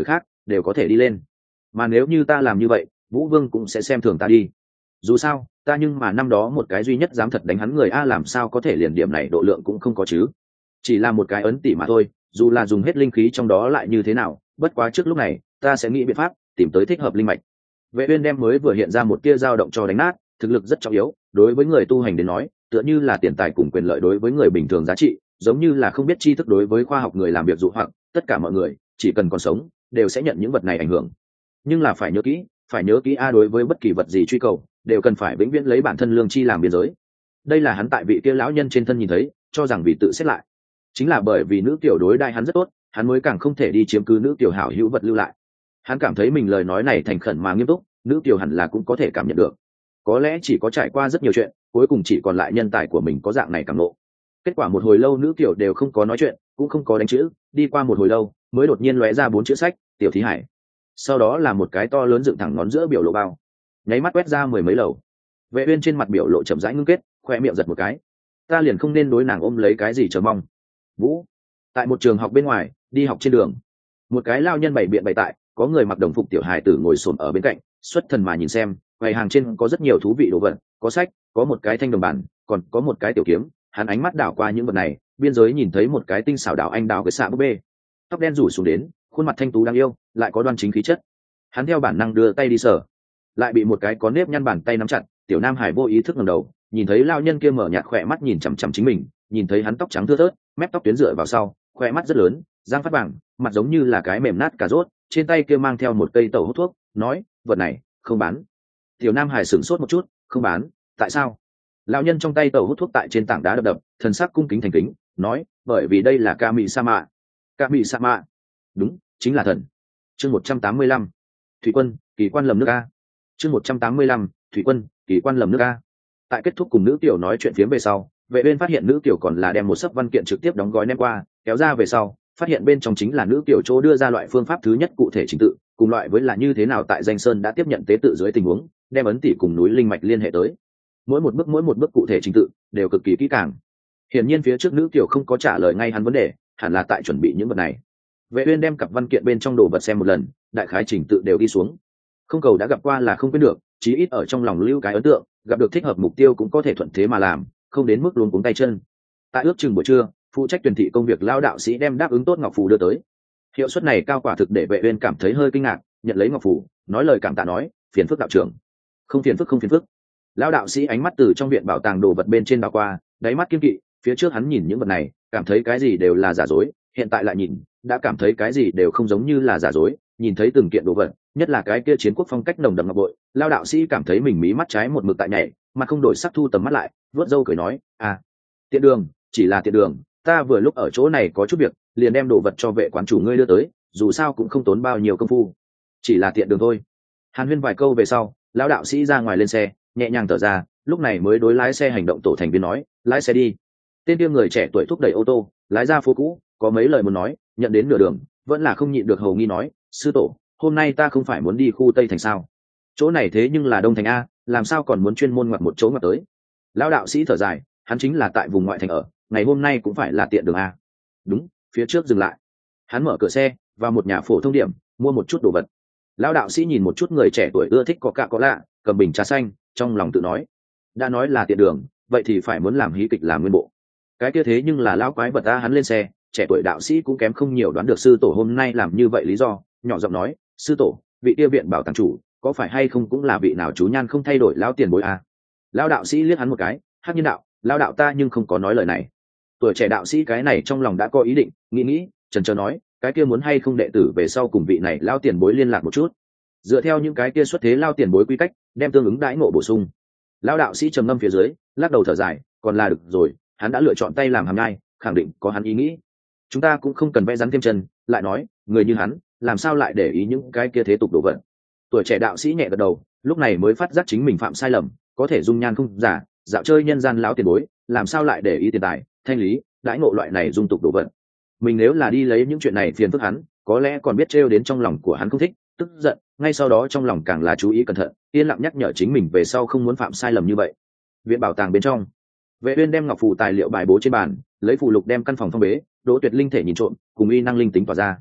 đều có thể đi lên. Mà nếu như ta làm như vậy, Vũ Vương cũng sẽ xem thường ta đi. Dù sao ta nhưng mà năm đó một cái duy nhất dám thật đánh hắn người a, làm sao có thể liền điểm này độ lượng cũng không có chứ. Chỉ là một cái ấn tỷ mà thôi, dù là dùng hết linh khí trong đó lại như thế nào, bất quá trước lúc này ta sẽ nghĩ biện pháp tìm tới thích hợp linh mạch. Vệ Uyên đem mới vừa hiện ra một tia dao động cho đánh nát. Thực lực rất trọng yếu, đối với người tu hành đến nói tựa như là tiền tài cùng quyền lợi đối với người bình thường giá trị, giống như là không biết tri thức đối với khoa học người làm việc dụ hoặc. Tất cả mọi người chỉ cần còn sống đều sẽ nhận những vật này ảnh hưởng. Nhưng là phải nhớ kỹ a, đối với bất kỳ vật gì truy cầu đều cần phải vĩnh viễn lấy bản thân lương chi làm biên giới. Đây là hắn tại vị kia lão nhân trên thân nhìn thấy, cho rằng vì tự xét lại. Chính là bởi vì nữ tiểu đối đại hắn rất tốt, hắn mới càng không thể đi chiếm cứ nữ tiểu hảo hữu vật lưu lại. Hắn cảm thấy mình lời nói này thành khẩn mà nghiêm túc, nữ tiểu hẳn là cũng có thể cảm nhận được. Có lẽ chỉ có trải qua rất nhiều chuyện, cuối cùng chỉ còn lại nhân tài của mình có dạng này cảm ngộ. Kết quả một hồi lâu nữ tiểu đều không có nói chuyện, cũng không có đánh chữ, đi qua một hồi lâu mới đột nhiên lóe ra 4 chữ sách: Tiểu Thí Hải. Sau đó là một cái to lớn dựng thẳng ngón giữa biểu lộ bao, nháy mắt quét ra 10 mấy lầu. Vệ Uyên trên mặt biểu lộ chậm rãi ngưng kết, khoe miệng giật một cái. Ta liền không nên đối nàng ôm lấy cái gì chờ mong. Vũ, tại một trường học bên ngoài, đi học trên đường, một cái lao nhân bày biện bày tại, có người mặc đồng phục tiểu hài tử ngồi xổm ở bên cạnh, xuất thần mà nhìn xem. Quầy hàng trên có rất nhiều thú vị đồ vật, có sách, có một cái thanh đồng bản, còn có một cái tiểu kiếm. Hắn ánh mắt đảo qua những vật này, biên giới nhìn thấy một cái tinh xảo đảo anh đào cái xạ búp bê, tóc đen rủ xuống đến, khuôn mặt thanh tú đáng yêu, lại có đoan chính khí chất. Hắn theo bản năng đưa tay đi sờ, lại bị một cái có nếp nhăn bàn tay nắm chặt. Tiểu Nam Hải vô ý thức ngẩng đầu, nhìn thấy lao nhân kia mở nhạt khỏe mắt nhìn chằm chằm chính mình, nhìn thấy hắn tóc trắng thưa thớt, mép tóc tuyến dựa vào sau, khỏe mắt rất lớn, răng phát vàng, mặt giống như là cái mềm nát cà rốt, trên tay kia mang theo một cây tẩu hút thuốc, nói: vật này không bán. Tiểu Nam Hải sửng sốt một chút, không bán? Tại sao? Lão nhân trong tay tẩu hút thuốc tại trên tảng đá đập đập, thần sắc cung kính thành kính, nói: bởi vì đây là ca mị sa mạ. Ca mị sa mạ? Đúng, chính là thần. Chương 185. Thủy quân, kỳ quan lầm nước a. Chương 185. Thủy quân, kỳ quan lầm nước a. Tại kết thúc cùng nữ tiểu nói chuyện phiếm về sau, Vệ Uyên phát hiện nữ tiểu còn là đem một sấp văn kiện trực tiếp đóng gói ném qua, kéo ra về sau, phát hiện bên trong chính là nữ tiểu chỗ đưa ra loại phương pháp thứ nhất cụ thể trình tự, cùng loại với là như thế nào tại danh sơn đã tiếp nhận tế tự dưới tình huống, đem ấn tỷ cùng núi linh mạch liên hệ tới. Mỗi một bước cụ thể trình tự đều cực kỳ kỹ càng. Hiển nhiên phía trước nữ tiểu không có trả lời ngay hắn vấn đề, hẳn là tại chuẩn bị những vật này. Vệ Uyên đem cặp văn kiện bên trong đồ vật xem một lần, đại khái trình tự đều đi xuống. Không cầu đã gặp qua là không quên được, chí ít ở trong lòng lưu cái ấn tượng, gặp được thích hợp mục tiêu cũng có thể thuận thế mà làm, không đến mức luống cuống tay chân. Tại ước chừng buổi trưa, phụ trách tuyển thị công việc lao đạo sĩ đem đáp ứng tốt ngọc phù đưa tới. Hiệu suất này cao quả thực để Vệ Uyên cảm thấy hơi kinh ngạc, nhận lấy ngọc phù, nói lời cảm tạ nói: phiền phức đạo trưởng. Không phiền phức. Lao đạo sĩ ánh mắt từ trong viện bảo tàng đồ vật bên trên đảo qua, đáy mắt kiên kỵ. Phía trước hắn nhìn những vật này, cảm thấy cái gì đều là giả dối, hiện tại lại nhìn, đã cảm thấy cái gì đều không giống như là giả dối. Nhìn thấy từng kiện đồ vật, nhất là cái kia chiến quốc phong cách nồng đậm ngọc bội, lao đạo sĩ cảm thấy mình mí mắt trái một mực tại nhảy, mà không đổi sắc, thu tầm mắt lại, vớt râu cười nói: à, tiện đường, chỉ là tiện đường, ta vừa lúc ở chỗ này có chút việc, liền đem đồ vật cho vệ quán chủ ngươi đưa tới, dù sao cũng không tốn bao nhiêu công phu, chỉ là tiện đường thôi. Hàn huyên vài câu về sau, lão đạo sĩ ra ngoài lên xe, nhẹ nhàng thở ra, lúc này mới đối lái xe hành động tổ thành viên nói: lái xe đi. Tên kia người trẻ tuổi thúc đẩy ô tô lái ra phố cũ, có mấy lời muốn nói, nhận đến nửa đường vẫn là không nhịn được hầu nghi nói: sư tổ, hôm nay ta không phải muốn đi khu Tây thành sao? Chỗ này thế nhưng là Đông thành a, làm sao còn muốn chuyên môn ngoặt một chỗ ngoặt tới? Lão đạo sĩ thở dài, hắn chính là tại vùng ngoại thành ở, ngày hôm nay cũng phải là tiện đường a. Đúng, phía trước dừng lại. Hắn mở cửa xe vào một nhà phổ thông điểm, mua một chút đồ vật. Lão đạo sĩ nhìn một chút người trẻ tuổi ưa thích có cạ có lạ, cầm bình trà xanh, trong lòng tự nói: đã nói là tiện đường, vậy thì phải muốn làm hí kịch làm nguyên bộ. Cái kia thế nhưng là lão quái vật ta. Hắn lên xe, trẻ tuổi đạo sĩ cũng kém không nhiều đoán được sư tổ hôm nay làm như vậy lý do, nhỏ giọng nói: sư tổ, vị kia viện bảo tàng chủ có phải hay không cũng là vị nào chú nhan không thay đổi lão tiền bối à? Lão đạo sĩ liếc hắn một cái, hắc nhiên đạo: lão đạo ta nhưng không có nói lời này. Tuổi trẻ đạo sĩ cái này trong lòng đã có ý định, nghĩ chần chờ nói: cái kia muốn hay không đệ tử về sau cùng vị này lão tiền bối liên lạc một chút, dựa theo những cái kia xuất thế lao tiền bối quy cách, đem tương ứng đãi ngộ bổ sung. Lão đạo sĩ trầm ngâm phía dưới, lắc đầu thở dài: còn là được rồi, hắn đã lựa chọn tay làm hàm nhai, khẳng định có hắn ý nghĩ, chúng ta cũng không cần vẽ rắn thêm chân. Lại nói, người như hắn làm sao lại để ý những cái kia thế tục đồ vật. Tuổi trẻ đạo sĩ nhẹ gật đầu, lúc này mới phát giác chính mình phạm sai lầm, có thể dung nhan không giả, dạo chơi nhân gian lão tiền bối, làm sao lại để ý tiền tài, thanh lý, đãi ngộ loại này dung tục đồ vật. Mình nếu là đi lấy những chuyện này phiền phức hắn, có lẽ còn biết trêu đến trong lòng của hắn không thích, tức giận, ngay sau đó trong lòng càng là chú ý cẩn thận, yên lặng nhắc nhở chính mình về sau không muốn phạm sai lầm như vậy. Viện bảo tàng bên trong, Vệ Uyên đem ngọc phù tài liệu bài bố trên bàn, lấy phù lục đem căn phòng phong bế. Đỗ Tuyệt linh thể nhìn trộm, cùng uy năng linh tính tỏa ra.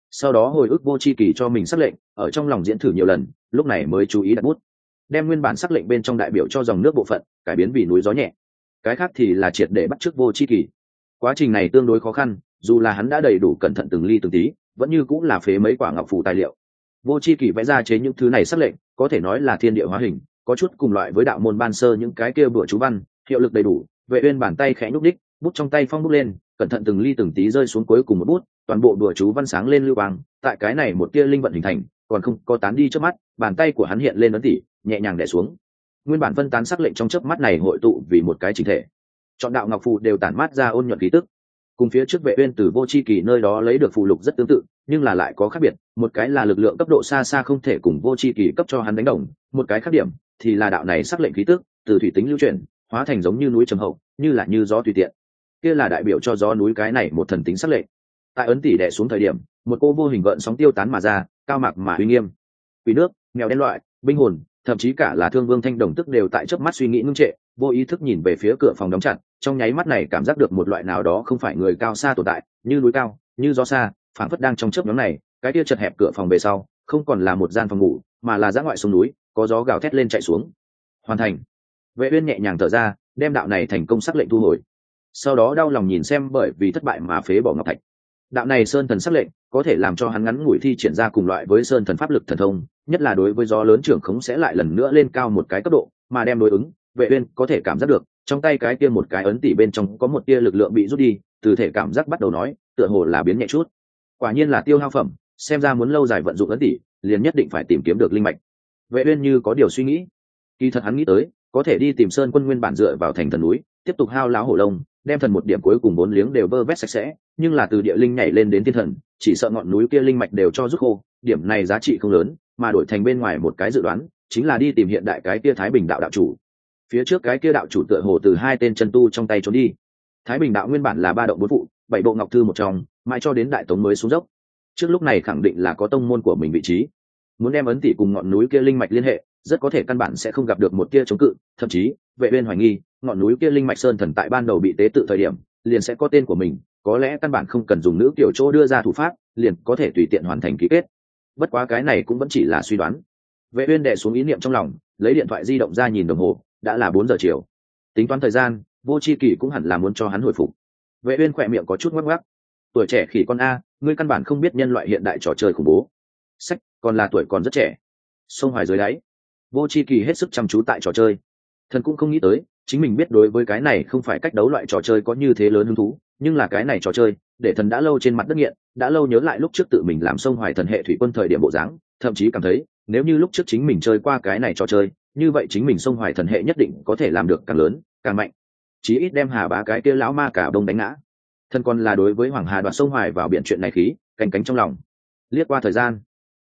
sau đó hồi ức vô tri kỳ cho mình sắc lệnh, ở trong lòng diễn thử nhiều lần, lúc này mới chú ý đặt bút, đem nguyên bản sắc lệnh bên trong đại biểu cho dòng nước bộ phận cải biến vì núi gió nhẹ, cái khác thì là triệt để bắt chước vô tri kỳ. Quá trình này tương đối khó khăn, dù là hắn đã đầy đủ cẩn thận từng ly từng tí, vẫn như cũng là phế mấy quả ngọc phù tài liệu. Vô tri kỳ vẽ ra chế những thứ này sắc lệnh có thể nói là thiên địa hóa hình, có chút cùng loại với đạo môn ban sơ những cái kia bữa chú văn, hiệu lực đầy đủ. Vệ uyên bàn tay khẽ nhúc đích, bút trong tay phong bút lên, cẩn thận từng ly từng tí rơi xuống cuối cùng một bút, toàn bộ bữa chú văn sáng lên lưu quang. Tại cái này một tia linh vận hình thành, còn không có tán đi trước mắt, bàn tay của hắn hiện lên ấn tỉ, nhẹ nhàng đè xuống. Nguyên bản phân tán sắc lệnh trong chớp mắt này hội tụ vì một cái chỉnh thể. Chọn đạo ngọc phù đều tản mát ra ôn nhuận khí tức, cùng phía trước Vệ uyên từ vô chi kỳ nơi đó lấy được phù lục rất tương tự, nhưng là lại có khác biệt. Một cái là lực lượng cấp độ xa xa không thể cùng vô chi kỳ cấp cho hắn đánh đồng, một cái khác điểm thì là đạo này sắc lệnh khí tức từ thủy tính lưu chuyển hóa thành giống như núi trầm hậu, như là như gió tùy tiện. Kia là đại biểu cho gió núi cái này một thần tính sắc lệnh. Tại ấn tỷ đè xuống thời điểm, một cô vô hình gợn sóng tiêu tán mà ra, cao mạc mà uy nghiêm. Quỷ nước, mèo đen loại, binh hồn, thậm chí cả là Thương Vương Thanh Đồng tức đều tại chớp mắt suy nghĩ ngưng trệ, vô ý thức nhìn về phía cửa phòng đóng chặt, trong nháy mắt này cảm giác được một loại nào đó không phải người cao xa tồn tại, như núi cao, như gió xa, phảng phất đang trong chớp nhoáng này, cái kia chật hẹp cửa phòng về sau, không còn là một gian phòng ngủ, mà là dã ngoại sông núi, có gió gào thét lên chạy xuống. Hoàn thành. Vệ uyên nhẹ nhàng thở ra, đem đạo này thành công sắc lệnh thu hồi. Sau đó đau lòng nhìn xem bởi vì thất bại mà phế bỏ ngọc thạch. Đạo này sơn thần sắc lệnh có thể làm cho hắn ngắn ngủi thi triển ra cùng loại với sơn thần pháp lực thần thông, nhất là đối với gió lớn trưởng khống sẽ lại lần nữa lên cao một cái cấp độ, mà đem đối ứng. Vệ uyên có thể cảm giác được trong tay cái kia một cái ấn tỷ bên trong có một tia lực lượng bị rút đi, từ thể cảm giác bắt đầu nói, tựa hồ là biến nhẹ chút. Quả nhiên là tiêu hao phẩm, xem ra muốn lâu dài vận dụng ấn tỷ, liền nhất định phải tìm kiếm được linh mạch. Vệ uyên như có điều suy nghĩ, kỳ thật hắn nghĩ tới, có thể đi tìm Sơn Quân nguyên bản dựa vào thành thần núi, tiếp tục hao láo hổ lông, đem thần một điểm cuối cùng 4 liếng đều vơ vét sạch sẽ, nhưng là từ địa linh nhảy lên đến thiên thần, chỉ sợ ngọn núi kia linh mạch đều cho rút khô, điểm này giá trị không lớn, mà đổi thành bên ngoài một cái dự đoán, chính là đi tìm hiện đại cái kia Thái Bình đạo đạo chủ. Phía trước cái kia đạo chủ tựa hồ từ 2 tên chân tu trong tay trốn đi. Thái Bình đạo nguyên bản là 3 động 4 phụ, 7 bộ ngọc thư một trong, mãi cho đến đại tống mới xuống dốc. Trước lúc này khẳng định là có tông môn của mình vị trí, muốn đem ấn tỷ cùng ngọn núi kia linh mạch liên hệ, rất có thể căn bản sẽ không gặp được một tia chống cự, thậm chí Vệ uyên hoài nghi ngọn núi kia linh mạch sơn thần tại ban đầu bị tế tự thời điểm liền sẽ có tên của mình, có lẽ căn bản không cần dùng nữ kiểu chỗ đưa ra thủ pháp liền có thể tùy tiện hoàn thành ký kết. Bất quá cái này cũng vẫn chỉ là suy đoán. Vệ uyên đè xuống ý niệm trong lòng, lấy điện thoại di động ra nhìn đồng hồ, đã là 4 giờ chiều. Tính toán thời gian, vô chi kỳ cũng hẳn là muốn cho hắn hồi phục. Vệ uyên khỏe miệng có chút ngoắc ngoắc. Tuổi trẻ khỉ con a, ngươi căn bản không biết nhân loại hiện đại trò chơi khủng bố. Sách, còn là tuổi còn rất trẻ. Sông Hoài dưới đáy, vô chi kỳ hết sức chăm chú tại trò chơi. Thần cũng không nghĩ tới chính mình biết đối với cái này không phải cách đấu loại trò chơi có như thế lớn hứng thú, nhưng là cái này trò chơi để thần đã lâu trên mặt đất nghiện, đã lâu nhớ lại lúc trước tự mình làm Sông Hoài thần hệ thủy quân thời điểm bộ dáng, thậm chí cảm thấy nếu như lúc trước chính mình chơi qua cái này trò chơi, như vậy chính mình Sông Hoài thần hệ nhất định có thể làm được càng lớn càng mạnh, chí ít đem Hà Bá cái kia lão ma cả đông đánh ngã. Thần còn là đối với Hoàng Hà đoạt Sông Hoài vào biển chuyện này khí canh cánh trong lòng. Liếc qua thời gian,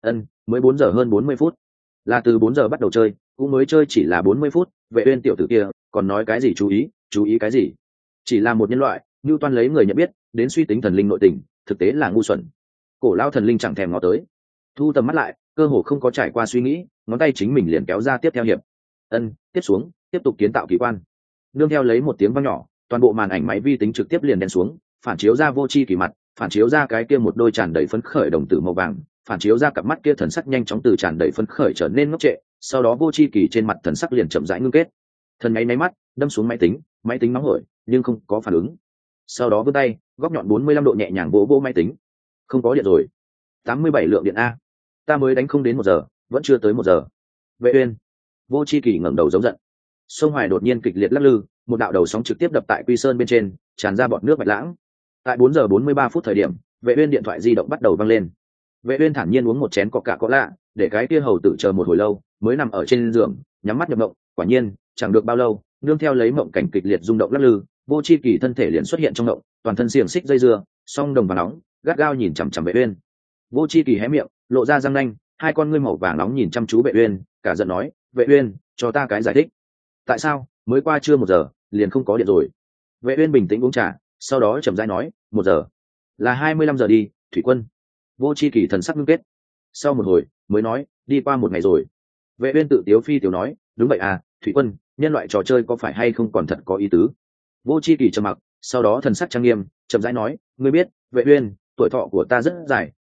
mới 4 giờ hơn 40 phút, là từ 4 giờ bắt đầu chơi, cũng mới chơi chỉ là 40 phút. Vệ uyên tiểu tử kia còn nói cái gì chú ý cái gì? Chỉ là một nhân loại, Nưu Toan lấy người nhận biết đến suy tính thần linh nội tình, thực tế là ngu xuẩn. Cổ lao thần linh chẳng thèm ngó tới. Thu tầm mắt lại, cơ hồ không có trải qua suy nghĩ, ngón tay chính mình liền kéo ra tiếp theo hiệp. Tiếp xuống, tiếp tục kiến tạo kỳ quan. Nương theo lấy một tiếng vang nhỏ, toàn bộ màn ảnh máy vi tính trực tiếp liền đen xuống, phản chiếu ra vô chi kỳ mặt, phản chiếu ra cái kia một đôi tràn đầy phấn khởi đồng tử màu vàng, phản chiếu ra cặp mắt kia thần sắc nhanh chóng từ tràn đầy phấn khởi trở nên ngốc trệ, sau đó vô chi kỳ trên mặt thần sắc liền chậm rãi ngưng kết. Thần nháy máy mắt, đâm xuống máy tính nóng hổi, nhưng không có phản ứng. Sau đó vươn tay, góc nhọn 45 độ nhẹ nhàng vỗ vỗ máy tính. Không có điện rồi. 87 lượng điện a. Ta mới đánh không đến 1 giờ, vẫn chưa tới 1 giờ. Vệ uyên. Vô chi kỳ ngẩng đầu giống giận. Sông Hoài đột nhiên kịch liệt lắc lư, một đạo đầu sóng trực tiếp đập tại Quy Sơn bên trên, tràn ra bọt nước bạch lãng. Tại 4 giờ 43 phút thời điểm, Vệ uyên điện thoại di động bắt đầu vang lên. Vệ uyên thản nhiên uống một chén Coca-Cola, để cái kia hầu tử chờ một hồi lâu, mới nằm ở trên giường, nhắm mắt nhập mộng. Quả nhiên, chẳng được bao lâu, nương theo lấy mộng cảnh kịch liệt rung động lắc lư, vô chi kỳ thân thể liền xuất hiện trong mộng, toàn thân xiềng xích dây dưa, song đồng và nóng, gắt gao nhìn chằm chằm Vệ uyên. Vô chi kỳ hé miệng, lộ ra răng nanh, hai con ngươi màu vàng nóng nhìn chăm chú Vệ uyên, cả giận nói: "Vệ uyên, cho ta cái giải thích. Tại sao mới qua chưa 1 giờ, liền không có điện rồi?" Vệ uyên bình tĩnh uống trà, sau đó chậm rãi nói: "1 giờ, là 25 giờ đi, thủy quân." Vô chi kỳ thần sắc ngưng kết, sau một hồi mới nói: "Đi qua 1 ngày rồi." Vệ uyên tự tiếu phi tiểu nói: "Đúng vậy à, thủy quân, nhân loại trò chơi có phải hay không còn thật có ý tứ." Vô chi kỳ trầm mặc, sau đó thần sắc trang nghiêm, chậm rãi nói: "Ngươi biết, Vệ uyên, tuổi thọ của ta rất dài,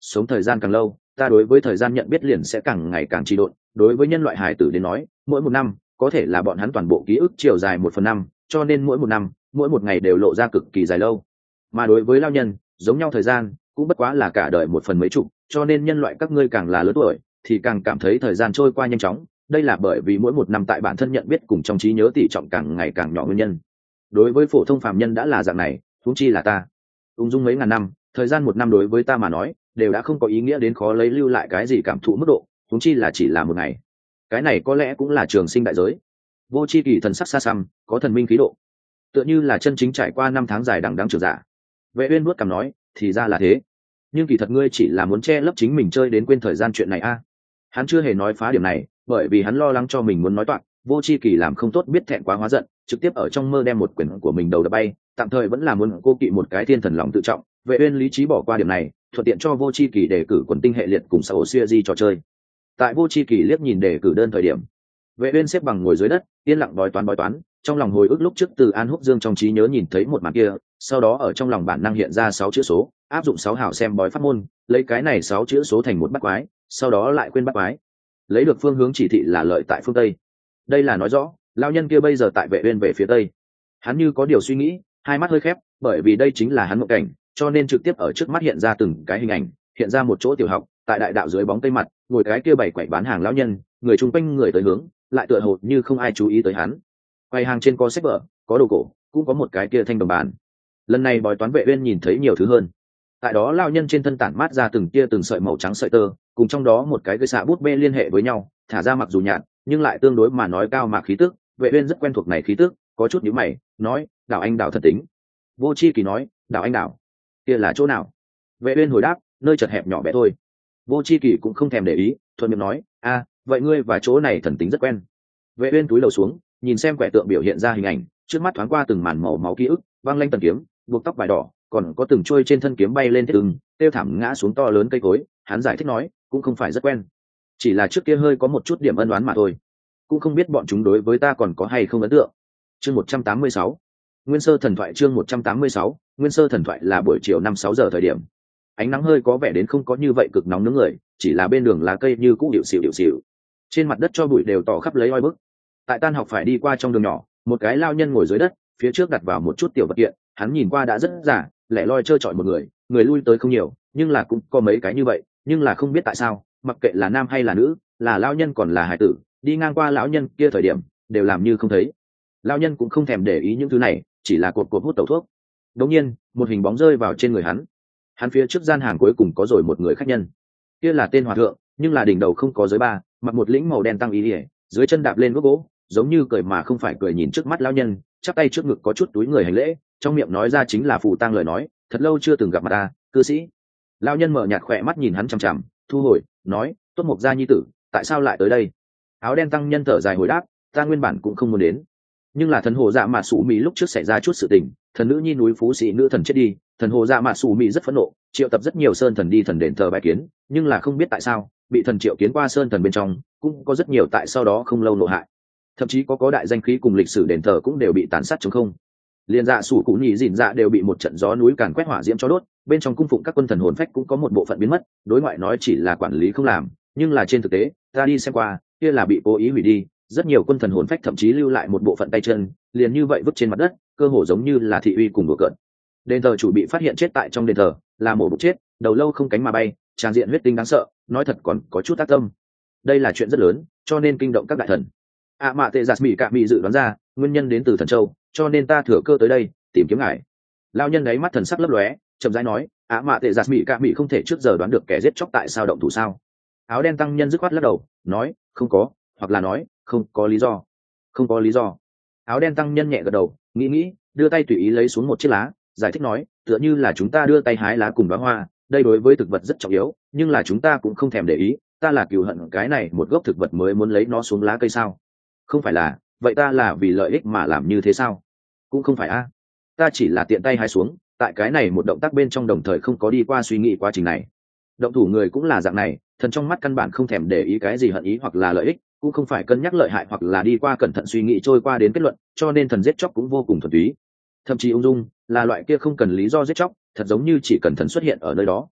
sống thời gian càng lâu ta đối với thời gian nhận biết liền sẽ càng ngày càng trì độn. Đối với nhân loại hải tử đến nói, mỗi một năm có thể là bọn hắn toàn bộ ký ức chiều dài 1/5, cho nên mỗi một năm mỗi một ngày đều lộ ra cực kỳ dài lâu. Mà đối với lao nhân, giống nhau thời gian cũng bất quá là cả đời 1 phần mấy chục, cho nên nhân loại các ngươi càng là lớn tuổi thì càng cảm thấy thời gian trôi qua nhanh chóng. Đây là bởi vì mỗi một năm tại bản thân nhận biết cùng trong trí nhớ tỷ trọng càng ngày càng nhỏ nguyên nhân. Đối với phổ thông phàm nhân đã là dạng này, huống chi là ta. Ung dung mấy ngàn năm, thời gian 1 năm đối với ta mà nói đều đã không có ý nghĩa đến khó lấy lưu lại cái gì cảm thụ mức độ, huống chi là chỉ là một ngày. Cái này có lẽ cũng là trường sinh đại giới. Vô chi kỳ thần sắc xa xăm, có thần minh khí độ, tựa như là chân chính trải qua 5 tháng dài đằng đẵng trưởng giả. Vệ Uyên nuốt cằm nói, thì ra là thế. Nhưng kỳ thật ngươi chỉ là muốn che lấp chính mình chơi đến quên thời gian chuyện này a. Hắn chưa hề nói phá điểm này, bởi vì hắn lo lắng cho mình muốn nói toạc. Vô chi kỳ làm không tốt biết thẹn quá hóa giận, trực tiếp ở trong mơ đem một quyển của mình đầu đập bay, tạm thời vẫn là muốn cô kỵ một cái thiên thần lòng tự trọng. Vệ Uyên lý trí bỏ qua điểm này, thuận tiện cho vô chi kỳ đề cử quần tinh hệ liệt cùng sao siêu di trò chơi. Tại vô chi kỳ liếc nhìn đề cử đơn thời điểm, Vệ Uyên xếp bằng ngồi dưới đất, yên lặng bói toán, trong lòng hồi ức lúc trước từ An Húc Dương trong trí nhớ nhìn thấy một màn kia, sau đó ở trong lòng bản năng hiện ra 6 chữ số, áp dụng 6 hào xem bói pháp môn, lấy cái này 6 chữ số thành một bát quái, sau đó lại quên bát quái, lấy được phương hướng chỉ thị là lợi tại phương tây. Đây là nói rõ lão nhân kia bây giờ tại Vệ Uyên về phía tây. Hắn như có điều suy nghĩ, hai mắt hơi khép, bởi vì đây chính là hắn mộng cảnh, cho nên trực tiếp ở trước mắt hiện ra từng cái hình ảnh, hiện ra một chỗ tiểu học, tại đại đạo dưới bóng cây mặt, ngồi cái kia bảy quậy bán hàng lão nhân, người chung quanh người tới hướng, lại tựa hồ như không ai chú ý tới hắn. Quầy hàng trên có sách vở, có đồ cổ, cũng có một cái kia thanh đồng bàn. Lần này bói toán Vệ Uyên nhìn thấy nhiều thứ hơn. Tại đó lão nhân trên thân tản mát ra từng tia từng sợi màu trắng sợi tơ, cùng trong đó một cái cây xạ bút bê liên hệ với nhau, thả ra mặc dù nhạt, nhưng lại tương đối mà nói cao mạc khí tức. Vệ Uyên rất quen thuộc này khí tức, có chút nhíu mày, nói, "Đảo anh đảo thật tính." Vô Chi Kỳ nói, "Đảo anh đảo, kia là chỗ nào?" Vệ Uyên hồi đáp, "Nơi chật hẹp nhỏ bé thôi." Vô Chi Kỳ cũng không thèm để ý, thuận miệng nói, "A, vậy ngươi và chỗ này thần tính rất quen." Vệ Uyên cúi đầu xuống, nhìn xem quẻ tượng biểu hiện ra hình ảnh, trước mắt thoáng qua từng màn màu máu ký ức, văng lanh tần kiếm, buộc tóc vải đỏ, còn có từng trôi trên thân kiếm bay lên thiết ưng, tiêu thảm ngã xuống to lớn cây cối. Hắn giải thích nói, cũng không phải rất quen, chỉ là trước kia hơi có một chút điểm ân oán mà thôi, cũng không biết bọn chúng đối với ta còn có hay không ấn tượng. Chương 186, Nguyên Sơ Thần Thoại. Chương 186, Nguyên Sơ Thần Thoại là buổi chiều 5-6 giờ thời điểm. Ánh nắng hơi có vẻ đến không có như vậy cực nóng nướng người, chỉ là bên đường lá cây như cũ điệu xìu. Trên mặt đất cho bụi đều tỏ khắp lấy oi bức. Tại tan học phải đi qua trong đường nhỏ, một cái lao nhân ngồi dưới đất, phía trước đặt vào một chút tiểu vật kiện, hắn nhìn qua đã rất già, lẻ loi trơ trọi một người lui tới không nhiều, nhưng là cũng có mấy cái như vậy, nhưng là không biết tại sao, mặc kệ là nam hay là nữ, là lao nhân còn là hải tử, đi ngang qua lão nhân kia thời điểm, đều làm như không thấy. Lao nhân cũng không thèm để ý những thứ này, chỉ là cột hút tẩu thuốc. Đột nhiên, một hình bóng rơi vào trên người hắn. Hắn phía trước gian hàng cuối cùng có rồi một người khách nhân. Kia là tên hòa thượng, nhưng là đỉnh đầu không có giới ba, mặc một lĩnh màu đen tăng ý ỉa, dưới chân đạp lên gốc gỗ, giống như cười mà không phải cười, nhìn trước mắt lão nhân, chắp tay trước ngực có chút túi người hành lễ, trong miệng nói ra chính là phù tang lời nói, thật lâu chưa từng gặp mặt ta, cư sĩ. Lão nhân mở nhạt khỏe mắt nhìn hắn chằm chằm, thu hồi, nói, tốt mộc gia nhi tử, tại sao lại tới đây? Áo đen tăng nhân thở dài hồi đáp, ta nguyên bản cũng không muốn đến, nhưng là thần hồ dạ mạ sủ mì lúc trước xảy ra chút sự tình, thần nữ nhi núi phú sĩ nữ thần chết đi, thần hồ dạ mạ sủ mì rất phẫn nộ, triệu tập rất nhiều sơn thần đi thần đền thờ bài kiến, nhưng là không biết tại sao bị thần triệu kiến qua sơn thần bên trong cũng có rất nhiều tại sau đó không lâu nộ hại, thậm chí có đại danh khí cùng lịch sử đền thờ cũng đều bị tàn sát chống không. Liên dạ sủ cụ nhị dịn dạ đều bị một trận gió núi càn quét hỏa diễm cho đốt, bên trong cung phụng các quân thần hồn phách cũng có một bộ phận biến mất, đối ngoại nói chỉ là quản lý không làm, nhưng là trên thực tế ta đi xem qua, kia là bị cố ý hủy đi, rất nhiều quân thần hồn phách thậm chí lưu lại một bộ phận tay chân, liền như vậy vứt trên mặt đất, cơ hồ giống như là thị uy cùng đùa cợt. Đền thờ chủ bị phát hiện chết tại trong đền thờ, là mổ bụng chết, đầu lâu không cánh mà bay, tràn diện huyết tinh đáng sợ, nói thật còn có chút tác tâm. Đây là chuyện rất lớn, cho nên kinh động các đại thần. Mạ Tệ Giạt Mị Cạ Mị dự đoán ra nguyên nhân đến từ thần châu, cho nên ta thừa cơ tới đây tìm kiếm ngài. Lão nhân ấy mắt thần sắc lấp lóe, chậm rãi nói, Mạ Tệ Giạt Mị Cạ Mị không thể trước giờ đoán được kẻ giết chóc tại sao động thủ sao? Áo đen tăng nhân dứt khoát lắc đầu, nói, không có, hoặc là nói, không có lý do. Không có lý do. Áo đen tăng nhân nhẹ gật đầu, nghĩ, đưa tay tùy ý lấy xuống một chiếc lá, giải thích nói, tựa như là chúng ta đưa tay hái lá cùng đóa hoa, đây đối với thực vật rất trọng yếu, nhưng là chúng ta cũng không thèm để ý, ta là cừu hận cái này một gốc thực vật mới muốn lấy nó xuống lá cây sao? Không phải là, vậy ta là vì lợi ích mà làm như thế sao? Cũng không phải a, ta chỉ là tiện tay hái xuống, tại cái này một động tác bên trong đồng thời không có đi qua suy nghĩ quá trình này. Động thủ người cũng là dạng này, thần trong mắt căn bản không thèm để ý cái gì hận ý hoặc là lợi ích, cũng không phải cân nhắc lợi hại hoặc là đi qua cẩn thận suy nghĩ trôi qua đến kết luận, cho nên thần giết chóc cũng vô cùng thuần túy, thậm chí ung dung, là loại kia không cần lý do giết chóc, thật giống như chỉ cần thần xuất hiện ở nơi đó,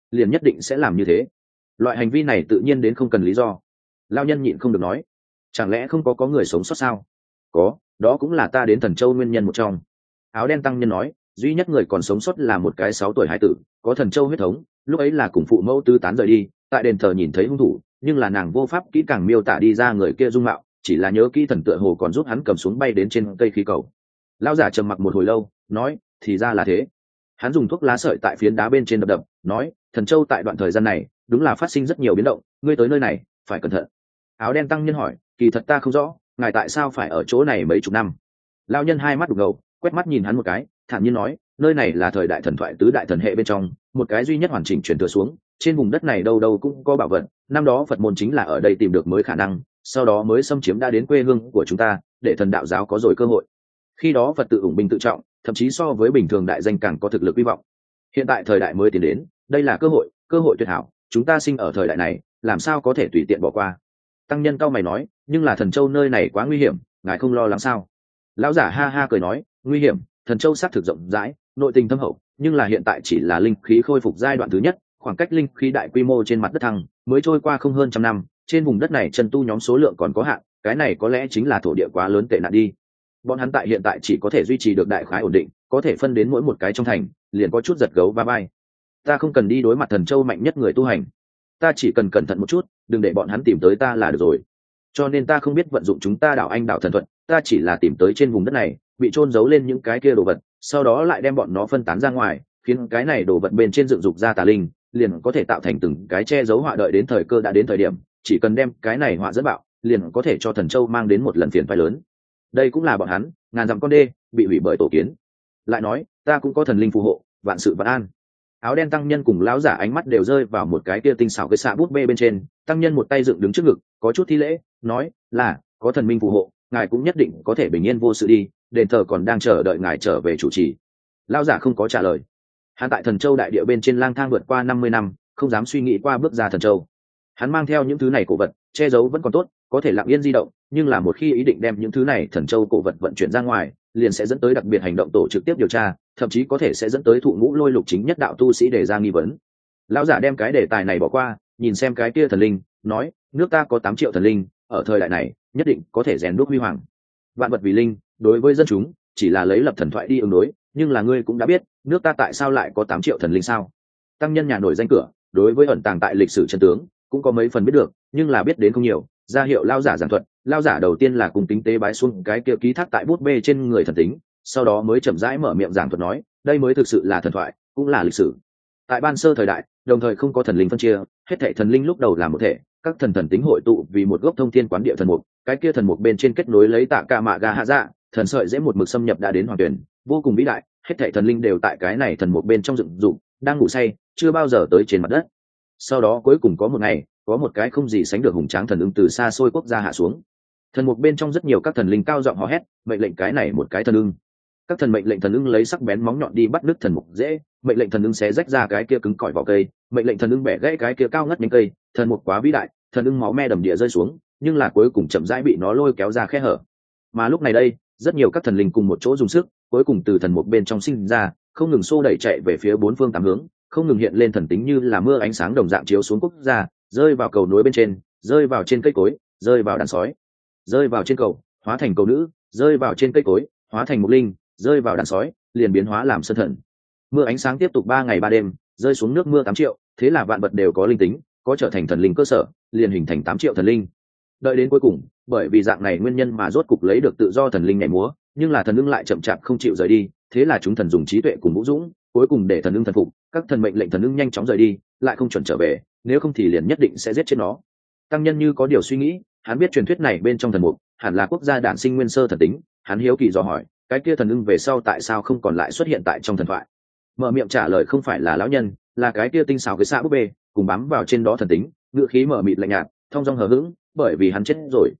liền nhất định sẽ làm như thế. Loại hành vi này tự nhiên đến không cần lý do. Lao nhân nhịn không được nói, chẳng lẽ không có người sống sót sao? Có, đó cũng là ta đến Thần Châu nguyên nhân một trong. Áo đen tăng nhân nói, duy nhất người còn sống sót là một cái 6 tuổi hải tử, có Thần Châu huyết thống, lúc ấy là cùng phụ mẫu tứ tán rời đi, tại đền thờ nhìn thấy hung thủ, nhưng là nàng vô pháp kỹ càng miêu tả đi ra người kia dung mạo, chỉ là nhớ kỹ thần tựa hồ còn giúp hắn cầm xuống bay đến trên cây khí cầu. Lão giả trầm mặc một hồi lâu, nói, thì ra là thế. Hắn dùng thuốc lá sợi tại phiến đá bên trên đập đập, nói, Thần Châu tại đoạn thời gian này đúng là phát sinh rất nhiều biến động, ngươi tới nơi này phải cẩn thận. Áo đen tăng nhân hỏi, kỳ thật ta không rõ, ngài tại sao phải ở chỗ này mấy chục năm? Lão nhân hai mắt đục ngầu, quét mắt nhìn hắn một cái, thản nhiên nói, nơi này là thời đại thần thoại tứ đại thần hệ bên trong một cái duy nhất hoàn chỉnh truyền thừa xuống, trên vùng đất này đâu đâu cũng có bảo vật, năm đó Phật môn chính là ở đây tìm được mới khả năng, sau đó mới xâm chiếm đã đến quê hương của chúng ta, để thần đạo giáo có rồi cơ hội. Khi đó Phật tự ủng binh tự trọng, thậm chí so với bình thường đại danh càng có thực lực hy vọng. Hiện tại thời đại mới tiến đến, đây là cơ hội tuyệt hảo, chúng ta sinh ở thời đại này, làm sao có thể tùy tiện bỏ qua. Tăng nhân cao mày nói, nhưng là Thần Châu nơi này quá nguy hiểm, ngài không lo lắng sao? Lão giả ha ha cười nói, nguy hiểm, Thần Châu xác thực rộng rãi, nội tình thâm hậu, nhưng là hiện tại chỉ là linh khí khôi phục giai đoạn thứ nhất, khoảng cách linh khí đại quy mô trên mặt đất thăng mới trôi qua không hơn trăm năm, trên vùng đất này chân tu nhóm số lượng còn có hạn, cái này có lẽ chính là thổ địa quá lớn tệ nạn đi. Bọn hắn tại hiện tại chỉ có thể duy trì được đại khái ổn định, có thể phân đến mỗi một cái trong thành, liền có chút giật gấu va vai. Ta không cần đi đối mặt Thần Châu mạnh nhất người tu hành, ta chỉ cần cẩn thận một chút, đừng để bọn hắn tìm tới ta là được rồi. Cho nên ta không biết vận dụng chúng ta đảo anh đảo thần thuật, ta chỉ là tìm tới trên vùng đất này bị trôn giấu lên những cái kia đồ vật, sau đó lại đem bọn nó phân tán ra ngoài, khiến cái này đồ vật bên trên dựng dục ra tà linh, liền có thể tạo thành từng cái che giấu họa, đợi đến thời cơ đã đến thời điểm, chỉ cần đem cái này họa dẫn bạo, liền có thể cho Thần Châu mang đến một lần phiền phái lớn. Đây cũng là bọn hắn ngàn dặm con đê bị hủy bởi tổ kiến. Lại nói, ta cũng có thần linh phù hộ, vạn sự vạn an. Áo đen tăng nhân cùng lão giả ánh mắt đều rơi vào một cái kia tinh xảo cái xạ bút bê bên trên, tăng nhân một tay dựng đứng trước ngực, có chút thi lễ, nói là có thần minh phù hộ, ngài cũng nhất định có thể bình yên vô sự đi, đền thờ còn đang chờ đợi ngài trở về chủ trì. Lão giả không có trả lời. Hắn tại Thần Châu đại địa bên trên lang thang vượt qua 50 năm, không dám suy nghĩ qua bước ra Thần Châu. Hắn mang theo những thứ này cổ vật, che giấu vẫn còn tốt, có thể lặng yên di động, nhưng là một khi ý định đem những thứ này Thần Châu cổ vật vận chuyển ra ngoài, liền sẽ dẫn tới đặc biệt hành động tổ trực tiếp điều tra, thậm chí có thể sẽ dẫn tới thụ ngũ lôi lục chính nhất đạo tu sĩ để ra nghi vấn. Lão giả đem cái đề tài này bỏ qua, nhìn xem cái kia thần linh, nói, nước ta có 8 triệu thần linh, ở thời đại này nhất định có thể rèn đúc huy hoàng. Vạn vật vì linh, đối với dân chúng chỉ là lấy lập thần thoại đi ứng đối, nhưng là ngươi cũng đã biết nước ta tại sao lại có 8 triệu thần linh sao? Tăng nhân nhà nổi danh cửa, đối với ẩn tàng tại lịch sử chân tướng cũng có mấy phần biết được, nhưng là biết đến không nhiều. Ra hiệu lao giả giảng thuật, lao giả đầu tiên là cùng tính tế bái xuống cái kia ký thác tại bút bê trên người thần tính, sau đó mới chậm rãi mở miệng giảng thuật nói, đây mới thực sự là thần thoại, cũng là lịch sử. Tại ban sơ thời đại, đồng thời không có thần linh phân chia, hết thảy thần linh lúc đầu là một thể, các thần tính hội tụ vì một gốc thông thiên quán địa thần mục, cái kia thần mục bên trên kết nối lấy tạ ca mạ ga hạ dạ, thần sợi dễ một mực xâm nhập đã đến hoàng tuyển, vô cùng vĩ đại, hết thảy thần linh đều tại cái này thần mục bên trong dựng dụng, đang ngủ say, chưa bao giờ tới trên mặt đất. Sau đó cuối cùng có một ngày, có một cái không gì sánh được hùng tráng thần ưng từ xa xôi quốc gia hạ xuống. Thần mục bên trong rất nhiều các thần linh cao giọng hò hét, mệnh lệnh cái này một cái thần ưng. Các thần mệnh lệnh thần ưng lấy sắc bén móng nhọn đi bắt đứt thần mục dễ, mệnh lệnh thần ưng xé rách ra cái kia cứng cỏi vỏ cây, mệnh lệnh thần ưng bẻ gãy cái kia cao ngất nhánh cây. Thần mục quá vĩ đại, thần ưng máu me đầm địa rơi xuống, nhưng là cuối cùng chậm rãi bị nó lôi kéo ra khe hở. Mà lúc này đây, rất nhiều các thần linh cùng một chỗ dùng sức, cuối cùng từ thần mục bên trong sinh ra, không ngừng xô đẩy chạy về phía bốn phương tám hướng, không ngừng hiện lên thần tính như là mưa ánh sáng đồng dạng chiếu xuống quốc gia, rơi vào cầu núi bên trên, rơi vào trên cây cối, rơi vào đàn sói, rơi vào trên cầu, hóa thành cầu nữ, rơi vào trên cây cối, hóa thành mục linh, rơi vào đàn sói, liền biến hóa làm sơn thần. Mưa ánh sáng tiếp tục 3 ngày 3 đêm, rơi xuống nước mưa 8 triệu, thế là vạn vật đều có linh tính, có trở thành thần linh cơ sở, liền hình thành 8 triệu thần linh. Đợi đến cuối cùng, bởi vì dạng này nguyên nhân mà rốt cục lấy được tự do thần linh nhảy múa, nhưng là thần ưng lại chậm chạp không chịu rời đi, thế là chúng thần dùng trí tuệ cùng vũ dũng, cuối cùng để thần ưng thần phục, các thần mệnh lệnh thần ưng nhanh chóng rời đi, lại không chuẩn trở về, nếu không thì liền nhất định sẽ giết chết nó. Tăng nhân như có điều suy nghĩ, hắn biết truyền thuyết này bên trong thần mục hẳn là quốc gia đản sinh nguyên sơ thần tính, hắn hiếu kỳ dò hỏi, cái kia thần ưng về sau tại sao không còn lại xuất hiện tại trong thần thoại? Mở miệng trả lời không phải là lão nhân, là cái kia tinh xảo cái xạ búp bê, cùng bám vào trên đó thần tính, ngữ khí mở mịt lạnh nhạt, thong dong hờ hững, bởi vì hắn chết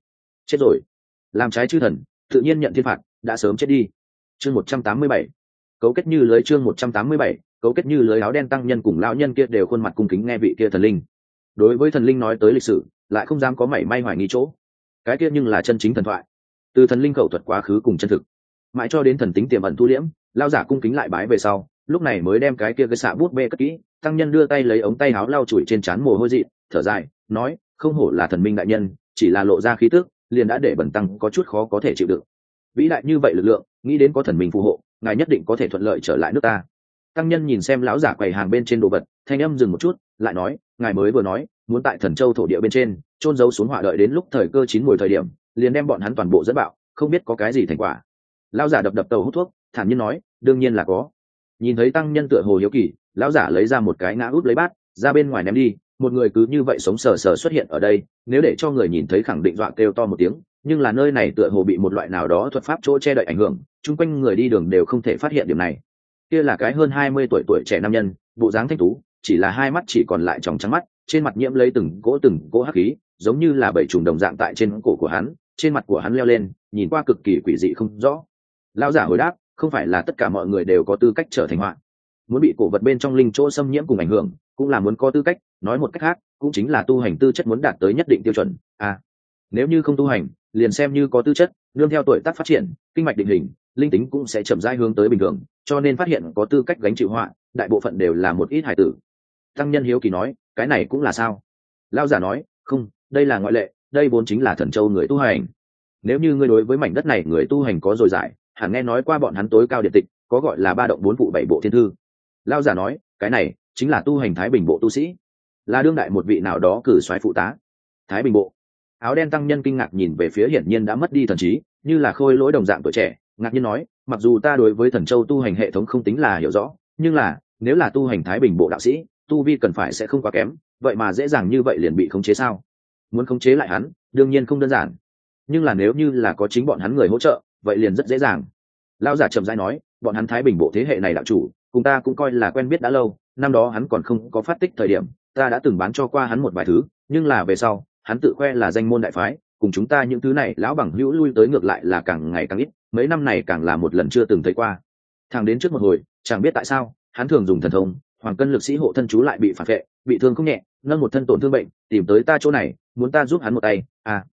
rồi, làm trái chư thần, tự nhiên nhận thiên phạt, đã sớm chết đi. Chương 187, cấu kết như lưới. Chương 187, cấu kết như lưới. Áo đen tăng nhân cùng lão nhân kia đều khuôn mặt cung kính nghe vị kia thần linh. Đối với thần linh nói tới lịch sử, lại không dám có mảy may hoài nghi chỗ. Cái kia nhưng là chân chính thần thoại, từ thần linh khẩu thuật quá khứ cùng chân thực, mãi cho đến thần tính tiềm ẩn thu liễm, lao giả cung kính lại bái về sau, lúc này mới đem cái kia cái xạ bút bê cất kỹ, Tăng nhân đưa tay lấy ống tay áo lau chùi trên trán mồ hôi dị, thở dài nói, không hổ là thần minh đại nhân, chỉ là lộ ra khí tức liền đã để bần tăng có chút khó có thể chịu đựng. Vĩ đại như vậy lực lượng, nghĩ đến có thần minh phù hộ, ngài nhất định có thể thuận lợi trở lại nước ta. Tăng nhân nhìn xem lão giả quầy hàng bên trên đồ vật, thanh âm dừng một chút, lại nói, ngài mới vừa nói muốn tại Thần Châu thổ địa bên trên trôn giấu xuống hỏa, đợi đến lúc thời cơ chín mùi thời điểm liền đem bọn hắn toàn bộ dẫn bạo, không biết có cái gì thành quả. Lão giả đập đập tàu hút thuốc, thản nhiên nói, đương nhiên là có. Nhìn thấy tăng nhân tựa hồ hiếu kỳ, lão giả lấy ra một cái ngã úp lấy bát ra bên ngoài ném đi. Một người cứ như vậy sống sờ sờ xuất hiện ở đây, nếu để cho người nhìn thấy khẳng định dọa kêu to một tiếng, nhưng là nơi này tựa hồ bị một loại nào đó thuật pháp chỗ che đậy ảnh hưởng, chung quanh người đi đường đều không thể phát hiện điểm này. Kia là cái hơn 20 tuổi trẻ nam nhân, bộ dáng thanh tú, chỉ là hai mắt chỉ còn lại tròng trắng mắt, trên mặt nhiễm lấy từng cỗ hắc khí, giống như là bảy trùng đồng dạng tại trên cổ của hắn, trên mặt của hắn leo lên, nhìn qua cực kỳ quỷ dị không rõ. Lão giả hồi đáp, không phải là tất cả mọi người đều có tư cách trở thành họa. Muốn bị cổ vật bên trong linh chỗ xâm nhiễm cùng ảnh hưởng, cũng là muốn có tư cách, nói một cách khác, cũng chính là tu hành tư chất muốn đạt tới nhất định tiêu chuẩn. Nếu như không tu hành, liền xem như có tư chất, nương theo tuổi tác phát triển, kinh mạch định hình, linh tính cũng sẽ chậm rãi hướng tới bình thường, cho nên phát hiện có tư cách gánh chịu họa, đại bộ phận đều là một ít hải tử. Tăng nhân hiếu kỳ nói, cái này cũng là sao? Lão giả nói, không, đây là ngoại lệ, đây vốn chính là Thần Châu người tu hành. Nếu như ngươi đối với mảnh đất này người tu hành có dồi dải, hẳn nghe nói qua bọn hắn tối cao điện tịch, có gọi là 3 động 4 vụ 7 bộ thiên thư. Lão giả nói, cái này chính là tu hành Thái Bình bộ tu sĩ, là đương đại một vị nào đó cử soái phụ tá. Thái Bình bộ. Áo đen tăng nhân kinh ngạc nhìn về phía hiển nhiên đã mất đi thần trí, như là khôi lỗi đồng dạng tuổi trẻ, ngạc nhiên nói, mặc dù ta đối với Thần Châu tu hành hệ thống không tính là hiểu rõ, nhưng là nếu là tu hành Thái Bình bộ đạo sĩ, tu vi cần phải sẽ không quá kém, vậy mà dễ dàng như vậy liền bị khống chế sao? Muốn khống chế lại hắn, đương nhiên không đơn giản, nhưng là nếu như là có chính bọn hắn người hỗ trợ, vậy liền rất dễ dàng. Lão giả chậm rãi nói, bọn hắn Thái Bình bộ thế hệ này đạo chủ, cùng ta cũng coi là quen biết đã lâu, năm đó hắn còn không có phát tích thời điểm, ta đã từng bán cho qua hắn một vài thứ, nhưng là về sau, hắn tự khoe là danh môn đại phái, cùng chúng ta những thứ này lão bằng hữu lui tới ngược lại là càng ngày càng ít, mấy năm này càng là một lần chưa từng thấy qua. Thằng đến trước một hồi, chẳng biết tại sao, hắn thường dùng thần thông, hoàng cân lực sĩ hộ thân chú lại bị phản vệ, bị thương không nhẹ, nâng một thân tổn thương bệnh, tìm tới ta chỗ này, muốn ta giúp hắn một tay.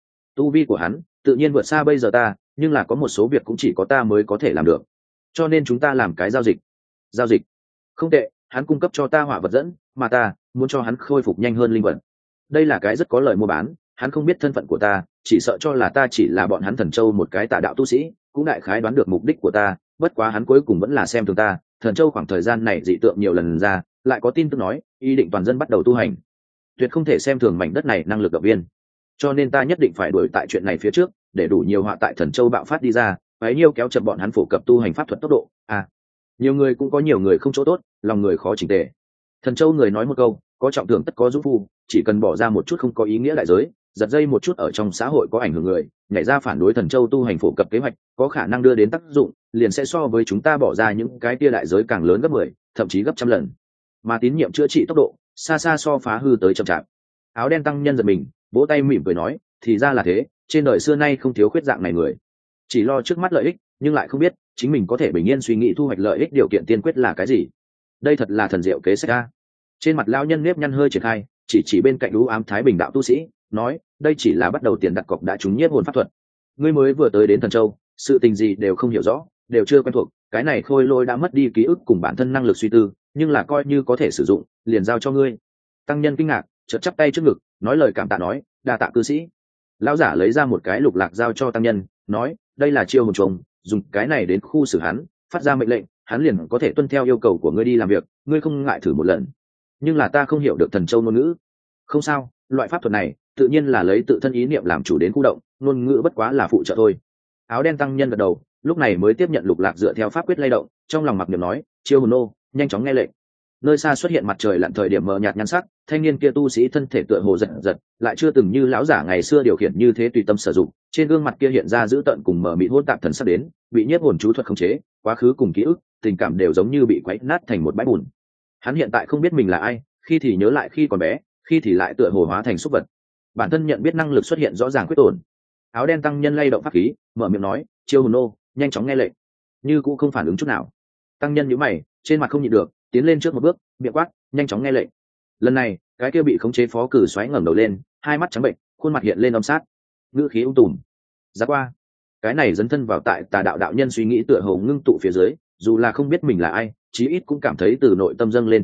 Tu vi của hắn tự nhiên vượt xa bây giờ ta, nhưng là có một số việc cũng chỉ có ta mới có thể làm được, cho nên chúng ta làm cái giao dịch. Giao dịch? Không tệ, hắn cung cấp cho ta hỏa vật dẫn, mà ta muốn cho hắn khôi phục nhanh hơn linh vật. Đây là cái rất có lợi mua bán, hắn không biết thân phận của ta, chỉ sợ cho là ta chỉ là bọn hắn Thần Châu một cái tà đạo tu sĩ, cũng đại khái đoán được mục đích của ta, bất quá hắn cuối cùng vẫn là xem thường ta. Thần Châu khoảng thời gian này dị tượng nhiều lần ra, lại có tin tức nói ý định toàn dân bắt đầu tu hành, tuyệt không thể xem thường mảnh đất này năng lực động viên, cho nên ta nhất định phải đuổi tại chuyện này phía trước, để đủ nhiều họa tại Thần Châu bạo phát đi ra, bấy nhiêu kéo chậm bọn hắn phổ cập tu hành pháp thuật tốc độ. Nhiều người cũng có nhiều người không chỗ tốt, lòng người khó chỉnh tề. Thần Châu người nói một câu, có trọng thưởng tất có dũng phu, chỉ cần bỏ ra một chút không có ý nghĩa đại giới, giật dây một chút ở trong xã hội có ảnh hưởng người, nhảy ra phản đối Thần Châu tu hành phổ cập kế hoạch, có khả năng đưa đến tác dụng, liền sẽ so với chúng ta bỏ ra những cái kia đại giới càng lớn gấp 10, thậm chí gấp trăm lần. Mà tín nhiệm chữa trị tốc độ, xa xa so phá hư tới chậm chạp. Áo đen tăng nhân giật mình, vỗ tay mỉm cười nói, thì ra là thế, trên đời xưa nay không thiếu khuyết dạng này người, chỉ lo trước mắt lợi ích, nhưng lại không biết chính mình có thể bình yên suy nghĩ thu hoạch lợi ích điều kiện tiên quyết là cái gì. Đây thật là thần diệu kế sách a. Trên mặt lão nhân nếp nhăn hơi triển khai, chỉ bên cạnh đũ ám Thái Bình đạo tu sĩ, nói, đây chỉ là bắt đầu tiền đặt cọc đã trúng nhiếp hồn pháp thuật. Ngươi mới vừa tới đến Thần Châu, sự tình gì đều không hiểu rõ, đều chưa quen thuộc, cái này khôi lôi đã mất đi ký ức cùng bản thân năng lực suy tư, nhưng là coi như có thể sử dụng, liền giao cho ngươi. Tăng nhân kinh ngạc, chợt chắp tay trước ngực, nói lời cảm tạ nói, đa tạ cư sĩ. Lão giả lấy ra một cái lục lạc giao cho tăng nhân, nói, đây là chiêu hồn trùng, dùng cái này đến khu xử hắn, phát ra mệnh lệnh, hắn liền có thể tuân theo yêu cầu của ngươi đi làm việc, ngươi không ngại thử một lần. Nhưng là ta không hiểu được Thần Châu ngôn ngữ. Không sao, loại pháp thuật này tự nhiên là lấy tự thân ý niệm làm chủ đến khu động, ngôn ngữ bất quá là phụ trợ thôi. Áo đen tăng nhân gật đầu, lúc này mới tiếp nhận lục lạc dựa theo pháp quyết lay động, trong lòng mặc niệm nói, chiêu hồn nô, nhanh chóng nghe lệnh. Nơi xa xuất hiện mặt trời lặn thời điểm mờ nhạt nhan sắc, thanh niên kia tu sĩ thân thể tựa hồ giật giật, lại chưa từng như lão giả ngày xưa điều khiển như thế tùy tâm sử dụng, trên gương mặt kia hiện ra dữ tợn cùng mờ mịt hỗn tạp thần sắc đến, bị nhiếp hồn chú thuật khống chế, quá khứ cùng ký ức, tình cảm đều giống như bị quấy nát thành một bãi bùn. Hắn hiện tại không biết mình là ai, khi thì nhớ lại khi còn bé, khi thì lại tựa hồ hóa thành súc vật. Bản thân nhận biết năng lực xuất hiện rõ ràng khuyết tổn. Áo đen tăng nhân lay động pháp khí, mở miệng nói, chiêu hồn nô, nhanh chóng nghe lệnh. Như cũng không phản ứng chút nào. Tăng nhân nhíu mày, trên mặt không nhịn được, tiến lên trước một bước, miệng quát, nhanh chóng nghe lệnh. Lần này, cái kia bị khống chế phó cử xoáy ngẩng đầu lên, hai mắt trắng bệnh, khuôn mặt hiện lên âm sát, ngữ khí ung tùm. Giá qua, cái này dấn thân vào tại tà đạo đạo nhân suy nghĩ tựa hồ ngưng tụ phía dưới, dù là không biết mình là ai, chí ít cũng cảm thấy từ nội tâm dâng lên chán ghét,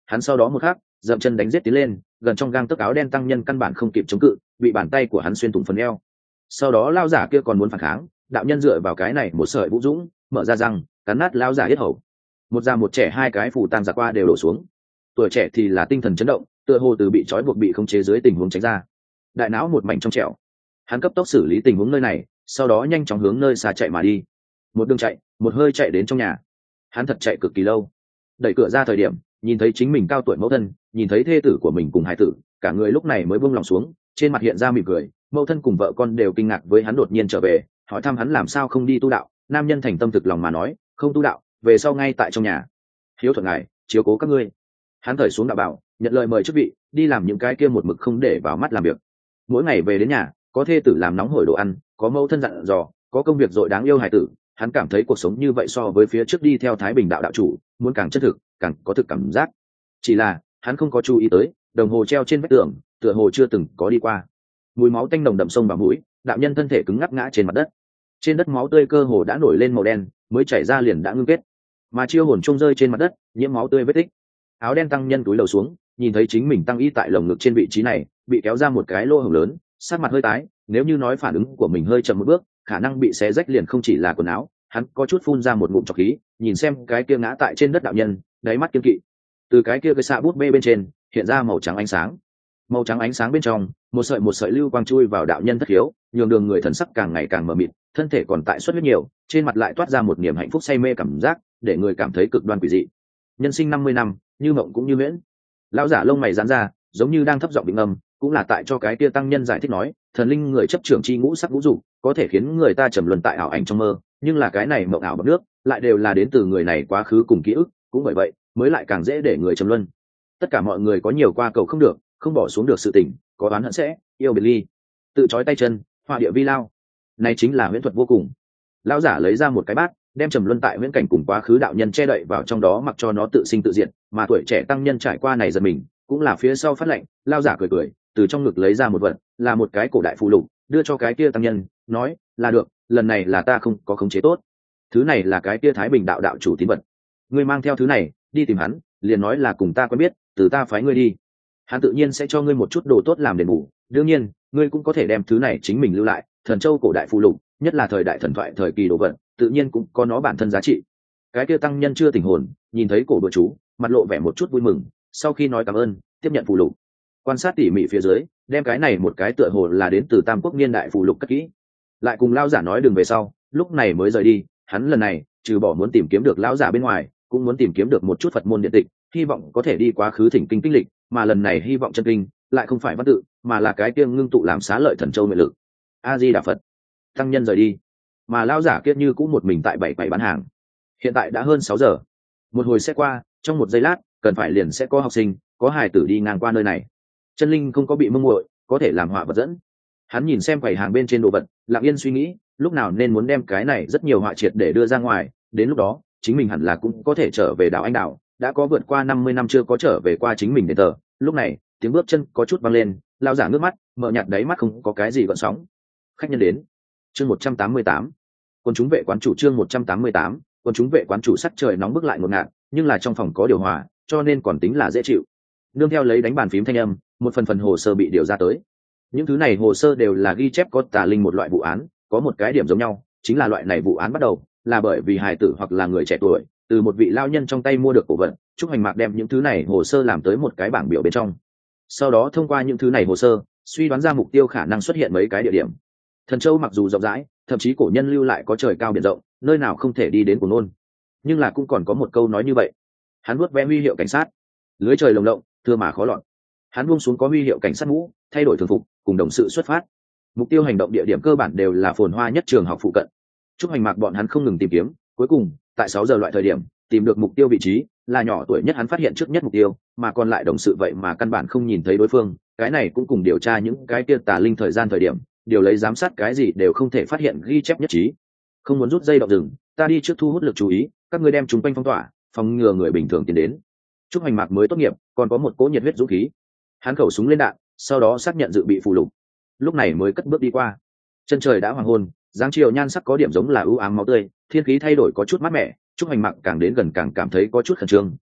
hắn sau đó một khắc dậm chân đánh giết tiến lên, gần trong gang tấc áo đen tăng nhân căn bản không kịp chống cự, bị bàn tay của hắn xuyên thủng phần eo. Sau đó lao giả kia còn muốn phản kháng, đạo nhân dựa vào cái này một sợi vũ dũng mở ra răng cắn nát lao giả yết hầu. Một già một trẻ hai cái phù tang giặc qua đều đổ xuống. Tuổi trẻ thì là tinh thần chấn động, tựa hồ từ bị trói buộc bị khống chế dưới tình huống tránh ra, đại não một mảnh trong trẻo. Hắn cấp tốc xử lý tình huống nơi này, sau đó nhanh chóng hướng nơi xa chạy mà đi. Một đường chạy một hơi chạy đến trong nhà. Hắn thật chạy cực kỳ lâu, đẩy cửa ra thời điểm nhìn thấy chính mình cao tuổi mẫu thân, nhìn thấy thê tử của mình cùng hải tử, cả người lúc này mới buông lòng xuống, trên mặt hiện ra mỉm cười. Mẫu thân cùng vợ con đều kinh ngạc với hắn đột nhiên trở về, hỏi thăm hắn làm sao không đi tu đạo. Nam nhân thành tâm thực lòng mà nói, không tu đạo, về sau ngay tại trong nhà hiếu thuận ngài chiếu cố các ngươi. Hắn thời xuống đạo bảo, nhận lời mời chức vị, đi làm những cái kia một mực không để vào mắt làm việc. Mỗi ngày về đến nhà, có thê tử làm nóng hổi đồ ăn, có mẫu thân dặn dò, có công việc dội đáng yêu hài tử. Hắn cảm thấy cuộc sống như vậy so với phía trước đi theo Thái Bình đạo đạo chủ muốn càng chân thực, càng có thực cảm giác. Chỉ là hắn không có chú ý tới, đồng hồ treo trên vách tường tựa hồ chưa từng có đi qua. Mùi máu tanh nồng đậm sông vào mũi, đạo nhân thân thể cứng ngắc ngã trên mặt đất. Trên đất máu tươi cơ hồ đã nổi lên màu đen, mới chảy ra liền đã ngưng kết, mà chiêu hồn trông rơi trên mặt đất, nhiễm máu tươi vết tích. Áo đen tăng nhân túi đầu xuống, nhìn thấy chính mình tăng y tại lồng ngực trên vị trí này bị kéo ra một cái lỗ hổng lớn, sắc mặt hơi tái. Nếu như nói phản ứng của mình hơi chậm một bước, khả năng bị xé rách liền không chỉ là quần áo. Hắn có chút phun ra một ngụm trọc khí, nhìn xem cái kia ngã tại trên đất đạo nhân, đáy mắt kiên kỵ. Từ cái kia cái xạ bút bê bên trên hiện ra màu trắng ánh sáng, màu trắng ánh sáng bên trong một sợi lưu quang chui vào đạo nhân thất hiếu, nhường đường người thần sắc càng ngày càng mờ mịt, thân thể còn tại xuất huyết nhiều, trên mặt lại toát ra một niềm hạnh phúc say mê cảm giác, để người cảm thấy cực đoan quỷ dị. Nhân sinh 50 năm, như mộng cũng như miễn. Lão giả lông mày giãn ra, giống như đang thấp giọng định âm, cũng là tại cho cái kia tăng nhân giải thích nói, thần linh người chấp trưởng chi ngũ sắc vũ dục, có thể khiến người ta trầm luân tại ảo ảnh trong mơ, nhưng là cái này mộng ảo bằng nước, lại đều là đến từ người này quá khứ cùng ký ức, cũng bởi vậy mới lại càng dễ để người trầm luân. Tất cả mọi người có nhiều qua cầu không được, không bỏ xuống được sự tình, có oán hận sẽ yêu biệt ly, tự trói tay chân, họa địa vi lao. Này chính là huyễn thuật vô cùng. Lão giả lấy ra một cái bát, đem trầm luân tại huyễn cảnh cùng quá khứ đạo nhân che đậy vào trong đó, mặc cho nó tự sinh tự diệt. Mà tuổi trẻ tăng nhân trải qua này giật mình, cũng là phía sau phát lệnh. Lão giả cười cười, từ trong ngực lấy ra một vật, là một cái cổ đại phù lục, đưa cho cái kia tăng nhân, nói là được, lần này là ta không có khống chế tốt. Thứ này là cái kia Thái Bình đạo đạo chủ tín vật, ngươi mang theo thứ này đi tìm hắn, liền nói là cùng ta quen biết, từ ta phái ngươi đi, hắn tự nhiên sẽ cho ngươi một chút đồ tốt làm đền bù. Đương nhiên ngươi cũng có thể đem thứ này chính mình lưu lại, thần châu cổ đại phù lục, nhất là thời đại thần thoại thời kỳ đồ vật, tự nhiên cũng có nó bản thân giá trị. Cái kia tăng nhân chưa tỉnh hồn, nhìn thấy cổ bữa chú, mặt lộ vẻ một chút vui mừng, sau khi nói cảm ơn, tiếp nhận phù lục, quan sát tỉ mỉ phía dưới, đem cái này một cái tựa hồ là đến từ Tam Quốc niên đại phù lục cất kỹ, lại cùng lão giả nói đường về sau, lúc này mới rời đi. Hắn lần này trừ bỏ muốn tìm kiếm được lão giả bên ngoài, cũng muốn tìm kiếm được một chút Phật môn điện tịch, hy vọng có thể đi quá khứ thỉnh kinh kinh lịch, mà lần này hy vọng chân kinh lại không phải văn tự, mà là cái kia ngưng tụ làm xá lợi thần châu nguyện lực. A Di Đà Phật. Tăng nhân rời đi, mà lão giả kia như cũng một mình tại bảy bán hàng. Hiện tại đã hơn 6 giờ, một hồi sẽ qua, trong một giây lát cần phải liền sẽ có học sinh, có hài tử đi ngang qua nơi này. Chân linh không có bị mông muội, có thể làm họa vật dẫn. Hắn nhìn xem quầy hàng bên trên đồ vật, lặng yên suy nghĩ, lúc nào nên muốn đem cái này rất nhiều họa triệt để đưa ra ngoài, đến lúc đó chính mình hẳn là cũng có thể trở về đảo Anh Đảo. Đã có vượt qua 50 năm chưa có trở về qua chính mình đền thờ. Lúc này tiếng bước chân có chút vang lên, lão giả nước mắt mở nhạt, đáy mắt không có cái gì gợn sóng. Khách nhân đến. Chương 188. Quân chúng vệ quán chủ. Chương 188. Quân chúng vệ quán chủ. Sắc trời nóng bức lại ngột ngạt, nhưng là trong phòng có điều hòa, cho nên còn tính là dễ chịu. Nương theo lấy đánh bàn phím thanh âm, một phần hồ sơ bị điều ra tới. Những thứ này hồ sơ đều là ghi chép có tà linh một loại vụ án, có một cái điểm giống nhau, chính là loại này vụ án bắt đầu là bởi vì hài tử hoặc là người trẻ tuổi từ một vị lao nhân trong tay mua được cổ vật. Trúc Hoành Mạc đem những thứ này hồ sơ làm tới một cái bảng biểu bên trong, sau đó thông qua những thứ này hồ sơ suy đoán ra mục tiêu khả năng xuất hiện mấy cái địa điểm. Thần Châu mặc dù rộng rãi, thậm chí cổ nhân lưu lại có trời cao biển rộng, nơi nào không thể đi đến của nôn, nhưng là cũng còn có một câu nói như vậy. Hắn vuốt ve huy hiệu cảnh sát, lưới trời lồng lộng, thưa mà khó lọt. Hắn buông xuống có huy hiệu cảnh sát mũ, thay đổi thường phục, cùng đồng sự xuất phát. Mục tiêu hành động địa điểm cơ bản đều là phồn hoa nhất trường học phụ cận. Trúc Hoành Mạc bọn hắn không ngừng tìm kiếm, cuối cùng tại 6 giờ loại thời điểm tìm được mục tiêu vị trí, là nhỏ tuổi nhất hắn phát hiện trước nhất mục tiêu, mà còn lại đồng sự vậy mà căn bản không nhìn thấy đối phương. Cái này cũng cùng điều tra những cái kia tà linh thời gian thời điểm điều lấy giám sát cái gì đều không thể phát hiện ghi chép nhất trí. Không muốn rút dây động rừng, ta đi trước thu hút lực chú ý, các ngươi đem chúng quanh phong tỏa, phòng ngừa người bình thường tiến đến. Trúc Hoành Mạc mới tốt nghiệp, còn có một cỗ nhiệt huyết dũng khí. Hắn khẩu súng lên đạn, sau đó xác nhận dự bị phù lục, lúc này mới cất bước đi qua. Chân trời đã hoàng hôn, dáng chiều nhan sắc có điểm giống là ưu ám máu tươi, thiên khí thay đổi có chút mát mẻ. Trúc Hoành Mạc càng đến gần càng cảm thấy có chút khẩn trương,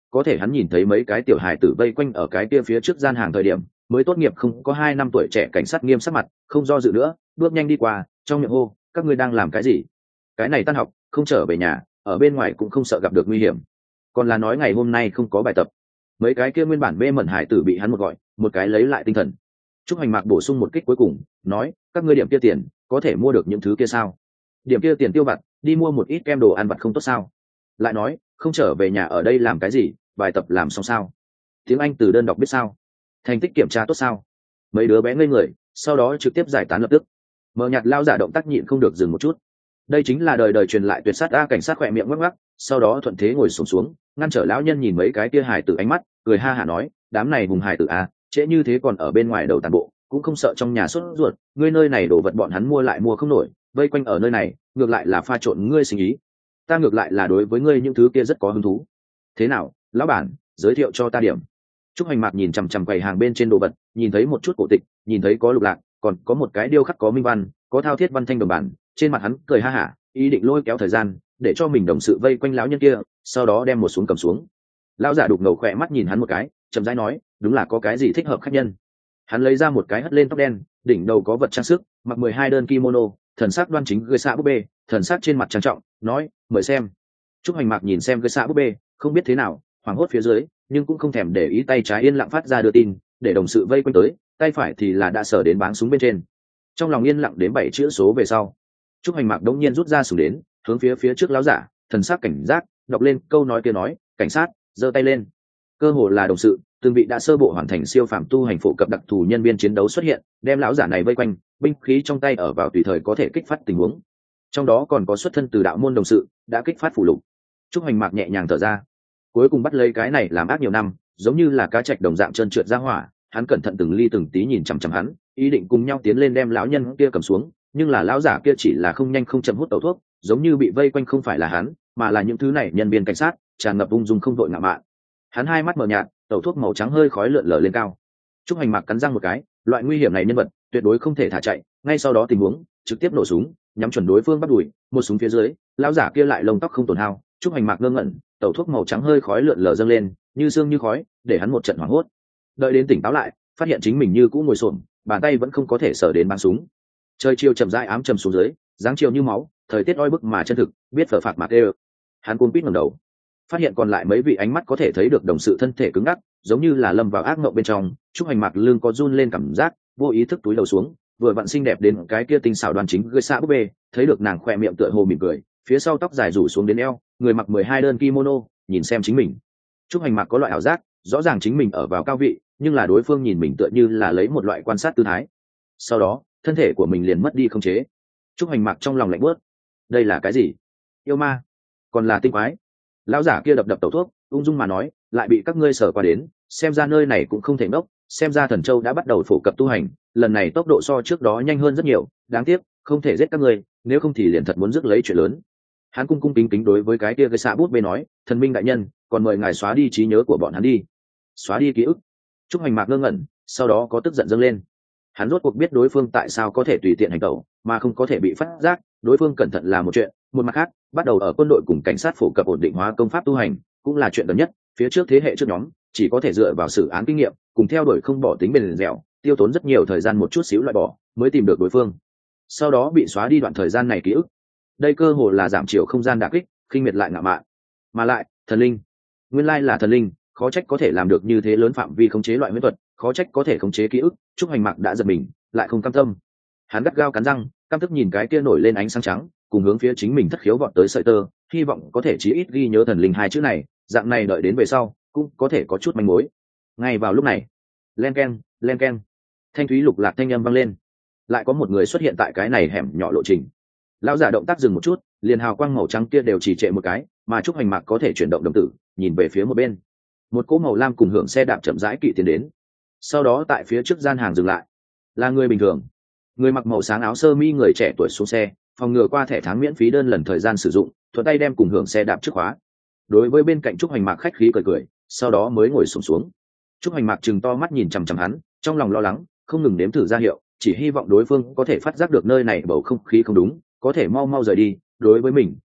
có thể hắn nhìn thấy mấy cái tiểu hài tử vây quanh ở cái kia phía trước gian hàng thời điểm mới tốt nghiệp không có 2 năm tuổi trẻ cảnh sát nghiêm sắc mặt không do dự nữa bước nhanh đi qua trong miệng hô các ngươi đang làm cái gì? Cái này tan học không trở về nhà, ở bên ngoài cũng không sợ gặp được nguy hiểm, còn là nói ngày hôm nay không có bài tập. Mấy cái kia nguyên bản mê mẩn hải tử bị hắn một gọi một cái lấy lại tinh thần. Trúc Hoành Mạc bổ sung một kích cuối cùng nói các ngươi điểm kia tiền có thể mua được những thứ kia sao? Điểm kia tiền tiêu vặt đi mua một ít kem đồ ăn vặt không tốt sao? Lại nói không trở về nhà ở đây làm cái gì, bài tập làm xong sao? Tiếng Anh từ đơn đọc biết sao? Thành tích kiểm tra tốt sao? Mấy đứa bé ngây người sau đó trực tiếp giải tán lập tức. Mờ nhạt lao giả động tác nhịn không được dừng một chút. Đây chính là đời đời truyền lại tuyệt sát. Cảnh sát khỏe miệng ngắc ngắc sau đó thuận thế ngồi xuống ngăn trở lão nhân nhìn mấy cái kia hài tử ánh mắt cười ha hả nói đám này vùng hài tử trễ như thế còn ở bên ngoài đầu tàn bộ cũng không sợ trong nhà sốt ruột, ngươi nơi này đồ vật bọn hắn mua lại mua không nổi, vây quanh ở nơi này ngược lại là pha trộn ngươi sinh ý, ta ngược lại là đối với ngươi những thứ kia rất có hứng thú. Thế nào lão bản, giới thiệu cho ta điểm. Trúc Hoành Mạc nhìn chằm chằm quầy hàng bên trên đồ vật, nhìn thấy một chút cổ tịch, nhìn thấy có lục lạc, còn có một cái điêu khắc có minh văn, có thao thiết văn thanh đồng bản, trên mặt hắn cười ha hả, ý định lôi kéo thời gian để cho mình đồng sự vây quanh lão nhân kia, sau đó đem một xuống cầm xuống. Lão giả đục ngầu khỏe mắt nhìn hắn một cái, chậm rãi nói đúng là có cái gì thích hợp khách nhân. Hắn lấy ra một cái hất lên tóc đen, đỉnh đầu có vật trang sức, mặc 12 đơn kimono, thần sắc đoan chính gơi xạ búp bê, thần sắc trên mặt trang trọng nói mời xem. Trúc Hoành Mạc nhìn xem gơi xạ búp bê, không biết thế nào hoảng hốt phía dưới, nhưng cũng không thèm để ý, tay trái yên lặng phát ra đưa tin để đồng sự vây quanh tới, tay phải thì là đã sở đến báng súng bên trên. Trong lòng yên lặng đến 7 chữ số về sau, Trúc Hoành Mạc đống nhiên rút ra súng đến, hướng phía trước lão giả, thần sắc cảnh giác đọc lên câu nói kia nói cảnh sát, giơ tay lên. Cơ hồ là đồng sự từng vị đã sơ bộ hoàn thành siêu phạm tu hành phổ cập đặc thù nhân viên chiến đấu xuất hiện, đem lão giả này vây quanh, binh khí trong tay ở vào tùy thời có thể kích phát tình huống. Trong đó còn có xuất thân từ đạo môn đồng sự đã kích phát phủ lục. Trúc Hoành Mạc nhẹ nhàng thở ra, cuối cùng bắt lấy cái này làm ác nhiều năm, giống như là cá trạch đồng dạng trơn trượt ra hỏa. Hắn cẩn thận từng ly từng tí nhìn chằm chằm hắn, ý định cùng nhau tiến lên đem lão nhân kia cầm xuống, nhưng là lão giả kia chỉ là không nhanh không chậm hút tẩu thuốc, giống như bị vây quanh không phải là hắn, mà là những thứ này nhân viên cảnh sát, tràn ngập ung dung không vội ngạo mạn. Hắn hai mắt mờ nhạt, tẩu thuốc màu trắng hơi khói lượn lờ lên cao. Trúc Hoành Mạc cắn răng một cái, loại nguy hiểm này nhân vật tuyệt đối không thể thả chạy, ngay sau đó tình huống trực tiếp nổ súng, nhắm chuẩn đối phương bắt đuổi, một súng phía dưới, lão giả kia lại lông tóc không tổn hao. Trúc Hoành Mạc ngơ ngẩn, tẩu thuốc màu trắng hơi khói lượn lờ dâng lên, như sương như khói, để hắn một trận hoảng hốt. Đợi đến tỉnh táo lại, phát hiện chính mình như cũ ngồi xổm, bàn tay vẫn không có thể sở đến bắn súng. Trời chiều chậm rãi ám trầm xuống dưới, dáng chiều như máu, thời tiết oi bức mà chân thực, biết phở phạc Mạc đê. Hắn cuống quýt ngẩng đầu, phát hiện còn lại mấy vị ánh mắt có thể thấy được đồng sự thân thể cứng ngắc, giống như là lâm vào ác mộng bên trong. Trúc Hoành Mạc lưng có run lên cảm giác, vô ý thức túi đầu xuống, vừa vặn xinh đẹp đến cái kia tinh xảo đoan chính gơi xạ búp bê, thấy được nàng khoe miệng tựa hồ mỉm cười, phía sau tóc dài rủ xuống đến eo, người mặc 12 đơn kimono, nhìn xem chính mình. Trúc Hoành Mạc có loại ảo giác, rõ ràng chính mình ở vào cao vị, nhưng là đối phương nhìn mình tựa như là lấy một loại quan sát tư thái. Sau đó thân thể của mình liền mất đi khống chế. Trúc Hoành Mạc trong lòng lạnh bớt, đây là cái gì? Yêu ma? Còn là tinh quái? Lão giả kia đập đập tẩu thuốc, ung dung mà nói, lại bị các ngươi sở qua đến, xem ra nơi này cũng không thể ngốc, xem ra Thần Châu đã bắt đầu phổ cập tu hành, lần này tốc độ so trước đó nhanh hơn rất nhiều, đáng tiếc không thể giết các ngươi, nếu không thì liền thật muốn rước lấy chuyện lớn. Hắn cung cung kính kính đối với cái kia gây xạ bút bê nói, thần minh đại nhân, còn mời ngài xóa đi trí nhớ của bọn hắn đi. Xóa đi ký ức. Trúc Hoành Mạc ngơ ngẩn, sau đó có tức giận dâng lên. Hắn rốt cuộc biết đối phương tại sao có thể tùy tiện hành động mà không có thể bị phát giác, đối phương cẩn thận là một chuyện, một mặt khác bắt đầu ở quân đội cùng cảnh sát phổ cập ổn định hóa công pháp tu hành cũng là chuyện gần nhất. Phía trước thế hệ trước nhóm chỉ có thể dựa vào xử án kinh nghiệm cùng theo đuổi không bỏ tính bền dẻo, tiêu tốn rất nhiều thời gian một chút xíu loại bỏ mới tìm được đối phương, sau đó bị xóa đi đoạn thời gian này ký ức. Đây cơ hồ là giảm chiều không gian đả kích, khinh miệt lại ngạo mạn. Mà lại thần linh, nguyên lai là thần linh, khó trách có thể làm được như thế lớn phạm vi khống chế loại huyễn thuật, khó trách có thể khống chế ký ức. Trúc Hoành Mạc đã giật mình, lại không cam tâm. Hắn gắt gao cắn răng, căm tức nhìn cái kia nổi lên ánh sáng trắng cùng hướng phía chính mình thất khiếu vọt tới sợi tơ, hy vọng có thể chí ít ghi nhớ thần linh hai chữ này, dạng này đợi đến về sau cũng có thể có chút manh mối. Ngay vào lúc này, len keng, thanh thúy lục lạc thanh âm vang lên. Lại có một người xuất hiện tại cái này hẻm nhỏ lộ trình. Lão giả động tác dừng một chút, liền hào quang màu trắng kia đều trì trệ một cái, mà Trúc Hoành Mạc có thể chuyển động đồng tử, nhìn về phía một bên. Một cỗ màu lam cùng hưởng xe đạp chậm rãi kỵ tiến đến, sau đó tại phía trước gian hàng dừng lại. Là người bình thường, người mặc màu sáng áo sơ mi người trẻ tuổi xuống xe, phòng ngừa qua thẻ tháng miễn phí đơn lần thời gian sử dụng, thuận tay đem cùng hưởng xe đạp trước khóa. Đối với bên cạnh Trúc Hoành Mạc khách khí cười, sau đó mới ngồi xuống. Trúc Hoành Mạc trừng to mắt nhìn chằm chằm hắn, trong lòng lo lắng, không ngừng nếm thử ra hiệu, chỉ hy vọng đối phương có thể phát giác được nơi này bầu không khí không đúng, có thể mau rời đi. Đối với mình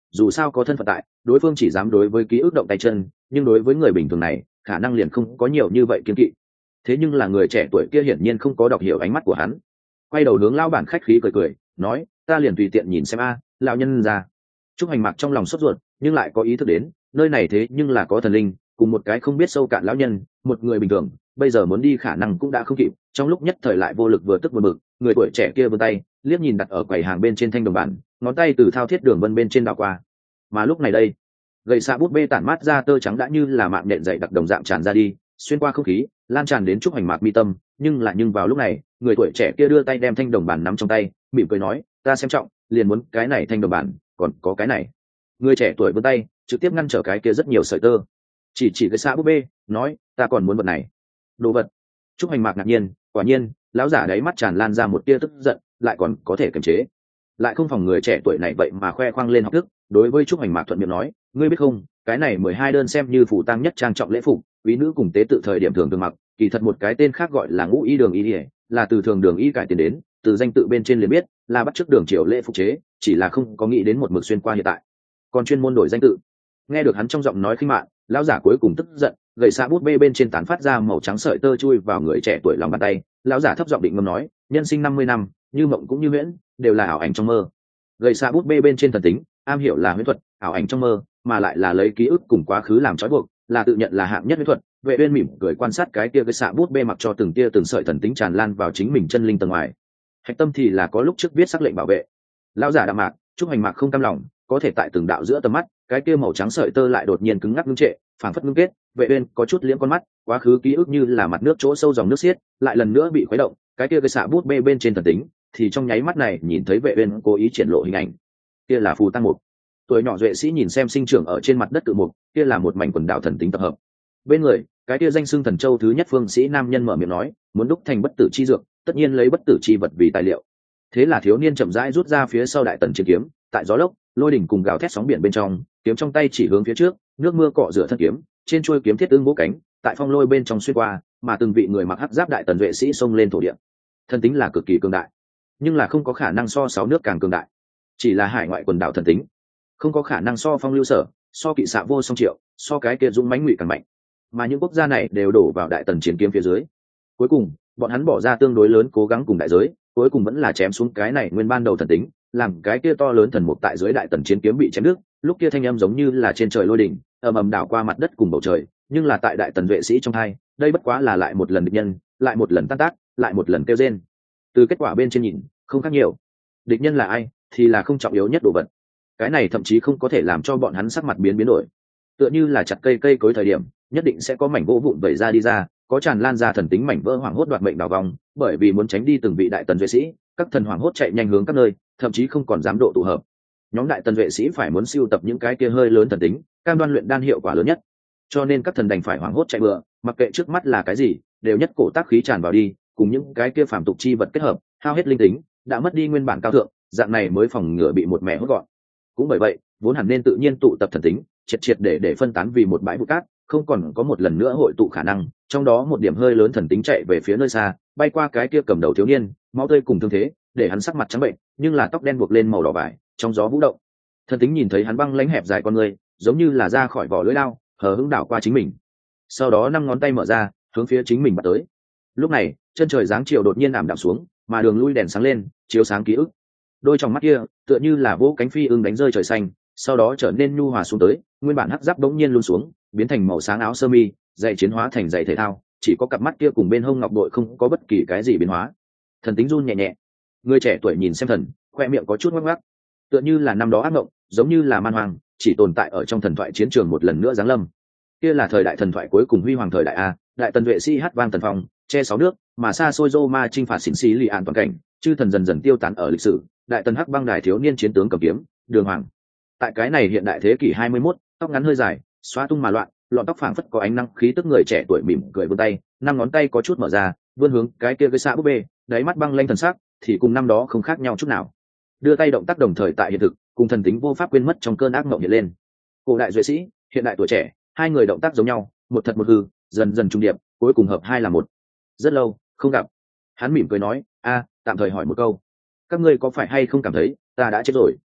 dù sao có thân phận tại, đối phương chỉ dám đối với ký ức động tay chân, nhưng đối với người bình thường này khả năng liền không có nhiều như vậy kiên kỵ. Thế nhưng là người trẻ tuổi kia hiển nhiên không có đọc hiểu ánh mắt của hắn, quay đầu hướng lao bản khách khí cười cười nói, ta liền tùy tiện nhìn xem a. Lão nhân ra. Trúc Hành Mạc trong lòng sốt ruột nhưng lại có ý thức đến nơi này thế nhưng là có thần linh cùng một cái không biết sâu cạn lão nhân, một người bình thường bây giờ muốn đi khả năng cũng đã không kịp, trong lúc nhất thời lại vô lực vừa tức vừa bực. Người tuổi trẻ kia vươn tay liếc nhìn đặt ở quầy hàng bên trên thanh đồng bản, ngón tay từ thao thiết đường vân bên trên đảo qua, mà lúc này đây gậy xạ bút bê tản mát ra tơ trắng đã như là mạng nện dày đặc đồng dạng tràn ra đi, xuyên qua không khí lan tràn đến Trúc Hành Mạc mi tâm. Nhưng vào lúc này người tuổi trẻ kia đưa tay đem thanh đồng bản nắm trong tay, mỉm cười nói, ta xem trọng liền muốn cái này thanh đồng bản, còn có cái này. Người trẻ tuổi vươn tay trực tiếp ngăn trở cái kia rất nhiều sợi tơ, chỉ cái xạ bút bê nói, ta còn muốn vật này. Đồ vật. Trúc Hành Mạc ngạc nhiên, quả nhiên lão giả đáy mắt tràn lan ra một tia tức giận, lại còn có thể kiềm chế, lại không phòng người trẻ tuổi này vậy mà khoe khoang lên học thức. Đối với Trúc Hành Mạc thuận miệng nói, ngươi biết không, cái này 12 đơn xem như phủ tang nhất trang trọng lễ phục, quý nữ cùng tế tự thời điểm thường thường mặc, kỳ thật một cái tên khác gọi là ngũ y đường y, là từ thường đường y cải tiền đến, từ danh tự bên trên liền biết là bắt chước đường triều lễ phục chế, chỉ là không có nghĩ đến một mực xuyên qua hiện tại còn chuyên môn đổi danh tự. Nghe được hắn trong giọng nói khinh mạn, lão giả cuối cùng tức giận, gậy xạ bút bê bên trên tán phát ra màu trắng sợi tơ chui vào người trẻ tuổi lòng bàn tay. Lão giả thấp giọng định ngâm nói, nhân sinh 50 năm như mộng cũng như huyễn, đều là ảo ảnh trong mơ. Gậy xạ bút bê bên trên thần tính am hiểu là huyễn thuật, ảo ảnh trong mơ, mà lại là lấy ký ức cùng quá khứ làm trói buộc, là tự nhận là hạng nhất huyễn thuật. Vệ Uyên mỉm cười quan sát cái kia gậy xạ bút bê mặc cho từng tia từng sợi thần tính tràn lan vào chính mình chân linh tầng ngoài. Hạch tâm thì là có lúc trước viết sắc lệnh bảo vệ. Lão giả đạm mạc, Trúc Hành Mạc không cam lòng, có thể tại từng đạo giữa tầm mắt, cái kia màu trắng sợi tơ lại đột nhiên cứng ngắc ngưng trệ, phảng phất ngưng kết. Vệ Uyên có chút liễm con mắt, quá khứ ký ức như là mặt nước chỗ sâu dòng nước xiết, lại lần nữa bị khuấy động. Cái kia cái xạ bút bê bên trên thần tính, thì trong nháy mắt này nhìn thấy Vệ Uyên cố ý triển lộ hình ảnh. Kia là phù tăng mục. Tuổi nhỏ duệ sĩ nhìn xem sinh trưởng ở trên mặt đất cự mục, kia là một mảnh quần đảo thần tính tập hợp. Bên người, cái kia danh xưng thần châu thứ nhất phương sĩ nam nhân mở miệng nói, muốn đúc thành bất tử chi dược, tất nhiên lấy bất tử chi vật vì tài liệu. Thế là thiếu niên chậm rãi rút ra phía sau đại tần chiến kiếm, tại gió lốc, lôi đỉnh cùng gào thét sóng biển bên trong, kiếm trong tay chỉ hướng phía trước, nước mưa cọ rửa thân kiếm, trên chuôi kiếm thiết ưng vỗ cánh, tại phong lôi bên trong xuyên qua, mà từng vị người mặc hắc giáp đại tần vệ sĩ xông lên thổ địa. Thần tính là cực kỳ cường đại, nhưng là không có khả năng so 6 nước càng cường đại. Chỉ là hải ngoại quần đảo thần tính, không có khả năng so phong lưu sở, so kỵ xạ vô song triệu, so cái kia dũng mãnh ngụy càng mạnh. Mà những quốc gia này đều đổ vào đại tần chiến kiếm phía dưới. Cuối cùng, bọn hắn bỏ ra tương đối lớn cố gắng cùng đại giới, cuối cùng vẫn là chém xuống cái này nguyên ban đầu thần tính, làm cái kia to lớn thần mục tại dưới đại tần chiến kiếm bị chém đứt. Lúc kia thanh âm giống như là trên trời lôi đỉnh, ầm ầm đảo qua mặt đất cùng bầu trời, nhưng là tại đại tần vệ sĩ trong hai, đây bất quá là lại một lần địch nhân, lại một lần tan tác, lại một lần kêu rên. Từ kết quả bên trên nhìn, không khác nhiều. Địch nhân là ai, thì là không trọng yếu nhất đồ vật. Cái này thậm chí không có thể làm cho bọn hắn sắc mặt biến đổi. Tựa như là chặt cây cối thời điểm, nhất định sẽ có mảnh gỗ vụn vẩy ra đi ra, có tràn lan ra thần tính mảnh vỡ hoảng hốt đoạt mệnh đảo vòng, bởi vì muốn tránh đi từng vị đại tần vệ sĩ, các thần hoảng hốt chạy nhanh hướng các nơi, thậm chí không còn dám độ tụ hợp. Nhóm đại tần vệ sĩ phải muốn siêu tập những cái kia hơi lớn thần tính, cam đoan luyện đan hiệu quả lớn nhất, cho nên các thần đành phải hoảng hốt chạy bừa, mặc kệ trước mắt là cái gì, đều nhất cổ tác khí tràn vào đi, cùng những cái kia phàm tục chi vật kết hợp, hao hết linh tính, đã mất đi nguyên bản cao thượng, dạng này mới phòng ngừa bị một mẹ hốt gọn. Cũng bởi vậy, vốn hẳn nên tự nhiên tụ tập thần tính, triệt để phân tán vì một bãi bụi cát, không còn có một lần nữa hội tụ khả năng. Trong đó một điểm hơi lớn thần tính chạy về phía nơi xa, bay qua cái kia cầm đầu thiếu niên, máu tươi cùng thương thế, để hắn sắc mặt trắng bệnh, nhưng là tóc đen buộc lên màu đỏ vải, trong gió vũ động. Thần tính nhìn thấy hắn băng lãnh hẹp dài con người, giống như là ra khỏi vỏ lưỡi lao, hờ hững đảo qua chính mình. Sau đó 5 ngón tay mở ra, hướng phía chính mình bắt tới. Lúc này, chân trời dáng chiều đột nhiên ảm đạm xuống, mà đường lui đèn sáng lên, chiếu sáng ký ức. Đôi trong mắt kia, tựa như là vỗ cánh phi ưng đánh rơi trời xanh, sau đó trở nên nhu hòa xuống tới, nguyên bản hắc giáp bỗng nhiên luôn xuống, biến thành màu sáng áo sơ mi, giày chiến hóa thành giày thể thao, chỉ có cặp mắt kia cùng bên hông ngọc bội không có bất kỳ cái gì biến hóa. Thần tính run nhẹ nhẹ. Người trẻ tuổi nhìn xem thần, khoe miệng có chút ngoắc ngoắc, tựa như là năm đó ác mộng, giống như là man hoang, chỉ tồn tại ở trong thần thoại chiến trường một lần nữa giáng lâm. Kia là thời đại thần thoại cuối cùng huy hoàng thời đại a, đại tần vệ sĩ hát vang tần phong, che 6 nước, mà xa xôi Roma chinh phạt xỉn xí lì an toàn cảnh, chư thần dần dần tiêu tán ở lịch sử. Đại tần hắc băng đài thiếu niên chiến tướng cầm kiếm, đường hoàng. Tại cái này hiện đại thế kỷ 21, tóc ngắn hơi dài, xóa tung mà loạn, lọn tóc phảng phất có ánh năng khí tức người trẻ tuổi mỉm cười vươn tay, 5 ngón tay có chút mở ra, vươn hướng cái kia cái xạ búp bê, đáy mắt băng lanh thần sắc, thì cùng năm đó không khác nhau chút nào. Đưa tay động tác đồng thời tại hiện thực, cùng thần tính vô pháp quên mất trong cơn ác mộng hiện lên. Cổ đại duệ sĩ, hiện đại tuổi trẻ, hai người động tác giống nhau, một thật một hư, dần dần trung điệp, cuối cùng hợp hai là một. Rất lâu không gặp, hắn mỉm cười nói, tạm thời hỏi một câu, các ngươi có phải hay không cảm thấy ta đã chết rồi?